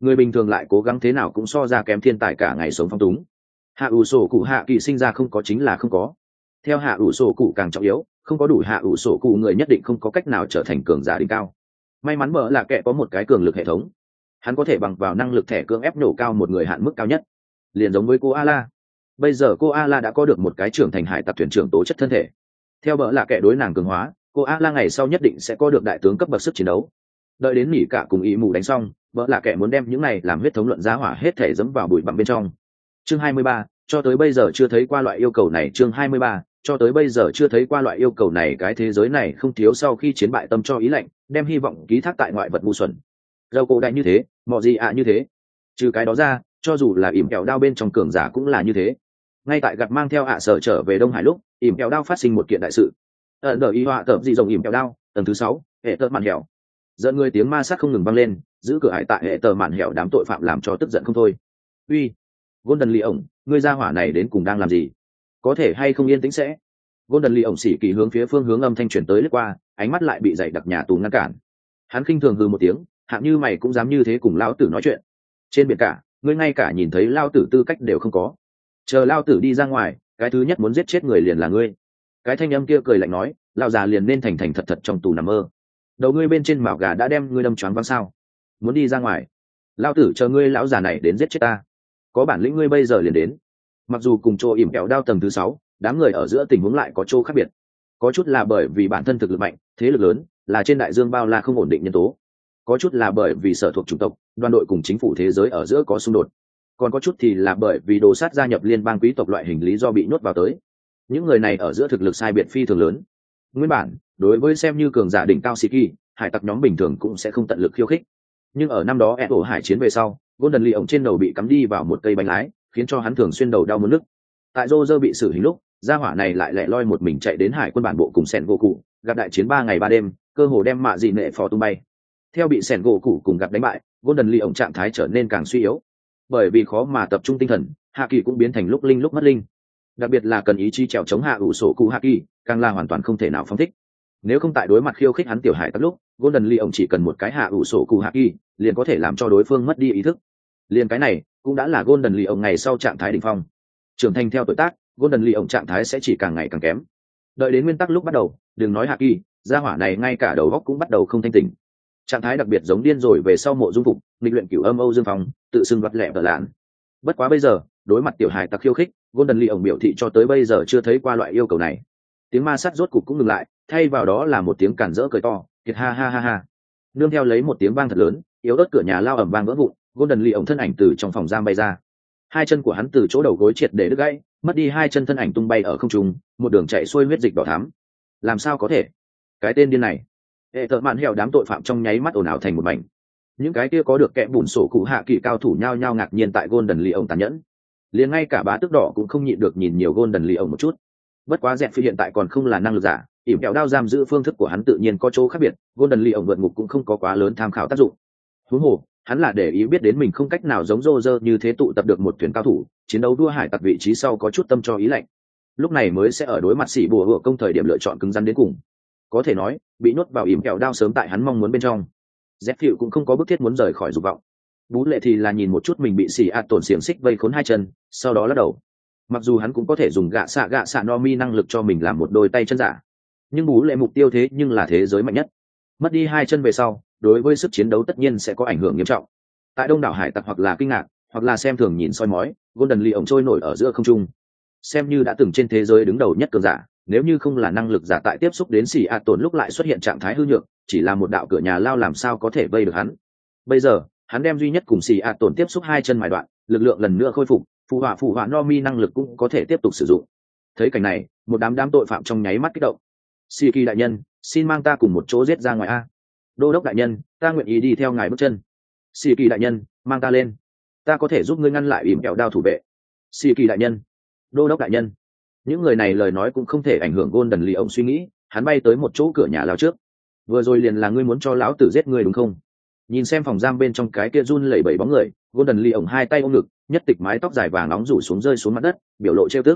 người bình thường lại cố gắng thế nào cũng so ra kém thiên tài cả ngày sống phong túng. Hạ ủ sổ cụ hạ kỳ sinh ra không có chính là không có. Theo hạ ủ sổ cụ càng trọng yếu, không có đủ hạ ủ sổ cụ người nhất định không có cách nào trở thành cường giả đỉnh cao. May mắn bợ lạ kệ có một cái cường lực hệ thống, hắn có thể bằng vào năng lực thẻ cưỡng ép nổ cao một người hạn mức cao nhất, liền giống với cô Ala. Bây giờ cô Ala đã có được một cái trưởng thành hải tặc thuyền trưởng tố chất thân thể. Theo bợ lạ kệ đối nàng cường hóa, cô Ala ngày sau nhất định sẽ có được đại tướng cấp bậc sức chiến đấu. Đợi đến nỉ cả cùng ý mù đánh xong, bợ lạ kệ muốn đem những này làm huyết thống luận giá hỏa hết thể dẫm vào bụi bặm bên trong. Chương 23, cho tới bây giờ chưa thấy qua loại yêu cầu này. Chương 23, cho tới bây giờ chưa thấy qua loại yêu cầu này. Cái thế giới này không thiếu sau khi chiến bại tâm cho ý lạnh, đem hy vọng ký thác tại ngoại vật ngu xuẩn. Râu cổ đại như thế, mọ gì ạ như thế. Trừ cái đó ra, cho dù là ỉm kẹo đao bên trong cường giả cũng là như thế. Ngay tại gặt mang theo ạ sở trở về Đông Hải lúc, ỉm kẹo đao phát sinh một kiện đại sự. Đợi y họa tợp dị rồng ỉm kẹo đao tầng thứ 6, hệ tợp màn hẻo. Dẫn người tiếng ma sát không ngừng vang lên, giữ cửa hải tại hệ tờ màn hẻo đám tội phạm làm cho tức giận không thôi. Uy, Golden Lee ổng, ngươi ra hỏa này đến cùng đang làm gì? Có thể hay không yên tĩnh sẽ? Golden Lee ổng xỉ kỳ hướng phía phương hướng âm thanh truyền tới lướt qua, ánh mắt lại bị dày đặc nhà tù ngăn cản. Hắn khinh thường hừ một tiếng, hạng như mày cũng dám như thế cùng lão tử nói chuyện? Trên biển cả, ngươi ngay cả nhìn thấy lao tử tư cách đều không có. Chờ lao tử đi ra ngoài, cái thứ nhất muốn giết chết người liền là ngươi. Cái thanh âm kia cười lạnh nói, lão già liền nên thành thành thật thật trong tù nằm mơ. Đầu ngươi bên trên mào gà đã đem ngươi đâm choáng váng sao? Muốn đi ra ngoài? Lão tử chờ ngươi lão già này đến giết chết ta. Có bản lĩnh ngươi bây giờ liền đến. Mặc dù cùng chỗ ỉm kẹo đao tầng thứ 6, đám người ở giữa tình huống lại có chỗ khác biệt. Có chút là bởi vì bản thân thực lực mạnh, thế lực lớn, là trên đại dương bao la không ổn định nhân tố. Có chút là bởi vì sở thuộc chủng tộc, đoàn đội cùng chính phủ thế giới ở giữa có xung đột. Còn có chút thì là bởi vì đồ sát gia nhập liên bang quý tộc loại hình lý do bị nhốt vào tới. Những người này ở giữa thực lực sai biệt phi thường lớn. Nguyên bản, đối với xem như cường giả đỉnh cao Shiki, hải tặc nhóm bình thường cũng sẽ không tận lực khiêu khích. Nhưng ở năm đó ổ hải chiến về sau, Golden Lee ổng trên đầu bị cắm đi vào một cây bánh lái, khiến cho hắn thường xuyên đầu đau muốn nức. Tại Roger bị xử hình lúc, gia hỏa này lại lẻ loi một mình chạy đến hải quân bản bộ cùng Sen Goku, gặp đại chiến 3 ngày 3 đêm, cơ hồ đem mạ dị nệ phò tung bay. Theo bị Sen Goku cùng gặp đánh bại, Golden Lee ổng trạng thái trở nên càng suy yếu. Bởi vì khó mà tập trung tinh thần, Hạ Kỳ cũng biến thành lúc linh lúc mất linh. Đặc biệt là cần ý chí trèo chống Hạ ủ sổ cụ Hạ Kỳ, càng là hoàn toàn không thể nào phóng thích. Nếu không tại đối mặt khiêu khích hắn tiểu hải tặc lúc, Golden Lee ổng chỉ cần một cái Hạ ủ sổ cụ Hạ Kỳ, liền có thể làm cho đối phương mất đi ý thức. Liền cái này cũng đã là Golden Lee ổng ngày sau trạng thái đỉnh phong. Trưởng thành theo tuổi tác, Golden Lee ổng trạng thái sẽ chỉ càng ngày càng kém. Đợi đến nguyên tắc lúc bắt đầu, đừng nói Hạ Kỳ, gia hỏa này ngay cả đầu óc cũng bắt đầu không thanh tỉnh. Trạng thái đặc biệt giống điên rồi về sau mộ dung phục, nghịch luyện cửu âm Âu Dương Phong, tự xưng vật lẹ vợ lạn. Bất quá bây giờ, đối mặt tiểu hải tặc khiêu khích, Golden Lee ổng biểu thị cho tới bây giờ chưa thấy qua loại yêu cầu này. Tiếng ma sát rốt cục cũng ngừng lại, thay vào đó là một tiếng cản rỡ cười to, kiệt ha ha ha ha. Nương theo lấy một tiếng vang thật lớn, yếu ớt cửa nhà lao ầm vang vỡ vụn, Golden Lee ổng thân ảnh từ trong phòng giam bay ra. Hai chân của hắn từ chỗ đầu gối triệt để đứt gãy, mất đi hai chân thân ảnh tung bay ở không trung, một đường chạy xuôi huyết dịch đỏ thắm. Làm sao có thể? Cái tên điên này! Hệ thợ mạn hẻo đám tội phạm trong nháy mắt ồn ào thành một mảnh. Những cái kia có được kẽ bùn sổ cụ Hạ Kỳ cao thủ nhao nhao ngạc nhiên tại Golden Lee ổng tàn nhẫn. Liền ngay cả bá tước đỏ cũng không nhịn được nhìn nhiều Golden Lee ổng một chút. Bất quá dẹp phi hiện tại còn không là năng lực giả, ỉm kẹo đao giam giữ phương thức của hắn tự nhiên có chỗ khác biệt, Golden Lee ổng vượt ngục cũng không có quá lớn tham khảo tác dụng. Huống hồ, hắn là để ý biết đến mình không cách nào giống Roger như thế tụ tập được một thuyền cao thủ, chiến đấu đua hải tặc vị trí sau có chút tâm cho ý lạnh. Lúc này mới sẽ ở đối mặt xỉ bùa hựa công thời điểm lựa chọn cứng rắn đến cùng. Có thể nói, bị nhốt vào ỉm kẹo đao sớm tại hắn mong muốn bên trong. Dẹp phiệu cũng không có bức thiết muốn rời khỏi dục vọng. Bú lệ thì là nhìn một chút mình bị xỉ ạt tổn xiềng xích vây khốn hai chân, sau đó lắc đầu. Mặc dù hắn cũng có thể dùng gạ xạ no mi năng lực cho mình làm một đôi tay chân giả, nhưng bú lệ mục tiêu thế nhưng là thế giới mạnh nhất. Mất đi hai chân về sau, đối với sức chiến đấu tất nhiên sẽ có ảnh hưởng nghiêm trọng. Tại đông đảo hải tặc hoặc là kinh ngạc, hoặc là xem thường nhìn soi mói, Golden Lee ổng trôi nổi ở giữa không trung. Xem như đã từng trên thế giới đứng đầu nhất cường giả, nếu như không là năng lực giả tại tiếp xúc đến xỉ ạt tổn lúc lại xuất hiện trạng thái hư nhược, chỉ là một đạo cửa nhà lao làm sao có thể vây được hắn. Bây giờ, hắn đem duy nhất cùng xỉ ạt tổn tiếp xúc hai chân mài đoạn, lực lượng lần nữa khôi phục, phụ họa no mi năng lực cũng có thể tiếp tục sử dụng. Thấy cảnh này, một đám tội phạm trong nháy mắt kích động. Shiki đại nhân, xin mang ta cùng một chỗ giết ra ngoài a. Đô đốc đại nhân, ta nguyện ý đi theo ngài bước chân. Shiki đại nhân, mang ta lên, ta có thể giúp ngươi ngăn lại ỉm kẹo đao thủ vệ. Shiki đại nhân, đô đốc đại nhân. Những người này lời nói cũng không thể ảnh hưởng Golden Lee ổng suy nghĩ, hắn bay tới một chỗ cửa nhà lao trước. Vừa rồi liền là ngươi muốn cho lão tử giết ngươi đúng không? Nhìn xem phòng giam bên trong cái kia run lẩy bẩy bóng người, Golden Lee ổng hai tay ôm ngực, nhất tịch mái tóc dài vàng nóng rủ xuống rơi xuống mặt đất, biểu lộ trêu tức.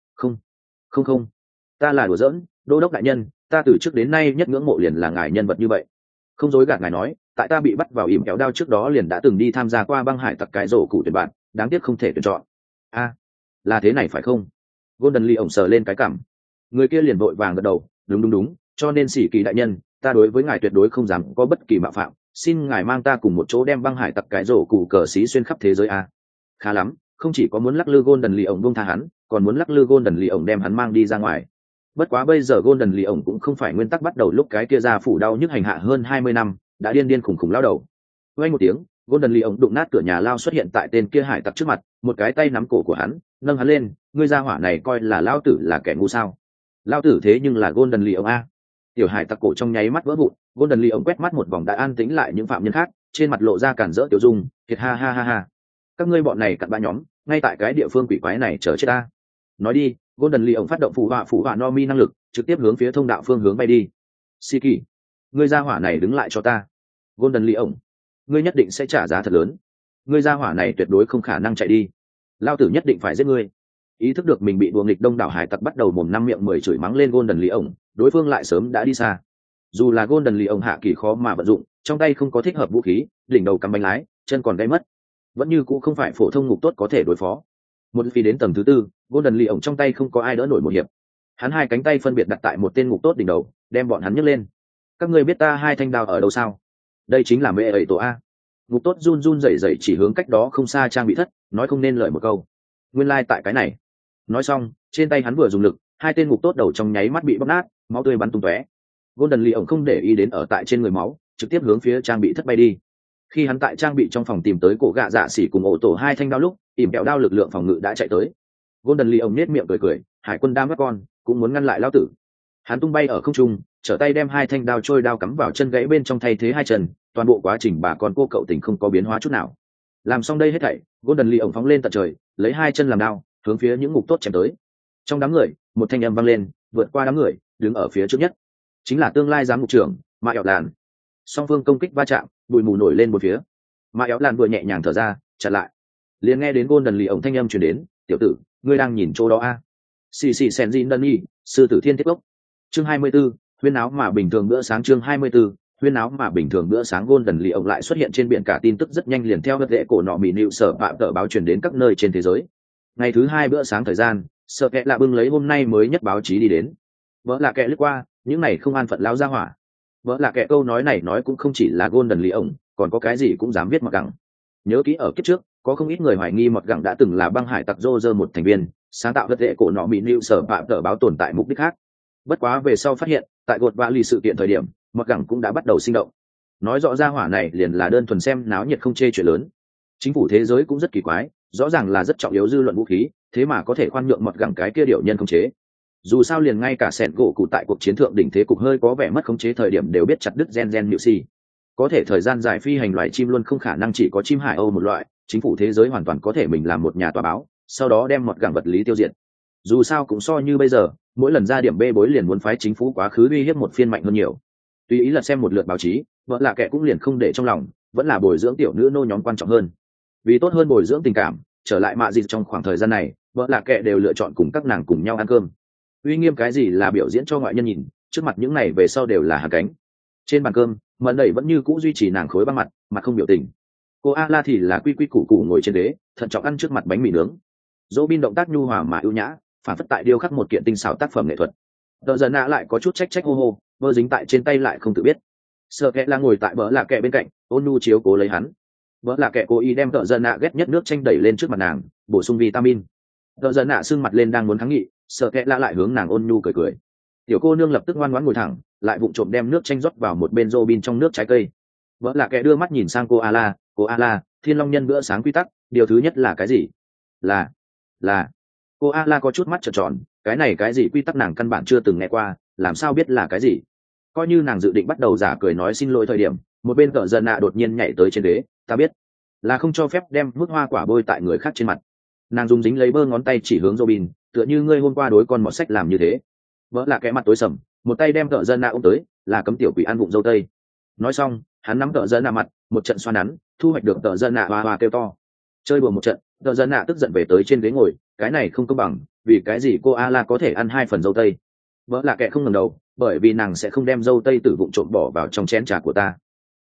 Không, ta là đùa giỡn, đô đốc đại nhân, ta từ trước đến nay nhất ngưỡng mộ liền là ngài nhân vật như vậy. Không dối gạt ngài nói, tại ta bị bắt vào ỉm kéo đao trước đó liền đã từng đi tham gia qua băng hải tặc cái rổ cụ tuyển bạn, đáng tiếc không thể tuyển chọn. Là thế này phải không? Golden Lee ổng sờ lên cái cằm. Người kia liền vội vàng gật đầu, đúng, cho nên sĩ kỳ đại nhân, ta đối với ngài tuyệt đối không dám có bất kỳ mạo phạm, xin ngài mang ta cùng một chỗ đem băng hải tặc cái rổ cụ cờ xí xuyên khắp thế giới a. Khá lắm, không chỉ có muốn lắc lư Golden Lee ổng buông tha hắn, còn muốn lắc lư Golden Lee ổng đem hắn mang đi ra ngoài. Bất quá bây giờ Golden Lee ổng cũng không phải nguyên tắc bắt đầu lúc cái kia ra phủ đau nhức hành hạ hơn 20 năm, đã điên khủng lao đầu. Vang một tiếng, Golden Lee ổng đụng nát cửa nhà lao xuất hiện tại tên kia hải tặc trước mặt, một cái tay nắm cổ của hắn, nâng hắn lên, ngươi gia hỏa này coi là lão tử là kẻ ngu sao? Lão tử thế nhưng là Golden Lee ổng a. Tiểu hải tặc cổ trong nháy mắt vỡ vụn, Golden Lee ổng quét mắt một vòng đã an tĩnh lại những phạm nhân khác, trên mặt lộ ra cản rỡ tiểu dung, thiệt ha. Các ngươi bọn này cặn bã nhóm, ngay tại cái địa phương quỷ quái này chờ chết ta. Nói đi, Golden Lee ổng phát động phụ họa no mi năng lực, trực tiếp hướng phía thông đạo phương hướng bay đi. Siki, ngươi gia hỏa này đứng lại cho ta. Golden Lee ổng, ngươi nhất định sẽ trả giá thật lớn. Ngươi gia hỏa này tuyệt đối không khả năng chạy đi. Lao tử nhất định phải giết ngươi. Ý thức được mình bị đùa nghịch đông đảo hải tặc bắt đầu mồm năm miệng mười chửi mắng lên Golden Lee ổng, đối phương lại sớm đã đi xa. Dù là Golden Lee ổng hạ kỳ khó mà vận dụng, trong tay không có thích hợp vũ khí, đỉnh đầu cắm bánh lái, chân còn gây mất, vẫn như cũng không phải phổ thông ngục tốt có thể đối phó. Một khi đến tầng thứ tư, Golden Lee ổng trong tay không có ai đỡ nổi một hiệp. Hắn hai cánh tay phân biệt đặt tại một tên ngục tốt đỉnh đầu, đem bọn hắn nhấc lên. Các ngươi biết ta hai thanh đao ở đâu sao? Đây chính là mẹ ấy tổ a. Ngục tốt run rẩy chỉ hướng cách đó không xa trang bị thất, nói không nên lời một câu. Nguyên lai tại cái này. Nói xong, trên tay hắn vừa dùng lực, hai tên ngục tốt đầu trong nháy mắt bị bóc nát, máu tươi bắn tung tóe. Golden Lee ổng không để ý đến ở tại trên người máu, trực tiếp hướng phía trang bị thất bay đi. Khi hắn tại trang bị trong phòng tìm tới cổ gạ dạ xỉ cùng ổ tổ hai thanh đao lúc, ỉm kẹo đao lực lượng phòng ngự đã chạy tới. Golden Lee ổng nhếch miệng cười, hải quân đam các con, cũng muốn ngăn lại lão tử. Hắn tung bay ở không trung, trở tay đem hai thanh đao trôi đao cắm vào chân gãy bên trong thay thế hai chân, toàn bộ quá trình bà con cô cậu tình không có biến hóa chút nào. Làm xong đây hết thảy, Golden Lee ổng phóng lên tận trời, lấy hai chân làm đao, hướng phía những ngục tốt chém tới. Trong đám người, một thanh âm vang lên, vượt qua đám người, đứng ở phía trước nhất, chính là tương lai giám ngục trưởng, Ma Ẻo Lạn. Song phương công kích va chạm, bụi mù nổi lên một phía. Ma Ẻo Lạn vừa nhẹ nhàng thở ra, chặn lại. Liền nghe đến Golden Lee ổng thanh âm truyền đến, "Tiểu tử, ngươi đang nhìn chỗ đó a?" Xì Senjin Dunny, sư tử thiên thiết gốc. Chương 24, huyên áo mà bình thường bữa sáng. Chương 24, huyên áo mà bình thường bữa sáng. Golden Lee ổng lại xuất hiện trên biển cả, tin tức rất nhanh liền theo vật lệ cổ nọ mì nịu sở bạ tờ báo truyền đến các nơi trên thế giới. Ngày thứ hai bữa sáng thời gian, sợ kệ lạ bưng lấy hôm nay mới nhất báo chí đi đến. Vợ lạ kệ lướt qua, những này không an phận láo ra hỏa. Vợ lạ kệ câu nói này nói cũng không chỉ là Golden Lee ổng, còn có cái gì cũng dám viết Mọt Gẳng. Nhớ kỹ ở kiếp trước, có không ít người hoài nghi Mọt Gẳng đã từng là băng hải tặc Roger một thành viên, sáng tạo vật lệ cổ nọ mì nịu sở bạ tờ báo tồn tại mục đích khác. Bất quá về sau phát hiện, tại gột vạ lì sự kiện thời điểm, Mọt Gẳng cũng đã bắt đầu sinh động. Nói rõ ra hỏa này liền là đơn thuần xem náo nhiệt không chê chuyện lớn. Chính phủ thế giới cũng rất kỳ quái, rõ ràng là rất trọng yếu dư luận vũ khí, thế mà có thể khoan nhượng Mọt Gẳng cái kia điệu nhân không chế. Dù sao liền ngay cả sẹn gỗ cụ tại cuộc chiến thượng đỉnh thế cục hơi có vẻ mất khống chế thời điểm đều biết chặt đứt gen nhự si. Có thể thời gian dài phi hành loài chim luôn không khả năng chỉ có chim hải âu một loại, chính phủ thế giới hoàn toàn có thể mình làm một nhà tòa báo, sau đó đem Mọt Gẳng vật lý tiêu diệt. Dù sao cũng so như bây giờ, mỗi lần ra điểm bê bối liền muốn phái chính phủ quá khứ uy hiếp một phiên mạnh hơn nhiều. Tùy ý là xem một lượt báo chí, vợ lạ kệ cũng liền không để trong lòng, vẫn là bồi dưỡng tiểu nữ nô nhóm quan trọng hơn. Vì tốt hơn bồi dưỡng tình cảm, trở lại mạ dịt trong khoảng thời gian này, vợ lạ kệ đều lựa chọn cùng các nàng cùng nhau ăn cơm. Uy nghiêm cái gì là biểu diễn cho ngoại nhân nhìn, trước mặt những này về sau đều là hạ cánh. Trên bàn cơm, mận đẩy vẫn như cũ duy trì nàng khối băng mặt không biểu tình. Cô Ala thì là quy quy củ củ ngồi trên đế, thận trọng ăn trước mặt bánh mì nướng. Dỗ bin động tác nhu hòa mà ưu nhã, phản phất tại điêu khắc một kiện tinh xảo tác phẩm nghệ thuật. Tờ giờ nạ lại có chút trách hô hô, vơ dính tại trên tay lại không tự biết. Sợ kệ là ngồi tại bờ lạ kệ bên cạnh, ôn nhu chiếu cố lấy hắn. Bờ lạ kệ cố ý đem tờ giờ nạ ghét nhất nước chanh đẩy lên trước mặt nàng, bổ sung vitamin. Tờ giờ nạ sưng mặt lên đang muốn kháng nghị, sợ kệ lại hướng nàng ôn nhu cười. Tiểu cô nương lập tức ngoan ngoãn ngồi thẳng, lại vụng trộm đem nước chanh rót vào một bên Robin trong nước trái cây. Bờ lạ kệ đưa mắt nhìn sang cô Ala, Thiên Long Nhân bữa sáng quy tắc, điều thứ nhất là cái gì? Là. Cô Ala có chút mắt trợn tròn, cái gì quy tắc nàng căn bản chưa từng nghe qua, làm sao biết là cái gì? Coi như nàng dự định bắt đầu giả cười nói xin lỗi thời điểm, một bên cờ dân nạ đột nhiên nhảy tới trên ghế, ta biết, là không cho phép đem mức hoa quả bôi tại người khác trên mặt. Nàng dùng dính lấy bơ ngón tay chỉ hướng Robin, tựa như ngươi hôm qua đối con mọt sách làm như thế. Vỡ là cái mặt tối sầm, một tay đem cờ dân nạ ôm tới, là cấm tiểu quỷ ăn vụng dâu tây. Nói xong, hắn nắm cờ dân nạ mặt, một trận xoa nắn, thu hoạch được cờ dân nạ hoa kêu to. Chơi đùa một trận, cờ dân nạ tức giận về tới trên ghế ngồi, cái này không công bằng, vì cái gì cô Ala có thể ăn 2 phần dâu tây? Vỡ là kệ không ngẩng đầu, bởi vì nàng sẽ không đem dâu tây từ vụng trộm bỏ vào trong chén trà của ta.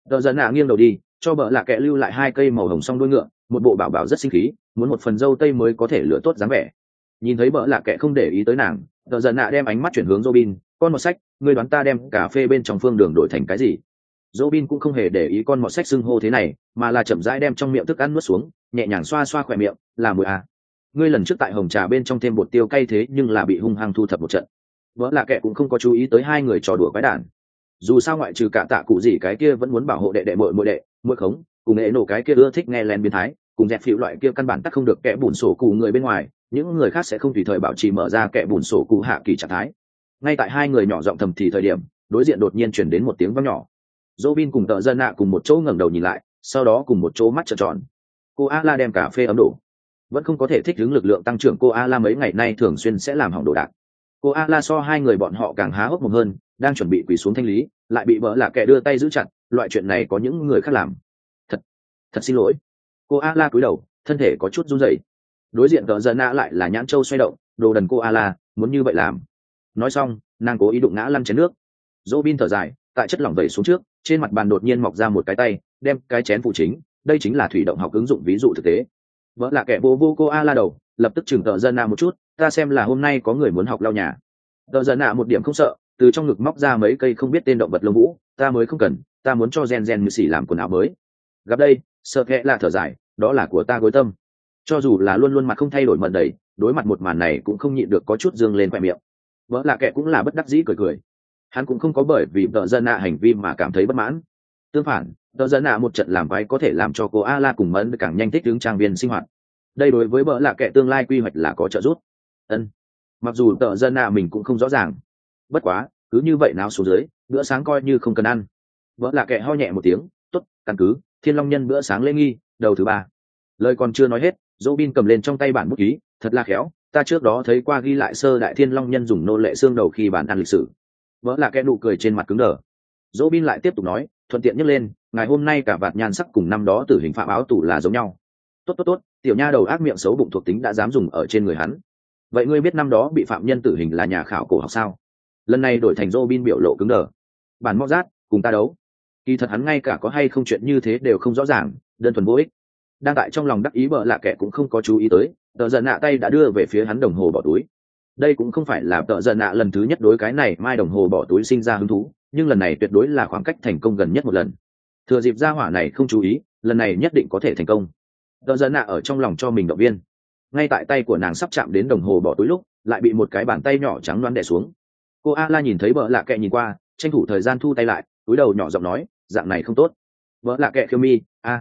Tờ giận nạ nghiêng đầu đi, cho bợ lạ kệ lưu lại 2 cây màu hồng song đuôi ngựa, một bộ bảo bảo rất sinh khí, muốn một phần dâu tây mới có thể lựa tốt dáng vẻ. Nhìn thấy bợ lạ kệ không để ý tới nàng, tờ giận nạ đem ánh mắt chuyển hướng Robin, con mọt sách, ngươi đoán ta đem cà phê bên trong phương đường đổi thành cái gì? Robin cũng không hề để ý con mọt sách xưng hô thế này, mà là chậm rãi đem trong miệng thức ăn nuốt xuống, nhẹ nhàng xoa xoa khỏe miệng, là mùi à. Ngươi lần trước tại hồng trà bên trong thêm bột tiêu cay thế nhưng là bị hung hăng thu thập một trận. Vợ lạ kệ cũng không có chú ý tới 2 người trò đùa quái đản. Dù sao ngoại trừ cả tạ cụ gì cái kia vẫn muốn bảo hộ đệ đệ muội đệ, muội khống, cùng nghệ nổ cái kia ưa thích nghe lén biến thái, cùng dẹp phịu loại kia căn bản tắc không được kẻ bùn sổ cụ người bên ngoài, những người khác sẽ không tùy thời bảo trì mở ra kẻ bùn sổ cụ hạ kỳ trạng thái. Ngay tại 2 người nhỏ giọng thầm thì thời điểm, đối diện đột nhiên truyền đến một tiếng vang nhỏ. Robin cùng tợ dân nạ cùng một chỗ ngẩng đầu nhìn lại, sau đó cùng một chỗ mắt trợn tròn. Cô Ala đem cà phê ấm đổ, vẫn không có thể thích ứng lực lượng tăng trưởng. Cô Ala mấy ngày nay thường xuyên sẽ làm hỏng đồ đạc. Cô Ala so 2 người bọn họ càng há hốc mồm hơn, đang chuẩn bị quỳ xuống thanh lý, lại bị vợ là kẻ đưa tay giữ chặt. Loại chuyện này có những người khác làm. Thật xin lỗi. Cô Ala cúi đầu, thân thể có chút run rẩy. Đối diện tợ dân nạ lại là nhãn châu xoay động, đồ đần cô Ala, muốn như vậy làm. Nói xong, nàng cố ý đụng ngã lăn chén nước. Robin thở dài, tại chất lỏng vẩy xuống trước, trên mặt bàn đột nhiên mọc ra một cái tay, đem cái chén phụ chính. Đây chính là thủy động học ứng dụng ví dụ thực tế. Vợ là kẻ vô cô Ala đầu, lập tức chừng tợ dân nạ một chút, ta xem là hôm nay có người muốn học lau nhà. Tợ dân nạ một điểm không sợ, từ trong ngực móc ra mấy cây không biết tên động vật lông vũ, ta mới không cần, ta muốn cho gen như xỉ làm quần áo mới. Gặp đây, sợ kệ là thở dài, đó là của ta gối tâm. Cho dù là luôn luôn mặt không thay đổi mận đầy, đối mặt một màn này cũng không nhịn được có chút dương lên khoe miệng. Vợ là kệ cũng là bất đắc dĩ cười. Hắn cũng không có bởi vì tợ dân nạ hành vi mà cảm thấy bất mãn. Tương phản, tợ dân nạ một trận làm quái có thể làm cho cô Ala cùng Mẫn càng nhanh thích ứng trang viên sinh hoạt. Đây đối với vợ là kệ tương lai quy hoạch là có trợ giúp. Mặc dù tợ dân nạ mình cũng không rõ ràng. Bất quá, cứ như vậy nào xuống dưới, bữa sáng coi như không cần ăn. Vợ là kệ ho nhẹ một tiếng, tốt, căn cứ, Thiên Long Nhân bữa sáng lễ nghi, đầu thứ 3. Lời còn chưa nói hết, Robin cầm lên trong tay bản bút ký, thật là khéo, ta trước đó thấy qua ghi lại sơ đại Thiên Long Nhân dùng nô lệ xương đầu khi bản ăn lịch sử. Vợ là kệ nụ cười trên mặt cứng đờ. Robin lại tiếp tục nói, thuận tiện nhắc lên, ngày hôm nay cả vạt nhan sắc cùng năm đó tử hình phạm áo tù là giống nhau. Tốt, tiểu nha đầu ác miệng xấu bụng thuộc tính đã dám dùng ở trên người hắn. Vậy ngươi biết năm đó bị phạm nhân tử hình là nhà khảo cổ học sao? Lần này đổi thành Robin biểu lộ cứng đờ. Bản móc rát, cùng ta đấu. Kỳ thật hắn ngay cả có hay không chuyện như thế đều không rõ ràng, đơn thuần vô ích. Đang tại trong lòng đắc ý bợ lạ kệ cũng không có chú ý tới, tợ giận nạ tay đã đưa về phía hắn đồng hồ bỏ túi. Đây cũng không phải là tợ giận nạ lần thứ nhất đối cái này mai đồng hồ bỏ túi sinh ra hứng thú, nhưng lần này tuyệt đối là khoảng cách thành công gần nhất một lần. Thừa dịp gia hỏa này không chú ý, lần này nhất định có thể thành công. Tợ giận nạ ở trong lòng cho mình động viên. Ngay tại tay của nàng sắp chạm đến đồng hồ bỏ túi lúc, lại bị một cái bàn tay nhỏ trắng loáng đè xuống. Cô Ala nhìn thấy bợ lạ kệ nhìn qua, tranh thủ thời gian thu tay lại, túi đầu nhỏ giọng nói, dạng này không tốt. Bợ lạ kệ khiêu mi,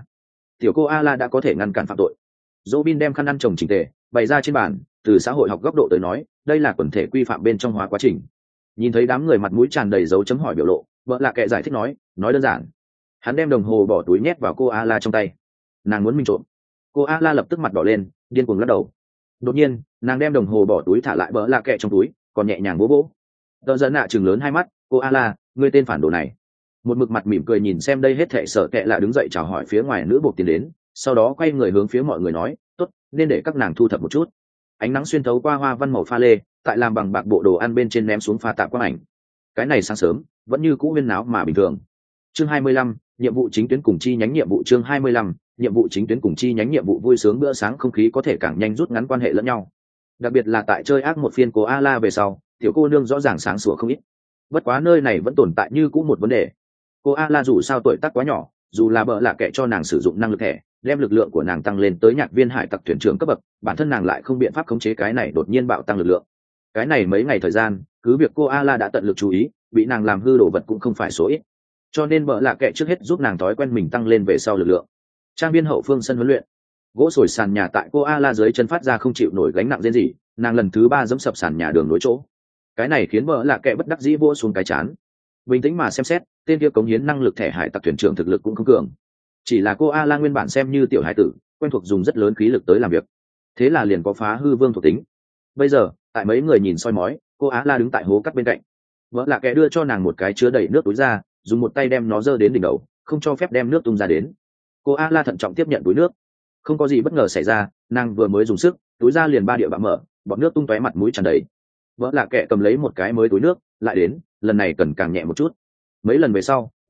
tiểu cô Ala đã có thể ngăn cản phạm tội. Robin đem khăn ăn chồng chỉnh tề bày ra trên bàn, từ xã hội học góc độ tới nói, đây là quần thể quy phạm bên trong hóa quá trình. Nhìn thấy đám người mặt mũi tràn đầy dấu chấm hỏi biểu lộ, vợ lạ kệ giải thích nói đơn giản. Hắn đem đồng hồ bỏ túi nhét vào cô Ala trong tay. Nàng muốn mình trộm. Cô Ala lập tức mặt đỏ lên, điên cuồng lắc đầu. Đột nhiên, nàng đem đồng hồ bỏ túi thả lại vợ lạ kệ trong túi, còn nhẹ nhàng vỗ vỗ. Tợ giận nạ trừng lớn hai mắt, cô Ala, ngươi tên phản đồ này. Một mực mặt mỉm cười nhìn xem đây hết thệ sợ kệ là đứng dậy chào hỏi phía ngoài nữ buộc tiến đến, sau đó quay người hướng phía mọi người nói, tốt, nên để các nàng thu thập một chút. Ánh nắng xuyên thấu qua hoa văn màu pha lê, tại làm bằng bạc bộ đồ ăn bên trên ném xuống pha tạp quang ảnh. Cái này sáng sớm vẫn như cũ huyên náo mà bình thường. Chương 25, nhiệm vụ chính tuyến cùng chi nhánh nhiệm vụ. Chương 25, nhiệm vụ chính tuyến cùng chi nhánh nhiệm vụ. Vui sướng bữa sáng không khí có thể càng nhanh rút ngắn quan hệ lẫn nhau, đặc biệt là tại chơi ác một phiên cô Ala về sau, tiểu cô nương rõ ràng sáng sủa không ít. Bất quá nơi này vẫn tồn tại như cũ một vấn đề. Cô Ala dù sao tuổi tác quá nhỏ, dù là bợ lạ kệ cho nàng sử dụng năng lực thẻ, đem lực lượng của nàng tăng lên tới nhạc viên hải tặc thuyền trưởng cấp bậc, bản thân nàng lại không biện pháp khống chế cái này đột nhiên bạo tăng lực lượng. Cái này mấy ngày thời gian, cứ việc cô Ala đã tận lực chú ý, bị nàng làm hư đồ vật cũng không phải số ít. Cho nên bợ lạ kệ trước hết giúp nàng thói quen mình tăng lên về sau lực lượng. Trang viên hậu phương sân huấn luyện, gỗ sồi sàn nhà tại cô Ala dưới chân phát ra không chịu nổi gánh nặng rên rỉ, nàng lần thứ 3 giẫm sập sàn nhà đường nối chỗ. Cái này khiến bợ lạ kệ bất đắc dĩ vỗ xuống cái chán. Bình tĩnh mà xem xét, tên kia cống hiến năng lực thẻ hải tặc thuyền trưởng thực lực cũng không cường. Chỉ là cô Ala nguyên bản xem như tiểu hải tử, quen thuộc dùng rất lớn khí lực tới làm việc, thế là liền có phá hư vương thuộc tính. Bây giờ tại mấy người nhìn soi mói, cô Ala đứng tại hố cắt bên cạnh, vợ lạ kệ đưa cho nàng một cái chứa đầy nước túi ra, dùng một tay đem nó giơ đến đỉnh đầu, không cho phép đem nước tung ra đến. Cô Ala thận trọng tiếp nhận túi nước, không có gì bất ngờ xảy ra, nàng vừa mới dùng sức, túi ra liền 3 địa bạ mở, bọt nước tung tóe mặt mũi tràn đầy. Vợ lạ kệ cầm lấy một cái mới túi nước, lại đến, lần này cần càng nhẹ một chút. Mấy lần về sau,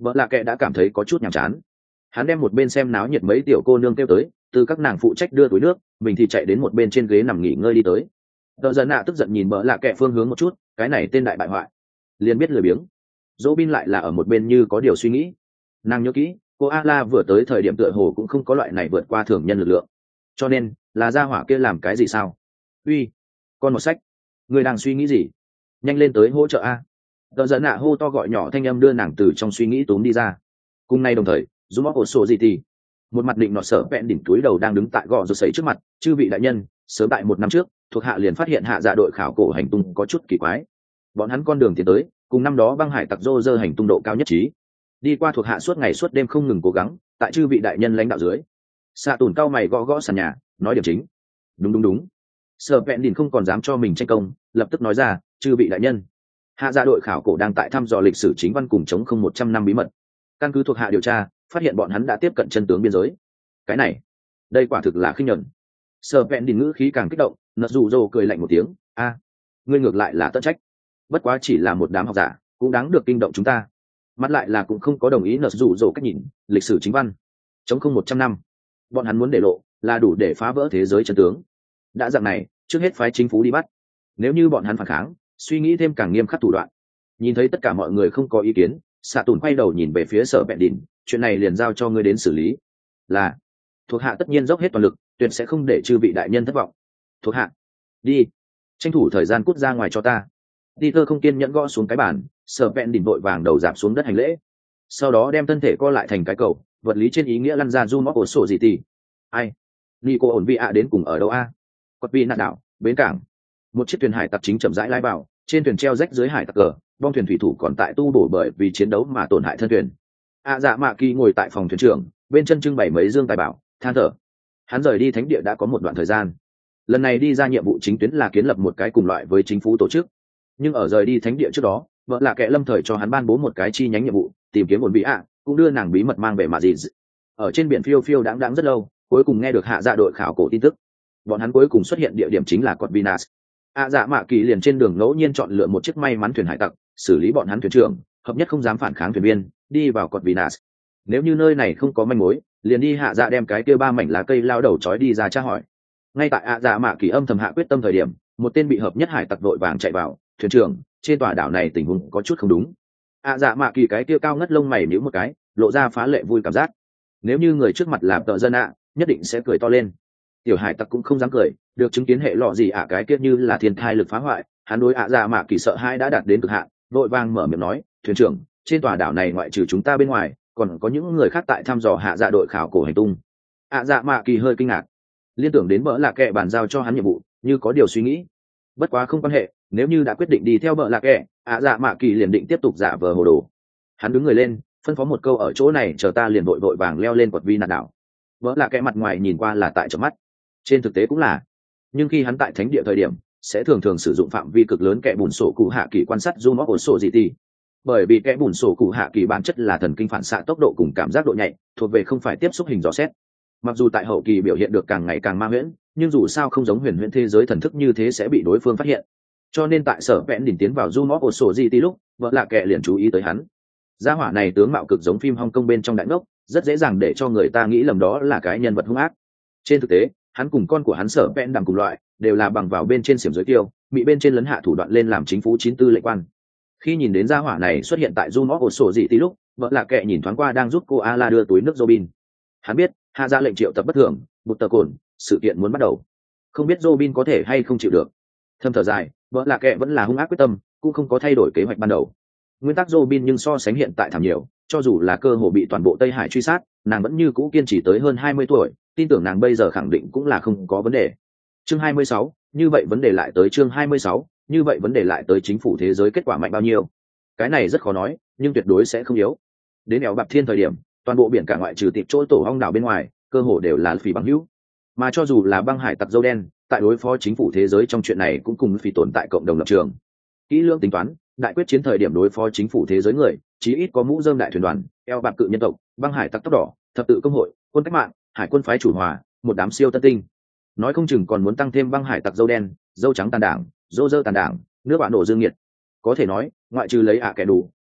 vợ lạ kệ đã cảm thấy có chút nhàm chán. Hắn đem một bên xem náo nhiệt mấy tiểu cô nương kêu tới, từ các nàng phụ trách đưa túi nước, mình thì chạy đến một bên trên ghế nằm nghỉ ngơi đi tới. Đờ dần nạ tức giận nhìn vợ lạ kệ phương hướng một chút, cái này tên đại bại hoại liền biết lười biếng. Dỗ bin lại là ở một bên như có điều suy nghĩ. Nàng nhớ kỹ, cô Ala vừa tới thời điểm tựa hồ cũng không có loại này vượt qua thường nhân lực lượng, cho nên là gia hỏa kia làm cái gì sao? Uy, con một sách, người đang suy nghĩ gì? Nhanh lên tới hỗ trợ a! Đờ dần nạ hô to gọi nhỏ thanh âm đưa nàng từ trong suy nghĩ túm đi ra. Cùng nay đồng thời, zoom up sổ gì thì một mặt định nọ sở vẹn đỉnh túi đầu đang đứng tại gò rột sấy trước mặt. Chư vị đại nhân, sớm tại một năm trước, thuộc hạ liền phát hiện hạ dạ đội khảo cổ hành tung có chút kỳ quái. Bọn hắn con đường tiến tới cùng năm đó băng hải tặc rô rơ hành tung độ cao nhất trí. Đi qua thuộc hạ suốt ngày suốt đêm không ngừng cố gắng, tại chư vị đại nhân lãnh đạo dưới, xạ tùn cao mày gõ gõ sàn nhà, nói điểm chính. Đúng. Sở vẹn đỉnh không còn dám cho mình tranh công, lập tức nói ra, chư vị đại nhân, hạ dạ đội khảo cổ đang tại thăm dò lịch sử chính văn cùng chống không 100 năm bí mật. Căn cứ thuộc hạ điều tra, phát hiện bọn hắn đã tiếp cận chân tướng biên giới. Cái này, đây quả thực là khinh nhẫn. Sở vẹn đỉnh ngữ khí càng kích động, nợ rủ rồ cười lạnh một tiếng, ngươi ngược lại là tất trách. Bất quá chỉ là một đám học giả, cũng đáng được kinh động chúng ta. Mắt lại là cũng không có đồng ý nợ rủ rồ cách nhìn lịch sử chính văn chống không 100 năm. Bọn hắn muốn để lộ là đủ để phá vỡ thế giới chân tướng. Đã dạng này, trước hết phái chính phủ đi bắt. Nếu như bọn hắn phản kháng, suy nghĩ thêm càng nghiêm khắc thủ đoạn. Nhìn thấy tất cả mọi người không có ý kiến, xạ tùn quay đầu nhìn về phía sở bẹn đỉnh, chuyện này liền giao cho ngươi đến xử lý. Là, thuộc hạ tất nhiên dốc hết toàn lực, tuyệt sẽ không để chư vị đại nhân thất vọng. Thuộc hạ, đi, tranh thủ thời gian cút ra ngoài cho ta. Peter không kiên nhẫn gõ xuống cái bàn, sở bẹn đỉnh vội vàng đầu dạp xuống đất hành lễ, sau đó đem thân thể co lại thành cái cầu, vật lý trên ý nghĩa lăn ra zoom ổ sổ gì tì. Ai, Nico ổn vị ạ đến cùng ở đâu a? Cột vị nạn đảo, bến cảng. Một chiếc thuyền hải tặc chính chậm rãi lái vào, trên thuyền treo rách dưới hải tặc cờ, bong thuyền thủy thủ còn tại tu bổ bởi vì chiến đấu mà tổn hại thân thuyền. Dạ mạ kỳ ngồi tại phòng thuyền trưởng, bên chân trưng bày mấy dương tài bảo, than thở. Hắn rời đi thánh địa đã có một đoạn thời gian, lần này đi ra nhiệm vụ chính tuyến là kiến lập một cái cùng loại với chính phủ tổ chức, nhưng ở rời đi thánh địa trước đó, vợ là kẻ lâm thời cho hắn ban bố một cái chi nhánh nhiệm vụ, tìm kiếm ổn vị ạ, cũng đưa nàng bí mật mang về mà gì. Ở trên biển phiêu phiêu đãng rất lâu, cuối cùng nghe được hạ dạ đội khảo cổ tin tức. Bọn hắn cuối cùng xuất hiện địa điểm chính là Cột Venus. Dạ mạ kỳ liền trên đường ngẫu nhiên chọn lựa một chiếc may mắn thuyền hải tặc, xử lý bọn hắn thuyền trưởng, hợp nhất không dám phản kháng thuyền viên, đi vào Cột Venus. Nếu như nơi này không có manh mối, liền đi hạ dạ đem cái kia 3 mảnh lá cây lao đầu trói đi ra tra hỏi. Ngay tại dạ mạ kỳ âm thầm hạ quyết tâm thời điểm, một tên bị hợp nhất hải tặc vội vàng chạy vào, thuyền trưởng, trên tòa đảo này tình huống có chút không đúng. Dạ mạ kỳ cái kia cao ngất lông mày nhíu một cái, lộ ra phá lệ vui cảm giác. Nếu như người trước mặt làm tợ dân nhất định sẽ cười to lên. Tiểu hải tặc cũng không dám cười, được chứng kiến hệ lọ gì cái kia như là thiên thai lực phá hoại, hắn đối dạ mạ kỳ sợ hãi đã đạt đến cực hạn, vội vàng mở miệng nói, thuyền trưởng, trên tòa đảo này ngoại trừ chúng ta bên ngoài, còn có những người khác tại thăm dò hạ dạ đội khảo cổ hành tung. Dạ mạ kỳ hơi kinh ngạc, liên tưởng đến bỡ lạ kệ bàn giao cho hắn nhiệm vụ, như có điều suy nghĩ. Bất quá không quan hệ, nếu như đã quyết định đi theo bỡ lạ kệ, dạ mạ kỳ liền định tiếp tục giả vờ hồ đồ. Hắn đứng người lên, phân phó một câu ở chỗ này chờ ta, liền vội vàng leo lên Cột Venus đảo. Bỡ lạ kệ mặt ngoài nhìn qua là tại trong mắt, trên thực tế cũng là, nhưng khi hắn tại thánh địa thời điểm sẽ thường thường sử dụng phạm vi cực lớn kẽ bùn sổ cụ hạ kỳ quan sát zoom ổ sổ gì tì, bởi vì kẽ bùn sổ cụ hạ kỳ bản chất là thần kinh phản xạ tốc độ cùng cảm giác độ nhạy, thuộc về không phải tiếp xúc hình dò xét. Mặc dù tại hậu kỳ biểu hiện được càng ngày càng ma huyễn, nhưng dù sao không giống huyền huyễn thế giới thần thức như thế sẽ bị đối phương phát hiện, cho nên tại sở vẽn đỉnh tiến vào zoom ổ sổ gì tì lúc vợ lạ kệ liền chú ý tới hắn. Gia hỏa này tướng mạo cực giống phim Hong Kong bên trong đại ngốc, rất dễ dàng để cho người ta nghĩ lầm đó là cái nhân vật hung ác. Trên thực tế, hắn cùng con của hắn sở vẹn đằng cùng loại, đều là bằng vào bên trên xiểm giới tiêu, bị bên trên lấn hạ thủ đoạn lên làm chính phủ 94 lệnh quan. Khi nhìn đến gia hỏa này xuất hiện tại zoom ổ sổ dị tí lúc, vợ lạ kệ nhìn thoáng qua đang giúp cô Ala đưa túi nước Robin. Hắn biết hạ ra lệnh triệu tập bất thường, bụt tờ cồn, sự kiện muốn bắt đầu. Không biết Robin có thể hay không chịu được. Thâm thở dài, vợ lạ kệ vẫn là hung ác quyết tâm, cũng không có thay đổi kế hoạch ban đầu. Nguyên tắc Robin nhưng so sánh hiện tại thảm nhiều, cho dù là cơ hồ bị toàn bộ Tây Hải truy sát, nàng vẫn như cũ kiên trì tới hơn 20 tuổi, tin tưởng nàng bây giờ khẳng định cũng là không có vấn đề. Chương 26, như vậy vấn đề lại tới chương 26, như vậy vấn đề lại tới chính phủ thế giới kết quả mạnh bao nhiêu? Cái này rất khó nói, nhưng tuyệt đối sẽ không yếu. Đến eo bạc thiên thời điểm, toàn bộ biển cả ngoại trừ tiệp chỗ tổ ong đảo bên ngoài, cơ hồ đều là phỉ bằng hữu. Mà cho dù là băng hải tặc dâu đen, tại đối phó chính phủ thế giới trong chuyện này cũng cùng phỉ tồn tại cộng đồng lập trường. Kỹ lưỡng tính toán, đại quyết chiến thời điểm đối phó chính phủ thế giới người, chí ít có mũ rơm đại thuyền đoàn, eo bạc cự nhân tộc, băng hải tặc tóc đỏ, thập tự công hội, quân cách mạng, hải quân phái chủ hòa, một đám siêu tân tinh. Nói không chừng còn muốn tăng thêm băng hải tặc dâu đen, dâu trắng tàn đảng, dô dơ tàn đảng, nước bạn nổ dương nhiệt. Có thể nói, ngoại trừ lấy kẻ đủ,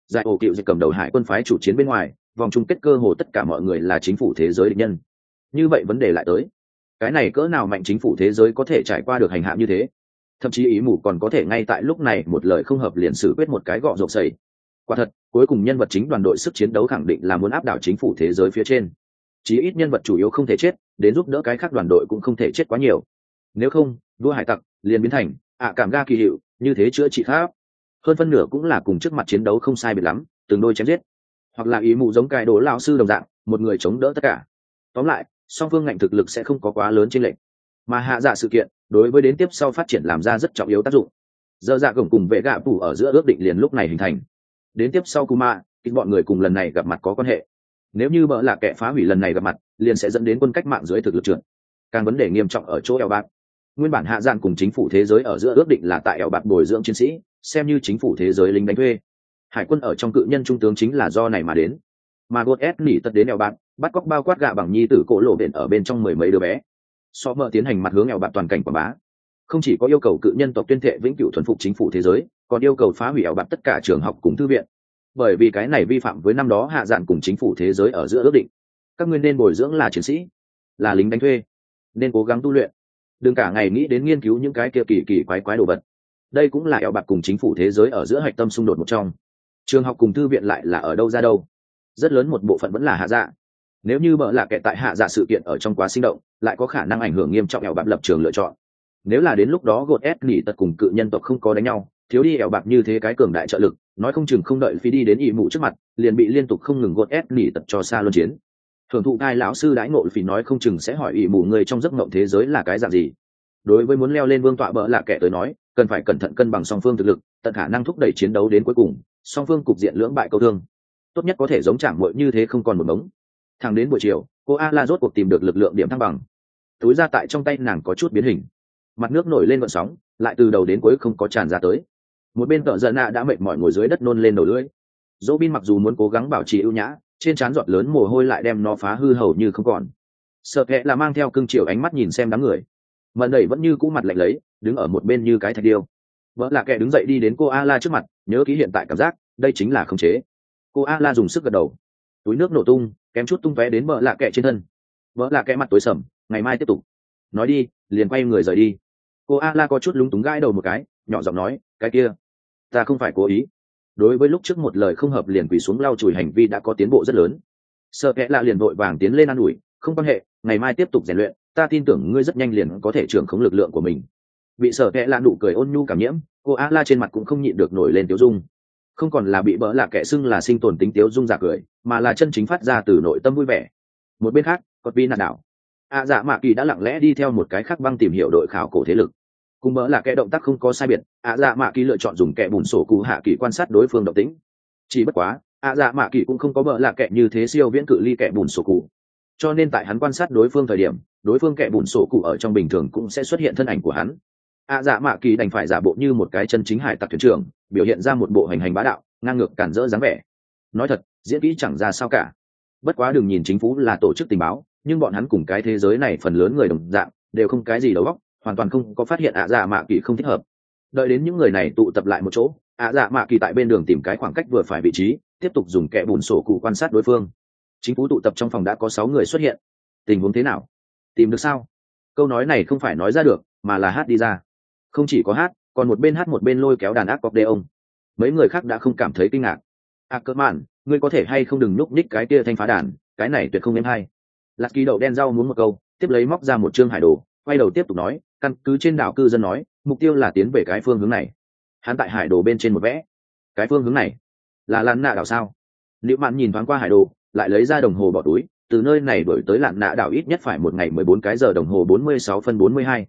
giải ổ cựu dịch cầm đầu hải quân phái chủ chiến bên ngoài, vòng chung kết cơ hồ tất cả mọi người là chính phủ thế giới địch nhân. Như vậy vấn đề lại tới, cái này cỡ nào mạnh chính phủ thế giới có thể trải qua được hành hạ như thế? Thậm chí ý mù còn có thể ngay tại lúc này một lời không hợp liền xử quyết một cái gọ rộp sầy. Quả thật, cuối cùng nhân vật chính đoàn đội sức chiến đấu khẳng định là muốn áp đảo chính phủ thế giới phía trên. Chí ít nhân vật chủ yếu không thể chết, đến giúp đỡ cái khác đoàn đội cũng không thể chết quá nhiều. Nếu không, vua hải tặc liền biến thành cảm ga kỳ hiệu, như thế chữa trị khác. Hơn phân nửa cũng là cùng trước mặt chiến đấu không sai biệt lắm, từng đôi chém giết. Hoặc là ý mù giống cái đồ lão sư đồng dạng, một người chống đỡ tất cả. Tóm lại, song phương ngạnh thực lực sẽ không có quá lớn chênh lệch. Mà hạ dạ sự kiện, đối với đến tiếp sau phát triển làm ra rất trọng yếu tác dụng. Giờ dạ gồng cùng vệ gạ phủ ở giữa ước định liền lúc này hình thành. Đến tiếp sau Kuma, ít bọn người cùng lần này gặp mặt có quan hệ. Nếu như bỡ là kẻ phá hủy lần này gặp mặt, liền sẽ dẫn đến quân cách mạng dưới thực lực trượt. Càng vấn đề nghiêm trọng ở chỗ eo bạc. Nguyên bản hạ dạn cùng chính phủ thế giới ở giữa ước định là tại eo bạc bồi dưỡng chiến sĩ, xem như chính phủ thế giới lính đánh thuê. Hải quân ở trong cự nhân trung tướng chính là do này mà đến. Mà gột ép nỉ tật đến eo bạc, bắt cóc bao quát gạ bằng nhi tử cổ lộ biển ở bên trong mười mấy đứa bé. So mở tiến hành mặt hướng eo bạc toàn cảnh quảng bá. Không chỉ có yêu cầu cự nhân tộc tuyên thệ vĩnh cửu thuần phục chính phủ thế giới, còn yêu cầu phá hủy eo bạc tất cả trường học cùng thư viện. Bởi vì cái này vi phạm với năm đó hạ dạn cùng chính phủ thế giới ở giữa ước định. Các ngươi nên bồi dưỡng là chiến sĩ, là lính đánh thuê, nên cố gắng tu luyện, đừng cả ngày nghĩ đến nghiên cứu những cái kia kỳ kỳ quái quái đồ vật. Đây cũng là eo bạc cùng chính phủ thế giới ở giữa hạch tâm xung đột một trong. Trường học cùng thư viện lại là ở đâu ra đâu? Rất lớn một bộ phận vẫn là hạ dạ. Nếu như bỡ là kẻ tại hạ dạ sự kiện ở trong quá sinh động, lại có khả năng ảnh hưởng nghiêm trọng eo bạc lập trường lựa chọn. Nếu là đến lúc đó gột ép nỉ tật cùng cự nhân tộc không có đánh nhau, thiếu đi eo bạc như thế cái cường đại trợ lực, nói không chừng không đợi phi đi đến ỵ mụ trước mặt, liền bị liên tục không ngừng gột ép nỉ tật cho xa luân chiến. Thưởng thụ thai lão sư đãi ngộ phí nói không chừng sẽ hỏi ỵ mụ người trong giấc mộng thế giới là cái dạng gì. Đối với muốn leo lên vương tọa bỡ là kẻ tới nói, cần phải cẩn thận cân bằng song phương thực lực, tận khả năng thúc đẩy chiến đấu đến cuối cùng, song phương cục diện lưỡng bại câu thương. Tốt nhất có thể giống chạm muội như thế không còn một mống. Thẳng đến buổi chiều, cô A rốt cuộc tìm được lực lượng điểm thăng bằng. Túi ra tại trong tay nàng có chút biến hình, mặt nước nổi lên gợn sóng, lại từ đầu đến cuối không có tràn ra tới. Một bên tợ giận đã mệt mỏi ngồi dưới đất nôn lên đầu lưỡi. Dỗ bin mặc dù muốn cố gắng bảo trì ưu nhã, trên trán giọt lớn mồ hôi lại đem nó phá hư hầu như không còn. Sợ kệ là mang theo cưng chiều ánh mắt nhìn xem đám người, mận đẩy vẫn như cũ mặt lạnh lấy, đứng ở một bên như cái thạch điêu. Vợ là kẻ đứng dậy đi đến cô A trước mặt, nhớ kỹ hiện tại cảm giác, đây chính là khống chế. Cô A dùng sức gật đầu, túi nước nổ tung, kém chút tung tóe đến vợ là kẻ trên thân. Vợ là kẻ mặt tối sầm, ngày mai tiếp tục. Nói đi, liền quay người rời đi. Cô A có chút lúng túng gãi đầu một cái, nhỏ giọng nói, cái kia, ta không phải cố ý. Đối với lúc trước một lời không hợp liền quỳ xuống lau chùi hành vi đã có tiến bộ rất lớn. Sợ kẻ là liền vội vàng tiến lên an ủi, không quan hệ, ngày mai tiếp tục rèn luyện, ta tin tưởng ngươi rất nhanh liền có thể trưởng khống lực lượng của mình. Bị Sợ kẻ là nụ cười ôn nhu cảm nhiễm, cô A trên mặt cũng không nhịn được nổi lên tiếu dung. Không còn là bị bỡ là kẻ xưng là sinh tồn tính tiếu dung giả cười, mà là chân chính phát ra từ nội tâm vui vẻ. Một bên khác, còn Vi nạn đảo, dạ mạ kỳ đã lặng lẽ đi theo một cái khác băng tìm hiểu đội khảo cổ thế lực. Cùng bỡ là kẻ động tác không có sai biệt, dạ mạ kỳ lựa chọn dùng kẻ bùn sổ cụ hạ kỳ quan sát đối phương động tĩnh. Chỉ bất quá, dạ mạ kỳ cũng không có bỡ là kẻ như thế siêu viễn cự ly kẻ bùn sổ cụ, cho nên tại hắn quan sát đối phương thời điểm, đối phương kẻ bùn sổ cụ ở trong bình thường cũng sẽ xuất hiện thân ảnh của hắn. Dạ mạ kỳ đành phải giả bộ như một cái chân chính hải tặc thuyền trưởng, biểu hiện ra một bộ hành hành bá đạo, ngang ngược cản rỡ dáng vẻ. Nói thật, diễn kỹ chẳng ra sao cả. Bất quá đừng nhìn chính phủ là tổ chức tình báo, nhưng bọn hắn cùng cái thế giới này phần lớn người đồng dạng đều không cái gì đầu óc, hoàn toàn không có phát hiện dạ mạ kỳ không thích hợp. Đợi đến những người này tụ tập lại một chỗ, dạ mạ kỳ tại bên đường tìm cái khoảng cách vừa phải vị trí, tiếp tục dùng kẻ bùn sổ cụ quan sát đối phương. Chính phủ tụ tập trong phòng đã có 6 người xuất hiện. Tình huống thế nào? Tìm được sao? Câu nói này không phải nói ra được, mà là hát đi ra. Không chỉ có hát, còn một bên hát một bên lôi kéo đàn ác cọc đê ông. Mấy người khác đã không cảm thấy kinh ngạc. Cơ mạn, ngươi có thể hay không đừng nhúc nhích cái kia thanh phá đàn, cái này tuyệt không êm hay. Lạc Kỳ đậu đen rau muốn một câu, tiếp lấy móc ra một chương hải đồ, quay đầu tiếp tục nói, căn cứ trên đảo cư dân nói, mục tiêu là tiến về cái phương hướng này. Hắn tại hải đồ bên trên một vẽ. Cái phương hướng này là Lạn Nạ đảo sao? Liễu Mạn nhìn thoáng qua hải đồ, lại lấy ra đồng hồ bỏ túi, từ nơi này đổi tới Lạn Nạ đảo ít nhất phải một ngày 14 cái giờ đồng hồ 46 phân 42.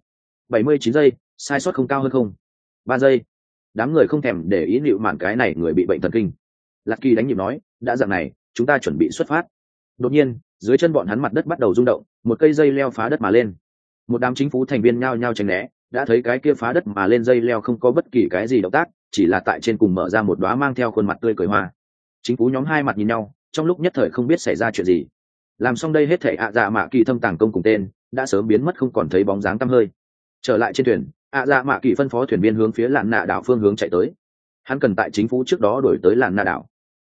79 giây, sai suất không cao hơn không? 3 giây. Đám người không thèm để ý Liễu Mạn cái này người bị bệnh thần kinh. Lạc Kỳ đánh nhịp nói, đã dạng này, chúng ta chuẩn bị xuất phát. Đột nhiên, dưới chân bọn hắn mặt đất bắt đầu rung động, một cây dây leo phá đất mà lên. Một đám chính phủ thành viên nhao nhao tránh né, đã thấy cái kia phá đất mà lên dây leo không có bất kỳ cái gì động tác, chỉ là tại trên cùng mở ra một đóa mang theo khuôn mặt tươi cười hoa. Chính phủ nhóm hai mặt nhìn nhau, trong lúc nhất thời không biết xảy ra chuyện gì. Làm xong đây hết thảy dạ mạ kỳ thâm tàng công cùng tên đã sớm biến mất không còn thấy bóng dáng tăm hơi. Trở lại trên thuyền, dạ mạ kỳ phân phó thuyền viên hướng phía Lạn Nạ đảo phương hướng chạy tới. Hắn cần tại chính phủ trước đó đổi tới Lạn Nạ đảo.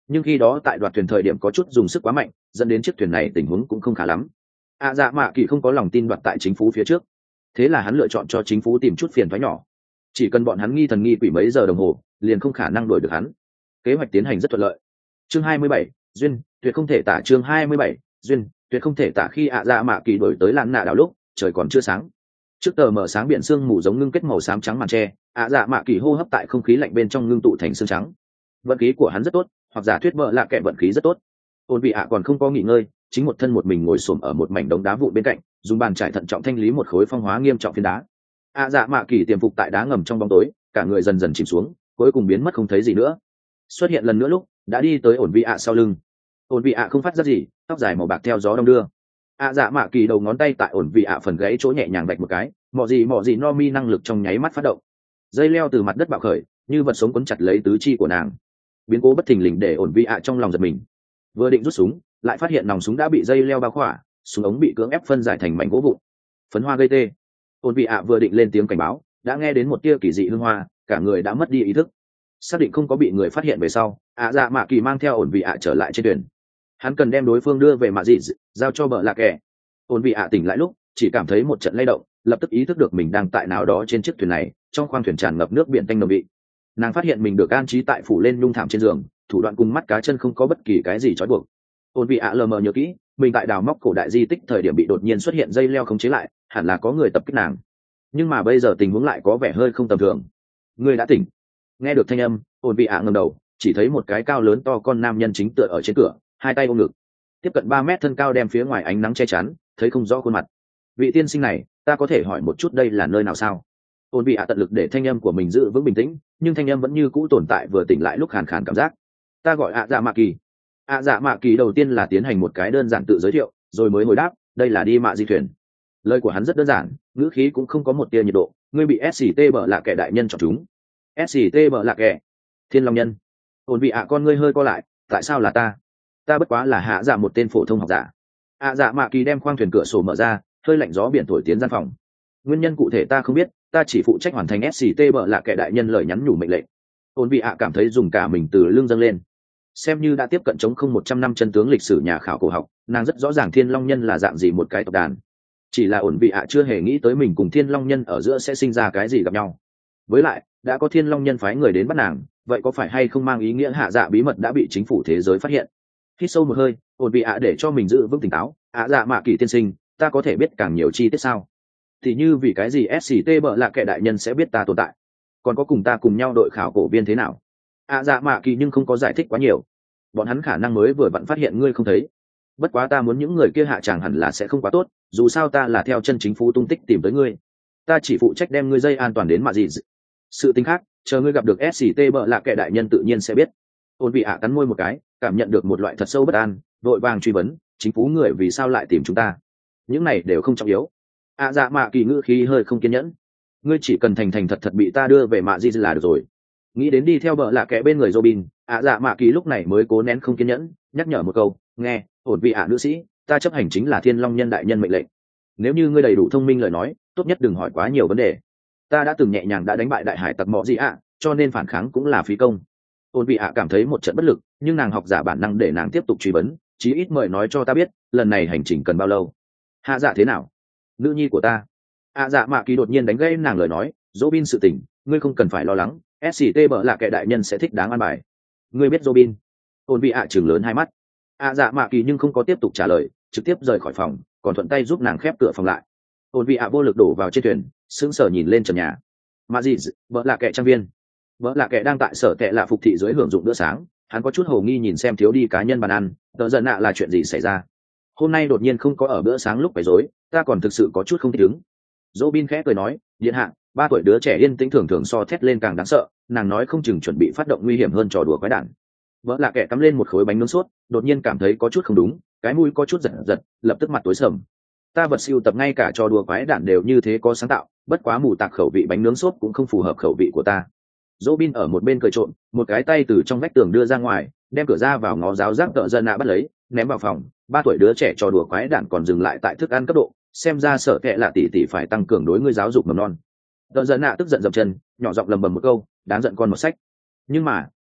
nhưng khi đó tại đoạt thuyền thời điểm có chút dùng sức quá mạnh, dẫn đến chiếc thuyền này tình huống cũng không khá lắm. Dạ mạ kỳ không có lòng tin đoạt tại chính phủ phía trước, thế là hắn lựa chọn cho chính phủ tìm chút phiền thoái nhỏ. Chỉ cần bọn hắn nghi thần nghi quỷ mấy giờ đồng hồ, liền không khả năng đuổi được hắn. Kế hoạch tiến hành rất thuận lợi. Chương 27, duyên tuyệt không thể tả. Chương 27, duyên tuyệt không thể tả. Khi dạ mạ kỳ đuổi tới lạn nạ đảo lúc trời còn chưa sáng, trước tờ mở sáng biển sương mù giống ngưng kết màu xám trắng màn tre, dạ mạ kỳ hô hấp tại không khí lạnh bên trong ngưng tụ thành sương trắng. Vận khí của hắn rất tốt, hoặc giả thuyết vợ lạ kệ vận khí rất tốt. Ôn vị còn không có nghỉ ngơi, chính một thân một mình ngồi xổm ở một mảnh đống đá vụn bên cạnh, dùng bàn trải thận trọng thanh lý một khối phong hóa nghiêm trọng phiến đá. Dạ mạ kỳ tiềm phục tại đá ngầm trong bóng tối, cả người dần dần chìm xuống, cuối cùng biến mất không thấy gì nữa. Xuất hiện lần nữa lúc đã đi tới ổn vị sau lưng. Ổn vị không phát ra gì, tóc dài màu bạc theo gió đông đưa. Dạ mạ kỳ đầu ngón tay tại ổn vị phần gáy chỗ nhẹ nhàng vạch một cái, mọ gì no mi năng lực trong nháy mắt phát động. Dây leo từ mặt đất bạo khởi, như vật sống cuốn chặt lấy tứ chi của nàng. Biến cố bất thình lình để ổn vị trong lòng giật mình. Vừa định rút súng, lại phát hiện nòng súng đã bị dây leo bao khỏa, súng ống bị cưỡng ép phân giải thành mảnh gỗ vụn. Phấn hoa gây tê. Ổn vị vừa định lên tiếng cảnh báo, đã nghe đến một tia kỳ dị hương hoa, cả người đã mất đi ý thức. Xác định không có bị người phát hiện về sau, dạ mạ kỳ mang theo ổn vị trở lại trên thuyền. Hắn cần đem đối phương đưa về mạ dị, giao cho bờ lạ kẻ. Ổn vị tỉnh lại lúc chỉ cảm thấy một trận lay động, lập tức ý thức được mình đang tại nào đó trên chiếc thuyền này, trong khoang thuyền tràn ngập nước biển tanh nồng vị. Nàng phát hiện mình được an trí tại phủ lên nhung thảm trên giường, thủ đoạn cùng mắt cá chân không có bất kỳ cái gì trói buộc. Ổn vị lờ mờ nhớ kỹ, mình tại đào móc cổ đại di tích thời điểm bị đột nhiên xuất hiện dây leo khống chế lại, hẳn là có người tập kích nàng. Nhưng mà bây giờ tình huống lại có vẻ hơi không tầm thường. Người đã tỉnh. Nghe được thanh âm, ổn vị ngẩng đầu, chỉ thấy một cái cao lớn to con nam nhân chính tựa ở trên cửa, hai tay ôm ngực, tiếp cận 3 mét thân cao đem phía ngoài ánh nắng che chắn, thấy không rõ khuôn mặt. Vị tiên sinh này, ta có thể hỏi một chút đây là nơi nào sao? Ôn vị tận lực để thanh âm của mình giữ vững bình tĩnh, nhưng thanh âm vẫn như cũ tồn tại vừa tỉnh lại lúc khàn khàn cảm giác. Ta gọi dạ mạ kỳ. Dạ mạ kỳ đầu tiên là tiến hành một cái đơn giản tự giới thiệu, rồi mới hồi đáp, đây là đi mạ di thuyền. Lời của hắn rất đơn giản, ngữ khí cũng không có một tia nhiệt độ. Ngươi bị SCT bợ lạ kẻ đại nhân chọn chúng. SCT bợ lạ kẻ? Thiên Long nhân. Ôn vị con ngươi hơi co lại, tại sao là ta? Ta bất quá là hạ dạ một tên phổ thông học giả. Dạ mạ kỳ đem khoang thuyền cửa sổ mở ra, hơi lạnh gió biển thổi tiến gian phòng. Nguyên nhân cụ thể ta không biết, ta chỉ phụ trách hoàn thành SCT bợ lạ kẻ đại nhân lời nhắn nhủ mệnh lệnh. Ôn vị cảm thấy dùng cả mình từ lưng dâng lên. Xem như đã tiếp cận chống không 100 năm chân tướng lịch sử nhà khảo cổ học, nàng rất rõ ràng Thiên Long nhân là dạng gì một cái tộc đàn. Chỉ là ổn vị chưa hề nghĩ tới mình cùng Thiên Long nhân ở giữa sẽ sinh ra cái gì gặp nhau. Với lại đã có Thiên Long nhân phái người đến bắt nàng, vậy có phải hay không mang ý nghĩa hạ dạ bí mật đã bị chính phủ thế giới phát hiện? Hít sâu một hơi, ổn vị để cho mình giữ vững tỉnh táo. Dạ mạ kỳ tiên sinh, ta có thể biết càng nhiều chi tiết sao? Thì như vì cái gì SCT bợ lạ kẻ đại nhân sẽ biết ta tồn tại, còn có cùng ta cùng nhau đội khảo cổ viên thế nào? Dạ mạ kỳ nhưng không có giải thích quá nhiều. Bọn hắn khả năng mới vừa vặn phát hiện ngươi không thấy. Bất quá ta muốn những người kia hạ tràng hẳn là sẽ không quá tốt, dù sao ta là theo chân chính phủ tung tích tìm tới ngươi. Ta chỉ phụ trách đem ngươi dây an toàn đến mà gì. Sự tính khác, chờ ngươi gặp được SCT bợ lạ kẻ đại nhân tự nhiên sẽ biết. Ôn vị cắn môi một cái, cảm nhận được một loại thật sâu bất an, vội vàng truy vấn, chính phủ người vì sao lại tìm chúng ta? Những này đều không trọng yếu. Dạ mạ kỳ ngữ khí hơi không kiên nhẫn. Ngươi chỉ cần thành thành thật thật bị ta đưa về mạ di là được rồi. Nghĩ đến đi theo bợ lạ kẻ bên người Robin, dạ mạ kỳ lúc này mới cố nén không kiên nhẫn, nhắc nhở một câu, nghe, ổn vị nữ sĩ, ta chấp hành chính là Thiên Long nhân đại nhân mệnh lệnh. Nếu như ngươi đầy đủ thông minh lời nói, tốt nhất đừng hỏi quá nhiều vấn đề. Ta đã từng nhẹ nhàng đã đánh bại đại hải tặc mọ gì cho nên phản kháng cũng là phí công. Ôn vị cảm thấy một trận bất lực, nhưng nàng học giả bản năng để nàng tiếp tục truy vấn, chí ít mời nói cho ta biết lần này hành trình cần bao lâu. Hạ dạ thế nào? Nữ nhi của ta. Dạ mạ kỳ đột nhiên đánh gây nàng lời nói, Robin sự tình ngươi không cần phải lo lắng, SCT bợ lạ kẻ đại nhân sẽ thích đáng an bài. Ngươi biết Robin? Ôn vị trừng lớn hai mắt. Dạ mạ kỳ nhưng không có tiếp tục trả lời, trực tiếp rời khỏi phòng, còn thuận tay giúp nàng khép cửa phòng lại. Ôn vị vô lực đổ vào trên thuyền, sững sờ nhìn lên trần nhà. Mà gì? Bợ lạ kẻ trang viên. Bợ lạ kẻ đang tại sở kẻ lạ phục thị dưới hưởng dụng bữa sáng, hắn có chút hồ nghi nhìn xem thiếu đi cá nhân bàn ăn, tờ giận là chuyện gì xảy ra? Hôm nay đột nhiên không có ở bữa sáng lúc phải rối, ta còn thực sự có chút không thích ứng. Robin khẽ cười nói, điện hạ, 3 tuổi đứa trẻ yên tĩnh thường thường so thét lên càng đáng sợ, nàng nói không chừng chuẩn bị phát động nguy hiểm hơn trò đùa quái đản. Vợ lạ kẻ cắm lên một khối bánh nướng sốt, đột nhiên cảm thấy có chút không đúng, cái mũi có chút giật giật, lập tức mặt tối sầm. Ta vật siêu tập ngay cả trò đùa quái đản đều như thế có sáng tạo, bất quá mù tạc khẩu vị bánh nướng sốt cũng không phù hợp khẩu vị của ta. Robin ở một bên cười trộn, một cái tay từ trong vách tường đưa ra ngoài, đem cửa ra vào ngó giáo giác tợ dân bắt lấy, ném vào phòng. 3 tuổi đứa trẻ trò đùa quái đản còn dừng lại tại thức ăn cấp độ, xem ra sở kệ là tỷ phải tăng cường đối ngươi giáo dục mầm non. Tợ dân tức giận dậm chân, nhỏ giọng lầm bầm một câu, đáng giận con một sách. Nhưng mà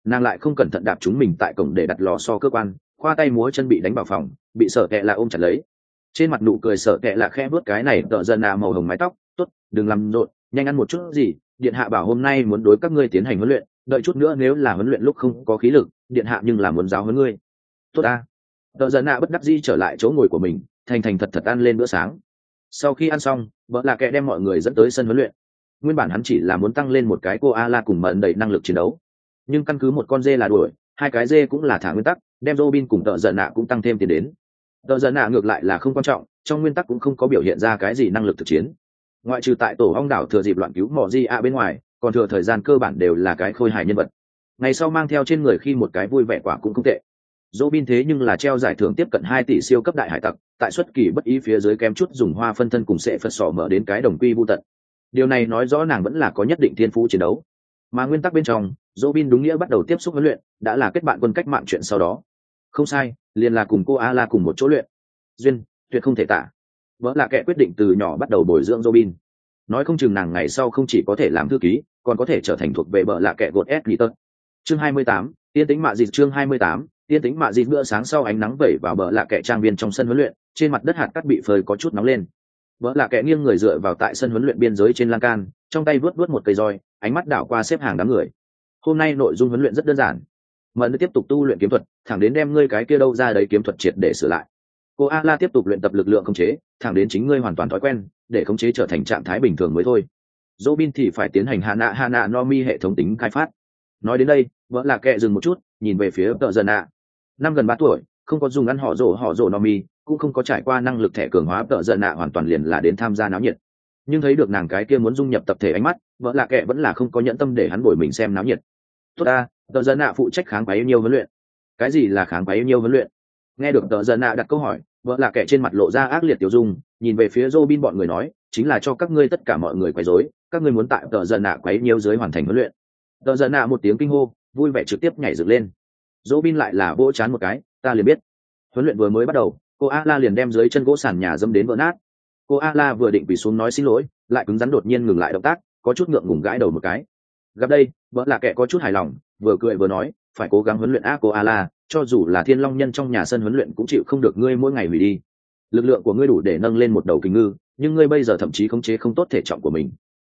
nàng lại không cẩn thận đạp chúng mình tại cổng để đặt lò xo cơ quan, khoa tay múa chân bị đánh vào phòng, bị Sở Kệ là ôm chặt lấy. Trên mặt nụ cười Sở Kệ là khẽ vuốt cái này tợ dân nạ màu hồng mái tóc, tốt, đừng làm rộn, nhanh ăn một chút gì, điện hạ bảo hôm nay muốn đối các ngươi tiến hành huấn luyện, đợi chút nữa nếu là huấn luyện lúc không có khí lực, điện hạ nhưng là muốn giáo huấn ngươi. Tốt a. Tợ dân nạ bất đắc dĩ trở lại chỗ ngồi của mình, thành thành thật thật ăn lên bữa sáng. Sau khi ăn xong, vợ là kẻ đem mọi người dẫn tới sân huấn luyện. Nguyên bản hắn chỉ là muốn tăng lên một cái cô Ala cùng mận đầy năng lực chiến đấu, nhưng căn cứ một con dê là đuổi, hai cái dê cũng là thả nguyên tắc, đem Robin cùng tợ giận nạ cũng tăng thêm tiền đến. Tợ giận nạ ngược lại là không quan trọng, trong nguyên tắc cũng không có biểu hiện ra cái gì năng lực thực chiến. Ngoại trừ tại tổ ong đảo thừa dịp loạn cứu mỏ di ạ bên ngoài, còn thừa thời gian cơ bản đều là cái khôi hài nhân vật. Ngày sau mang theo trên người khi một cái vui vẻ quả cũng không tệ. Robin thế nhưng là treo giải thưởng tiếp cận 2 tỷ siêu cấp đại hải tặc, tại xuất kỳ bất ý phía dưới kém chút dùng hoa phân thân cùng sẽ phật sọ mở đến cái đồng quy vu tận. Điều này nói rõ nàng vẫn là có nhất định thiên phú chiến đấu. Mà nguyên tắc bên trong, Robin đúng nghĩa bắt đầu tiếp xúc huấn luyện, đã là kết bạn quân cách mạng chuyện sau đó. Không sai, liền là cùng cô Ala cùng một chỗ luyện. Duyên, tuyệt không thể tả. Vỡ là kẻ quyết định từ nhỏ bắt đầu bồi dưỡng Robin. Nói không chừng nàng ngày sau không chỉ có thể làm thư ký, còn có thể trở thành thuộc về bợ lạ kẻ gột S Glitter. Chương 28, tiên tính mạ dịch chương 28, tiên tính mạ dịch bữa sáng sau ánh nắng vẩy vào bợ lạ kẻ trang viên trong sân huấn luyện, trên mặt đất hạt cát bị phơi có chút nóng lên. Vợ lạ kẻ nghiêng người dựa vào tại sân huấn luyện biên giới trên lan can, trong tay vớt một cây roi, ánh mắt đảo qua xếp hàng đám người. Hôm nay nội dung huấn luyện rất đơn giản, mẫn tiếp tục tu luyện kiếm thuật, thẳng đến đem ngươi cái kia đâu ra đấy kiếm thuật triệt để sửa lại. Cô Ala tiếp tục luyện tập lực lượng khống chế, thẳng đến chính ngươi hoàn toàn thói quen, để khống chế trở thành trạng thái bình thường mới thôi. Robin thì phải tiến hành Hana no Mi hệ thống tính khai phát. Nói đến đây, vợ lạ kẻ dừng một chút, nhìn về phía tợ dân ạ. Năm gần 3 tuổi, không có dùng ăn họ rổ no mi, cũng không có trải qua năng lực thẻ cường hóa, tợ giận nạ hoàn toàn liền là đến tham gia náo nhiệt. Nhưng thấy được nàng cái kia muốn dung nhập tập thể ánh mắt, vợ lạ kệ vẫn là không có nhẫn tâm để hắn bồi mình xem náo nhiệt. Tốt a, tợ giận nạ phụ trách kháng bấy nhiêu huấn luyện. Cái gì là kháng bấy nhiêu huấn luyện? Nghe được tợ giận nạ đặt câu hỏi, vợ lạ kệ trên mặt lộ ra ác liệt tiêu dung, nhìn về phía Robin bọn người nói, chính là cho các ngươi tất cả mọi người quấy rối, các ngươi muốn tại tợ giận nạ quấy nhiêu dưới hoàn thành huấn luyện. Tợ giận nạ một tiếng kinh hô, vui vẻ trực tiếp nhảy dựng lên. Robin lại là vỗ chán một cái, ta liền biết. Huấn luyện vừa mới bắt đầu, cô Ala liền đem dưới chân gỗ sàn nhà dẫm đến vỡ nát. Cô Ala vừa định quỳ xuống nói xin lỗi, lại cứng rắn đột nhiên ngừng lại động tác, có chút ngượng ngùng gãi đầu một cái. Gặp đây, vợ là kẻ có chút hài lòng, vừa cười vừa nói, phải cố gắng huấn luyện cô Ala, cho dù là thiên long nhân trong nhà sân huấn luyện cũng chịu không được ngươi mỗi ngày hủy đi. Lực lượng của ngươi đủ để nâng lên một đầu kình ngư, nhưng ngươi bây giờ thậm chí khống chế không tốt thể trọng của mình.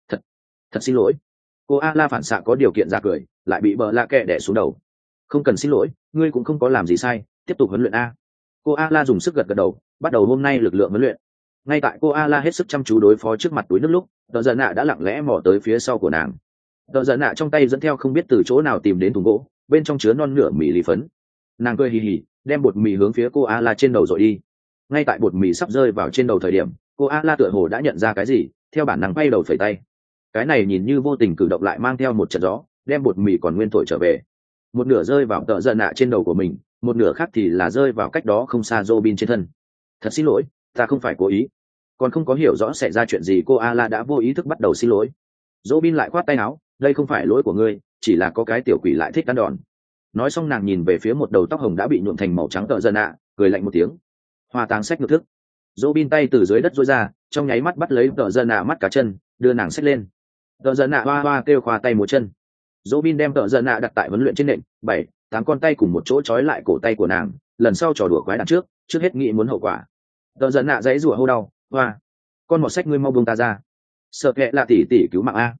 Thật xin lỗi. Cô Ala phản xạ có điều kiện ra cười, lại bị vợ là kẻ đè xuống đầu. Không cần xin lỗi, ngươi cũng không có làm gì sai, tiếp tục huấn luyện a. Cô Ala dùng sức gật gật đầu, bắt đầu hôm nay lực lượng huấn luyện. Ngay tại cô Ala hết sức chăm chú đối phó trước mặt túi nước lúc, tợ giận nạ đã lặng lẽ mò tới phía sau của nàng. Tợ giận nạ trong tay dẫn theo không biết từ chỗ nào tìm đến thùng gỗ, bên trong chứa non nửa mì lì phấn. Nàng cười hì hì, đem bột mì hướng phía cô Ala trên đầu rồi đi. Ngay tại bột mì sắp rơi vào trên đầu thời điểm, cô Ala tựa hồ đã nhận ra cái gì, theo bản năng bay đầu phẩy tay. Cái này nhìn như vô tình cử động lại mang theo một trận gió, đem bột mì còn nguyên thổi trở về. Một nửa rơi vào tợ giận nạ trên đầu của mình, một nửa khác thì là rơi vào cách đó không xa Robin trên thân. Thật xin lỗi, ta không phải cố ý. Còn không có hiểu rõ xảy ra chuyện gì, cô Ala đã vô ý thức bắt đầu xin lỗi. Robin lại khoát tay áo, đây không phải lỗi của ngươi, chỉ là có cái tiểu quỷ lại thích ăn đòn. Nói xong nàng nhìn về phía một đầu tóc hồng đã bị nhuộm thành màu trắng tợ giận nạ, cười lạnh một tiếng. Hoa táng sách ngược thức. Robin tay từ dưới đất duỗi ra, trong nháy mắt bắt lấy tợ giận nạ mắt cá chân, đưa nàng xách lên. Tợ giận nạ hoa hoa kêu khoa tay múa chân. Robin đem tợ giận nạ đặt tại huấn luyện trên nệm, 7-8 con tay cùng một chỗ trói lại cổ tay của nàng, lần sau trò đùa quái đạn trước hết nghĩ muốn hậu quả. Tợ giận nạ dãy rủa hô đau, hoa, con mọt sách ngươi mau buông ta ra. Sợ kệ là tỷ tỷ cứu mạng a.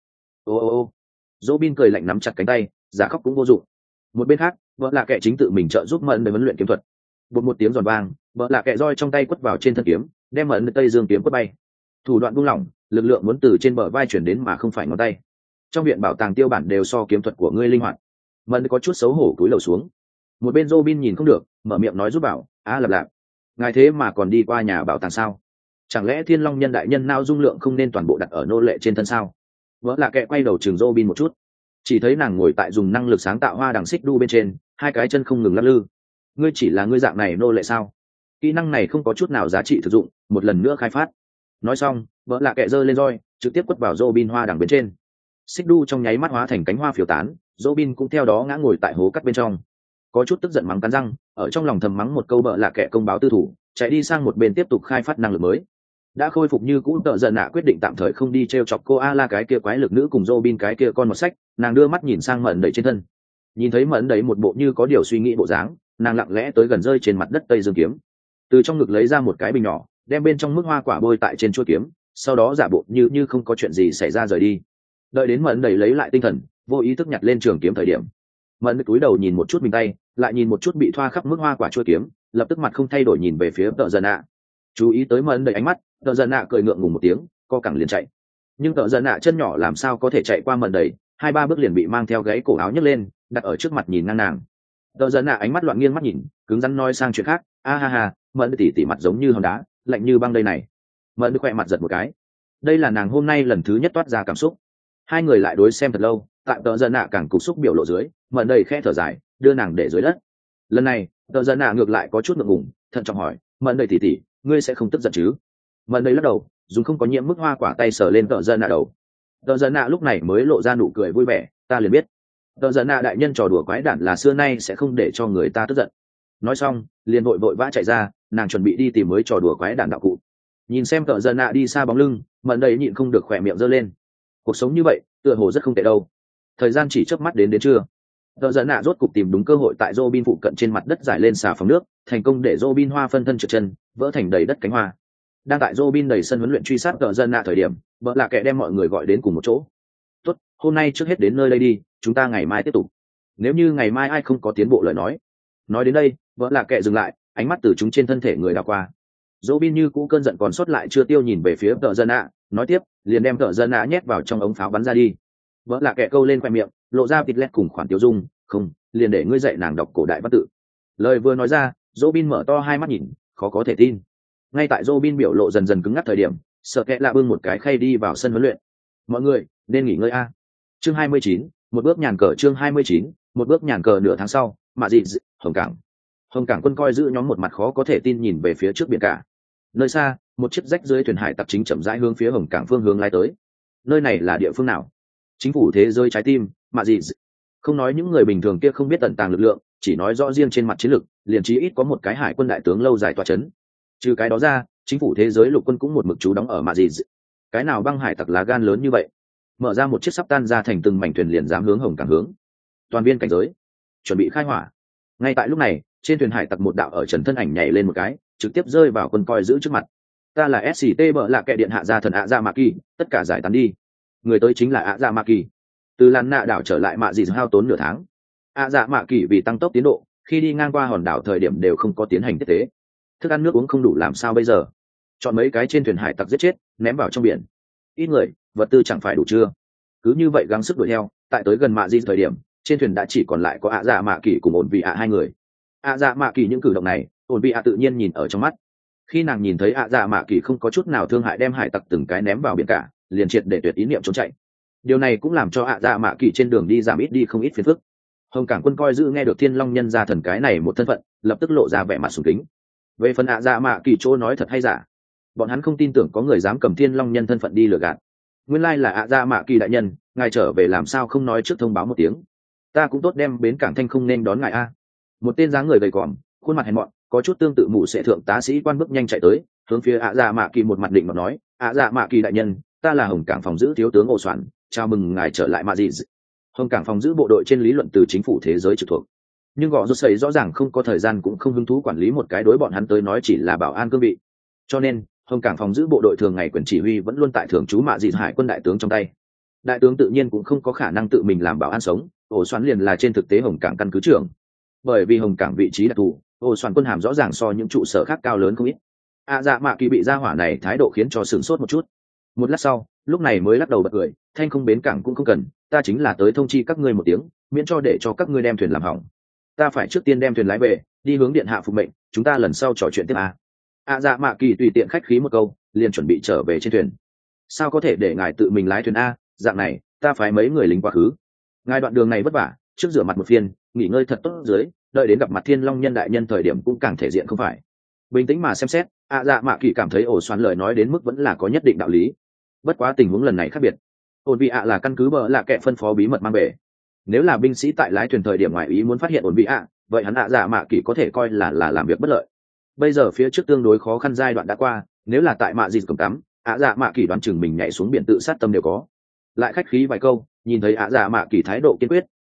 Ô. Robin cười lạnh nắm chặt cánh tay, giả khóc cũng vô dụng. Một bên khác, vợ là kệ chính tự mình trợ giúp mẫn để huấn luyện kiếm thuật. Một tiếng giòn vang, vợ là kệ roi trong tay quất vào trên thân kiếm, đem mẫn tây dương kiếm quất bay. Thủ đoạn buông lỏng, lực lượng muốn từ trên bờ vai chuyển đến mà không phải ngón tay. Trong viện bảo tàng tiêu bản đều so kiếm thuật của ngươi linh hoạt. Mẫn có chút xấu hổ cúi đầu xuống. Một bên Robin nhìn không được, mở miệng nói giúp bảo, lặp lại. Ngài thế mà còn đi qua nhà bảo tàng sao? Chẳng lẽ thiên long nhân đại nhân nao dung lượng không nên toàn bộ đặt ở nô lệ trên thân sao? Vợ là kệ quay đầu chừng Robin một chút, chỉ thấy nàng ngồi tại dùng năng lực sáng tạo hoa đằng xích đu bên trên, hai cái chân không ngừng lắc lư. Ngươi chỉ là ngươi dạng này nô lệ sao? Kỹ năng này không có chút nào giá trị thực dụng, một lần nữa khai phát. Nói xong, vợ là kệ giơ lên roi, trực tiếp quất vào Robin hoa đằng bên trên. Xích đu trong nháy mắt hóa thành cánh hoa phiêu tán, Robin cũng theo đó ngã ngồi tại hố cắt bên trong. Có chút tức giận mắng cắn răng, ở trong lòng thầm mắng một câu bợ lạ kệ công báo tư thủ, chạy đi sang một bên tiếp tục khai phát năng lực mới. Đã khôi phục như cũ, tợ giận nạ quyết định tạm thời không đi treo chọc cô Ala cái kia quái lực nữ cùng Robin cái kia con một sách, nàng đưa mắt nhìn sang mận đẩy trên thân. Nhìn thấy mẫn đấy một bộ như có điều suy nghĩ bộ dáng, nàng lặng lẽ tới gần rơi trên mặt đất tây dương kiếm, từ trong ngực lấy ra một cái bình nhỏ, đem bên trong mức hoa quả bôi tại trên chuôi kiếm, sau đó giả bộ như không có chuyện gì xảy ra rời đi. Đợi đến mẫn đầy lấy lại tinh thần, vô ý thức nhặt lên trường kiếm thời điểm, mẫn cúi đầu nhìn một chút mình tay, lại nhìn một chút bị thoa khắp mức hoa quả chuôi kiếm, lập tức mặt không thay đổi nhìn về phía tợ dần ạ. Chú ý tới mẫn đầy ánh mắt, tợ dần ạ cười ngượng ngùng một tiếng, co cẳng liền chạy. Nhưng tợ dần ạ chân nhỏ làm sao có thể chạy qua mẫn đầy, 2-3 bước liền bị mang theo gáy cổ áo nhấc lên, đặt ở trước mặt nhìn ngang nàng. Tợ dần ạ ánh mắt loạn nghiêng mắt nhìn, cứng rắn nói sang chuyện khác, a ha ha, mẫn tỉ mặt giống như hòn đá, lạnh như băng đây này. Mẫn khỏe mặt giật một cái, đây là nàng hôm nay lần thứ nhất toát ra cảm xúc. Hai người lại đối xem thật lâu, tại tợ dần ạ càng cục xúc biểu lộ dưới, mẫn đầy khẽ thở dài, đưa nàng để dưới đất. Lần này tợ dần ạ ngược lại có chút ngượng ngùng, thận trọng hỏi, mẫn đầy tỉ ngươi sẽ không tức giận chứ? Mẫn đầy lắc đầu, dùng không có nhiễm mức hoa quả tay sờ lên tợ dần ạ đầu. Tợ dần ạ lúc này mới lộ ra nụ cười vui vẻ, ta liền biết tợ dần ạ đại nhân trò đùa quái đản là xưa nay sẽ không để cho người ta tức giận. Nói xong liền vội vã chạy ra, nàng chuẩn bị đi tìm mới trò đùa quái đản đạo cụ. Nhìn xem tợ dần ạ đi xa bóng lưng, mẫn đầy nhịn không được khỏe miệng giơ lên. Cuộc sống như vậy tựa hồ rất không tệ đâu. Thời gian chỉ chớp mắt đến trưa, tợ dần ạ rốt cục tìm đúng cơ hội tại Robin phụ cận trên mặt đất giải lên xà phòng nước, thành công để Robin hoa phân thân trượt chân, vỡ thành đầy đất cánh hoa. Đang tại Robin đầy sân huấn luyện truy sát tợ dần ạ thời điểm, vợ lạ kệ đem mọi người gọi đến cùng một chỗ. Tốt, hôm nay trước hết đến nơi đây đi, chúng ta ngày mai tiếp tục. Nếu như ngày mai ai không có tiến bộ lời nói đến đây, vợ lạ kệ dừng lại, ánh mắt từ chúng trên thân thể người đảo qua. Robin như cũ cơn giận còn sót lại chưa tiêu nhìn về phía tợ dần ạ, nói tiếp, liền đem tợ dần ạ nhét vào trong ống pháo bắn ra đi. Vợ lạ kệ câu lên khoe miệng, lộ ra thịt lét cùng khoản tiêu dung, không, liền để ngươi dạy nàng đọc cổ đại văn tự. Lời vừa nói ra, Robin mở to hai mắt nhìn, khó có thể tin. Ngay tại Robin biểu lộ dần dần cứng ngắc thời điểm, sợ kệ lạ bưng một cái khay đi vào sân huấn luyện. Mọi người nên nghỉ ngơi a. Chương 29, một bước nhàn cờ. Chương 29, một bước nhàn cờ. Nửa tháng sau, mạ dị Hồng Cảng quân coi giữ nhóm một mặt khó có thể tin nhìn về phía trước biển cả. Nơi xa, một chiếc rách dưới thuyền hải tặc chính chậm rãi hướng phía Hồng Cảng phương hướng lái tới. Nơi này là địa phương nào? Chính phủ thế giới trái tim, mạ dị. Không nói những người bình thường kia không biết tận tàng lực lượng, chỉ nói rõ riêng trên mặt chiến lược, liền chí ít có một cái hải quân đại tướng lâu dài tọa chấn. Trừ cái đó ra, chính phủ thế giới lục quân cũng một mực trú đóng ở mạ dị. Cái nào băng hải tặc lá gan lớn như vậy, mở ra một chiếc sắp tan ra thành từng mảnh thuyền liền dám hướng Hồng Cảng hướng. Toàn viên cảnh giới, chuẩn bị khai hỏa. Ngay tại lúc này, trên thuyền hải tặc một đạo ở trần thân ảnh nhảy lên một cái, trực tiếp rơi vào quân coi giữ trước mặt. Ta là SCT bợ lạ kệ điện hạ gia thần ạ dạ mạ kỳ, tất cả giải tán đi. Người tới chính là ạ dạ mạ kỳ. Từ làn nạ đảo trở lại mạ dị hao tốn nửa tháng. ạ dạ mạ kỳ vì tăng tốc tiến độ, khi đi ngang qua hòn đảo thời điểm đều không có tiến hành tiếp tế. Thức ăn nước uống không đủ làm sao bây giờ? Chọn mấy cái trên thuyền hải tặc giết chết, ném vào trong biển. Ít người, vật tư chẳng phải đủ chưa? Cứ như vậy gắng sức đuổi theo, tại tới gần mạ dị thời điểm, trên thuyền đã chỉ còn lại có ạ dạ mạ kỳ cùng ổn vị ạ hai người. ạ dạ mạ kỳ những cử động này, ổn vị ạ tự nhiên nhìn ở trong mắt. Khi nàng nhìn thấy ạ dạ mạ kỳ không có chút nào thương hại đem hải tặc từng cái ném vào biển cả, liền triệt để tuyệt ý niệm trốn chạy. Điều này cũng làm cho ạ dạ mạ kỳ trên đường đi giảm ít đi không ít phiền phức. Hồng Cảng quân coi giữ nghe được Thiên Long nhân gia thần cái này một thân phận, lập tức lộ ra vẻ mặt sùng kính. Về phần ạ dạ mạ kỳ chỗ nói thật hay giả, bọn hắn không tin tưởng có người dám cầm Thiên Long nhân thân phận đi lừa gạt. Nguyên lai là ạ dạ mạ kỳ đại nhân, ngài trở về làm sao không nói trước thông báo một tiếng? Ta cũng tốt đem bến cảng thanh không nên đón ngài a. Một tên dáng người gầy còm, khuôn mặt hèn mọn, có chút tương tự mụ sẽ thượng tá sĩ quan bước nhanh chạy tới, hướng phía ạ dạ mạ kỳ một mặt định mà nói, ạ dạ mạ kỳ đại nhân, ta là Hồng Cảng phòng giữ thiếu tướng Ô Soạn, chào mừng ngài trở lại mạ dị. Hồng Cảng phòng giữ bộ đội trên lý luận từ chính phủ thế giới trực thuộc, nhưng gõ rút sấy rõ ràng không có thời gian cũng không hứng thú quản lý một cái đối bọn hắn tới nói chỉ là bảo an cương vị, cho nên Hồng Cảng phòng giữ bộ đội thường ngày quyền chỉ huy vẫn luôn tại thường trú mạ dị hải quân đại tướng trong tay. Đại tướng tự nhiên cũng không có khả năng tự mình làm bảo an sống, Ô Soạn liền là trên thực tế Hồng Cảng căn cứ trưởng. Bởi vì Hồng Cảng vị trí đặc thù, Ô Soạn quân hàm rõ ràng so những trụ sở khác cao lớn không ít. ạ dạ mạ kỳ bị gia hỏa này thái độ khiến cho sửng sốt một chút. Một lát sau, lúc này mới lắc đầu bật cười, thanh không bến cảng cũng không cần, ta chính là tới thông chi các ngươi một tiếng, miễn cho để cho các ngươi đem thuyền làm hỏng. Ta phải trước tiên đem thuyền lái về, đi hướng điện hạ phục mệnh, chúng ta lần sau trò chuyện tiếp à. ạ dạ mạ kỳ tùy tiện khách khí một câu, liền chuẩn bị trở về trên thuyền. Sao có thể để ngài tự mình lái thuyền a? Dạng này, ta phái mấy người lính quá khứ. Ngài đoạn đường này vất vả, trước rửa mặt một phiên, nghỉ ngơi thật tốt dưới, đợi đến gặp mặt Thiên Long nhân đại nhân thời điểm cũng càng thể diện không phải? Bình tĩnh mà xem xét, ạ dạ mạ kỳ cảm thấy Ổ Xoắn lời nói đến mức vẫn là có nhất định đạo lý. Bất quá tình huống lần này khác biệt. Ổn vị ạ là căn cứ bờ là kẻ phân phó bí mật mang về. Nếu là binh sĩ tại lái thuyền thời điểm ngoài ý muốn phát hiện ổn vị ạ, vậy hắn ạ dạ mạ kỳ có thể coi là làm việc bất lợi. Bây giờ phía trước tương đối khó khăn giai đoạn đã qua, nếu là tại mạ dịt cổng tắm, ạ dạ mạ kỳ đoán chừng mình nhảy xuống biển tự sát tâm đều có. Lại khách khí vài câu, nhìn thấy ạ dạ mạ kỳ thái độ kiên quyết,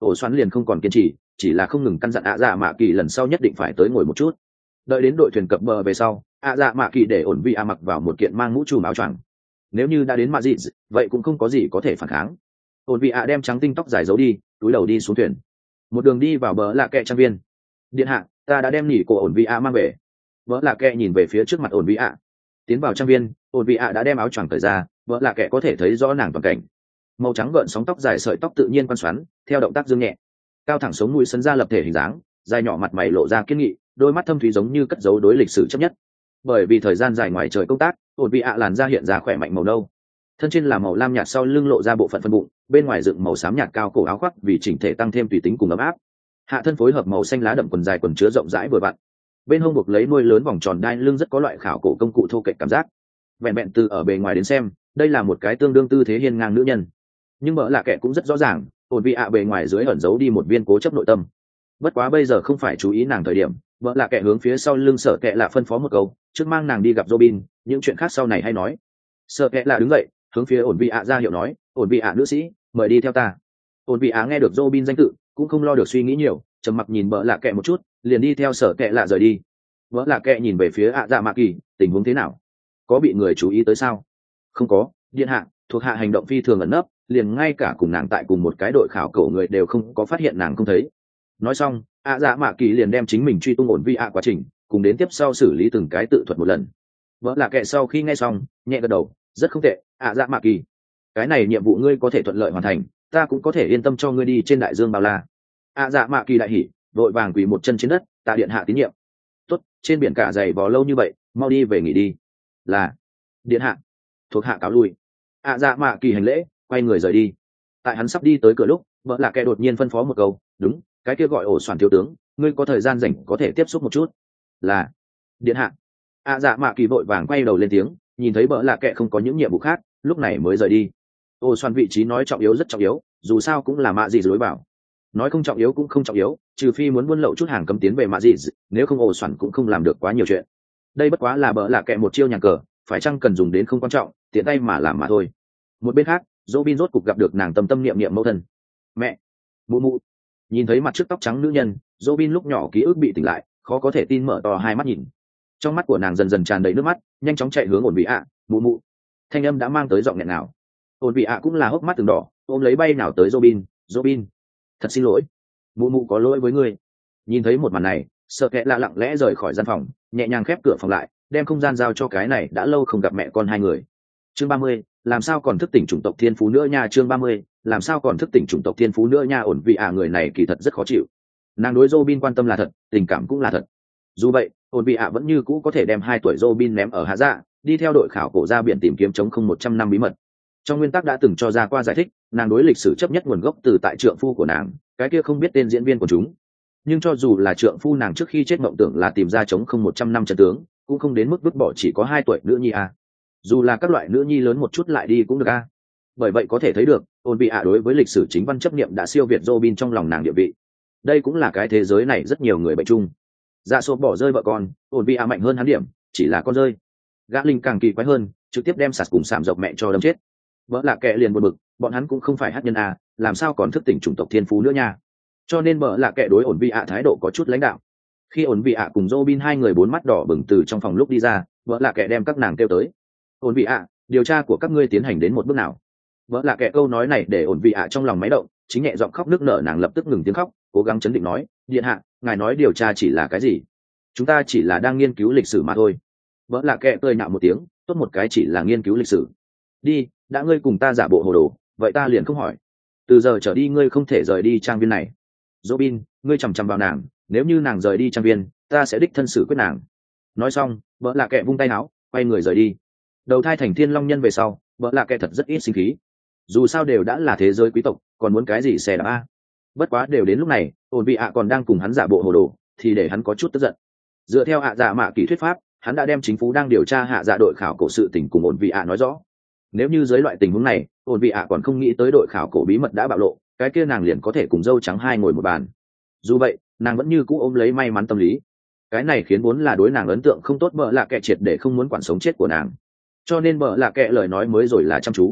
ổ xoắn liền không còn kiên trì, chỉ là không ngừng căn dặn ạ dạ mạ kỳ lần sau nhất định phải tới ngồi một chút. Đợi đến đội thuyền cập bờ về sau, ạ dạ mạ kỳ để ổn vị ạ mặc vào một kiện mang mũ trùm áo choàng. Nếu như đã đến mạ dị, vậy cũng không có gì có thể phản kháng. Ổn vị ạ đem trắng tinh tóc dài giấu đi, túi đầu đi xuống thuyền, một đường đi vào bờ lạ kệ trang viên. Điện hạ, ta đã đem nỉ của ổn vị ạ mang về. Bờ lạ kệ nhìn về phía trước mặt ổn vị ạ. Tiến vào trang viên, ổn vị ạ đã đem áo choàng cởi ra, bờ lạ kệ có thể thấy rõ nàng toàn cảnh. Màu trắng gợn sóng tóc dài, sợi tóc tự nhiên quan xoắn theo động tác dương nhẹ, cao thẳng sống mũi sấn ra lập thể hình dáng, dài nhỏ mặt mày lộ ra kiên nghị, đôi mắt thâm thúy giống như cất giấu đối lịch sử chấp nhất. Bởi vì thời gian dài ngoài trời công tác, ổn vị ạ làn da hiện ra khỏe mạnh màu nâu, thân trên là màu lam nhạt, sau lưng lộ ra bộ phận phân bụng, bên ngoài dựng màu xám nhạt cao cổ áo khoác vì chỉnh thể tăng thêm tùy tính cùng ấm áp. Hạ thân phối hợp màu xanh lá đậm, quần dài quần chứa rộng rãi vừa vặn, bên hông buộc lấy nuôi lớn vòng tròn đai lưng rất có loại khảo cổ công cụ thô kệch cảm giác. Vẹn vẹn từ ở bề ngoài đến xem, đây là một cái tương đương tư thế hiên ngang nữ nhân, nhưng mỡ lạ kệ cũng rất rõ ràng, ổn vị ạ bề ngoài dưới ẩn giấu đi một viên cố chấp nội tâm. Bất quá bây giờ không phải chú ý nàng thời điểm, mỡ lạ kệ hướng phía sau lưng Sở Kệ lạ phân phó một câu, trước mang nàng đi gặp Robin, những chuyện khác sau này hay nói. Sở Kệ lạ đứng dậy, hướng phía ổn vị ạ ra hiệu nói, ổn vị ạ nữ sĩ, mời đi theo ta. Ổn vị ạ nghe được Robin danh tự, cũng không lo được suy nghĩ nhiều, trầm mặc nhìn mỡ lạ kệ một chút, liền đi theo Sở Kệ lạ rời đi. Mỡ lạ kệ nhìn về phía ạ dạ mạ kỳ, tình huống thế nào, có bị người chú ý tới sao? Không có, điện hạ, thuộc hạ hành động phi thường ẩn nấp, liền ngay cả cùng nàng tại cùng một cái đội khảo cổ người đều không có phát hiện nàng không thấy. Nói xong, ạ dạ mạ kỳ liền đem chính mình truy tung ổn vị ạ quá trình cùng đến tiếp sau xử lý từng cái tự thuật một lần. Vợ là kệ sau khi nghe xong nhẹ gật đầu, rất không tệ, ạ dạ mạ kỳ, cái này nhiệm vụ ngươi có thể thuận lợi hoàn thành, ta cũng có thể yên tâm cho ngươi đi trên đại dương bao la. ạ dạ mạ kỳ đại hỉ, vội vàng quỳ một chân trên đất, tạ điện hạ tín nhiệm. Tốt, trên biển cả dày vò lâu như vậy, mau đi về nghỉ đi. Là, điện hạ. Thuộc hạ cáo lui. ạ dạ mạ kỳ hành lễ, quay người rời đi. Tại hắn sắp đi tới cửa lúc, vợ là kẻ đột nhiên phân phó một câu, đúng, cái kia gọi ổ soạn thiếu tướng, ngươi có thời gian rảnh có thể tiếp xúc một chút. Là, điện hạ. ạ dạ mạ kỳ vội vàng quay đầu lên tiếng, nhìn thấy vợ là kẻ không có những nhiệm vụ khác, lúc này mới rời đi. Ổ soạn vị trí nói trọng yếu rất trọng yếu, dù sao cũng là mạ gì dối bảo. Nói không trọng yếu cũng không trọng yếu, trừ phi muốn buôn lậu chút hàng cấm tiến về mạ gì, nếu không ổ soạn cũng không làm được quá nhiều chuyện. Đây bất quá là bợ là kẻ một chiêu nhàn cờ, phải chăng cần dùng đến không quan trọng, tiện tay mà làm mà thôi. Một bên khác, Robin rốt cục gặp được nàng tâm tâm niệm niệm mẫu thân. Mẹ, mụ mụ. Nhìn thấy mặt trước tóc trắng nữ nhân, Robin lúc nhỏ ký ức bị tỉnh lại, khó có thể tin mở to hai mắt nhìn. Trong mắt của nàng dần dần tràn đầy nước mắt, nhanh chóng chạy hướng ổn vị ạ, mụ mụ. Thanh âm đã mang tới giọng nghẹn nào. Ổn vị ạ cũng là hốc mắt từng đỏ, ôm lấy bay nào tới Robin, Robin, thật xin lỗi, mụ mụ có lỗi với ngươi. Nhìn thấy một màn này, Sợ Kệ lạ lặng lẽ rời khỏi gian phòng, nhẹ nhàng khép cửa phòng lại, đem không gian giao cho cái này đã lâu không gặp mẹ con hai người. Chương 30, làm sao còn thức tỉnh chủng tộc thiên phú nữa nha. Chương 30, làm sao còn thức tỉnh chủng tộc thiên phú nữa nha. Ổn vị ạ người này kỳ thật rất khó chịu. Nàng đối Robin quan tâm là thật, tình cảm cũng là thật. Dù vậy, ổn vị ạ vẫn như cũ có thể đem 2 tuổi Robin ném ở hạ dạ, đi theo đội khảo cổ ra biển tìm kiếm chống không 100 năm bí mật. Trong nguyên tắc đã từng cho ra qua giải thích, nàng đối lịch sử chấp nhất nguồn gốc từ tại trượng phu của nàng, cái kia không biết tên diễn viên của chúng. Nhưng cho dù là trượng phu nàng trước khi chết mộng tưởng là tìm ra chống không 100 năm chân tướng, cũng không đến mức vứt bỏ chỉ có 2 tuổi nữ nhi à. Dù là các loại nữ nhi lớn một chút lại đi cũng được à. Bởi vậy có thể thấy được, ổn vị ạ đối với lịch sử chính văn chấp niệm đã siêu việt Robin trong lòng nàng địa vị. Đây cũng là cái thế giới này rất nhiều người bệnh chung. Dạ sộp bỏ rơi vợ con, ổn vị ạ mạnh hơn hắn điểm, chỉ là con rơi. Gã linh càng kỳ quái hơn, trực tiếp đem sạt cùng sảm dọc mẹ cho đâm chết. Vợ lạ kệ liền buồn bực, bọn hắn cũng không phải hát nhân à, làm sao còn thức tỉnh chủng tộc thiên phú nữa nha. Cho nên vợ lạ kệ đối ổn vị ạ thái độ có chút lãnh đạo. Khi ổn vị ạ cùng Robin hai người 4 mắt đỏ bừng từ trong phòng lúc đi ra, vợ lạ kệ đem các nàng kêu tới. Ổn vị ạ, điều tra của các ngươi tiến hành đến một bước nào? Vợ lạ kệ câu nói này để ổn vị ạ trong lòng máy động, chính nhẹ giọng khóc nước nở, nàng lập tức ngừng tiếng khóc, cố gắng chấn định nói, điện hạ, ngài nói điều tra chỉ là cái gì? Chúng ta chỉ là đang nghiên cứu lịch sử mà thôi. Vợ lạ kệ cười nhạo một tiếng, tốt một cái chỉ là nghiên cứu lịch sử. Đi, đã ngươi cùng ta giả bộ hồ đồ, vậy ta liền không hỏi. Từ giờ trở đi ngươi không thể rời đi trang viên này. Robin, ngươi chằm chằm vào nàng, nếu như nàng rời đi trang viên, ta sẽ đích thân xử quyết nàng. Nói xong, vợ lạ kệ vung tay áo, quay người rời đi. Đầu thai thành thiên long nhân về sau, vợ lạ kệ thật rất ít sinh khí. Dù sao đều đã là thế giới quý tộc, còn muốn cái gì xè đạp a. Bất quá đều đến lúc này, ổn vị ạ còn đang cùng hắn giả bộ hồ đồ, thì để hắn có chút tức giận. Dựa theo hạ dạ mạ kỹ thuyết pháp, hắn đã đem chính phủ đang điều tra hạ dạ đội khảo cổ sự tình cùng ổn vị ạ nói rõ. Nếu như dưới loại tình huống này, ổn vị ạ còn không nghĩ tới đội khảo cổ bí mật đã bạo lộ, cái kia nàng liền có thể cùng dâu trắng hai ngồi một bàn. Dù vậy, nàng vẫn như cũ ôm lấy may mắn tâm lý. Cái này khiến vốn là đối nàng ấn tượng không tốt bợ lạ kệ triệt để không muốn quản sống chết của nàng. Cho nên bợ lạ kệ lời nói mới rồi là chăm chú.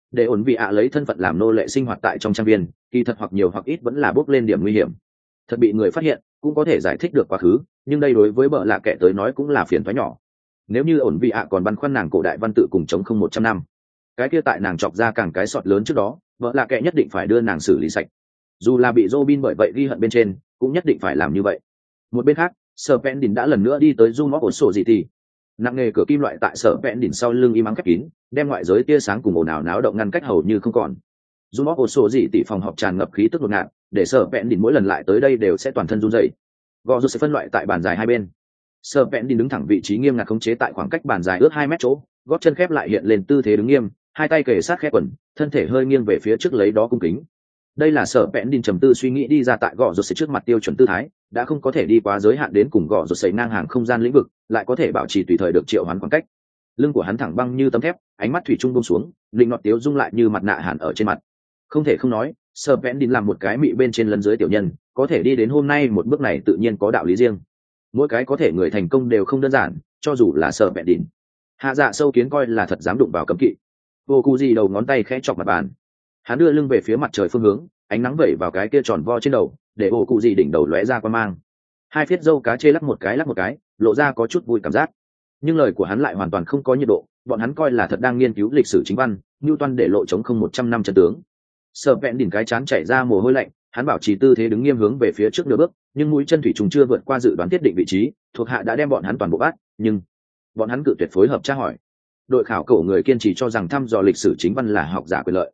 để ổn vị ạ lấy thân phận làm nô lệ sinh hoạt tại trong trang viên, kỳ thật hoặc nhiều hoặc ít vẫn là bước lên điểm nguy hiểm. Thật bị người phát hiện cũng có thể giải thích được quá khứ, nhưng đây đối với bợ lạ kệ tới nói cũng là phiền toái nhỏ. Nếu như ổn vị ạ còn băn khoăn nàng cổ đại văn tự cùng chống không 100 năm, cái kia tại nàng chọc ra càng cái sọt lớn trước đó, vợ lạ kệ nhất định phải đưa nàng xử lý sạch. Dù là bị Robin bởi vậy ghi hận bên trên, cũng nhất định phải làm như vậy. Một bên khác, Sở Vẹn Đỉnh đã lần nữa đi tới Zoom của sổ gì thì nặng nghề cửa kim loại tại Sở Vẹn Đỉnh sau lưng im ắng khép kín, đem ngoại giới tia sáng cùng ồn ào náo động ngăn cách hầu như không còn. Zoom của sổ gì tỷ phòng họp tràn ngập khí tức ngột ngạt, để Sở Vẹn Đỉnh mỗi lần lại tới đây đều sẽ toàn thân run rẩy. Gò rút sẽ phân loại tại bàn dài hai bên. Sở Vẹn Đỉnh đứng thẳng vị trí nghiêm ngặt khống chế tại khoảng cách bàn dài ước 2 mét chỗ, gót chân khép lại hiện lên tư thế đứng nghiêm, hai tay kề sát khép quần, thân thể hơi nghiêng về phía trước lấy đó cung kính. Đây là Sở Vẹn Đỉnh trầm tư suy nghĩ đi ra tại gò rút sẽ trước mặt tiêu chuẩn tư thái, đã không có thể đi quá giới hạn đến cùng gò rút sẽ ngang hàng không gian lĩnh vực, lại có thể bảo trì tùy thời được triệu hoán khoảng cách. Lưng của hắn thẳng băng như tấm thép, ánh mắt thủy chung buông xuống, linh nọt tiếu dung lại như mặt nạ hàn ở trên mặt. Không thể không nói, Sở Vẹn Đỉnh làm một cái mị bên trên lấn dưới tiểu nhân, có thể đi đến hôm nay một bước này tự nhiên có đạo lý riêng. Mỗi cái có thể người thành công đều không đơn giản, cho dù là Sở Vẹn Đỉnh. Hạ Dạ sâu kiến coi là thật dám đụng vào cấm kỵ. Vô Cụ Dị đầu ngón tay khẽ chọc mặt bàn. Hắn đưa lưng về phía mặt trời phương hướng, ánh nắng vẩy vào cái kia tròn vo trên đầu, để Vô Cụ Dị đỉnh đầu lóe ra quan mang. Hai phiết râu cá chê lắc một cái, lộ ra có chút vui cảm giác. Nhưng lời của hắn lại hoàn toàn không có nhiệt độ, bọn hắn coi là thật đang nghiên cứu lịch sử chính văn, Newton để lộ chống không 100 năm chân tướng. Sở Vẹn Đỉnh cái chán chảy ra mồ hôi lạnh, hắn bảo trì tư thế đứng nghiêm hướng về phía trước nửa bước, nhưng mũi chân thủy trùng chưa vượt qua dự đoán thiết định vị trí, thuộc hạ đã đem bọn hắn toàn bộ bắt, nhưng bọn hắn cự tuyệt phối hợp tra hỏi. Đội khảo cổ người kiên trì cho rằng thăm dò lịch sử chính văn là học giả quyền lợi,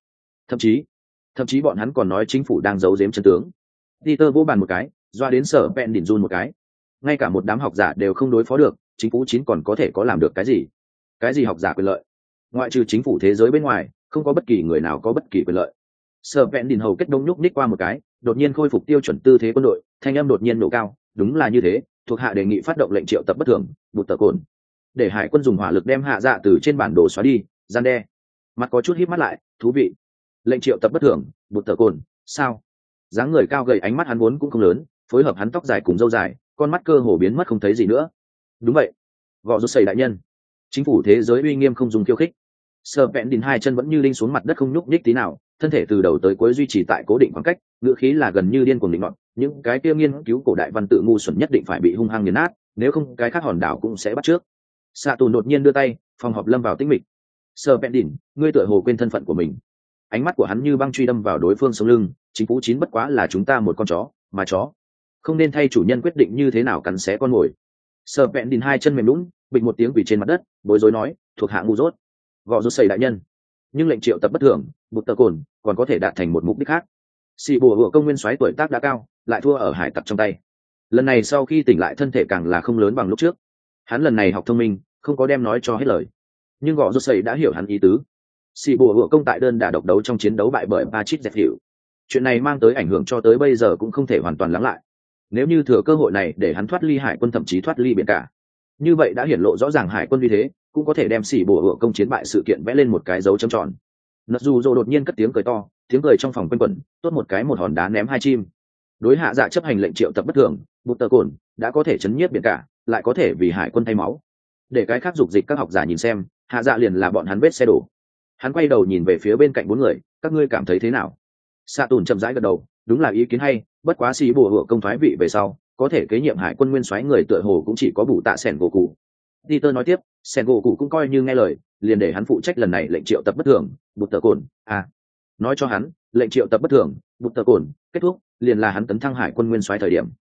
thậm chí bọn hắn còn nói chính phủ đang giấu giếm chân tướng. Peter vỗ bàn một cái, doa đến Sở Vẹn Đỉnh run một cái. Ngay cả một đám học giả đều không đối phó được, chính phủ chín còn có thể có làm được cái gì? Cái gì học giả quyền lợi? Ngoại trừ chính phủ thế giới bên ngoài, không có bất kỳ người nào có bất kỳ quyền lợi. Sở Vẹn Đỉnh hầu kết đông nhúc ních qua một cái, đột nhiên khôi phục tiêu chuẩn tư thế quân đội, thanh âm đột nhiên nổ cao, đúng là như thế, thuộc hạ đề nghị phát động lệnh triệu tập bất thường, bụt tờ cồn, để hải quân dùng hỏa lực đem Hạ Dạ từ trên bản đồ xóa đi, gian đe. Mặt có chút híp mắt lại, thú vị. Lệnh triệu tập bất thường, bụt tờ cồn, sao? Dáng người cao gầy, ánh mắt hắn vốn cũng không lớn, phối hợp hắn tóc dài cùng râu dài, con mắt cơ hồ biến mất không thấy gì nữa. Đúng vậy, gò rút sầy đại nhân, chính phủ thế giới uy nghiêm không dùng khiêu khích. Sở Vẹn Đỉnh hai chân vẫn như đinh xuống mặt đất không nhúc nhích tí nào, thân thể từ đầu tới cuối duy trì tại cố định khoảng cách, ngữ khí là gần như điên cuồng định nọt, những cái kia nghiên cứu cổ đại văn tự ngu xuẩn nhất định phải bị hung hăng nghiền nát, nếu không cái khác hòn đảo cũng sẽ bắt trước. Xạ Tùn đột nhiên đưa tay, phòng họp lâm vào tĩnh mịch. Sở Vẹn Đỉnh, ngươi tựa hồ quên thân phận của mình. Ánh mắt của hắn như băng truy đâm vào đối phương sống lưng, chính phủ chín bất quá là chúng ta một con chó, mà chó không nên thay chủ nhân quyết định như thế nào cắn xé con mồi. Sở Vẹn Đỉnh hai chân mềm nhũn, bịch một tiếng quỳ trên mặt đất, bối rối nói, thuộc hạ ngu dốt. Gò rút sầy đại nhân, nhưng lệnh triệu tập bất thường, bụt tờ cồn còn có thể đạt thành một mục đích khác. Sĩ bùa hựa công nguyên soái tuổi tác đã cao, lại thua ở hải tặc trong tay. Lần này sau khi tỉnh lại thân thể càng là không lớn bằng lúc trước. Hắn lần này học thông minh, không có đem nói cho hết lời, nhưng gò rút sầy đã hiểu hắn ý tứ. Sĩ bùa hựa công tại đơn đả độc đấu trong chiến đấu bại bởi Patrick Dẹp Hiệu. Chuyện này mang tới ảnh hưởng cho tới bây giờ cũng không thể hoàn toàn lắng lại. Nếu như thừa cơ hội này để hắn thoát ly hải quân, thậm chí thoát ly biển cả, như vậy đã hiển lộ rõ ràng hải quân uy thế, cũng có thể đem xỉ bùa hựa công chiến bại sự kiện vẽ lên một cái dấu chấm tròn. Nật dù dô đột nhiên cất tiếng cười to, tiếng cười trong phòng quanh quẩn, tốt một cái một hòn đá ném hai chim. Đối Hạ Dạ chấp hành lệnh triệu tập bất thường, bụt tờ cồn đã có thể chấn nhiếp biển cả, lại có thể vì hải quân thay máu. Để cái khác dục dịch các học giả nhìn xem, Hạ Dạ liền là bọn hắn vết xe đổ. Hắn quay đầu nhìn về phía bên cạnh bốn người, các ngươi cảm thấy thế nào? Xạ Tùn chậm rãi gật đầu, đúng là ý kiến hay, bất quá xỉ bùa hựa công thoái vị về sau, có thể kế nhiệm hải quân nguyên soái người tựa hồ cũng chỉ có bù tạ sẻn gỗ cụ. Peter nói tiếp, sẻn gỗ cụ cũng coi như nghe lời, liền để hắn phụ trách lần này lệnh triệu tập bất thường, bụt tờ cồn. Nói cho hắn, lệnh triệu tập bất thường, bụt tờ cồn kết thúc, liền là hắn tấn thăng hải quân nguyên soái thời điểm.